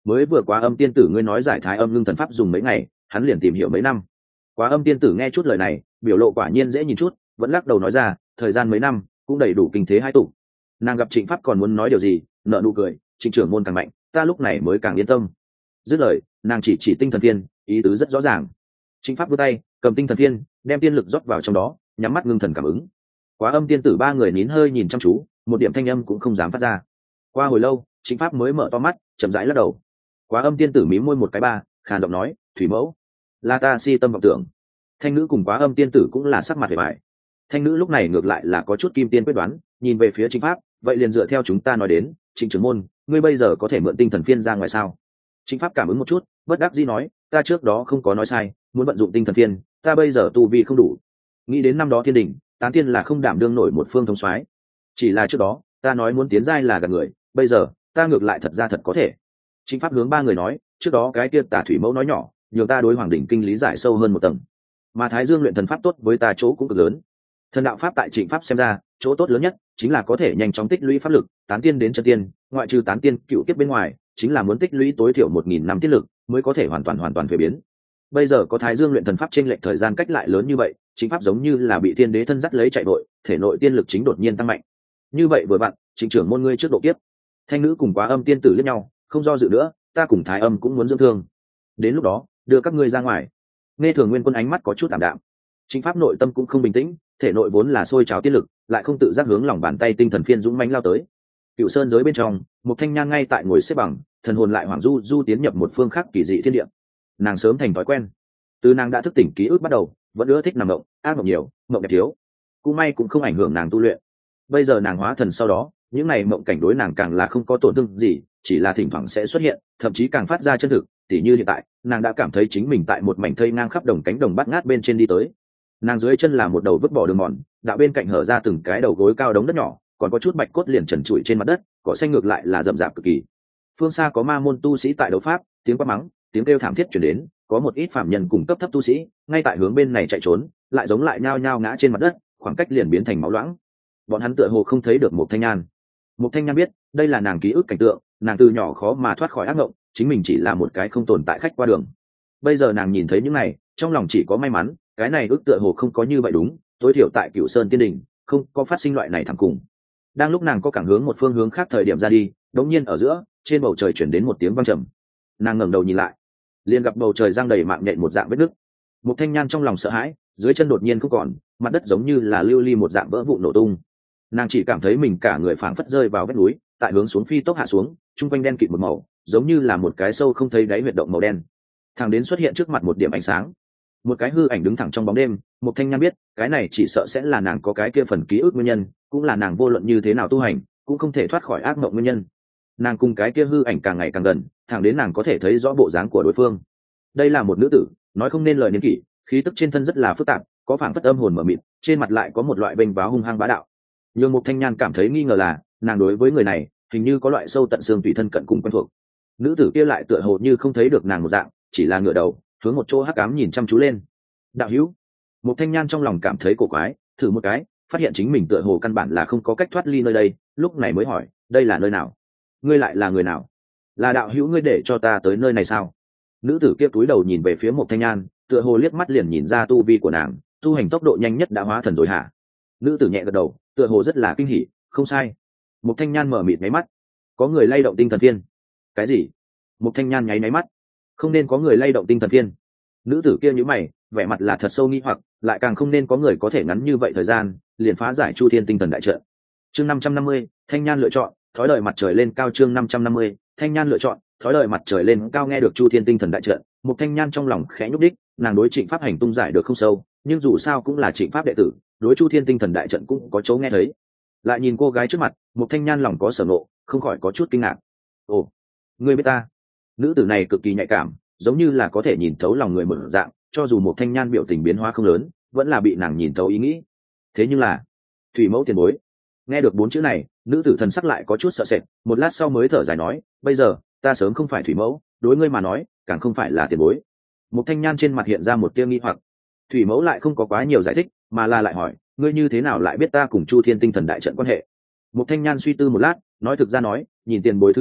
mới vừa quá âm tiên tử ngươi nói giải thái âm ngưng thần pháp dùng mấy ngày, hắn liền tìm hiểu mấy năm. Quá âm tiên tử nghe chút lời này, biểu lộ quả nhiên dễ nhìn chút, vẫn lắc đầu nói ra, thời gian mấy năm cũng đầy đủ kinh thế hai tụ. Nàng gặp Trịnh Pháp còn muốn nói điều gì, nợ nụ cười, Trịnh trưởng môn càng mạnh, ta lúc này mới càng yên tâm. Dứt lời, nàng chỉ chỉ tinh thần thiên, ý tứ rất rõ ràng. Trịnh Pháp vươn tay, cầm tinh thần thiên, đem tiên lực rót vào trong đó, nhắm mắt ngưng thần cảm ứng. Quá âm tiên tử ba người nín hơi nhìn chăm chú, một điểm thanh âm cũng không dám phát ra. Qua hồi lâu, Trịnh Pháp mới mở to mắt, chậm rãi lắc đầu. Quá âm tiên tử mím môi một cái ba, khàn giọng nói, thủy mẫu, là ta si tâm vọng tưởng. Thanh nữ cùng Quá âm tiên tử cũng là sắc mặt vẻ vải. Thanh nữ lúc này ngược lại là có chút kim tiên quyết đoán, nhìn về phía Trịnh Pháp, vậy liền dựa theo chúng ta nói đến, Trịnh trưởng môn, ngươi bây giờ có thể mượn tinh thần phiên ra ngoài sao? Trịnh Pháp cảm ứng một chút, bất đắc dĩ nói, ta trước đó không có nói sai, muốn vận dụng tinh thần phiên, ta bây giờ tu vi không đủ. Nghĩ đến năm đó thiên đình, tán tiên là không đảm đương nổi một phương thống soái. Chỉ là trước đó, ta nói muốn tiến giai là gạt người, bây giờ, ta ngược lại thật ra thật có thể. Trịnh Pháp hướng ba người nói, trước đó cái kia Tả Thủy Mẫu nói nhỏ, nhường ta đối Hoàng đỉnh kinh lý giải sâu hơn một tầng. Mà Thái Dương luyện thần pháp tốt với ta chỗ cũng cực lớn. Thần đạo pháp tại Trịnh Pháp xem ra, chỗ tốt lớn nhất chính là có thể nhanh chóng tích lũy pháp lực, tán tiên đến chân tiên, ngoại trừ tán tiên cựu kiếp bên ngoài, chính là muốn tích lũy tối thiểu một nghìn năm tiết lực, mới có thể hoàn toàn hoàn toàn thuế biến. Bây giờ có Thái Dương luyện thần pháp trên lệch thời gian cách lại lớn như vậy, Trịnh Pháp giống như là bị tiên đế thân dắt lấy chạy vội, thể nội tiên lực chính đột nhiên tăng mạnh. Như vậy vừa vặn, Trịnh trưởng môn ngươi trước độ kiếp. Thanh nữ cùng Quá âm tiên tử liếc nhau, không do dự nữa, ta cùng Thái âm cũng muốn dưỡng thương. Đến lúc đó, đưa các ngươi ra ngoài. Nghe Thường Nguyên Quân ánh mắt có chút tạm đạm. Trịnh Pháp nội tâm cũng không bình tĩnh, thể nội vốn là sôi trào tiên lực, lại không tự giác hướng lòng bàn tay tinh thần phiên dũng mãnh lao tới. Cựu Sơn giới bên trong, một thanh nhan ngay tại ngồi xếp bằng, thần hồn lại hoảng du du tiến nhập một phương khác kỳ dị thiên địa. Nàng sớm thành thói quen, từ nàng đã thức tỉnh ký ức bắt đầu, vẫn ưa thích nằm mộng, ác mộng nhiều, mộng đẹp thiếu. Cũng may cũng không ảnh hưởng nàng tu luyện. Bây giờ nàng hóa thần sau đó, những này mộng cảnh đối nàng càng là không có tổn thương gì, chỉ là thỉnh thoảng sẽ xuất hiện, thậm chí càng phát ra chân thực. Tỉ như hiện tại, nàng đã cảm thấy chính mình tại một mảnh thây ngang khắp đồng cánh đồng bát ngát bên trên đi tới. Nàng dưới chân là một đầu vứt bỏ đường mòn, đạo bên cạnh hở ra từng cái đầu gối cao đống đất nhỏ, còn có chút bạch cốt liền trần trụi trên mặt đất, cỏ xanh ngược lại là rậm rạp cực kỳ. Phương xa có ma môn tu sĩ tại đấu pháp, tiếng quát mắng, tiếng kêu thảm thiết truyền đến, có một ít phạm nhân cùng cấp thấp tu sĩ ngay tại hướng bên này chạy trốn, lại giống lại nhao nhao ngã trên mặt đất, khoảng cách liền biến thành máu loãng. Bọn hắn tựa hồ không thấy được một thanh nhan. Một thanh nhan biết, đây là nàng ký ức cảnh tượng, nàng từ nhỏ khó mà thoát khỏi ác mộng, chính mình chỉ là một cái không tồn tại khách qua đường. Bây giờ nàng nhìn thấy những này, trong lòng chỉ có may mắn, cái này ước tựa hồ không có như vậy đúng, tối thiểu tại Cửu Sơn Tiên Đình, không có phát sinh loại này thẳng cùng. Đang lúc nàng có cảm hướng một phương hướng khác thời điểm ra đi, đột nhiên ở giữa, trên bầu trời chuyển đến một tiếng vang trầm. Nàng ngẩng đầu nhìn lại, liền gặp bầu trời giăng đầy mạng nhện một dạng vết nứt. Một thanh nhan trong lòng sợ hãi, dưới chân đột nhiên không còn, mặt đất giống như là lưu ly một dạng vỡ vụn nổ tung. Nàng chỉ cảm thấy mình cả người phảng phất rơi vào vách núi, tại hướng xuống phi tốc hạ xuống, trung quanh đen kịt một màu, giống như là một cái sâu không thấy đáy huyệt động màu đen. Thẳng đến xuất hiện trước mặt một điểm ánh sáng, một cái hư ảnh đứng thẳng trong bóng đêm. Một thanh nhan biết, cái này chỉ sợ sẽ là nàng có cái kia phần ký ức nguyên nhân, cũng là nàng vô luận như thế nào tu hành, cũng không thể thoát khỏi ác mộng nguyên nhân. Nàng cùng cái kia hư ảnh càng ngày càng gần, thẳng đến nàng có thể thấy rõ bộ dáng của đối phương. Đây là một nữ tử, nói không nên lời niên kỷ, khí tức trên thân rất là phức tạp, có phảng phất âm hồn mở mịt, trên mặt lại có một loại bênh váo hung hăng bá đạo. Nhưng một thanh nhan cảm thấy nghi ngờ là, nàng đối với người này hình như có loại sâu tận xương tùy thân cận cùng quen thuộc. Nữ tử kia lại tựa hồ như không thấy được nàng một dạng, chỉ là ngửa đầu hướng một chỗ hắc ám nhìn chăm chú lên. Đạo hữu. Một thanh nhan trong lòng cảm thấy cổ quái, thử một cái, phát hiện chính mình tựa hồ căn bản là không có cách thoát ly nơi đây, lúc này mới hỏi, đây là nơi nào? Ngươi lại là người nào? Là đạo hữu ngươi để cho ta tới nơi này sao? Nữ tử kia túi đầu nhìn về phía một thanh nhan, tựa hồ liếc mắt liền nhìn ra tu vi của nàng, tu hành tốc độ nhanh nhất đã hóa thần rồi hả? Nữ tử nhẹ gật đầu, tựa hồ rất là kinh hỉ, không sai. Một thanh nhan mở mịt nháy mắt, có người lay động tinh thần phiên. Cái gì? Một thanh nhan nháy nháy mắt, không nên có người lay động tinh thần phiên. Nữ tử kia nhíu mày, vẻ mặt là thật sâu nghi hoặc, lại càng không nên có người có thể ngắn như vậy thời gian liền phá giải Chu Thiên tinh thần đại trận. Chương năm trăm năm mươi, thanh nhan lựa chọn, thói đời mặt trời lên cao. Chương năm trăm năm mươi, thanh nhan lựa chọn, thói đời mặt trời lên cao. Nghe được Chu Thiên tinh thần đại trận, một thanh nhan trong lòng khẽ nhúc đích, nàng đối Trịnh Pháp hành tung giải được không sâu, nhưng dù sao cũng là Trịnh Pháp đệ tử, đối Chu Thiên tinh thần đại trận cũng có chỗ nghe thấy. Lại nhìn cô gái trước mặt, một thanh nhan lòng có sở ngộ, không khỏi có chút kinh ngạc. Ồ, ngươi biết ta? Nữ tử này cực kỳ nhạy cảm, giống như là có thể nhìn thấu lòng người một dạng, cho dù một thanh nhan biểu tình biến hóa không lớn, vẫn là bị nàng nhìn thấu ý nghĩ. Thế nhưng là Thủy mẫu tiền bối. Nghe được bốn chữ này, nữ tử thần sắc lại có chút sợ sệt, một lát sau mới thở dài nói, bây giờ ta sớm không phải Thủy mẫu, đối ngươi mà nói càng không phải là tiền bối. Một thanh nhan trên mặt hiện ra một tia nghi hoặc. Thủy mẫu lại không có quá nhiều giải thích, mà là lại hỏi, ngươi như thế nào lại biết ta cùng Chu Thiên tinh thần đại trận quan hệ? Một thanh nhan suy tư một lát, nói thực ra nói, nhìn tiền bối thứ tội,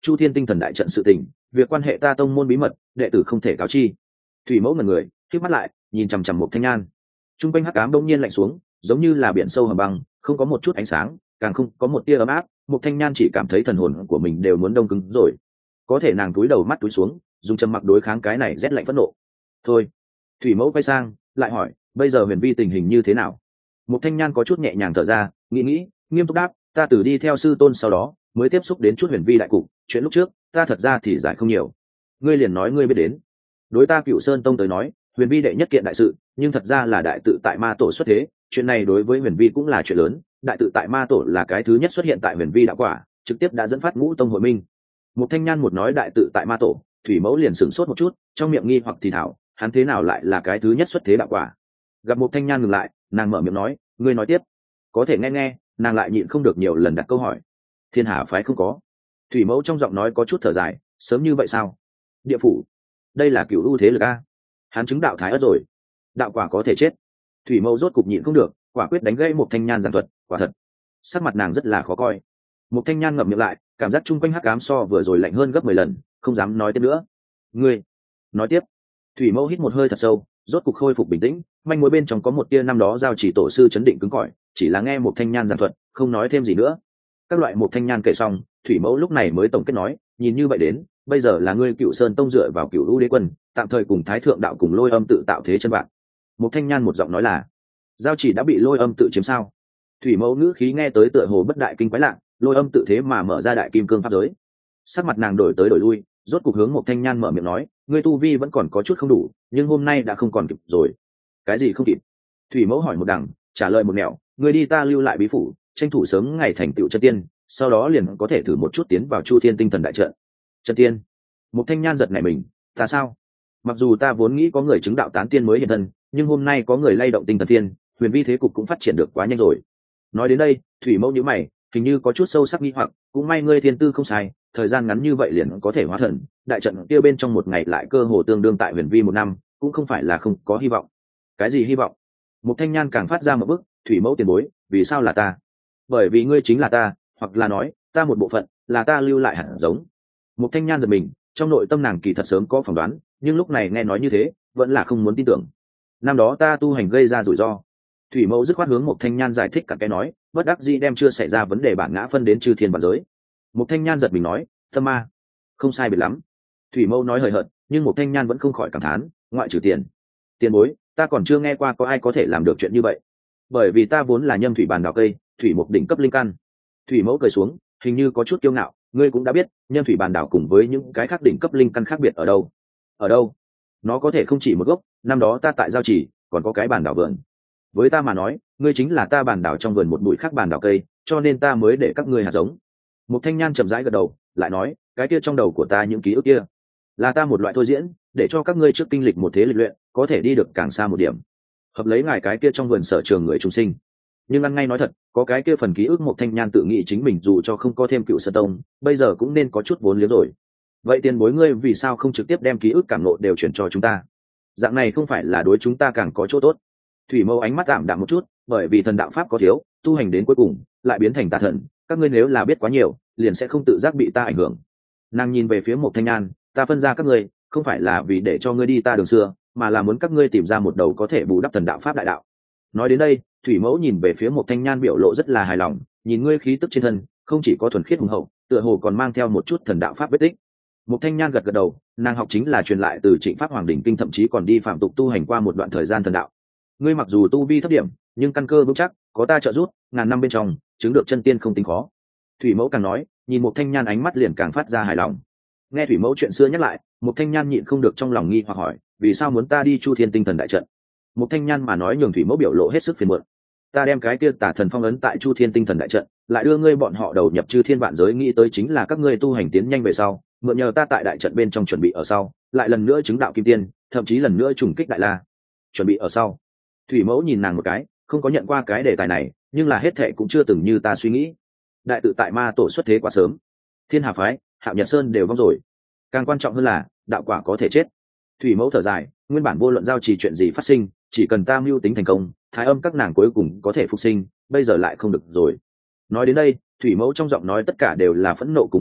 chu thiên tinh thần đại trận sự tình, việc quan hệ ta tông môn bí mật, đệ tử không thể cáo chi. Thủy mẫu ngần người khép mắt lại nhìn chằm chằm một thanh nhan. Trung quanh hắc ám đông nhiên lạnh xuống, giống như là biển sâu hầm băng, không có một chút ánh sáng, càng không có một tia ấm áp. Một thanh nhan chỉ cảm thấy thần hồn của mình đều muốn đông cứng rồi. Có thể nàng túi đầu mắt túi xuống, dùng trầm mặc đối kháng cái này rét lạnh phẫn nộ. Thôi. Thủy mẫu quay sang lại hỏi, bây giờ huyền vi tình hình như thế nào? Một thanh nhan có chút nhẹ nhàng thở ra, nghĩ nghĩ nghiêm túc đáp, ta từ đi theo sư tôn sau đó mới tiếp xúc đến chút huyền vi đại cục, chuyện lúc trước ta thật ra thì giải không nhiều. Ngươi liền nói ngươi biết đến. Đối ta Cửu Sơn tông tới nói, huyền vi đệ nhất kiện đại sự, nhưng thật ra là đại tự tại ma tổ xuất thế, chuyện này đối với huyền vi cũng là chuyện lớn. Đại tự tại ma tổ là cái thứ nhất xuất hiện tại huyền vi đạo quả, trực tiếp đã dẫn phát ngũ tông hội minh. Một thanh nhan một nói đại tự tại ma tổ, thủy mẫu liền sửng sốt một chút, trong miệng nghi hoặc thì thảo, hắn thế nào lại là cái thứ nhất xuất thế đạo quả? Gặp một thanh nhan ngừng lại, nàng mở miệng nói, ngươi nói tiếp. Có thể nghe nghe, nàng lại nhịn không được nhiều lần đặt câu hỏi. Thiên Hà phái không có. Thủy mẫu trong giọng nói có chút thở dài, sớm như vậy sao? Địa phủ, đây là cửu ưu thế lực a. Hắn chứng đạo thái ất rồi, đạo quả có thể chết. Thủy mẫu rốt cục nhịn không được, quả quyết đánh gãy một thanh nhan giảng thuật, quả thật. Sắc mặt nàng rất là khó coi. Một thanh nhan ngậm miệng lại, cảm giác chung quanh hắc ám so vừa rồi lạnh hơn gấp mười lần, không dám nói tiếp nữa. Ngươi, nói tiếp. Thủy mẫu hít một hơi thật sâu, rốt cục khôi phục bình tĩnh, manh mối bên trong có một tia năm đó giao chỉ tổ sư chấn định cứng cỏi, chỉ là nghe một thanh nhan giảng thuật, không nói thêm gì nữa. Các loại một thanh nhan kể xong, thủy mẫu lúc này mới tổng kết nói, nhìn như vậy đến, bây giờ là ngươi Cửu Sơn tông dựa vào Cửu Lũ đế quân, tạm thời cùng Thái thượng đạo cùng Lôi Âm tự tạo thế chân vạn. Một thanh nhan một giọng nói là, giao chỉ đã bị Lôi Âm tự chiếm sao? Thủy mẫu ngữ khí nghe tới tựa hồ bất đại kinh quái lạ, Lôi Âm tự thế mà mở ra đại kim cương pháp giới. Sắc mặt nàng đổi tới đổi lui, rốt cục hướng một thanh nhan mở miệng nói, ngươi tu vi vẫn còn có chút không đủ, nhưng hôm nay đã không còn kịp rồi. Cái gì không kịp? Thủy mẫu hỏi một đằng, trả lời một nẻo, ngươi đi ta lưu lại bí phủ, tranh thủ sớm ngày thành tựu chân tiên, sau đó liền có thể thử một chút tiến vào chu thiên tinh thần đại trận. Chân tiên? Một thanh nhan giật nảy mình, ta sao? Mặc dù ta vốn nghĩ có người chứng đạo tán tiên mới hiện thân, nhưng hôm nay có người lay động tinh thần tiên, huyền vi thế cục cũng phát triển được quá nhanh rồi. Nói đến đây, thủy mẫu nhíu mày, hình như có chút sâu sắc nghi hoặc, cũng may ngươi thiên tư không sai, thời gian ngắn như vậy liền có thể hóa thần, đại trận kia bên trong một ngày lại cơ hồ tương đương tại huyền vi một năm, cũng không phải là không có hy vọng. Cái gì hy vọng? Một thanh nhan càng phát ra một bức, thủy mẫu tiền bối, vì sao là ta? Bởi vì ngươi chính là ta, hoặc là nói, ta một bộ phận, là ta lưu lại hạt giống. Một thanh nhan giật mình, trong nội tâm nàng kỳ thật sớm có phỏng đoán, nhưng lúc này nghe nói như thế, vẫn là không muốn tin tưởng. Năm đó ta tu hành gây ra rủi ro. Thủy mẫu dứt khoát hướng một thanh nhan giải thích cả cái nói, bất đắc dĩ đem chưa xảy ra vấn đề bản ngã phân đến chư thiên vạn giới. Một thanh nhan giật mình nói, tâm ma, không sai biệt lắm. Thủy mẫu nói hời hợt, nhưng một thanh nhan vẫn không khỏi cảm thán, ngoại trừ tiền, tiền bối, ta còn chưa nghe qua có ai có thể làm được chuyện như vậy. Bởi vì ta vốn là nhâm thủy bàn đào cây, thủy một đỉnh cấp linh căn. Thủy mẫu cười xuống, hình như có chút kiêu ngạo, ngươi cũng đã biết, nhâm thủy bàn đảo cùng với những cái khác đỉnh cấp linh căn khác biệt ở đâu? Ở đâu? Nó có thể không chỉ một gốc, năm đó ta tại giao chỉ, còn có cái bàn đảo vườn. Với ta mà nói, ngươi chính là ta bàn đảo trong vườn một bụi khác bàn đảo cây, cho nên ta mới để các ngươi hạt giống. Một thanh nhan chậm rãi gật đầu, lại nói, cái kia trong đầu của ta những ký ức kia, là ta một loại thôi diễn, để cho các ngươi trước kinh lịch một thế lịch luyện, có thể đi được càng xa một điểm. Hợp lấy ngài cái kia trong vườn sở trường người chúng sinh. Nhưng ăn ngay nói thật, có cái kia phần ký ức một thanh nhan tự nghĩ chính mình dù cho không có thêm Cựu Sơn tông, bây giờ cũng nên có chút vốn liếng rồi. Vậy tiền bối ngươi vì sao không trực tiếp đem ký ức cảm nộ đều chuyển cho chúng ta? Dạng này không phải là đối chúng ta càng có chỗ tốt? Thủy mẫu ánh mắt tạm đạm một chút, bởi vì thần đạo pháp có thiếu, tu hành đến cuối cùng lại biến thành tà thần, các ngươi nếu là biết quá nhiều, liền sẽ không tự giác bị ta ảnh hưởng. Nàng nhìn về phía một thanh nhan, ta phân ra các ngươi, không phải là vì để cho ngươi đi ta đường xưa, mà là muốn các ngươi tìm ra một đầu có thể bù đắp thần đạo pháp đại đạo. Nói đến đây, thủy mẫu nhìn về phía một thanh nhan biểu lộ rất là hài lòng, nhìn ngươi khí tức trên thân, không chỉ có thuần khiết hùng hậu, tựa hồ còn mang theo một chút thần đạo pháp vết tích. Một thanh nhan gật gật đầu, nàng học chính là truyền lại từ Trịnh Pháp Hoàng đỉnh kinh, thậm chí còn đi phạm tục tu hành qua một đoạn thời gian thần đạo. Ngươi mặc dù tu vi thấp điểm, nhưng căn cơ vững chắc, có ta trợ giúp, ngàn năm bên trong, chứng được chân tiên không tính khó. Thủy mẫu càng nói, nhìn một thanh nhan ánh mắt liền càng phát ra hài lòng. Nghe thủy mẫu chuyện xưa nhắc lại, một thanh nhan nhịn không được trong lòng nghi hoặc hỏi, vì sao muốn ta đi Chu Thiên Tinh Thần đại trận? Một thanh nhan mà nói nhường thủy mẫu biểu lộ hết sức phiền muộn. Ta đem cái kia tả thần phong ấn tại Chu Thiên Tinh Thần đại trận, lại đưa ngươi bọn họ đầu nhập chư thiên vạn giới, nghĩ tới chính là các ngươi tu hành tiến nhanh về sau, mượn nhờ ta tại đại trận bên trong chuẩn bị ở sau, lại lần nữa chứng đạo kim tiên, thậm chí lần nữa trùng kích đại la. Chuẩn bị ở sau. Thủy mẫu nhìn nàng một cái, không có nhận qua cái đề tài này, nhưng là hết thệ cũng chưa từng như ta suy nghĩ. Đại tự tại ma tổ xuất thế quá sớm, Thiên Hà phái, Hạo Nhật Sơn đều vong rồi. Càng quan trọng hơn là, đạo quả có thể chết. Thủy mẫu thở dài, nguyên bản vô luận giao trì chuyện gì phát sinh, chỉ cần ta mưu tính thành công, thái âm các nàng cuối cùng có thể phục sinh, bây giờ lại không được rồi. Nói đến đây, thủy mẫu trong giọng nói tất cả đều là phẫn nộ cùng buồn bực,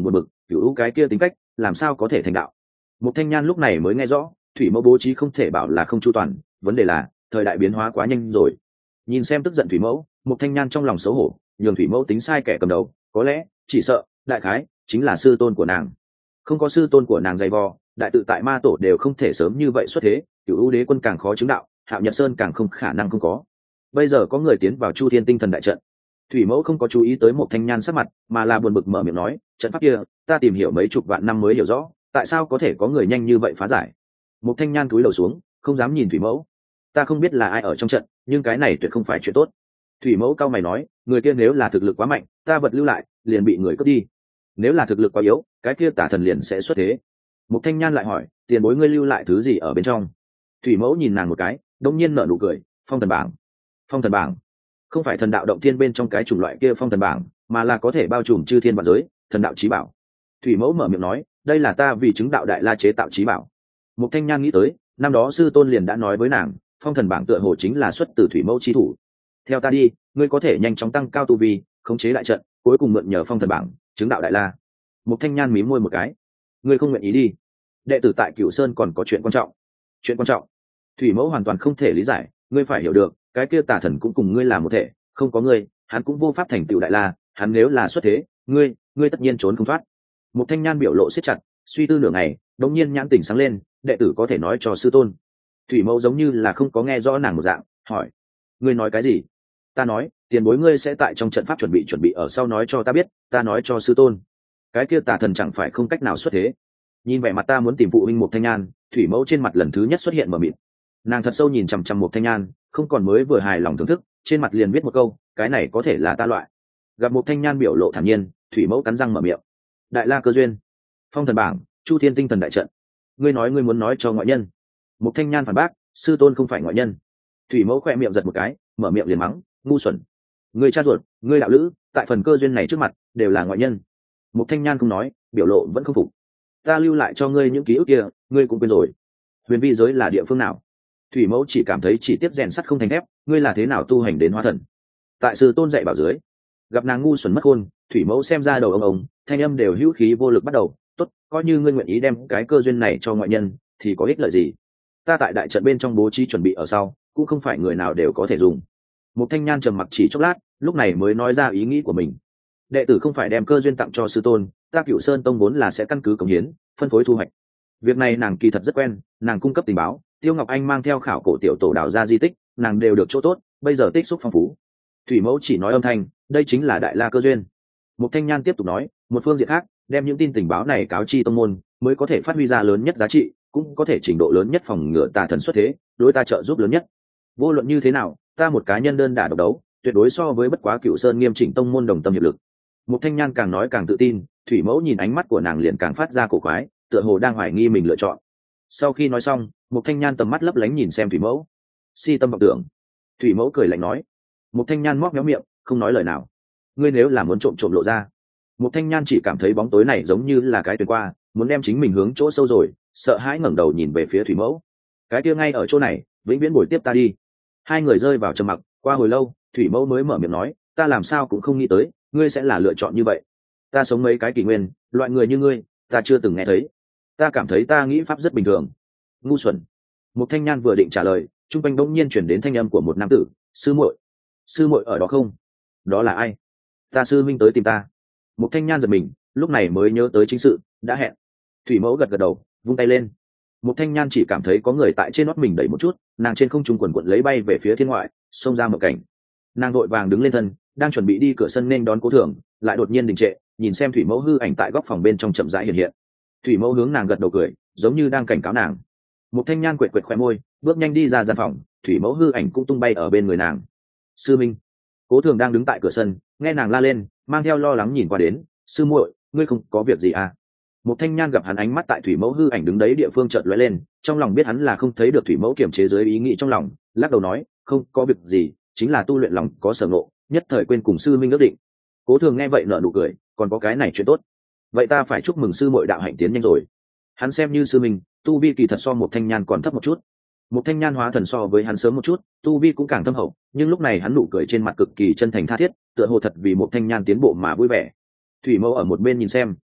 cựu u cái kia tính cách làm sao có thể thành đạo. Mục Thanh Nhan lúc này mới nghe rõ, thủy mẫu bố trí không thể bảo là không chu toàn, vấn đề là thời đại biến hóa quá nhanh rồi. Nhìn xem tức giận thủy mẫu, Mục Thanh Nhan trong lòng xấu hổ, nhường thủy mẫu tính sai kẻ cầm đầu, có lẽ chỉ sợ đại khái chính là sư tôn của nàng. Không có sư tôn của nàng dày vò, đại tự tại ma tổ đều không thể sớm như vậy xuất thế, cựu u đế quân càng khó chứng đạo, Hạo Nhật Sơn càng không khả năng không có. Bây giờ có người tiến vào Chu Thiên Tinh Thần đại trận. Thủy mẫu không có chú ý tới Mục Thanh Nhan sắc mặt, mà là buồn bực mở miệng nói, trận pháp kia ta tìm hiểu mấy chục vạn năm mới hiểu rõ, tại sao có thể có người nhanh như vậy phá giải. Mục Thanh Nhan cúi đầu xuống, không dám nhìn thủy mẫu. Ta không biết là ai ở trong trận, nhưng cái này tuyệt không phải chuyện tốt. Thủy mẫu cao mày nói, người kia nếu là thực lực quá mạnh, ta vật lưu lại liền bị người cướp đi, nếu là thực lực quá yếu, cái kia tả thần liền sẽ xuất thế. Mục Thanh Nhan lại hỏi, tiền bối ngươi lưu lại thứ gì ở bên trong? Thủy mẫu nhìn nàng một cái, đông nhiên nở nụ cười, phong thần bảng. Phong thần bảng không phải thần đạo động thiên bên trong cái chủng loại kia phong thần bảng, mà là có thể bao trùm chư thiên vạn giới thần đạo chí bảo. Thủy mẫu mở miệng nói, đây là ta vì chứng đạo đại la chế tạo chí bảo. Mục Thanh Nhan nghĩ tới, năm đó sư tôn liền đã nói với nàng, phong thần bảng tựa hồ chính là xuất từ thủy mẫu chi thủ. Theo ta đi, ngươi có thể nhanh chóng tăng cao tu vi, khống chế đại trận, cuối cùng mượn nhờ phong thần bảng chứng đạo đại la. Mục Thanh Nhan mím môi một cái, ngươi không nguyện ý đi? Đệ tử tại Cửu Sơn còn có chuyện quan trọng. Chuyện quan trọng? Thủy mẫu hoàn toàn không thể lý giải, ngươi phải hiểu được, cái kia tà thần cũng cùng ngươi là một thể, không có ngươi, hắn cũng vô pháp thành tựu đại la, hắn nếu là xuất thế, ngươi, ngươi tất nhiên trốn không thoát. Mục Thanh Nhan biểu lộ siết chặt, suy tư nửa ngày, đống nhiên nhãn tỉnh sáng lên, đệ tử có thể nói cho sư tôn. Thủy mẫu giống như là không có nghe rõ nàng một dạng, hỏi, ngươi nói cái gì? Ta nói, tiền bối ngươi sẽ tại trong trận pháp chuẩn bị chuẩn bị ở sau nói cho ta biết, ta nói cho sư tôn. Cái kia tà thần chẳng phải không cách nào xuất thế. Nhìn vẻ mặt ta muốn tìm phụ huynh Mục Thanh Nhan, thủy mẫu trên mặt lần thứ nhất xuất hiện mờ mịt. Nàng thật sâu nhìn chằm chằm Mục Thanh Nhan, không còn mới vừa hài lòng thưởng thức, trên mặt liền viết một câu, cái này có thể là ta loại. Gặp Mục Thanh Nhan biểu lộ thản nhiên, thủy mẫu cắn răng mở miệng, đại la cơ duyên, phong thần bảng, Chu Thiên Tinh Thần đại trận. Ngươi nói ngươi muốn nói cho ngoại nhân? Mục Thanh Nhan phản bác, sư tôn không phải ngoại nhân. Thủy mẫu khẽ miệng giật một cái, mở miệng liền mắng, ngu xuẩn. Ngươi cha ruột, ngươi đạo lữ, tại phần cơ duyên này trước mặt đều là ngoại nhân. Mục Thanh Nhan không nói, biểu lộ vẫn không phục. Ta lưu lại cho ngươi những ký ức kia, ngươi cũng quên rồi. Huyền vi giới là địa phương nào? Thủy mẫu chỉ cảm thấy chỉ tiếp rèn sắt không thành thép, ngươi là thế nào tu hành đến hóa thần? Tại sư tôn dạy bảo dưới. Gặp nàng ngu xuẩn mất khôn, thủy mẫu xem ra đầu ông ông, thanh âm đều hữu khí vô lực bắt đầu, tốt, coi như ngươi nguyện ý đem cái cơ duyên này cho ngoại nhân, thì có ích lợi gì? Ta tại đại trận bên trong bố trí chuẩn bị ở sau, cũng không phải người nào đều có thể dùng. Mục Thanh Nhan trầm mặc chỉ chốc lát, lúc này mới nói ra ý nghĩ của mình. Đệ tử không phải đem cơ duyên tặng cho sư tôn, ta Cửu Sơn tông vốn là sẽ căn cứ cống hiến, phân phối thu hoạch. Việc này nàng kỳ thật rất quen, nàng cung cấp tình báo, Tiêu Ngọc Anh mang theo khảo cổ tiểu tổ đào ra di tích, nàng đều được chỗ tốt, bây giờ tích xúc phong phú. Thủy mẫu chỉ nói âm thanh, đây chính là đại la cơ duyên. Mục Thanh Nhan tiếp tục nói, một phương diện khác, đem những tin tình báo này cáo chi tông môn, mới có thể phát huy ra lớn nhất giá trị, cũng có thể trình độ lớn nhất phòng ngừa tà thần xuất thế, đối ta trợ giúp lớn nhất. Vô luận như thế nào, ta một cá nhân đơn đả độc đấu, tuyệt đối so với bất quá Cửu Sơn nghiêm chỉnh tông môn đồng tâm hiệp lực. Mục Thanh Nhan càng nói càng tự tin, thủy mẫu nhìn ánh mắt của nàng liền càng phát ra cổ quái, tựa hồ đang hoài nghi mình lựa chọn. Sau khi nói xong, Mục Thanh Nhan tầm mắt lấp lánh nhìn xem thủy mẫu, si tâm vọng tưởng. Thủy mẫu cười lạnh nói. Mục Thanh Nhan móc méo miệng, không nói lời nào. Ngươi nếu là muốn trộm trộm lộ ra. Mục Thanh Nhan chỉ cảm thấy bóng tối này giống như là cái tuyến qua, muốn đem chính mình hướng chỗ sâu rồi, sợ hãi ngẩng đầu nhìn về phía thủy mẫu. Cái kia ngay ở chỗ này, vĩnh viễn bồi tiếp ta đi. Hai người rơi vào trầm mặc, qua hồi lâu, thủy mẫu mới mở miệng nói, ta làm sao cũng không nghĩ tới, ngươi sẽ là lựa chọn như vậy. Ta sống mấy cái kỷ nguyên, loại người như ngươi, ta chưa từng nghe thấy. Ta cảm thấy ta nghĩ pháp rất bình thường. Ngu xuẩn. Mục Thanh Nhan vừa định trả lời, trung quanh bỗng nhiên chuyển đến thanh âm của một nam tử, sư muội, sư muội ở đó không? Đó là ai? Ta sư minh tới tìm ta. Mục Thanh Nhan giật mình, lúc này mới nhớ tới chính sự, đã hẹn. Thủy mẫu gật gật đầu, vung tay lên. Mục Thanh Nhan chỉ cảm thấy có người tại trên nót mình đẩy một chút, nàng trên không trung quần quần lấy bay về phía thiên ngoại, xông ra một cảnh. Nàng vội vàng đứng lên thân, đang chuẩn bị đi cửa sân nên đón cố thượng, lại đột nhiên đình trệ, nhìn xem thủy mẫu hư ảnh tại góc phòng bên trong chậm rãi hiện hiện. Thủy mẫu hướng nàng gật đầu cười, giống như đang cảnh cáo nàng. Mục Thanh Nhan quệt quệt khóe môi, bước nhanh đi ra gian phòng, thủy mẫu hư ảnh cũng tung bay ở bên người nàng. Sư minh. Cố Thường đang đứng tại cửa sân, nghe nàng la lên, mang theo lo lắng nhìn qua đến, sư muội, ngươi không có việc gì à? Mục Thanh Nhan gặp hắn ánh mắt tại thủy mẫu hư ảnh đứng đấy địa phương chợt lóe lên, trong lòng biết hắn là không thấy được thủy mẫu kiềm chế dưới ý nghĩ trong lòng, lắc đầu nói, không có việc gì, chính là tu luyện lòng có sở ngộ, nhất thời quên cùng sư minh ước định. Cố Thường nghe vậy nở nụ cười, còn có cái này chuyện tốt. Vậy ta phải chúc mừng sư muội đạo hạnh tiến nhanh rồi. Hắn xem như sư minh, tu vi kỳ thật so Mục Thanh Nhan còn thấp một chút. Mục Thanh Nhan hóa thần so với hắn sớm một chút, tu vi cũng càng thâm hậu, nhưng lúc này hắn nụ cười trên mặt cực kỳ chân thành tha thiết, tựa hồ thật vì Mục Thanh Nhan tiến bộ mà vui vẻ. Thủy mẫu ở một bên nhìn xem,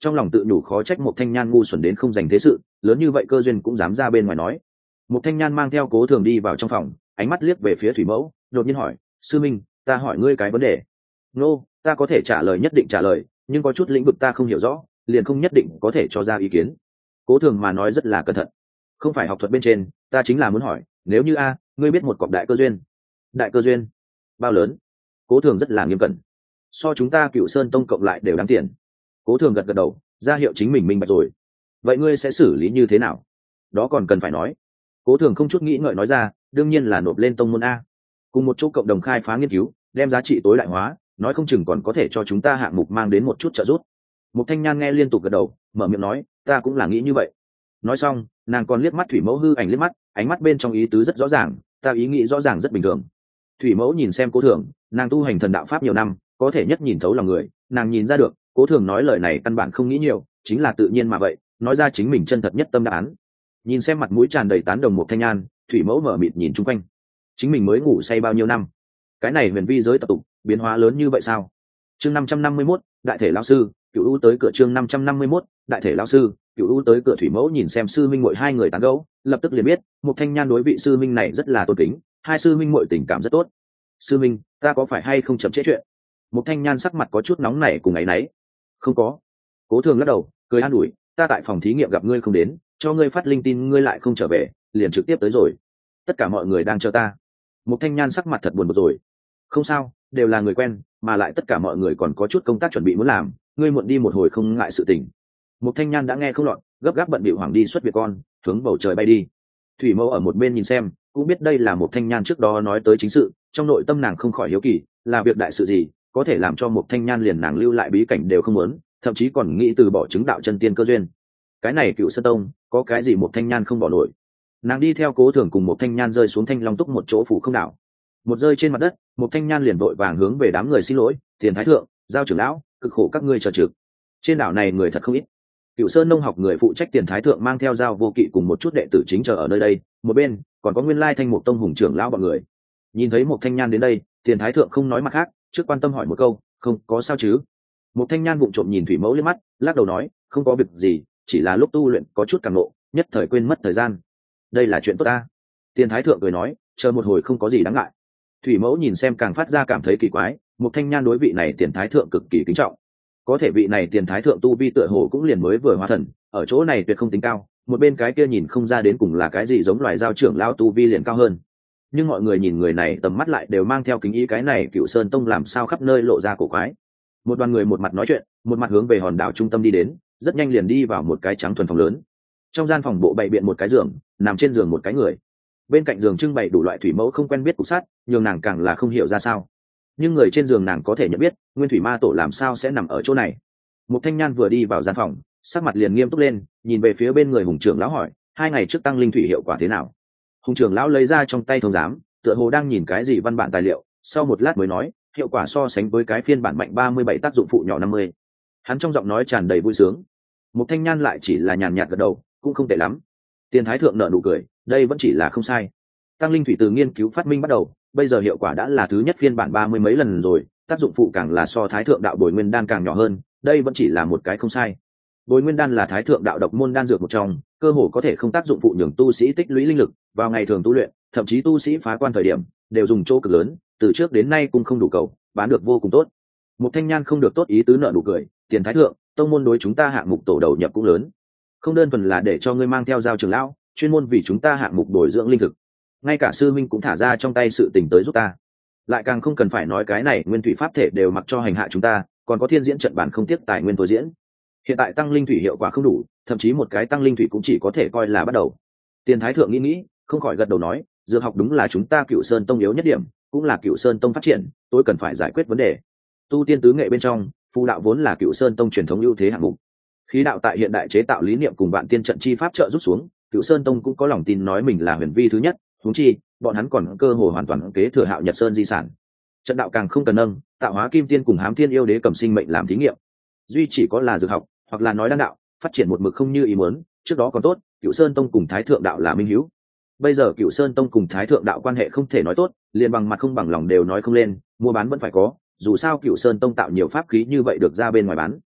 trong lòng tự nhủ khó trách một thanh nhan ngu xuẩn đến không dành thế sự, lớn như vậy cơ duyên cũng dám ra bên ngoài nói. Một thanh nhan mang theo Cố Thường đi vào trong phòng, ánh mắt liếc về phía thủy mẫu, đột nhiên hỏi, sư minh, ta hỏi ngươi cái vấn đề. Nô, ta có thể trả lời nhất định trả lời, nhưng có chút lĩnh vực ta không hiểu rõ, liền không nhất định có thể cho ra ý kiến. Cố Thường mà nói rất là cẩn thận. Không phải học thuật bên trên, ta chính là muốn hỏi, nếu như a, ngươi biết một cọc đại cơ duyên. Đại cơ duyên? Bao lớn? Cố Thường rất là nghiêm cẩn. So chúng ta Cựu Sơn Tông cộng lại đều đáng tiền. Cố Thường gật gật đầu, ra hiệu chính mình minh bạch rồi. Vậy ngươi sẽ xử lý như thế nào? Đó còn cần phải nói. Cố Thường không chút nghĩ ngợi nói ra, đương nhiên là nộp lên tông môn a, cùng một chỗ cộng đồng khai phá nghiên cứu, đem giá trị tối đại hóa, nói không chừng còn có thể cho chúng ta hạng mục mang đến một chút trợ giúp. Một thanh nhan nghe liên tục gật đầu, mở miệng nói, ta cũng là nghĩ như vậy. Nói xong, nàng còn liếc mắt thủy mẫu hư ảnh liếc mắt, ánh mắt bên trong ý tứ rất rõ ràng, ta ý nghĩ rõ ràng rất bình thường. Thủy mẫu nhìn xem Cố Thường, nàng tu hành thần đạo pháp nhiều năm, có thể nhất nhìn thấu lòng người, nàng nhìn ra được Cố Thường nói lời này căn bản không nghĩ nhiều, chính là tự nhiên mà vậy, nói ra chính mình chân thật nhất tâm đáp án. Nhìn xem mặt mũi tràn đầy tán đồng một thanh nhan, thủy mẫu mở mịt nhìn chung quanh, chính mình mới ngủ say bao nhiêu năm, cái này huyền vi giới tập tục biến hóa lớn như vậy sao? Chương năm trăm năm mươi mốt, đại thể lão sư, Cửu U tới cửa. Chương năm trăm năm mươi mốt, đại thể lão sư, Cửu U tới cửa. Thủy mẫu nhìn xem sư minh muội hai người tán gẫu, lập tức liền biết một thanh nhan đối vị sư minh này rất là tôn kính, hai sư minh muội tình cảm rất tốt. Sư minh, ta có phải hay không chậm trễ chuyện? Một thanh nhan sắc mặt có chút nóng nảy cùng áy náy. Không có. Cố Thường lắc đầu, cười an ủi, ta tại phòng thí nghiệm gặp ngươi không đến, cho ngươi phát linh tin ngươi lại không trở về, liền trực tiếp tới rồi. Tất cả mọi người đang chờ ta. Một thanh nhan sắc mặt thật buồn bực rồi. Không sao, đều là người quen, mà lại tất cả mọi người còn có chút công tác chuẩn bị muốn làm, ngươi muộn đi một hồi không ngại sự tình. Một thanh nhan đã nghe không lọt, gấp gáp bận bịu hoảng đi xuất việc con, hướng bầu trời bay đi. Thủy mẫu ở một bên nhìn xem, cũng biết đây là một thanh nhan trước đó nói tới chính sự, trong nội tâm nàng không khỏi hiếu kỳ, là việc đại sự gì, có thể làm cho một thanh nhan liền nàng lưu lại bí cảnh đều không muốn, thậm chí còn nghĩ từ bỏ chứng đạo chân tiên cơ duyên. Cái này Cựu Sơn Tông, có cái gì một thanh nhan không bỏ nổi. Nàng đi theo Cố Thường cùng một thanh nhan rơi xuống Thanh Long Túc một chỗ phủ không đảo. Một rơi trên mặt đất, một thanh nhan liền vội vàng hướng về đám người xin lỗi, tiền thái thượng, giao trưởng lão, cực khổ các ngươi chờ trực. Trên đảo này người thật không ít. Cựu Sơn nông học người phụ trách tiền thái thượng mang theo giao vô kỵ cùng một chút đệ tử chính chờ ở nơi đây, một bên còn có nguyên lai Thanh Mục Tông hùng trưởng lão bọn người. Nhìn thấy một thanh nhan đến đây, tiền thái thượng không nói mặt khác, trước quan tâm hỏi một câu, không có sao chứ? Một thanh nhan vụng trộm nhìn thủy mẫu liếc mắt, lắc đầu nói, không có việc gì, chỉ là lúc tu luyện có chút càng nộ, nhất thời quên mất thời gian. Đây là chuyện tốt ta. Tiền thái thượng cười nói, chờ một hồi không có gì đáng ngại. Thủy mẫu nhìn xem càng phát ra cảm thấy kỳ quái, một thanh nhan đối vị này tiền thái thượng cực kỳ kính trọng. Có thể vị này tiền thái thượng tu vi tựa hồ cũng liền mới vừa hóa thần, ở chỗ này tuyệt không tính cao, một bên cái kia nhìn không ra đến cùng là cái gì giống loài giao trưởng lao tu vi liền cao hơn. Nhưng mọi người nhìn người này tầm mắt lại đều mang theo kính ý, cái này Cựu Sơn Tông làm sao khắp nơi lộ ra cổ quái. Một đoàn người một mặt nói chuyện, một mặt hướng về hòn đảo trung tâm đi đến, rất nhanh liền đi vào một cái trắng thuần phòng lớn. Trong gian phòng bộ bày biện một cái giường, nằm trên giường một cái người. Bên cạnh giường trưng bày đủ loại thủy mẫu không quen biết cục sát, nhường nàng càng là không hiểu ra sao. Nhưng người trên giường nàng có thể nhận biết, Nguyên Thủy Ma Tổ làm sao sẽ nằm ở chỗ này. Một thanh nhan vừa đi vào gian phòng, sắc mặt liền nghiêm túc lên, nhìn về phía bên người hùng trưởng lão hỏi, hai ngày trước tăng linh thủy hiệu quả thế nào? Hùng trưởng lão lấy ra trong tay thông giám, tựa hồ đang nhìn cái gì văn bản tài liệu, sau một lát mới nói, hiệu quả so sánh với cái phiên bản mạnh ba mươi bảy tác dụng phụ nhỏ năm mươi. Hắn trong giọng nói tràn đầy vui sướng. Một thanh nhan lại chỉ là nhàn nhạt gật đầu, cũng không tệ lắm. Tiền thái thượng nở nụ cười, đây vẫn chỉ là không sai. Tăng linh thủy từ nghiên cứu phát minh bắt đầu, bây giờ hiệu quả đã là thứ nhất phiên bản ba mươi mấy lần rồi, tác dụng phụ càng là so thái thượng đạo bồi nguyên đan càng nhỏ hơn, đây vẫn chỉ là một cái không sai. Bồi nguyên đan là thái thượng đạo độc môn đan dược một trong, cơ hồ có thể không tác dụng phụ nhường tu sĩ tích lũy linh lực, vào ngày thường tu luyện, thậm chí tu sĩ phá quan thời điểm đều dùng chỗ cực lớn, từ trước đến nay cũng không đủ cầu, bán được vô cùng tốt. Một thanh nhan không được tốt ý tứ nợ nụ cười, tiền thái thượng, tông môn đối chúng ta hạng mục tổ đầu nhập cũng lớn, không đơn thuần là để cho ngươi mang theo giao trưởng lão, chuyên môn vì chúng ta hạng mục bồi dưỡng linh thực, ngay cả sư minh cũng thả ra trong tay sự tình tới giúp ta, lại càng không cần phải nói cái này nguyên thủy pháp thể đều mặc cho hành hạ chúng ta, còn có thiên diễn trận bản không tiếp tài nguyên tối diễn. Hiện tại tăng linh thủy hiệu quả không đủ, thậm chí một cái tăng linh thủy cũng chỉ có thể coi là bắt đầu. Tiền thái thượng nghĩ nghĩ, không khỏi gật đầu nói, dược học đúng là chúng ta Cựu Sơn Tông yếu nhất điểm, cũng là Cựu Sơn Tông phát triển, tôi cần phải giải quyết vấn đề. Tu tiên tứ nghệ bên trong, phù đạo vốn là Cựu Sơn Tông truyền thống ưu thế hạng mục. Khí đạo tại hiện đại chế tạo lý niệm cùng vạn tiên trận chi pháp trợ rút xuống, Cựu Sơn Tông cũng có lòng tin nói mình là huyền vi thứ nhất, huống chi bọn hắn còn cơ hội hoàn toàn kế thừa Hạo Nhật Sơn di sản. Trận đạo càng không cần nâng, tạo hóa kim tiên cùng hám thiên yêu đế cầm sinh mệnh làm thí nghiệm, duy chỉ có là dược học hoặc là nói đan đạo phát triển một mực không như ý muốn. Trước đó còn tốt, Cựu Sơn Tông cùng Thái Thượng đạo là minh hữu, bây giờ Cựu Sơn Tông cùng Thái Thượng đạo quan hệ không thể nói tốt, liền bằng mặt không bằng lòng đều nói không lên, mua bán vẫn phải có, dù sao Cựu Sơn Tông tạo nhiều pháp khí như vậy được ra bên ngoài bán.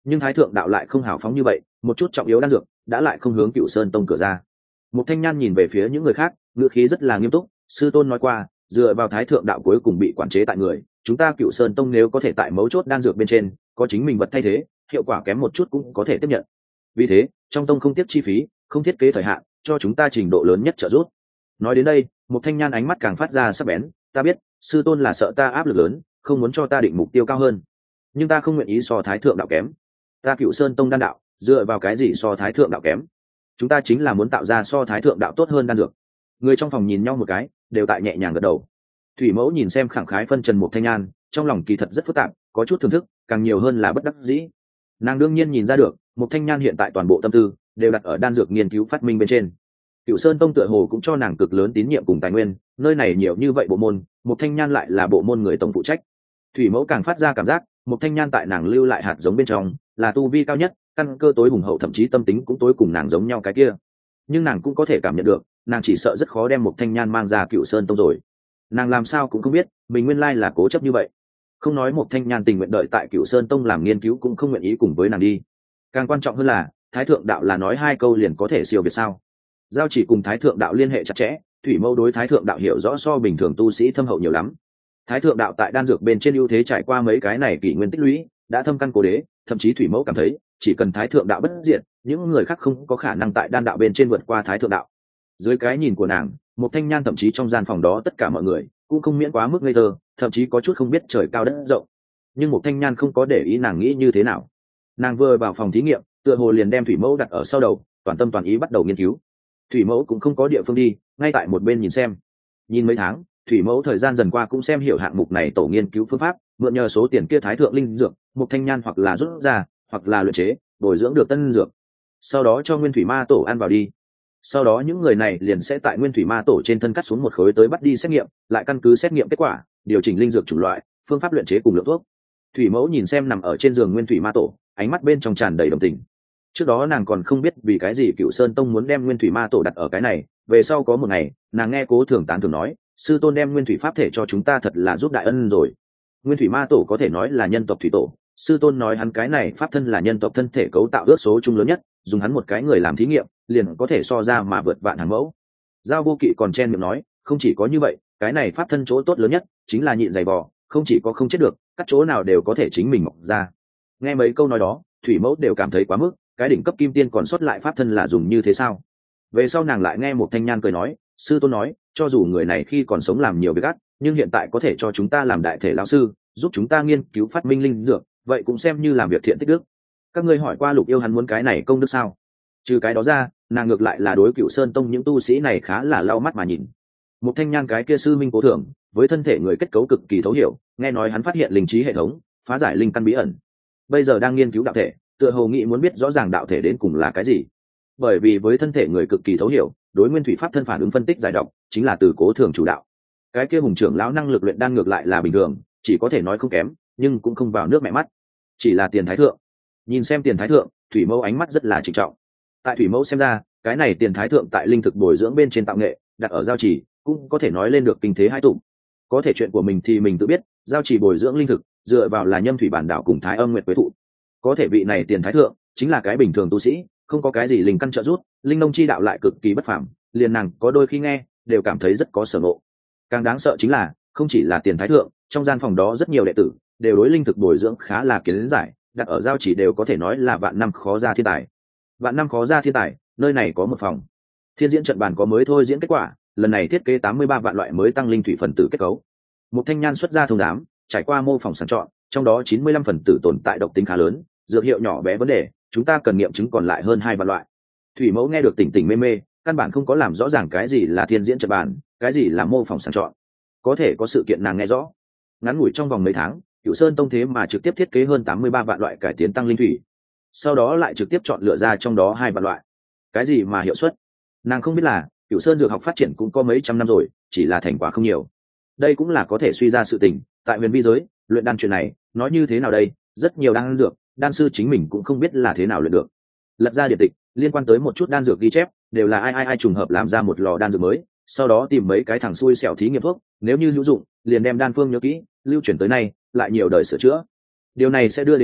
nhưng thái thượng đạo lại không hào phóng như vậy, một chút trọng yếu đan dược đã lại không hướng Cửu Sơn tông cửa ra. Một thanh nhan nhìn về phía những người khác, ngữ khí rất là nghiêm túc. Sư tôn nói qua, dựa vào thái thượng đạo cuối cùng bị quản chế tại người, chúng ta Cửu Sơn tông nếu có thể tại mấu chốt đan dược bên trên có chính mình vật thay thế, hiệu quả kém một chút cũng có thể tiếp nhận. Vì thế trong tông không tiếp chi phí, không thiết kế thời hạn, cho chúng ta trình độ lớn nhất trợ giúp. Nói đến đây, một thanh nhan ánh mắt càng phát ra sắc bén. Ta biết sư tôn là sợ ta áp lực lớn, không muốn cho ta định mục tiêu cao hơn, nhưng ta không nguyện ý so thái thượng đạo kém. Ta Cửu Sơn tông đan đạo dựa vào cái gì so thái thượng đạo kém? Chúng ta chính là muốn tạo ra so thái thượng đạo tốt hơn đan dược. Người trong phòng nhìn nhau một cái, đều tại nhẹ nhàng gật đầu. Thủy mẫu nhìn xem khẳng khái phân trần một thanh nhan, trong lòng kỳ thật rất phức tạp, có chút thưởng thức, càng nhiều hơn là bất đắc dĩ. Nàng đương nhiên nhìn ra được, một thanh nhan hiện tại toàn bộ tâm tư đều đặt ở đan dược nghiên cứu phát minh bên trên. Cửu Sơn tông tựa hồ cũng cho nàng cực lớn tín nhiệm cùng tài nguyên, nơi này nhiều như vậy bộ môn, một thanh nhan lại là bộ môn người tổng phụ trách. Thủy mẫu càng phát ra cảm giác, một thanh nhan tại nàng lưu lại hạt giống bên trong là tu vi cao nhất, căn cơ tối hùng hậu, thậm chí tâm tính cũng tối cùng nàng giống nhau cái kia. Nhưng nàng cũng có thể cảm nhận được, nàng chỉ sợ rất khó đem một thanh nhan mang ra Cửu Sơn tông rồi. Nàng làm sao cũng không biết mình nguyên lai là cố chấp như vậy. Không nói một thanh nhan tình nguyện đợi tại Cửu Sơn tông làm nghiên cứu cũng không nguyện ý cùng với nàng đi. Càng quan trọng hơn là thái thượng đạo là nói hai câu liền có thể siêu việt sao? Giao chỉ cùng thái thượng đạo liên hệ chặt chẽ, thủy mẫu đối thái thượng đạo hiểu rõ so bình thường tu sĩ thâm hậu nhiều lắm. Thái thượng đạo tại đan dược bên trên ưu thế trải qua mấy cái này kỷ nguyên tích lũy, đã thâm căn cố đế, thậm chí thủy mẫu cảm thấy chỉ cần thái thượng đạo bất diệt, những người khác không có khả năng tại đan đạo bên trên vượt qua thái thượng đạo. Dưới cái nhìn của nàng, một thanh nhan thậm chí trong gian phòng đó tất cả mọi người cũng không miễn quá mức ngây thơ, thậm chí có chút không biết trời cao đất rộng. Nhưng một thanh nhan không có để ý nàng nghĩ như thế nào. Nàng vừa vào phòng thí nghiệm, tựa hồ liền đem thủy mẫu đặt ở sau đầu, toàn tâm toàn ý bắt đầu nghiên cứu. Thủy mẫu cũng không có địa phương đi, ngay tại một bên nhìn xem. Nhìn mấy tháng, thủy mẫu thời gian dần qua cũng xem hiểu hạng mục này tổ nghiên cứu phương pháp, mượn nhờ số tiền kia thái thượng linh dược, một thanh nhan hoặc là rút ra, hoặc là luyện chế, bồi dưỡng được tân dược. Sau đó cho nguyên thủy ma tổ ăn vào đi. Sau đó những người này liền sẽ tại nguyên thủy ma tổ trên thân cắt xuống một khối tới bắt đi xét nghiệm, lại căn cứ xét nghiệm kết quả điều chỉnh linh dược chủng loại, phương pháp luyện chế cùng lượng thuốc. Thủy mẫu nhìn xem nằm ở trên giường nguyên thủy ma tổ, ánh mắt bên trong tràn đầy đồng tình. Trước đó nàng còn không biết vì cái gì Cửu Sơn tông muốn đem nguyên thủy ma tổ đặt ở cái này, về sau có một ngày nàng nghe Cố Thường Tán thường nói, sư tôn đem nguyên thủy pháp thể cho chúng ta thật là giúp đại ân rồi. Nguyên thủy ma tổ có thể nói là nhân tộc thủy tổ, sư tôn nói hắn cái này pháp thân là nhân tộc thân thể cấu tạo ước số chung lớn nhất, dùng hắn một cái người làm thí nghiệm liền có thể so ra mà vượt vạn hàng mẫu. Giao Vô Kỵ còn chen miệng nói, không chỉ có như vậy, cái này pháp thân chỗ tốt lớn nhất chính là nhịn dày vò, không chỉ có không chết được, cắt chỗ nào đều có thể chính mình mọc ra. Nghe mấy câu nói đó, thủy mẫu đều cảm thấy quá mức, cái đỉnh cấp kim tiên còn sót lại pháp thân là dùng như thế sao? Về sau nàng lại nghe một thanh nhan cười nói, sư tôn nói, cho dù người này khi còn sống làm nhiều việc ác, nhưng hiện tại có thể cho chúng ta làm đại thể lão sư, giúp chúng ta nghiên cứu phát minh linh dược, vậy cũng xem như làm việc thiện tích đức. Các ngươi hỏi qua Lục Yêu hắn muốn cái này công đức sao? Trừ cái đó ra, nàng ngược lại là đối Cửu Sơn tông những tu sĩ này khá là lau mắt mà nhìn. Một thanh nhan cái kia sư minh Cố Thưởng, với thân thể người kết cấu cực kỳ thấu hiểu, nghe nói hắn phát hiện linh trí hệ thống, phá giải linh căn bí ẩn. Bây giờ đang nghiên cứu đạo thể, tựa hồ nghĩ muốn biết rõ ràng đạo thể đến cùng là cái gì. Bởi vì với thân thể người cực kỳ thấu hiểu, đối nguyên thủy pháp thân phản ứng phân tích giải độc, chính là từ Cố Thường chủ đạo. Cái kia hùng trưởng lão năng lực luyện đan ngược lại là bình thường, chỉ có thể nói không kém, nhưng cũng không vào nước mẹ mắt. Chỉ là tiền thái thượng. Nhìn xem tiền thái thượng, thủy mẫu ánh mắt rất là trịnh trọng. Tại thủy mẫu xem ra, cái này tiền thái thượng tại linh thực bồi dưỡng bên trên tạo nghệ, đặt ở giao chỉ, cũng có thể nói lên được kinh thế hai tụng. Có thể chuyện của mình thì mình tự biết, giao chỉ bồi dưỡng linh thực, dựa vào là nhâm thủy bản đảo cùng thái âm nguyệt quế thụ. Có thể vị này tiền thái thượng, chính là cái bình thường tu sĩ, không có cái gì linh căn trợ giúp, linh nông chi đạo lại cực kỳ bất phàm, liền nàng có đôi khi nghe, đều cảm thấy rất có sở ngộ. Càng đáng sợ chính là, không chỉ là tiền thái thượng, trong gian phòng đó rất nhiều đệ tử, đều đối linh thực bồi dưỡng khá là kiến giải, đặt ở giao chỉ đều có thể nói là vạn năm khó ra thiên tài. Vạn năm khó ra thiên tài, nơi này có một phòng. Thiên diễn trận bàn có mới thôi diễn kết quả, lần này thiết kế tám mươi ba vạn loại mới tăng linh thủy phần tử kết cấu. Một thanh nhan xuất ra thông đám, trải qua mô phỏng sàng chọn, trong đó chín mươi lăm phần tử tồn tại độc tính khá lớn, dược hiệu nhỏ bé vấn đề, chúng ta cần nghiệm chứng còn lại hơn hai vạn loại. Thủy mẫu nghe được tỉnh tỉnh mê mê, căn bản không có làm rõ ràng cái gì là thiên diễn trận bàn, cái gì là mô phỏng sàng chọn. Có thể có sự kiện nàng nghe rõ. Ngắn ngủi trong vòng mấy tháng, Cửu Sơn tông thế mà trực tiếp thiết kế hơn tám mươi ba vạn loại cải tiến tăng linh thủy, sau đó lại trực tiếp chọn lựa ra trong đó hai vạn loại. Cái gì mà hiệu suất? Nàng không biết là Cửu Sơn dược học phát triển cũng có mấy trăm năm rồi, chỉ là thành quả không nhiều. Đây cũng là có thể suy ra sự tình, tại huyền vi giới, luyện đan chuyện này, nói như thế nào đây, rất nhiều đan dược, đan sư chính mình cũng không biết là thế nào luyện được. Lật ra điện tịch, liên quan tới một chút đan dược ghi chép, đều là ai ai ai trùng hợp làm ra một lò đan dược mới, sau đó tìm mấy cái thằng xui xẻo thí nghiệm thuốc, nếu như hữu dụng, liền đem đan phương nhớ kỹ, lưu truyền tới nay, lại nhiều đời sửa chữa. Điều này sẽ đưa đến rồi,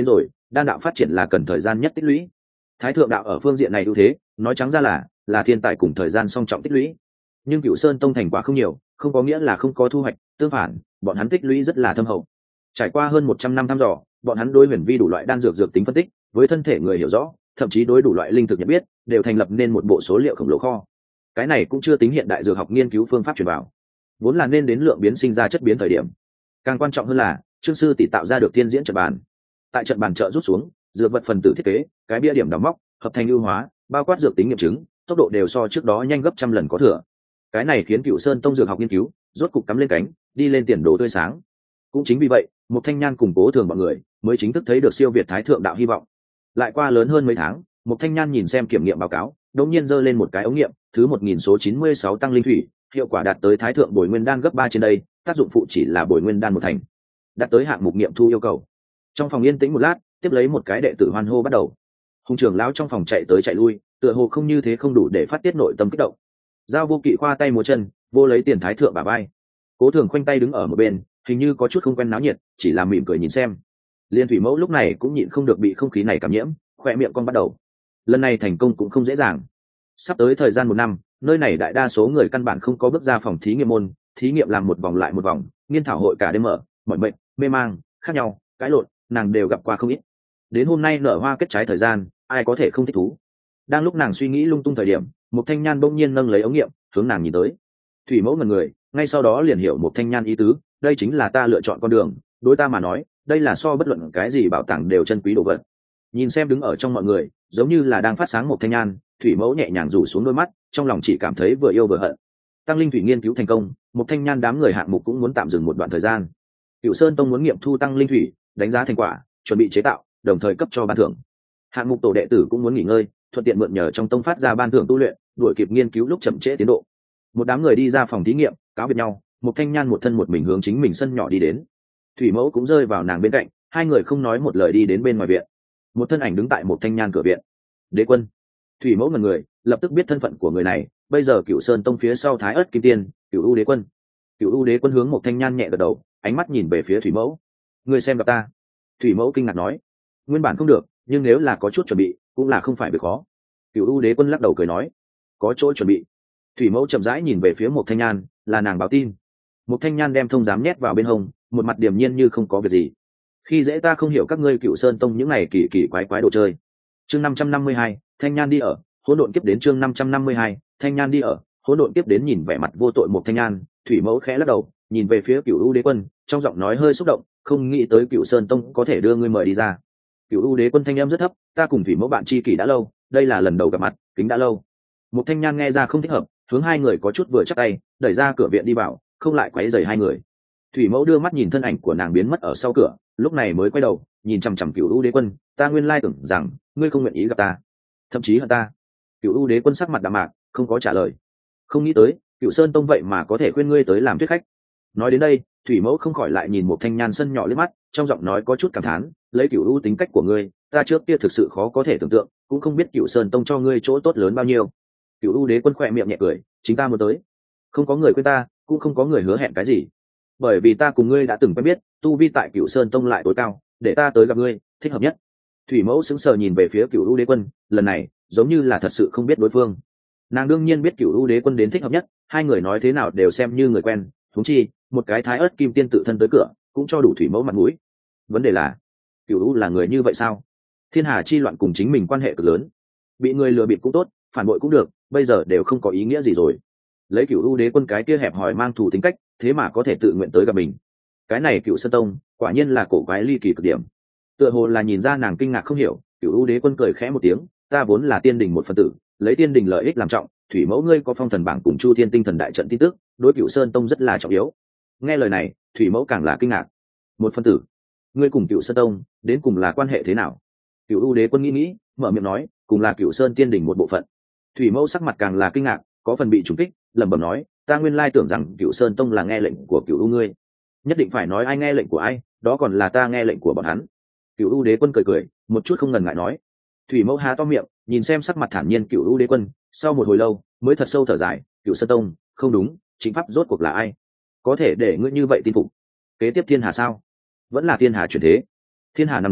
đan đạo phát triển là cần thời gian nhất tích lũy. Thái thượng đạo ở phương diện này ưu thế, nói trắng ra là là thiên tài cùng thời gian song trọng tích lũy. Nhưng Cửu Sơn tông thành quả không nhiều, không có nghĩa là không có thu hoạch, tương phản, bọn hắn tích lũy rất là thâm hậu. Trải qua hơn một trăm năm thăm dò, bọn hắn đối huyền vi đủ loại đan dược dược tính phân tích, với thân thể người hiểu rõ, thậm chí đối đủ loại linh thực nhận biết, đều thành lập nên một bộ số liệu khổng lồ kho. Cái này cũng chưa tính hiện đại dược học nghiên cứu phương pháp truyền vào, vốn là nên đến lượng biến sinh ra chất biến thời điểm. Càng quan trọng hơn là, Trương sư tỷ tạo ra được tiên diễn trận bàn. Tại trận bàn trợ rút xuống, dược vật phần tử thiết kế, cái bia điểm đóng móc, hợp thành ưu hóa, bao quát dược tính nghiệm chứng, tốc độ đều so trước đó nhanh gấp trăm lần có thừa. Cái này khiến Cửu Sơn tông dược học nghiên cứu rốt cục cắm lên cánh, đi lên tiền đồ tươi sáng. Cũng chính vì vậy, một thanh nhan cùng Cố Thường bọn người mới chính thức thấy được siêu việt thái thượng đạo hy vọng. Lại qua lớn hơn mấy tháng, một thanh nhan nhìn xem kiểm nghiệm báo cáo, đột nhiên giơ lên một cái ống nghiệm, thứ một nghìn số chín mươi sáu tăng linh thủy, hiệu quả đạt tới thái thượng bồi nguyên đan gấp ba trên đây, tác dụng phụ chỉ là bồi nguyên đan một thành. Đạt tới hạng mục nghiệm thu yêu cầu. Trong phòng yên tĩnh một lát, tiếp lấy một cái đệ tử hoan hô bắt đầu. Hùng trưởng lão trong phòng chạy tới chạy lui, tựa hồ không như thế không đủ để phát tiết nội tâm kích động. Giao Vô Kỵ khoa tay múa chân, vô lấy tiền thái thượng bả vai. Cố Thường khoanh tay đứng ở một bên, hình như có chút không quen náo nhiệt, chỉ là mỉm cười nhìn xem. Liên Thủy Mẫu lúc này cũng nhịn không được bị không khí này cảm nhiễm, khoe miệng con bắt đầu. Lần này thành công cũng không dễ dàng. Sắp tới thời gian một năm, nơi này đại đa số người căn bản không có bước ra phòng thí nghiệm môn, thí nghiệm làm một vòng lại một vòng, nghiên thảo hội cả đêm mở, mọi mệnh, mê mang, khác nhau, cãi lộn, nàng đều gặp qua không ít. Đến hôm nay nở hoa kết trái thời gian, ai có thể không thích thú. Đang lúc nàng suy nghĩ lung tung thời điểm, một thanh nhan bỗng nhiên nâng lấy ống nghiệm, hướng nàng nhìn tới. Thủy Mẫu ngẩn người, ngay sau đó liền hiểu một thanh nhan ý tứ, đây chính là ta lựa chọn con đường, đối ta mà nói, đây là so bất luận cái gì bảo tàng đều chân quý đồ vật. Nhìn xem đứng ở trong mọi người, giống như là đang phát sáng một thanh nhan, Thủy Mẫu nhẹ nhàng rủ xuống đôi mắt, trong lòng chỉ cảm thấy vừa yêu vừa hận. Tăng linh thủy nghiên cứu thành công, một thanh nhan đám người hạng mục cũng muốn tạm dừng một đoạn thời gian. Cửu Sơn tông muốn nghiệm thu tăng linh thủy, đánh giá thành quả, chuẩn bị chế tạo, đồng thời cấp cho ban thưởng. Hạng mục tổ đệ tử cũng muốn nghỉ ngơi, thuận tiện mượn nhờ trong tông phát ra ban thưởng tu luyện, đuổi kịp nghiên cứu lúc chậm trễ tiến độ. Một đám người đi ra phòng thí nghiệm, cáo biệt nhau, một thanh nhan một thân một mình hướng chính mình sân nhỏ đi đến. Thủy Mẫu cũng rơi vào nàng bên cạnh, hai người không nói một lời đi đến bên ngoài viện. Một thân ảnh đứng tại một thanh nhan cửa viện. Đế quân. Thủy Mẫu ngần người, lập tức biết thân phận của người này, bây giờ Cửu Sơn tông phía sau Thái Ức Kim Tiên, Cửu U Đế quân. Cửu U Đế quân hướng một thanh nhan nhẹ gật đầu, ánh mắt nhìn về phía Thủy Mẫu. Người xem gặp ta. Thủy Mẫu kinh ngạc nói, nguyên bản không được, nhưng nếu là có chút chuẩn bị, cũng là không phải việc khó. Cửu U Đế quân lắc đầu cười nói, có chỗ chuẩn bị. Thủy Mẫu chậm rãi nhìn về phía một thanh nhan, là nàng báo tin. Một thanh nhan đem thông giám nhét vào bên hông, một mặt điềm nhiên như không có việc gì. Khi dễ ta không hiểu các ngươi Cửu Sơn tông những này kỳ kỳ quái quái đồ chơi. Chương năm trăm năm mươi hai, thanh nhan đi ở, hỗn độn kiếp đến chương năm trăm năm mươi hai, thanh nhan đi ở, hỗn độn kiếp đến nhìn vẻ mặt vô tội một thanh nhan, Thủy Mẫu khẽ lắc đầu, nhìn về phía Cửu U Đế quân, trong giọng nói hơi xúc động, không nghĩ tới Cửu Sơn tông có thể đưa ngươi mời đi ra. Cửu U Đế quân thanh âm rất thấp, ta cùng Thủy Mẫu bạn tri kỷ đã lâu, đây là lần đầu gặp mặt, kính đã lâu. Một thanh nhan nghe ra không thích hợp, hướng hai người có chút vừa chắc tay, đẩy ra cửa viện đi vào, không lại quấy rầy hai người. Thủy Mẫu đưa mắt nhìn thân ảnh của nàng biến mất ở sau cửa, lúc này mới quay đầu, nhìn chằm chằm Cửu U Đế quân, ta nguyên lai tưởng rằng ngươi không nguyện ý gặp ta, thậm chí hận ta. Cửu U Đế quân sắc mặt đạm mạc, không có trả lời. Không nghĩ tới, Cửu Sơn tông vậy mà có thể khuyên ngươi tới làm thuyết khách. Nói đến đây, Thủy Mẫu không khỏi lại nhìn một thanh nhan sân nhỏ liếc mắt, trong giọng nói có chút cảm thán, lấy Cửu U tính cách của ngươi, ta trước kia thực sự khó có thể tưởng tượng, cũng không biết Cửu Sơn tông cho ngươi chỗ tốt lớn bao nhiêu. Cửu U Đế quân khỏe miệng nhẹ cười, chính ta muốn tới, không có người khuyên ta, cũng không có người hứa hẹn cái gì, bởi vì ta cùng ngươi đã từng quen biết, tu vi tại Cửu Sơn tông lại tối cao, để ta tới gặp ngươi, thích hợp nhất. Thủy Mẫu sững sờ nhìn về phía Cửu U Đế quân, lần này giống như là thật sự không biết đối phương. Nàng đương nhiên biết Cửu U Đế quân đến thích hợp nhất, hai người nói thế nào đều xem như người quen, huống chi một cái Thái Ức Kim Tiên tự thân tới cửa, cũng cho đủ Thủy Mẫu mặt mũi. Vấn đề là, Cửu U là người như vậy sao? Thiên Hà chi loạn cùng chính mình quan hệ cực lớn, bị người lừa bịp cũng tốt, phản bội cũng được, bây giờ đều không có ý nghĩa gì rồi. Lấy Cửu U Đế quân cái kia hẹp hòi mang thù tính cách, thế mà có thể tự nguyện tới gặp mình. Cái này Cửu Sơn tông, quả nhiên là cổ quái ly kỳ cực điểm. Tựa hồ là nhìn ra nàng kinh ngạc không hiểu, Cửu U Đế quân cười khẽ một tiếng, ta vốn là tiên đình một phần tử, lấy tiên đình lợi ích làm trọng, Thủy Mẫu ngươi có phong thần bảng cùng Chu Thiên tinh thần đại trận tin tức, đối Cửu Sơn tông rất là trọng yếu. Nghe lời này, Thủy Mẫu càng là kinh ngạc. Một phân tử, ngươi cùng Cửu Sơn tông đến cùng là quan hệ thế nào? Cửu U Đế quân nghĩ nghĩ, mở miệng nói, cùng là Cửu Sơn tiên đình một bộ phận. Thủy Mẫu sắc mặt càng là kinh ngạc, có phần bị trùng kích, lẩm bẩm nói, ta nguyên lai tưởng rằng Cửu Sơn tông là nghe lệnh của Cửu U ngươi, nhất định phải nói ai nghe lệnh của ai, đó còn là ta nghe lệnh của bọn hắn. Cửu U Đế quân cười cười, một chút không ngần ngại nói. Thủy Mẫu há to miệng, nhìn xem sắc mặt thản nhiên Cửu U Đế quân, sau một hồi lâu mới thật sâu thở dài, Cửu Sơn tông, không đúng, chính pháp rốt cuộc là ai, có thể để ngươi như vậy tin phục? Kế tiếp Thiên Hà sao? Vẫn là Thiên Hà chuyển thế? Thiên Hà năm đó,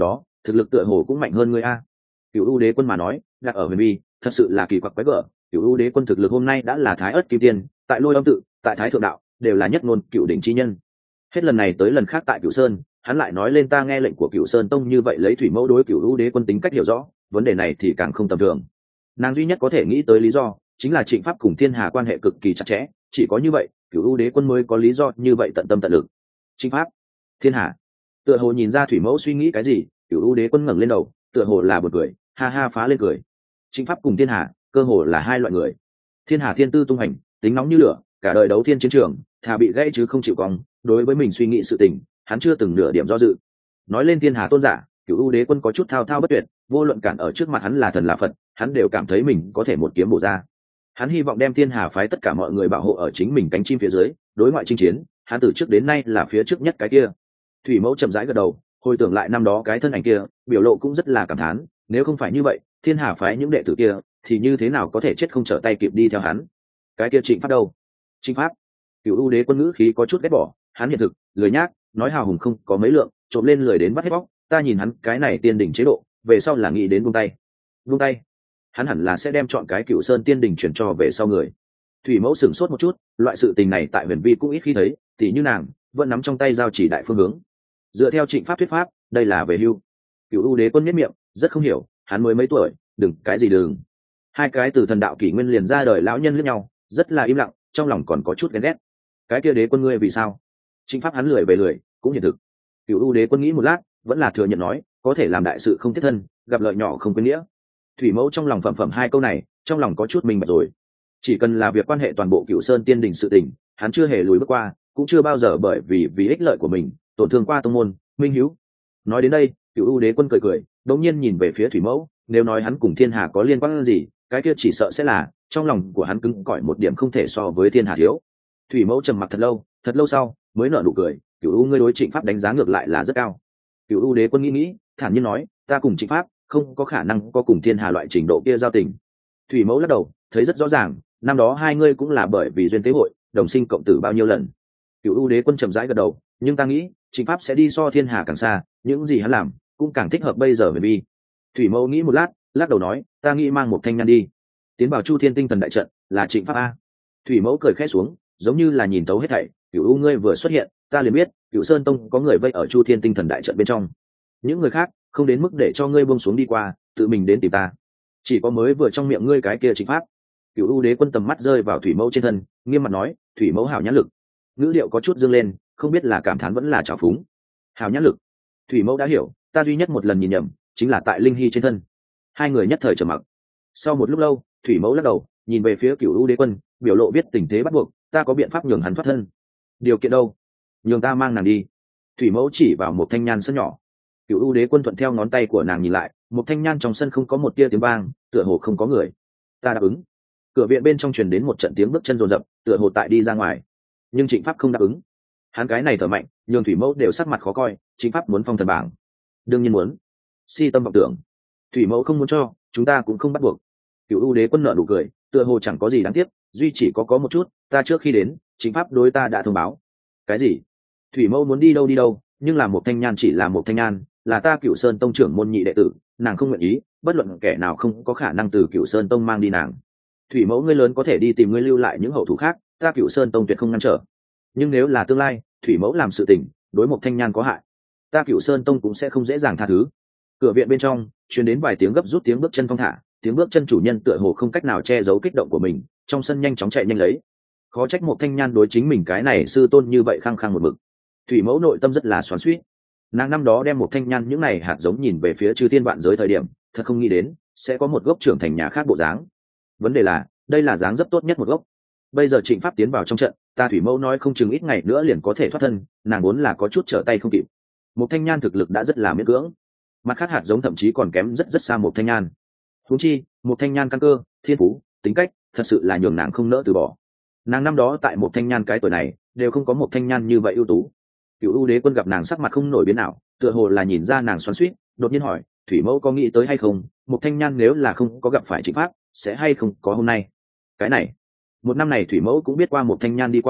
thực lực tựa hồ cũng mạnh hơn ngươi a. Cửu U đế quân mà nói đặt ở huyền vi thật sự là kỳ quặc quái gở. Cửu U đế quân thực lực hôm nay đã là thái ớt kim tiên, tại lôi âm tự, tại thái thượng đạo đều là nhất ngôn cựu đỉnh chi nhân. Hết lần này tới lần khác tại Cửu Sơn, hắn lại nói lên ta nghe lệnh của Cửu Sơn tông như vậy, lấy thủy mẫu đối Cửu U đế quân tính cách hiểu rõ, vấn đề này thì càng không tầm thường. Nàng duy nhất có thể nghĩ tới lý do chính là Trịnh Pháp cùng Thiên Hà quan hệ cực kỳ chặt chẽ, chỉ có như vậy Cửu U đế quân mới có lý do như vậy tận tâm tận lực. Trịnh Pháp, Thiên Hà, tựa hồ nhìn ra thủy mẫu suy nghĩ cái gì, Cửu U đế quân ngẩng lên đầu, tựa hồ là một cười, ha ha phá lên cười. Trịnh Pháp cùng Thiên Hà cơ hồ là hai loại người. Thiên Hà thiên tư tung hành, tính nóng như lửa, cả đời đấu thiên chiến trường, thà bị gãy chứ không chịu cong. Đối với mình suy nghĩ sự tình, hắn chưa từng nửa điểm do dự. Nói lên Thiên Hà tôn giả, Cửu U đế quân có chút thao thao bất tuyệt, vô luận cản ở trước mặt hắn là thần là Phật, hắn đều cảm thấy mình có thể một kiếm bổ ra. Hắn hy vọng đem Thiên Hà phái tất cả mọi người bảo hộ ở chính mình cánh chim phía dưới, đối ngoại chinh chiến, hắn từ trước đến nay là phía trước nhất cái kia. Thủy mẫu chậm rãi gật đầu, hồi tưởng lại năm đó cái thân ảnh kia, biểu lộ cũng rất là cảm thán, nếu không phải như vậy, Thiên Hà phái những đệ tử kia thì như thế nào có thể chết không trở tay kịp đi theo hắn. Cái kia Trịnh Pháp đâu? Trịnh Pháp? Cửu U đế quân ngữ khí có chút ghét bỏ, hắn hiện thực, lười nhác, nói hào hùng không có mấy lượng, trộm lên lười đến bắt hết bóc, ta nhìn hắn cái này tiên đỉnh chế độ, về sau là nghĩ đến buông tay. Buông tay? Hắn hẳn là sẽ đem chọn cái Cửu Sơn tiên đỉnh chuyển cho về sau người. Thủy mẫu sửng sốt một chút, loại sự tình này tại huyền vi cũng ít khi thấy, tỉ như nàng vẫn nắm trong tay giao chỉ đại phương hướng. Dựa theo Trịnh Pháp thuyết pháp, đây là về hưu. Cửu U đế quân nhếch miệng, rất không hiểu, hắn mới mấy tuổi, đừng cái gì đừng. Hai cái từ thần đạo kỷ nguyên liền ra đời lão nhân liếc nhau, rất là im lặng, trong lòng còn có chút ghen ghét. Cái kia đế quân ngươi vì sao? Trịnh Pháp hắn lười về lười, cũng hiện thực. Cửu U đế quân nghĩ một lát, vẫn là thừa nhận nói, có thể làm đại sự không thiết thân, gặp lợi nhỏ không quên nghĩa. Thủy mẫu trong lòng phẩm phẩm hai câu này, trong lòng có chút minh bạch rồi. Chỉ cần là việc quan hệ toàn bộ Cửu Sơn tiên đình sự tình, hắn chưa hề lùi bước qua, cũng chưa bao giờ bởi vì vì ích lợi của mình tổn thương qua tông môn minh hiếu. Nói đến đây, Cửu U đế quân cười cười, đột nhiên nhìn về phía thủy mẫu, nếu nói hắn cùng Thiên Hà có liên quan gì, cái kia chỉ sợ sẽ là trong lòng của hắn cứng cỏi một điểm không thể so với Thiên Hà thiếu. Thủy mẫu trầm mặc thật lâu, thật lâu sau mới nở nụ cười, Cửu U ngươi đối Trịnh Pháp đánh giá ngược lại là rất cao. Cửu U đế quân nghĩ nghĩ, thản nhiên nói, ta cùng Trịnh Pháp không có khả năng có cùng Thiên Hà loại trình độ kia giao tình. Thủy mẫu lắc đầu, thấy rất rõ ràng, năm đó hai ngươi cũng là bởi vì duyên tế hội đồng sinh cộng tử bao nhiêu lần. Cửu U đế quân chậm rãi gật đầu, nhưng ta nghĩ Trịnh Pháp sẽ đi so Thiên Hà càng xa, những gì hắn làm cũng càng thích hợp bây giờ về bi. Thủy mẫu nghĩ một lát, lắc đầu nói, ta nghĩ mang một thanh nhan đi tiến vào Chu Thiên tinh thần đại trận, là Trịnh Pháp a. Thủy mẫu cười khẽ xuống, giống như là nhìn tấu hết thảy, Cửu U ngươi vừa xuất hiện, ta liền biết Cửu Sơn tông có người vây ở Chu Thiên tinh thần đại trận bên trong, những người khác không đến mức để cho ngươi buông xuống đi qua, tự mình đến tìm ta, chỉ có mới vừa trong miệng ngươi cái kia Trịnh Pháp. Cửu U đế quân tầm mắt rơi vào thủy mẫu trên thân, nghiêm mặt nói, thủy mẫu hảo nhãn lực. Ngữ liệu có chút dương lên, không biết là cảm thán vẫn là trào phúng. Hảo nhãn lực. Thủy mẫu đã hiểu, ta duy nhất một lần nhìn nhầm chính là tại Linh Hy trên thân. Hai người nhất thời trầm mặc. Sau một lúc lâu, thủy mẫu lắc đầu, nhìn về phía Cửu U đế quân, biểu lộ viết tình thế bắt buộc, ta có biện pháp nhường hắn thoát thân. Điều kiện đâu? Nhường ta mang nàng đi. Thủy mẫu chỉ vào một thanh nhan sân nhỏ. Cửu U đế quân thuận theo ngón tay của nàng nhìn lại, một thanh nhan trong sân không có một tia tiếng vang, tựa hồ không có người. Ta đáp ứng. Cửa viện bên trong truyền đến một trận tiếng bước chân rồn rập, tựa hồ tại đi ra ngoài. Nhưng Trịnh Pháp không đáp ứng. Hắn cái này thở mạnh, nhường thủy mẫu đều sắc mặt khó coi. Trịnh Pháp muốn phong thần bảng, đương nhiên muốn. Si tâm vọng tưởng. Thủy mẫu không muốn cho, chúng ta cũng không bắt buộc. Cửu U đế quân nở nụ cười, tựa hồ chẳng có gì đáng tiếc, duy chỉ có có một chút, ta trước khi đến, Trịnh Pháp đối ta đã thông báo. Cái gì? Thủy mẫu muốn đi đâu đi đâu, nhưng là một thanh nhan chỉ là một thanh nhan, là ta Cửu Sơn tông trưởng môn nhị đệ tử, nàng không nguyện ý, bất luận kẻ nào không có khả năng từ Cửu Sơn tông mang đi nàng. Thủy mẫu ngươi lớn có thể đi tìm ngươi lưu lại những hậu thủ khác, ta Cửu Sơn tông tuyệt không ngăn trở. Nhưng nếu là tương lai thủy mẫu làm sự tình đối một thanh nhan có hại, ta Cửu Sơn tông cũng sẽ không dễ dàng tha thứ. Cửa viện bên trong truyền đến vài tiếng gấp rút tiếng bước chân thong thả, tiếng bước chân chủ nhân tựa hồ không cách nào che giấu kích động của mình, trong sân nhanh chóng chạy nhanh lấy. Khó trách một thanh nhan đối chính mình cái này sư tôn như vậy khăng khăng một mực. Thủy mẫu nội tâm rất là xoắn xuýt. Nàng năm đó đem một thanh nhan những này hạt giống nhìn về phía chư thiên vạn giới thời điểm, thật không nghĩ đến sẽ có một gốc trưởng thành nhà khác bộ dáng. Vấn đề là đây là dáng dấp tốt nhất một gốc. Bây giờ Trịnh Pháp tiến vào trong trận, ta thủy mẫu nói không chừng ít ngày nữa liền có thể thoát thân, nàng muốn là có chút trở tay không kịp. Một thanh nhan thực lực đã rất là miễn cưỡng, mặt khác hạt giống thậm chí còn kém rất rất xa một thanh nhan. Huống chi một thanh nhan căn cơ, thiên phú, tính cách thật sự là nhường nàng không nỡ từ bỏ. Nàng năm đó tại một thanh nhan cái tuổi này đều không có một thanh nhan như vậy ưu tú. Cửu U đế quân gặp nàng sắc mặt không nổi biến nào, tựa hồ là nhìn ra nàng xoắn xuýt, đột nhiên hỏi, thủy mẫu có nghĩ tới hay không, một thanh nhan nếu là không có gặp phải Trịnh Pháp sẽ hay không có hôm nay. Cái này một năm này thủy mẫu cũng biết qua một thanh nhan đi qua,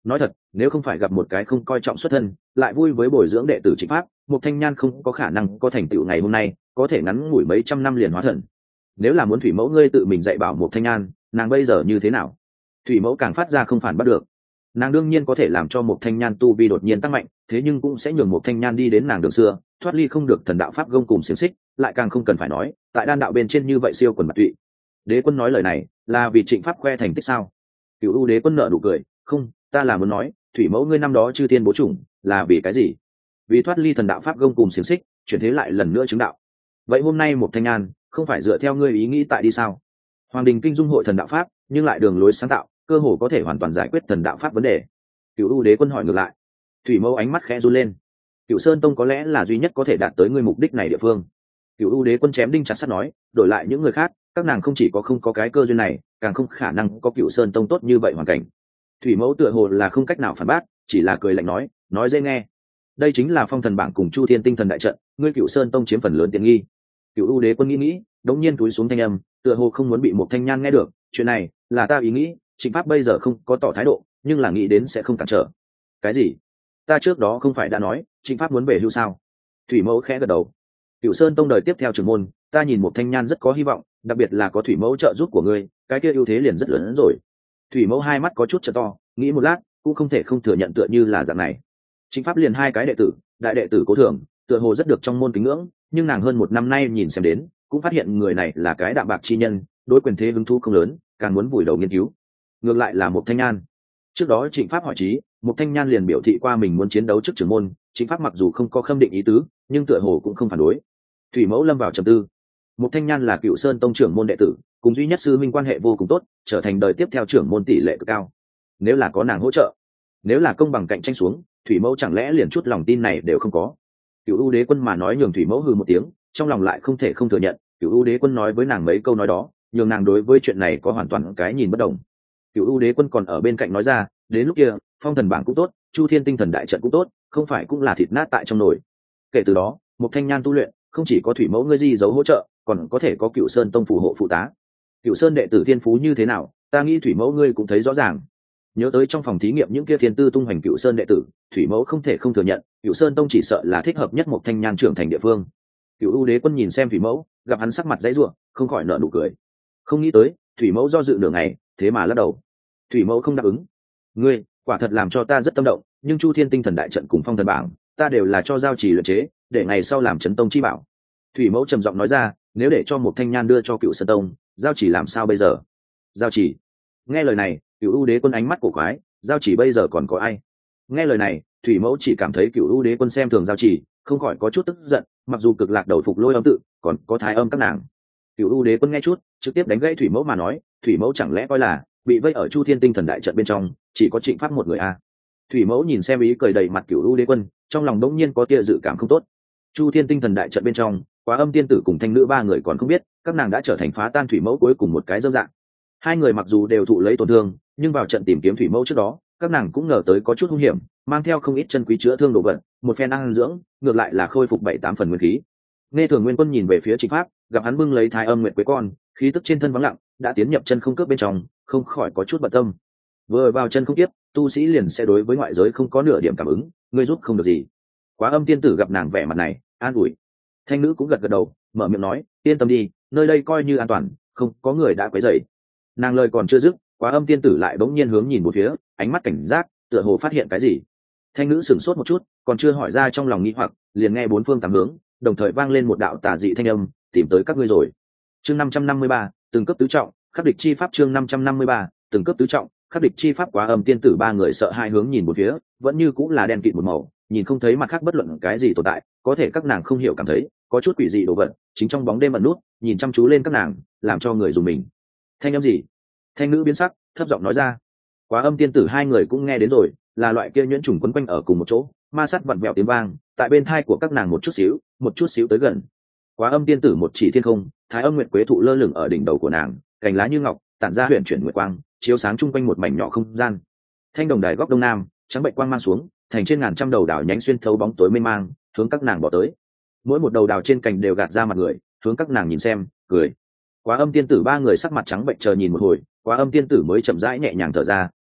nói thật, nếu không phải gặp một cái không coi trọng xuất thân lại vui với bồi dưỡng đệ tử Trịnh Pháp, một thanh nhan không có khả năng có thành tựu ngày hôm nay, có thể ngắn ngủi mấy trăm năm liền hóa thần. Nếu là muốn thủy mẫu ngươi tự mình dạy bảo một thanh nhan, nàng bây giờ như thế nào? Thủy mẫu càng phát ra không phản bắt được. Nàng đương nhiên có thể làm cho một thanh nhan tu vi đột nhiên tăng mạnh, thế nhưng cũng sẽ nhường một thanh nhan đi đến nàng đường xưa, thoát ly không được thần đạo pháp gông cùng xiềng xích, lại càng không cần phải nói tại đan đạo bên trên như vậy siêu quần mặt tụy. Đế quân nói lời này là vì Trịnh Pháp khoe thành tích sao? Cựu U đế quân nợ nụ cười, không, ta là muốn nói thủy mẫu ngươi năm đó chư thiên bố chủng là vì cái gì? Vì thoát ly thần đạo pháp gông cùng xiềng xích, chuyển thế lại lần nữa chứng đạo. Vậy hôm nay một thanh nhan không phải dựa theo ngươi ý nghĩ tại đi sao? Hoàng đình kinh dung hội thần đạo pháp, nhưng lại đường lối sáng tạo, cơ hồ có thể hoàn toàn giải quyết thần đạo pháp vấn đề. Cựu U đế quân hỏi ngược lại. Thủy mẫu ánh mắt khẽ run lên. Cựu Sơn Tông có lẽ là duy nhất có thể đạt tới ngươi mục đích này địa phương. Cựu U đế quân chém đinh chặt sắt nói, đổi lại những người khác, các nàng không chỉ có không có cái cơ duyên này, càng không khả năng có Cựu Sơn Tông tốt như vậy hoàn cảnh. Thủy mẫu tựa hồ là không cách nào phản bác, chỉ là cười lạnh nói, nói dễ nghe. Đây chính là phong thần bảng cùng Chu Thiên tinh thần đại trận, ngươi Cựu Sơn Tông chiếm phần lớn tiện nghi. Cựu U đế quân nghĩ nghĩ, đống nhiên túi xuống thanh âm, tựa hồ không muốn bị một thanh nhan nghe được, chuyện này là ta ý nghĩ, Trịnh Pháp bây giờ không có tỏ thái độ, nhưng là nghĩ đến sẽ không cản trở. Cái gì? Ta trước đó không phải đã nói Trịnh Pháp muốn về hưu sao? Thủy mẫu khẽ gật đầu. Cựu Sơn Tông đời tiếp theo trưởng môn, ta nhìn một thanh nhan rất có hy vọng, đặc biệt là có thủy mẫu trợ giúp của ngươi, cái kia ưu thế liền rất lớn hơn rồi. Thủy mẫu hai mắt có chút trợ to, nghĩ một lát cũng không thể không thừa nhận tựa như là dạng này. Trịnh Pháp liền hai cái đệ tử, đại đệ tử Cố Thường, tựa hồ rất được trong môn kính ngưỡng, nhưng nàng hơn một năm nay nhìn xem đến, cũng phát hiện người này là cái đạm bạc chi nhân, đối quyền thế hứng thú không lớn, càng muốn vùi đầu nghiên cứu. Ngược lại là một thanh nhan. Trước đó Trịnh Pháp hỏi chí, một thanh nhan liền biểu thị qua mình muốn chiến đấu trước trưởng môn. Trịnh Pháp mặc dù không có khâm định ý tứ, nhưng tựa hồ cũng không phản đối. Thủy mẫu lâm vào trầm tư. Một thanh nhan là Cựu Sơn Tông trưởng môn đệ tử, cùng duy nhất sư minh quan hệ vô cùng tốt, trở thành đời tiếp theo trưởng môn tỷ lệ cực cao. Nếu là có nàng hỗ trợ, nếu là công bằng cạnh tranh xuống, thủy mẫu chẳng lẽ liền chút lòng tin này đều không có? Cựu U đế quân mà nói nhường thủy mẫu hừ một tiếng, trong lòng lại không thể không thừa nhận. Cựu U đế quân nói với nàng mấy câu nói đó, nhường nàng đối với chuyện này có hoàn toàn cái nhìn bất đồng. Cựu U đế quân còn ở bên cạnh nói ra, đến lúc kia phong thần bảng cũng tốt, Chu Thiên tinh thần đại trận cũng tốt, không phải cũng là thịt nát tại trong nồi. Kể từ đó một thanh nhan tu luyện không chỉ có thủy mẫu ngươi di giấu hỗ trợ, còn có thể có Cựu Sơn Tông phù hộ phụ tá. Cựu Sơn đệ tử thiên phú như thế nào, ta nghĩ thủy mẫu ngươi cũng thấy rõ ràng. Nhớ tới trong phòng thí nghiệm những kia thiên tư tung hoành Cựu Sơn đệ tử, thủy mẫu không thể không thừa nhận Cựu Sơn Tông chỉ sợ là thích hợp nhất một thanh nhan trưởng thành địa phương. Cựu U đế quân nhìn xem thủy mẫu, gặp hắn sắc mặt dãy ruộng, không khỏi nở nụ cười. Không nghĩ tới thủy mẫu do dự nửa ngày, thế mà lắc đầu. Thủy mẫu không đáp ứng. Ngươi quả thật làm cho ta rất tâm động, nhưng Chu Thiên tinh thần đại trận cùng phong thần bảng ta đều là cho giao chỉ luyện chế, để ngày sau làm chấn tông chi bảo. Thủy mẫu trầm giọng nói ra, nếu để cho một thanh nhan đưa cho Cựu Sơn Tông, giao chỉ làm sao bây giờ? Giao chỉ. Nghe lời này Cựu U đế quân ánh mắt cổ quái, giao chỉ bây giờ còn có ai? Nghe lời này thủy mẫu chỉ cảm thấy Cựu U đế quân xem thường giao chỉ, không khỏi có chút tức giận, mặc dù cực lạc đầu phục lôi âm tự còn có thái âm các nàng. Cựu U đế quân nghe chút trực tiếp đánh gãy thủy mẫu mà nói, thủy mẫu chẳng lẽ coi là bị vây ở Chu Thiên tinh thần đại trận bên trong chỉ có Trịnh Pháp một người à? Thủy mẫu nhìn xem ý cười đầy mặt Cựu U đế quân, trong lòng đống nhiên có tia dự cảm không tốt. Chu Thiên tinh thần đại trận bên trong, Quá Âm tiên tử cùng thanh nữ ba người còn không biết, các nàng đã trở thành phá tan thủy mẫu cuối cùng một cái dâm dạng. Hai người mặc dù đều thụ lấy tổn thương, nhưng vào trận tìm kiếm thủy mẫu trước đó, các nàng cũng ngờ tới có chút hung hiểm, mang theo không ít chân quý chữa thương đồ vật, một phen ăn dưỡng, ngược lại là khôi phục bảy tám phần nguyên khí. Nghe Thường Nguyên Quân nhìn về phía Trịnh Pháp, gặp hắn bưng lấy Thái Âm Nguyệt Quế con, khí tức trên thân vắng lặng, đã tiến nhập chân không cướp bên trong, không khỏi có chút bận tâm. Vừa vào chân không tiếp, tu sĩ liền sẽ đối với ngoại giới không có nửa điểm cảm ứng, ngươi giúp không được gì. Quá Âm tiên tử gặp nàng vẻ mặt này, an ủi. Thanh nữ cũng gật gật đầu, mở miệng nói, yên tâm đi, nơi đây coi như an toàn, không có người đã quấy rầy. Nàng lời còn chưa dứt, Quá Âm tiên tử lại bỗng nhiên hướng nhìn một phía, ánh mắt cảnh giác, tựa hồ phát hiện cái gì. Thanh nữ sửng sốt một chút, còn chưa hỏi ra trong lòng nghi hoặc, liền nghe bốn phương tám hướng đồng thời vang lên một đạo tà dị thanh âm, tìm tới các ngươi rồi. Chương năm trăm năm mươi ba, từng cấp tứ trọng, khắc địch chi pháp. Chương năm trăm năm mươi ba, từng cấp tứ trọng, khắc địch chi pháp. Quá Âm tiên tử ba người sợ hai hướng nhìn một phía, vẫn như cũng là đen kịt một màu, nhìn không thấy mặt khác bất luận cái gì tồn tại, có thể các nàng không hiểu cảm thấy có chút quỷ dị đồ vật chính trong bóng đêm ẩn nút, nhìn chăm chú lên các nàng, làm cho người dùng mình. Thanh âm gì? Thanh nữ biến sắc, thấp giọng nói ra. Quá Âm tiên tử hai người cũng nghe đến rồi, là loại kia nhuyễn trùng quấn quanh ở cùng một chỗ, ma sát vặn vẹo tiếng vang tại bên thai của các nàng một chút xíu một chút xíu tới gần. Quá Âm tiên tử một chỉ thiên không, Thái Âm Nguyệt Quế thụ lơ lửng ở đỉnh đầu của nàng, cành lá như ngọc tản ra huyền chuyển nguyệt quang, chiếu sáng chung quanh một mảnh nhỏ không gian. Thanh đồng đài góc đông nam, trắng bệnh quang mang xuống, thành trên ngàn trăm đầu đảo nhánh xuyên thấu bóng tối mê mang, hướng các nàng bỏ tới. Mỗi một đầu đào trên cành đều gạt ra mặt người, hướng các nàng nhìn xem, cười. Quá Âm tiên tử ba người sắc mặt trắng bệnh chờ nhìn một hồi, Quá Âm tiên tử mới chậm rãi nhẹ nhàng thở ra,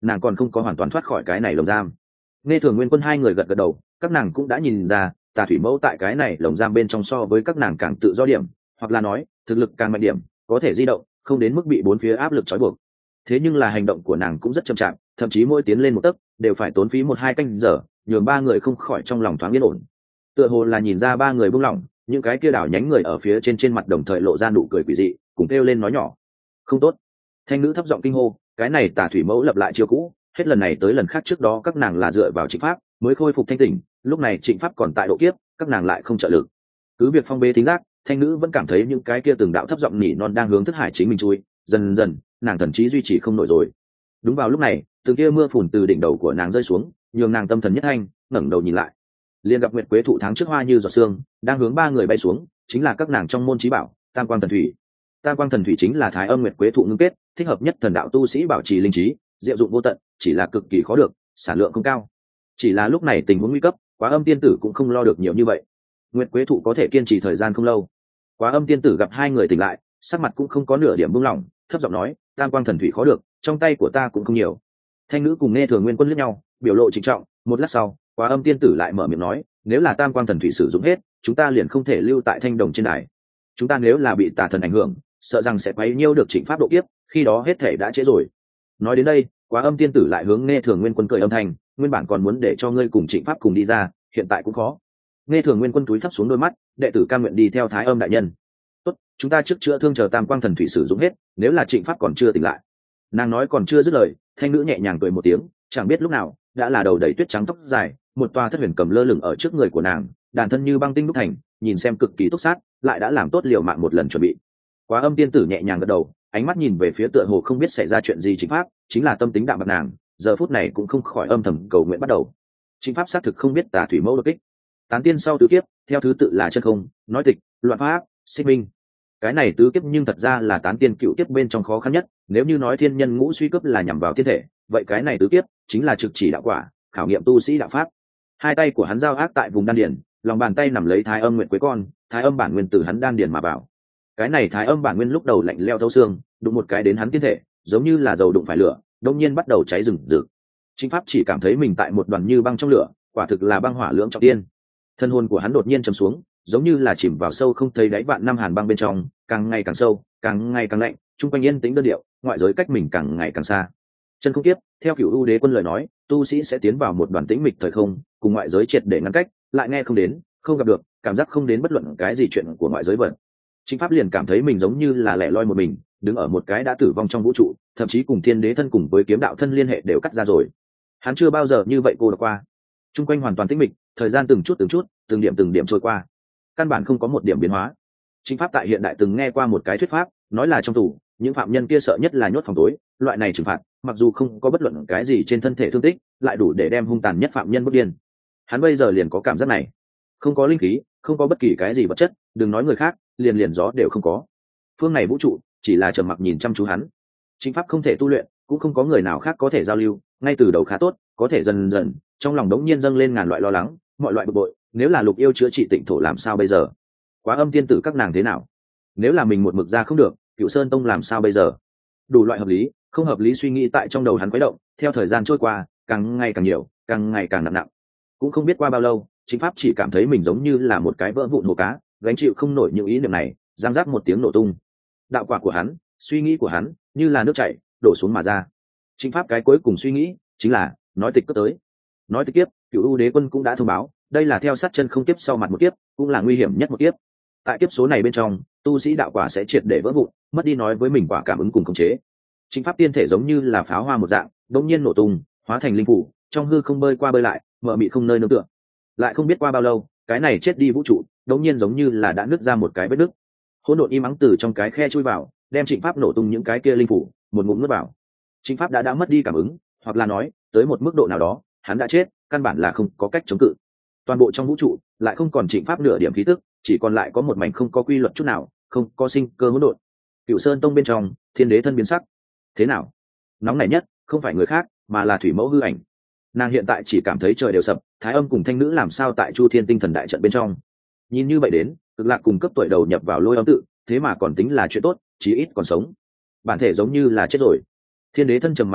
nàng còn không có hoàn toàn thoát khỏi cái này lồng giam. Nghe Thường Nguyên Quân hai người gật gật đầu, các nàng cũng đã nhìn ra Tà Thủy Mẫu tại cái này lồng giam bên trong so với các nàng càng tự do điểm, hoặc là nói thực lực càng mạnh điểm, có thể di động, không đến mức bị bốn phía áp lực trói buộc. Thế nhưng là hành động của nàng cũng rất chậm chạp, thậm chí mỗi tiến lên một tấc đều phải tốn phí một hai canh giờ, nhường ba người không khỏi trong lòng thoáng yên ổn. Tựa hồ là nhìn ra ba người buông lỏng, những cái kia đảo nhánh người ở phía trên trên mặt đồng thời lộ ra nụ cười quỷ dị, cùng kêu lên nói nhỏ: không tốt. Thanh nữ thấp giọng kinh hô, cái này Tà Thủy Mẫu lập lại chiêu cũ, hết lần này tới lần khác trước đó các nàng là dựa vào Trịnh Pháp mới khôi phục thanh tỉnh, lúc này Trịnh Pháp còn tại độ kiếp, các nàng lại không trợ lực. Cứ việc phong bế thính giác, thanh nữ vẫn cảm thấy những cái kia từng đạo thấp giọng nỉ non đang hướng thức hải chính mình chui, dần dần nàng thần trí duy trì không nổi rồi. Đúng vào lúc này, từng kia mưa phùn từ đỉnh đầu của nàng rơi xuống, nhường nàng tâm thần nhất hành, ngẩng đầu nhìn lại, liền gặp Nguyệt Quế thụ tháng trước hoa như giọt sương, đang hướng ba người bay xuống, chính là các nàng trong môn chí bảo Tam Quang Thần Thủy. Tam Quang Thần Thủy chính là Thái Âm Nguyệt Quế thụ ngưng kết, thích hợp nhất thần đạo tu sĩ bảo trì linh trí, diệu dụng vô tận, chỉ là cực kỳ khó được, sản lượng không cao. Chỉ là lúc này tình huống nguy cấp, Quá Âm tiên tử cũng không lo được nhiều như vậy. Nguyệt Quế thụ có thể kiên trì thời gian không lâu. Quá Âm tiên tử gặp hai người tỉnh lại, sắc mặt cũng không có nửa điểm buông lỏng, thấp giọng nói: Tam Quang Thần Thủy khó được, trong tay của ta cũng không nhiều. Thanh nữ cùng Nghe Thường Nguyên Quân liếc nhau, biểu lộ trịnh trọng. Một lát sau, Quá Âm tiên tử lại mở miệng nói: nếu là Tam Quang Thần Thủy sử dụng hết, chúng ta liền không thể lưu tại Thanh Đồng trên đài. Chúng ta nếu là bị tà thần ảnh hưởng, sợ rằng sẽ quấy nhiêu được Trịnh Pháp độ kiếp, khi đó hết thể đã trễ rồi. Nói đến đây, Quá Âm tiên tử lại hướng Nghe Thường Nguyên Quân cười âm thanh: nguyên bản còn muốn để cho ngươi cùng Trịnh Pháp cùng đi ra, hiện tại cũng khó. Nghe Thường Nguyên Quân túi thấp xuống đôi mắt, đệ tử cam nguyện đi theo Thái Âm đại nhân. Tốt, chúng ta trước chữa thương chờ Tam Quang Thần Thủy sử dụng hết, nếu là Trịnh Pháp còn chưa tỉnh lại. Nàng nói còn chưa dứt lời, thanh nữ nhẹ nhàng cười một tiếng, chẳng biết lúc nào đã là đầu đầy tuyết trắng tóc dài, một tòa thất huyền cầm lơ lửng ở trước người của nàng, đàn thân như băng tinh đúc thành, nhìn xem cực kỳ túc sát, lại đã làm tốt liều mạng một lần chuẩn bị. Quá Âm tiên tử nhẹ nhàng gật đầu, ánh mắt nhìn về phía tựa hồ không biết xảy ra chuyện gì Trịnh Pháp, chính là tâm tính đạm bạc nàng, giờ phút này cũng không khỏi âm thầm cầu nguyện bắt đầu. Trịnh Pháp xác thực không biết Tà Thủy Mẫu đột kích, tán tiên sau tứ kiếp, theo thứ tự là chân không, nói tịch, loạn pháp, xích minh. Cái này tứ kiếp nhưng thật ra là tán tiên cựu kiếp bên trong khó khăn nhất, nếu như nói thiên nhân ngũ suy cấp là nhằm vào thiên thể, vậy cái này tứ kiếp chính là trực chỉ đạo quả, khảo nghiệm tu sĩ đạo pháp. Hai tay của hắn giao ác tại vùng đan điền, lòng bàn tay nằm lấy Thái Âm Nguyệt Quế con, Thái Âm bản nguyên từ hắn đan điền mà vào. Cái này Thái Âm bản nguyên lúc đầu lạnh leo thấu xương, đụng một cái đến hắn tiên thể, giống như là dầu đụng phải lửa, đông nhiên bắt đầu cháy rừng rực. Chính Pháp chỉ cảm thấy mình tại một đoàn như băng trong lửa, quả thực là băng hỏa lưỡng trọng tiên. Thân hồn của hắn đột nhiên trầm xuống, giống như là chìm vào sâu không thấy đáy vạn năm hàn băng bên trong, càng ngày càng sâu, càng ngày càng lạnh, trung quanh yên tĩnh đơn điệu, ngoại giới cách mình càng ngày càng xa. Chân không tiếp, theo Cửu U Đế Quân lời nói, tu sĩ sẽ tiến vào một đoàn tĩnh mịch thời không, cùng ngoại giới triệt để ngăn cách, lại nghe không đến, không gặp được, cảm giác không đến bất luận cái gì chuyện của ngoại giới vật. Chính Pháp liền cảm thấy mình giống như là lẻ loi một mình, đứng ở một cái đã tử vong trong vũ trụ, thậm chí cùng Thiên Đế thân cùng với kiếm đạo thân liên hệ đều cắt ra rồi. Hắn chưa bao giờ như vậy cô độc qua. Trung quanh hoàn toàn tĩnh mịch, thời gian từng chút từng chút, từng điểm từng điểm trôi qua, căn bản không có một điểm biến hóa. Chính Pháp tại hiện đại từng nghe qua một cái thuyết pháp, nói là trong tù, những phạm nhân kia sợ nhất là nhốt phòng tối, loại này trừng phạt, mặc dù không có bất luận cái gì trên thân thể thương tích, lại đủ để đem hung tàn nhất phạm nhân bức điên. Hắn bây giờ liền có cảm giác này, không có linh khí, không có bất kỳ cái gì vật chất, đừng nói người khác, liền liền gió đều không có. Phương này vũ trụ chỉ là trầm mặc nhìn chăm chú hắn. Chính Pháp không thể tu luyện, cũng không có người nào khác có thể giao lưu, ngay từ đầu khá tốt, có thể dần dần, trong lòng đống nhiên dâng lên ngàn loại lo lắng, mọi loại bực bội. Nếu là Lục Yêu chữa trị Tịnh Thổ làm sao bây giờ? Quá Âm tiên tử các nàng thế nào? Nếu là mình một mực ra không được, Cựu Sơn Tông làm sao bây giờ? Đủ loại hợp lý, không hợp lý suy nghĩ tại trong đầu hắn quấy động, theo thời gian trôi qua, càng ngày càng nhiều, càng ngày càng nặng nặng. Cũng không biết qua bao lâu, Chính Pháp chỉ cảm thấy mình giống như là một cái vỡ vụn hồ cá, gánh chịu không nổi những ý niệm này, giang rác một tiếng nổ tung. Đạo quả của hắn, suy nghĩ của hắn, như là nước chảy, đổ xuống mà ra. Chính Pháp cái cuối cùng suy nghĩ chính là nói tịch cấp tới. Nói tịch kiếp, Cửu U Đế Quân cũng đã thông báo, đây là theo sát chân không kiếp sau mặt một kiếp, cũng là nguy hiểm nhất một kiếp. Tại kiếp số này bên trong, tu sĩ đạo quả sẽ triệt để vỡ vụn, mất đi nói với mình quả cảm ứng cùng khống chế. Chính Pháp tiên thể giống như là pháo hoa một dạng, đống nhiên nổ tung, hóa thành linh phủ, trong hư không bơi qua bơi lại, mờ mịt không nơi nương tựa. Lại không biết qua bao lâu, cái này chết đi vũ trụ, đống nhiên giống như là đã nứt ra một cái vết nứt. Hỗn độn im ắng từ trong cái khe chui vào, đem Trịnh Pháp nổ tung những cái kia linh phủ, một ngụm nuốt vào. Trịnh Pháp đã đã mất đi cảm ứng, hoặc là nói, tới một mức độ nào đó, hắn đã chết, căn bản là không có cách chống cự. Toàn bộ trong vũ trụ lại không còn Trịnh Pháp nửa điểm khí tức, chỉ còn lại có một mảnh không có quy luật chút nào, không có sinh cơ hỗn độn. Cựu Sơn Tông bên trong, Thiên Đế thân biến sắc. Thế nào? Nóng này nhất không phải người khác, mà là Thủy Mẫu hư ảnh. Nàng hiện tại chỉ cảm thấy trời đều sập, Thái Âm cùng Thanh Nữ làm sao tại Chu Thiên Tinh Thần đại trận bên trong. Nhìn như vậy đến, Cực Lạc cùng cấp tuổi đầu nhập vào Lôi Âm tự, thế mà còn tính là chuyện tốt, chí ít còn sống. Bản thể giống như là chết rồi. Thiên Đế thân trầm mặc một lát,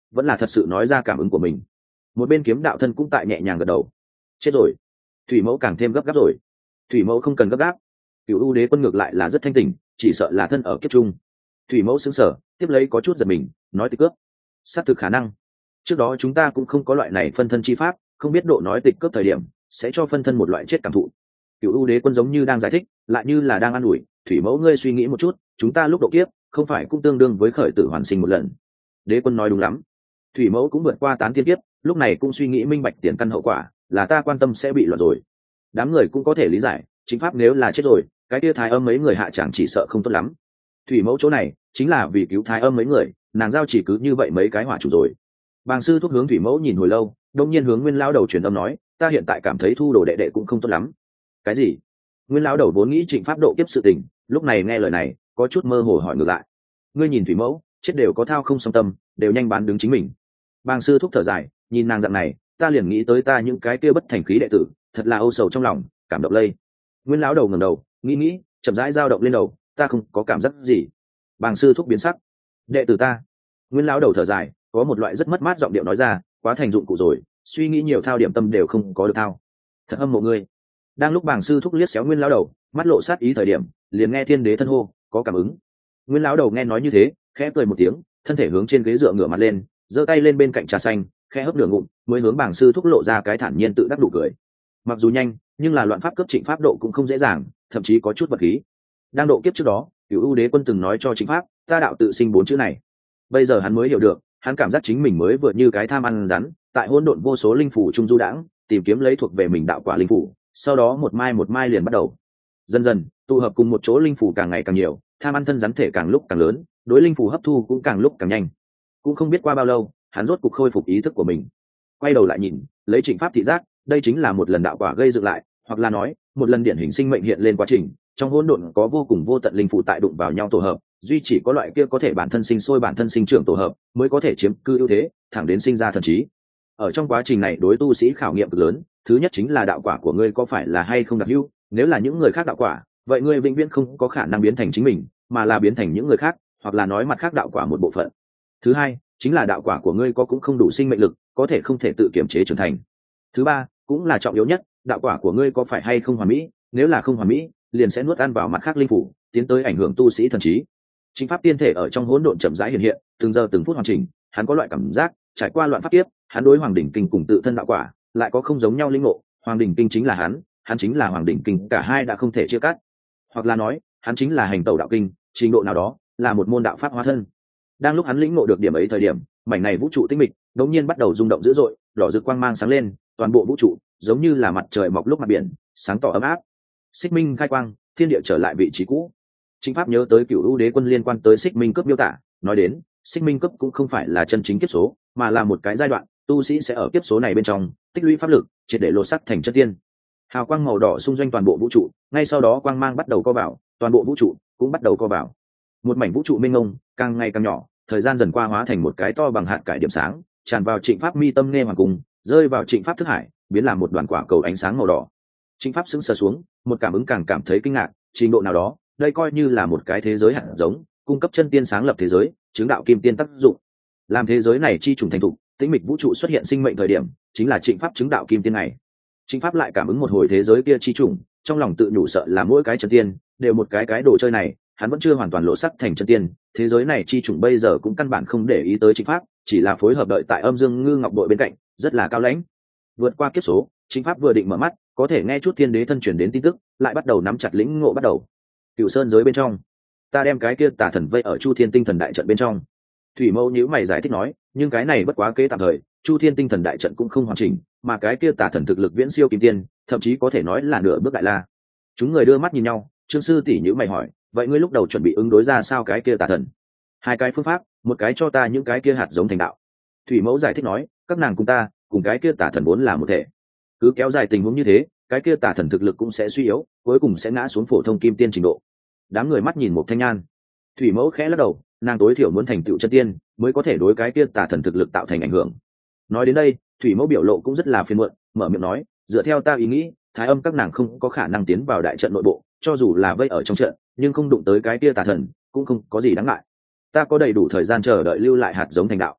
vẫn là thật sự nói ra cảm ứng của mình. Một bên kiếm đạo thân cũng tại nhẹ nhàng gật đầu. Chết rồi. Thủy mẫu càng thêm gấp gáp rồi. Thủy mẫu không cần gấp gáp. Cựu ưu đế quân ngược lại là rất thanh tỉnh, chỉ sợ là thân ở kiếp trung. Thủy mẫu sững sờ, tiếp lấy có chút giật mình, nói tịch cướp. Xác thực khả năng. Trước đó chúng ta cũng không có loại này phân thân chi pháp, không biết độ nói tịch cướp thời điểm sẽ cho phân thân một loại chết cảm thụ. Cựu ưu đế quân giống như đang giải thích, lại như là đang an ủi. Thủy mẫu ngươi suy nghĩ một chút, chúng ta lúc độ kiếp không phải cũng tương đương với khởi tử hoàn sinh một lần. Đế quân nói đúng lắm. Thủy mẫu cũng vượt qua tán thiên kiếp, lúc này cũng suy nghĩ minh bạch tiền căn hậu quả, là ta quan tâm sẽ bị loạn rồi. Đám người cũng có thể lý giải, chính pháp nếu là chết rồi, cái kia thái âm mấy người hạ chẳng chỉ sợ không tốt lắm. Thủy mẫu chỗ này chính là vì cứu thái âm mấy người, nàng giao chỉ cứ như vậy mấy cái hỏa chủ rồi. Bàng sư thúc hướng thủy mẫu nhìn hồi lâu, đông nhiên hướng nguyên lão đầu truyền âm nói, ta hiện tại cảm thấy thu đồ đệ đệ cũng không tốt lắm. Cái gì? Nguyên lão đầu vốn nghĩ trịnh pháp độ kiếp sự tình, lúc này nghe lời này có chút mơ hồ hỏi ngược lại. Ngươi nhìn thủy mẫu chết đều có thao không song tâm, đều nhanh bán đứng chính mình. Bàng sư thúc thở dài, nhìn nàng dạng này ta liền nghĩ tới ta những cái kia bất thành khí đệ tử, thật là âu sầu trong lòng, cảm động lây. Nguyên lão đầu ngẩng đầu nghĩ nghĩ, chậm rãi dao động lên đầu, ta không có cảm giác gì. Bàng sư thúc biến sắc. Đệ tử ta. Nguyên lão đầu thở dài, có một loại rất mất mát giọng điệu nói ra, quá thành dụng cụ rồi, suy nghĩ nhiều thao điểm tâm đều không có được thao. Thật âm mộ ngươi. Đang lúc Bàng sư thúc liếc xéo Nguyên lão đầu, mắt lộ sát ý thời điểm, liền nghe thiên đế thân hô, có cảm ứng. Nguyên lão đầu nghe nói như thế, khẽ cười một tiếng, thân thể hướng trên ghế dựa ngửa mặt lên, giơ tay lên bên cạnh trà xanh, khẽ hấp nửa ngụm, mới hướng Bàng sư thúc lộ ra cái thản nhiên tự đắc đủ cười. Mặc dù nhanh, nhưng là loạn pháp cấp trịnh pháp độ cũng không dễ dàng, thậm chí có chút vật khí. Đang độ kiếp trước đó, Cửu ưu đế quân từng nói cho trịnh pháp, ta đạo tự sinh bốn chữ này. Bây giờ hắn mới hiểu được, hắn cảm giác chính mình mới vừa như cái tham ăn rắn, tại hỗn độn vô số linh phủ trung du đãng, tìm kiếm lấy thuộc về mình đạo quả linh phủ, sau đó một mai một mai liền bắt đầu. Dần dần, tụ hợp cùng một chỗ linh phủ càng ngày càng nhiều, tham ăn thân rắn thể càng lúc càng lớn, đối linh phủ hấp thu cũng càng lúc càng nhanh. Cũng không biết qua bao lâu, hắn rốt cục khôi phục ý thức của mình. Quay đầu lại nhìn, lấy trịnh pháp thị giác, đây chính là một lần đạo quả gây dựng lại, hoặc là nói, một lần điển hình sinh mệnh hiện lên quá trình, trong hỗn độn có vô cùng vô tận linh phủ tại đụng vào nhau tổ hợp, duy chỉ có loại kia có thể bản thân sinh sôi bản thân sinh trưởng tổ hợp, mới có thể chiếm cư ưu thế, thẳng đến sinh ra thần trí. Ở trong quá trình này đối tu sĩ khảo nghiệm cực lớn, thứ nhất chính là đạo quả của ngươi có phải là hay không đặc hữu, nếu là những người khác đạo quả, vậy ngươi vĩnh viễn không có khả năng biến thành chính mình, mà là biến thành những người khác, hoặc là nói mặt khác đạo quả một bộ phận. Thứ hai, chính là đạo quả của ngươi có cũng không đủ sinh mệnh lực, có thể không thể tự kiểm chế trưởng thành. Thứ ba, cũng là trọng yếu nhất, đạo quả của ngươi có phải hay không hoàn mỹ, nếu là không hoàn mỹ, liền sẽ nuốt ăn vào mặt khác linh phủ, tiến tới ảnh hưởng tu sĩ thần trí. Chính pháp tiên thể ở trong hỗn độn chậm rãi hiện hiện, từng giờ từng phút hoàn chỉnh, hắn có loại cảm giác, trải qua loạn pháp tiếp, hắn đối hoàng đỉnh kinh cùng tự thân đạo quả, lại có không giống nhau linh ngộ, hoàng đỉnh kinh chính là hắn, hắn chính là hoàng đỉnh kinh, cả hai đã không thể chia cắt. Hoặc là nói, hắn chính là hành tẩu đạo kinh, trình độ nào đó, là một môn đạo pháp hóa thân. Đang lúc hắn lĩnh ngộ được điểm ấy thời điểm, mảnh này vũ trụ tinh mịch, đột nhiên bắt đầu rung động dữ dội, đỏ rực quang mang sáng lên, toàn bộ vũ trụ giống như là mặt trời mọc lúc mặt biển, sáng tỏ ấm áp. Xích minh khai quang, thiên địa trở lại vị trí cũ. Chính pháp nhớ tới Cửu ưu đế quân liên quan tới xích minh cấp miêu tả, nói đến, xích minh cấp cũng không phải là chân chính kiếp số, mà là một cái giai đoạn, tu sĩ sẽ ở kiếp số này bên trong tích lũy pháp lực, triệt để lột sắc thành chân tiên. Hào quang màu đỏ xung doanh toàn bộ vũ trụ, ngay sau đó quang mang bắt đầu co vào, toàn bộ vũ trụ cũng bắt đầu co vào. Một mảnh vũ trụ mênh mông, càng ngày càng nhỏ, thời gian dần qua hóa thành một cái to bằng hạt cải điểm sáng, tràn vào Trịnh Pháp mi tâm nghe hoàng cung, rơi vào Trịnh Pháp thức hải, biến làm một đoàn quả cầu ánh sáng màu đỏ. Trịnh Pháp sững sờ xuống, một cảm ứng càng cảm thấy kinh ngạc, trình độ nào đó, đây coi như là một cái thế giới hạt giống, cung cấp chân tiên sáng lập thế giới, chứng đạo kim tiên tác dụng. Làm thế giới này chi trùng thành thục, tĩnh mịch vũ trụ xuất hiện sinh mệnh thời điểm, chính là Trịnh Pháp chứng đạo kim tiên này. Trịnh Pháp lại cảm ứng một hồi thế giới kia chi trùng, trong lòng tự nhủ sợ là mỗi cái chân tiên đều một cái cái đồ chơi này, hắn vẫn chưa hoàn toàn lộ sắc thành chân tiên, thế giới này chi trùng bây giờ cũng căn bản không để ý tới Trịnh Pháp, chỉ là phối hợp đợi tại Âm Dương Ngư Ngọc đội bên cạnh, rất là cao lãnh. Vượt qua kiếp số, Trịnh Pháp vừa định mở mắt, có thể nghe chút thiên đế thân truyền đến tin tức, lại bắt đầu nắm chặt lĩnh ngộ bắt đầu. Cửu Sơn giới bên trong, ta đem cái kia tà thần vây ở Chu Thiên Tinh Thần đại trận bên trong. Thủy Mẫu nhíu mày giải thích nói, nhưng cái này bất quá kế tạm thời, Chu Thiên Tinh Thần đại trận cũng không hoàn chỉnh, mà cái kia tà thần thực lực viễn siêu kim tiên, thậm chí có thể nói là nửa bước đại la. Chúng người đưa mắt nhìn nhau, Trương sư tỷ nhíu mày hỏi, vậy ngươi lúc đầu chuẩn bị ứng đối ra sao cái kia tà thần? Hai cái phương pháp, một cái cho ta những cái kia hạt giống thành đạo. Thủy Mẫu giải thích nói, các nàng cùng ta, cùng cái kia tà thần vốn là một thể. Cứ kéo dài tình huống như thế, cái kia tà thần thực lực cũng sẽ suy yếu, cuối cùng sẽ ngã xuống phổ thông kim tiên trình độ. Đám người mắt nhìn một thanh nhan. Thủy Mẫu khẽ lắc đầu, nàng tối thiểu muốn thành tựu chân tiên, mới có thể đối cái kia tà thần thực lực tạo thành ảnh hưởng. Nói đến đây, Thủy Mẫu biểu lộ cũng rất là phiền muộn, mở miệng nói, dựa theo ta ý nghĩ, Thái Âm các nàng không có khả năng tiến vào đại trận nội bộ, cho dù là vây ở trong trận, nhưng không đụng tới cái kia tà thần, cũng không có gì đáng ngại. Ta có đầy đủ thời gian chờ đợi lưu lại hạt giống thành đạo.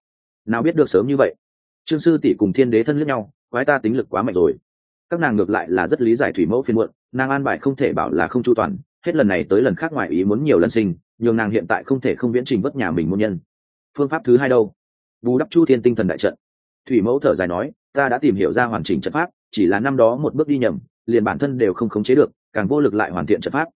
nào biết được sớm như vậy. Trương sư tỷ cùng thiên đế thân lướt nhau, quái ta tính lực quá mạnh rồi. Các nàng ngược lại là rất lý giải thủy mẫu phiền muộn, nàng an bài không thể bảo là không chu toàn, hết lần này tới lần khác ngoài ý muốn nhiều lần sinh, nhường nàng hiện tại không thể không viễn trình vất nhà mình môn nhân. Phương pháp thứ hai đâu? Bù đắp chu thiên tinh thần đại trận. Thủy mẫu thở dài nói, ta đã tìm hiểu ra hoàn chỉnh trận pháp, chỉ là năm đó một bước đi nhầm, liền bản thân đều không khống chế được, càng vô lực lại hoàn thiện trận pháp.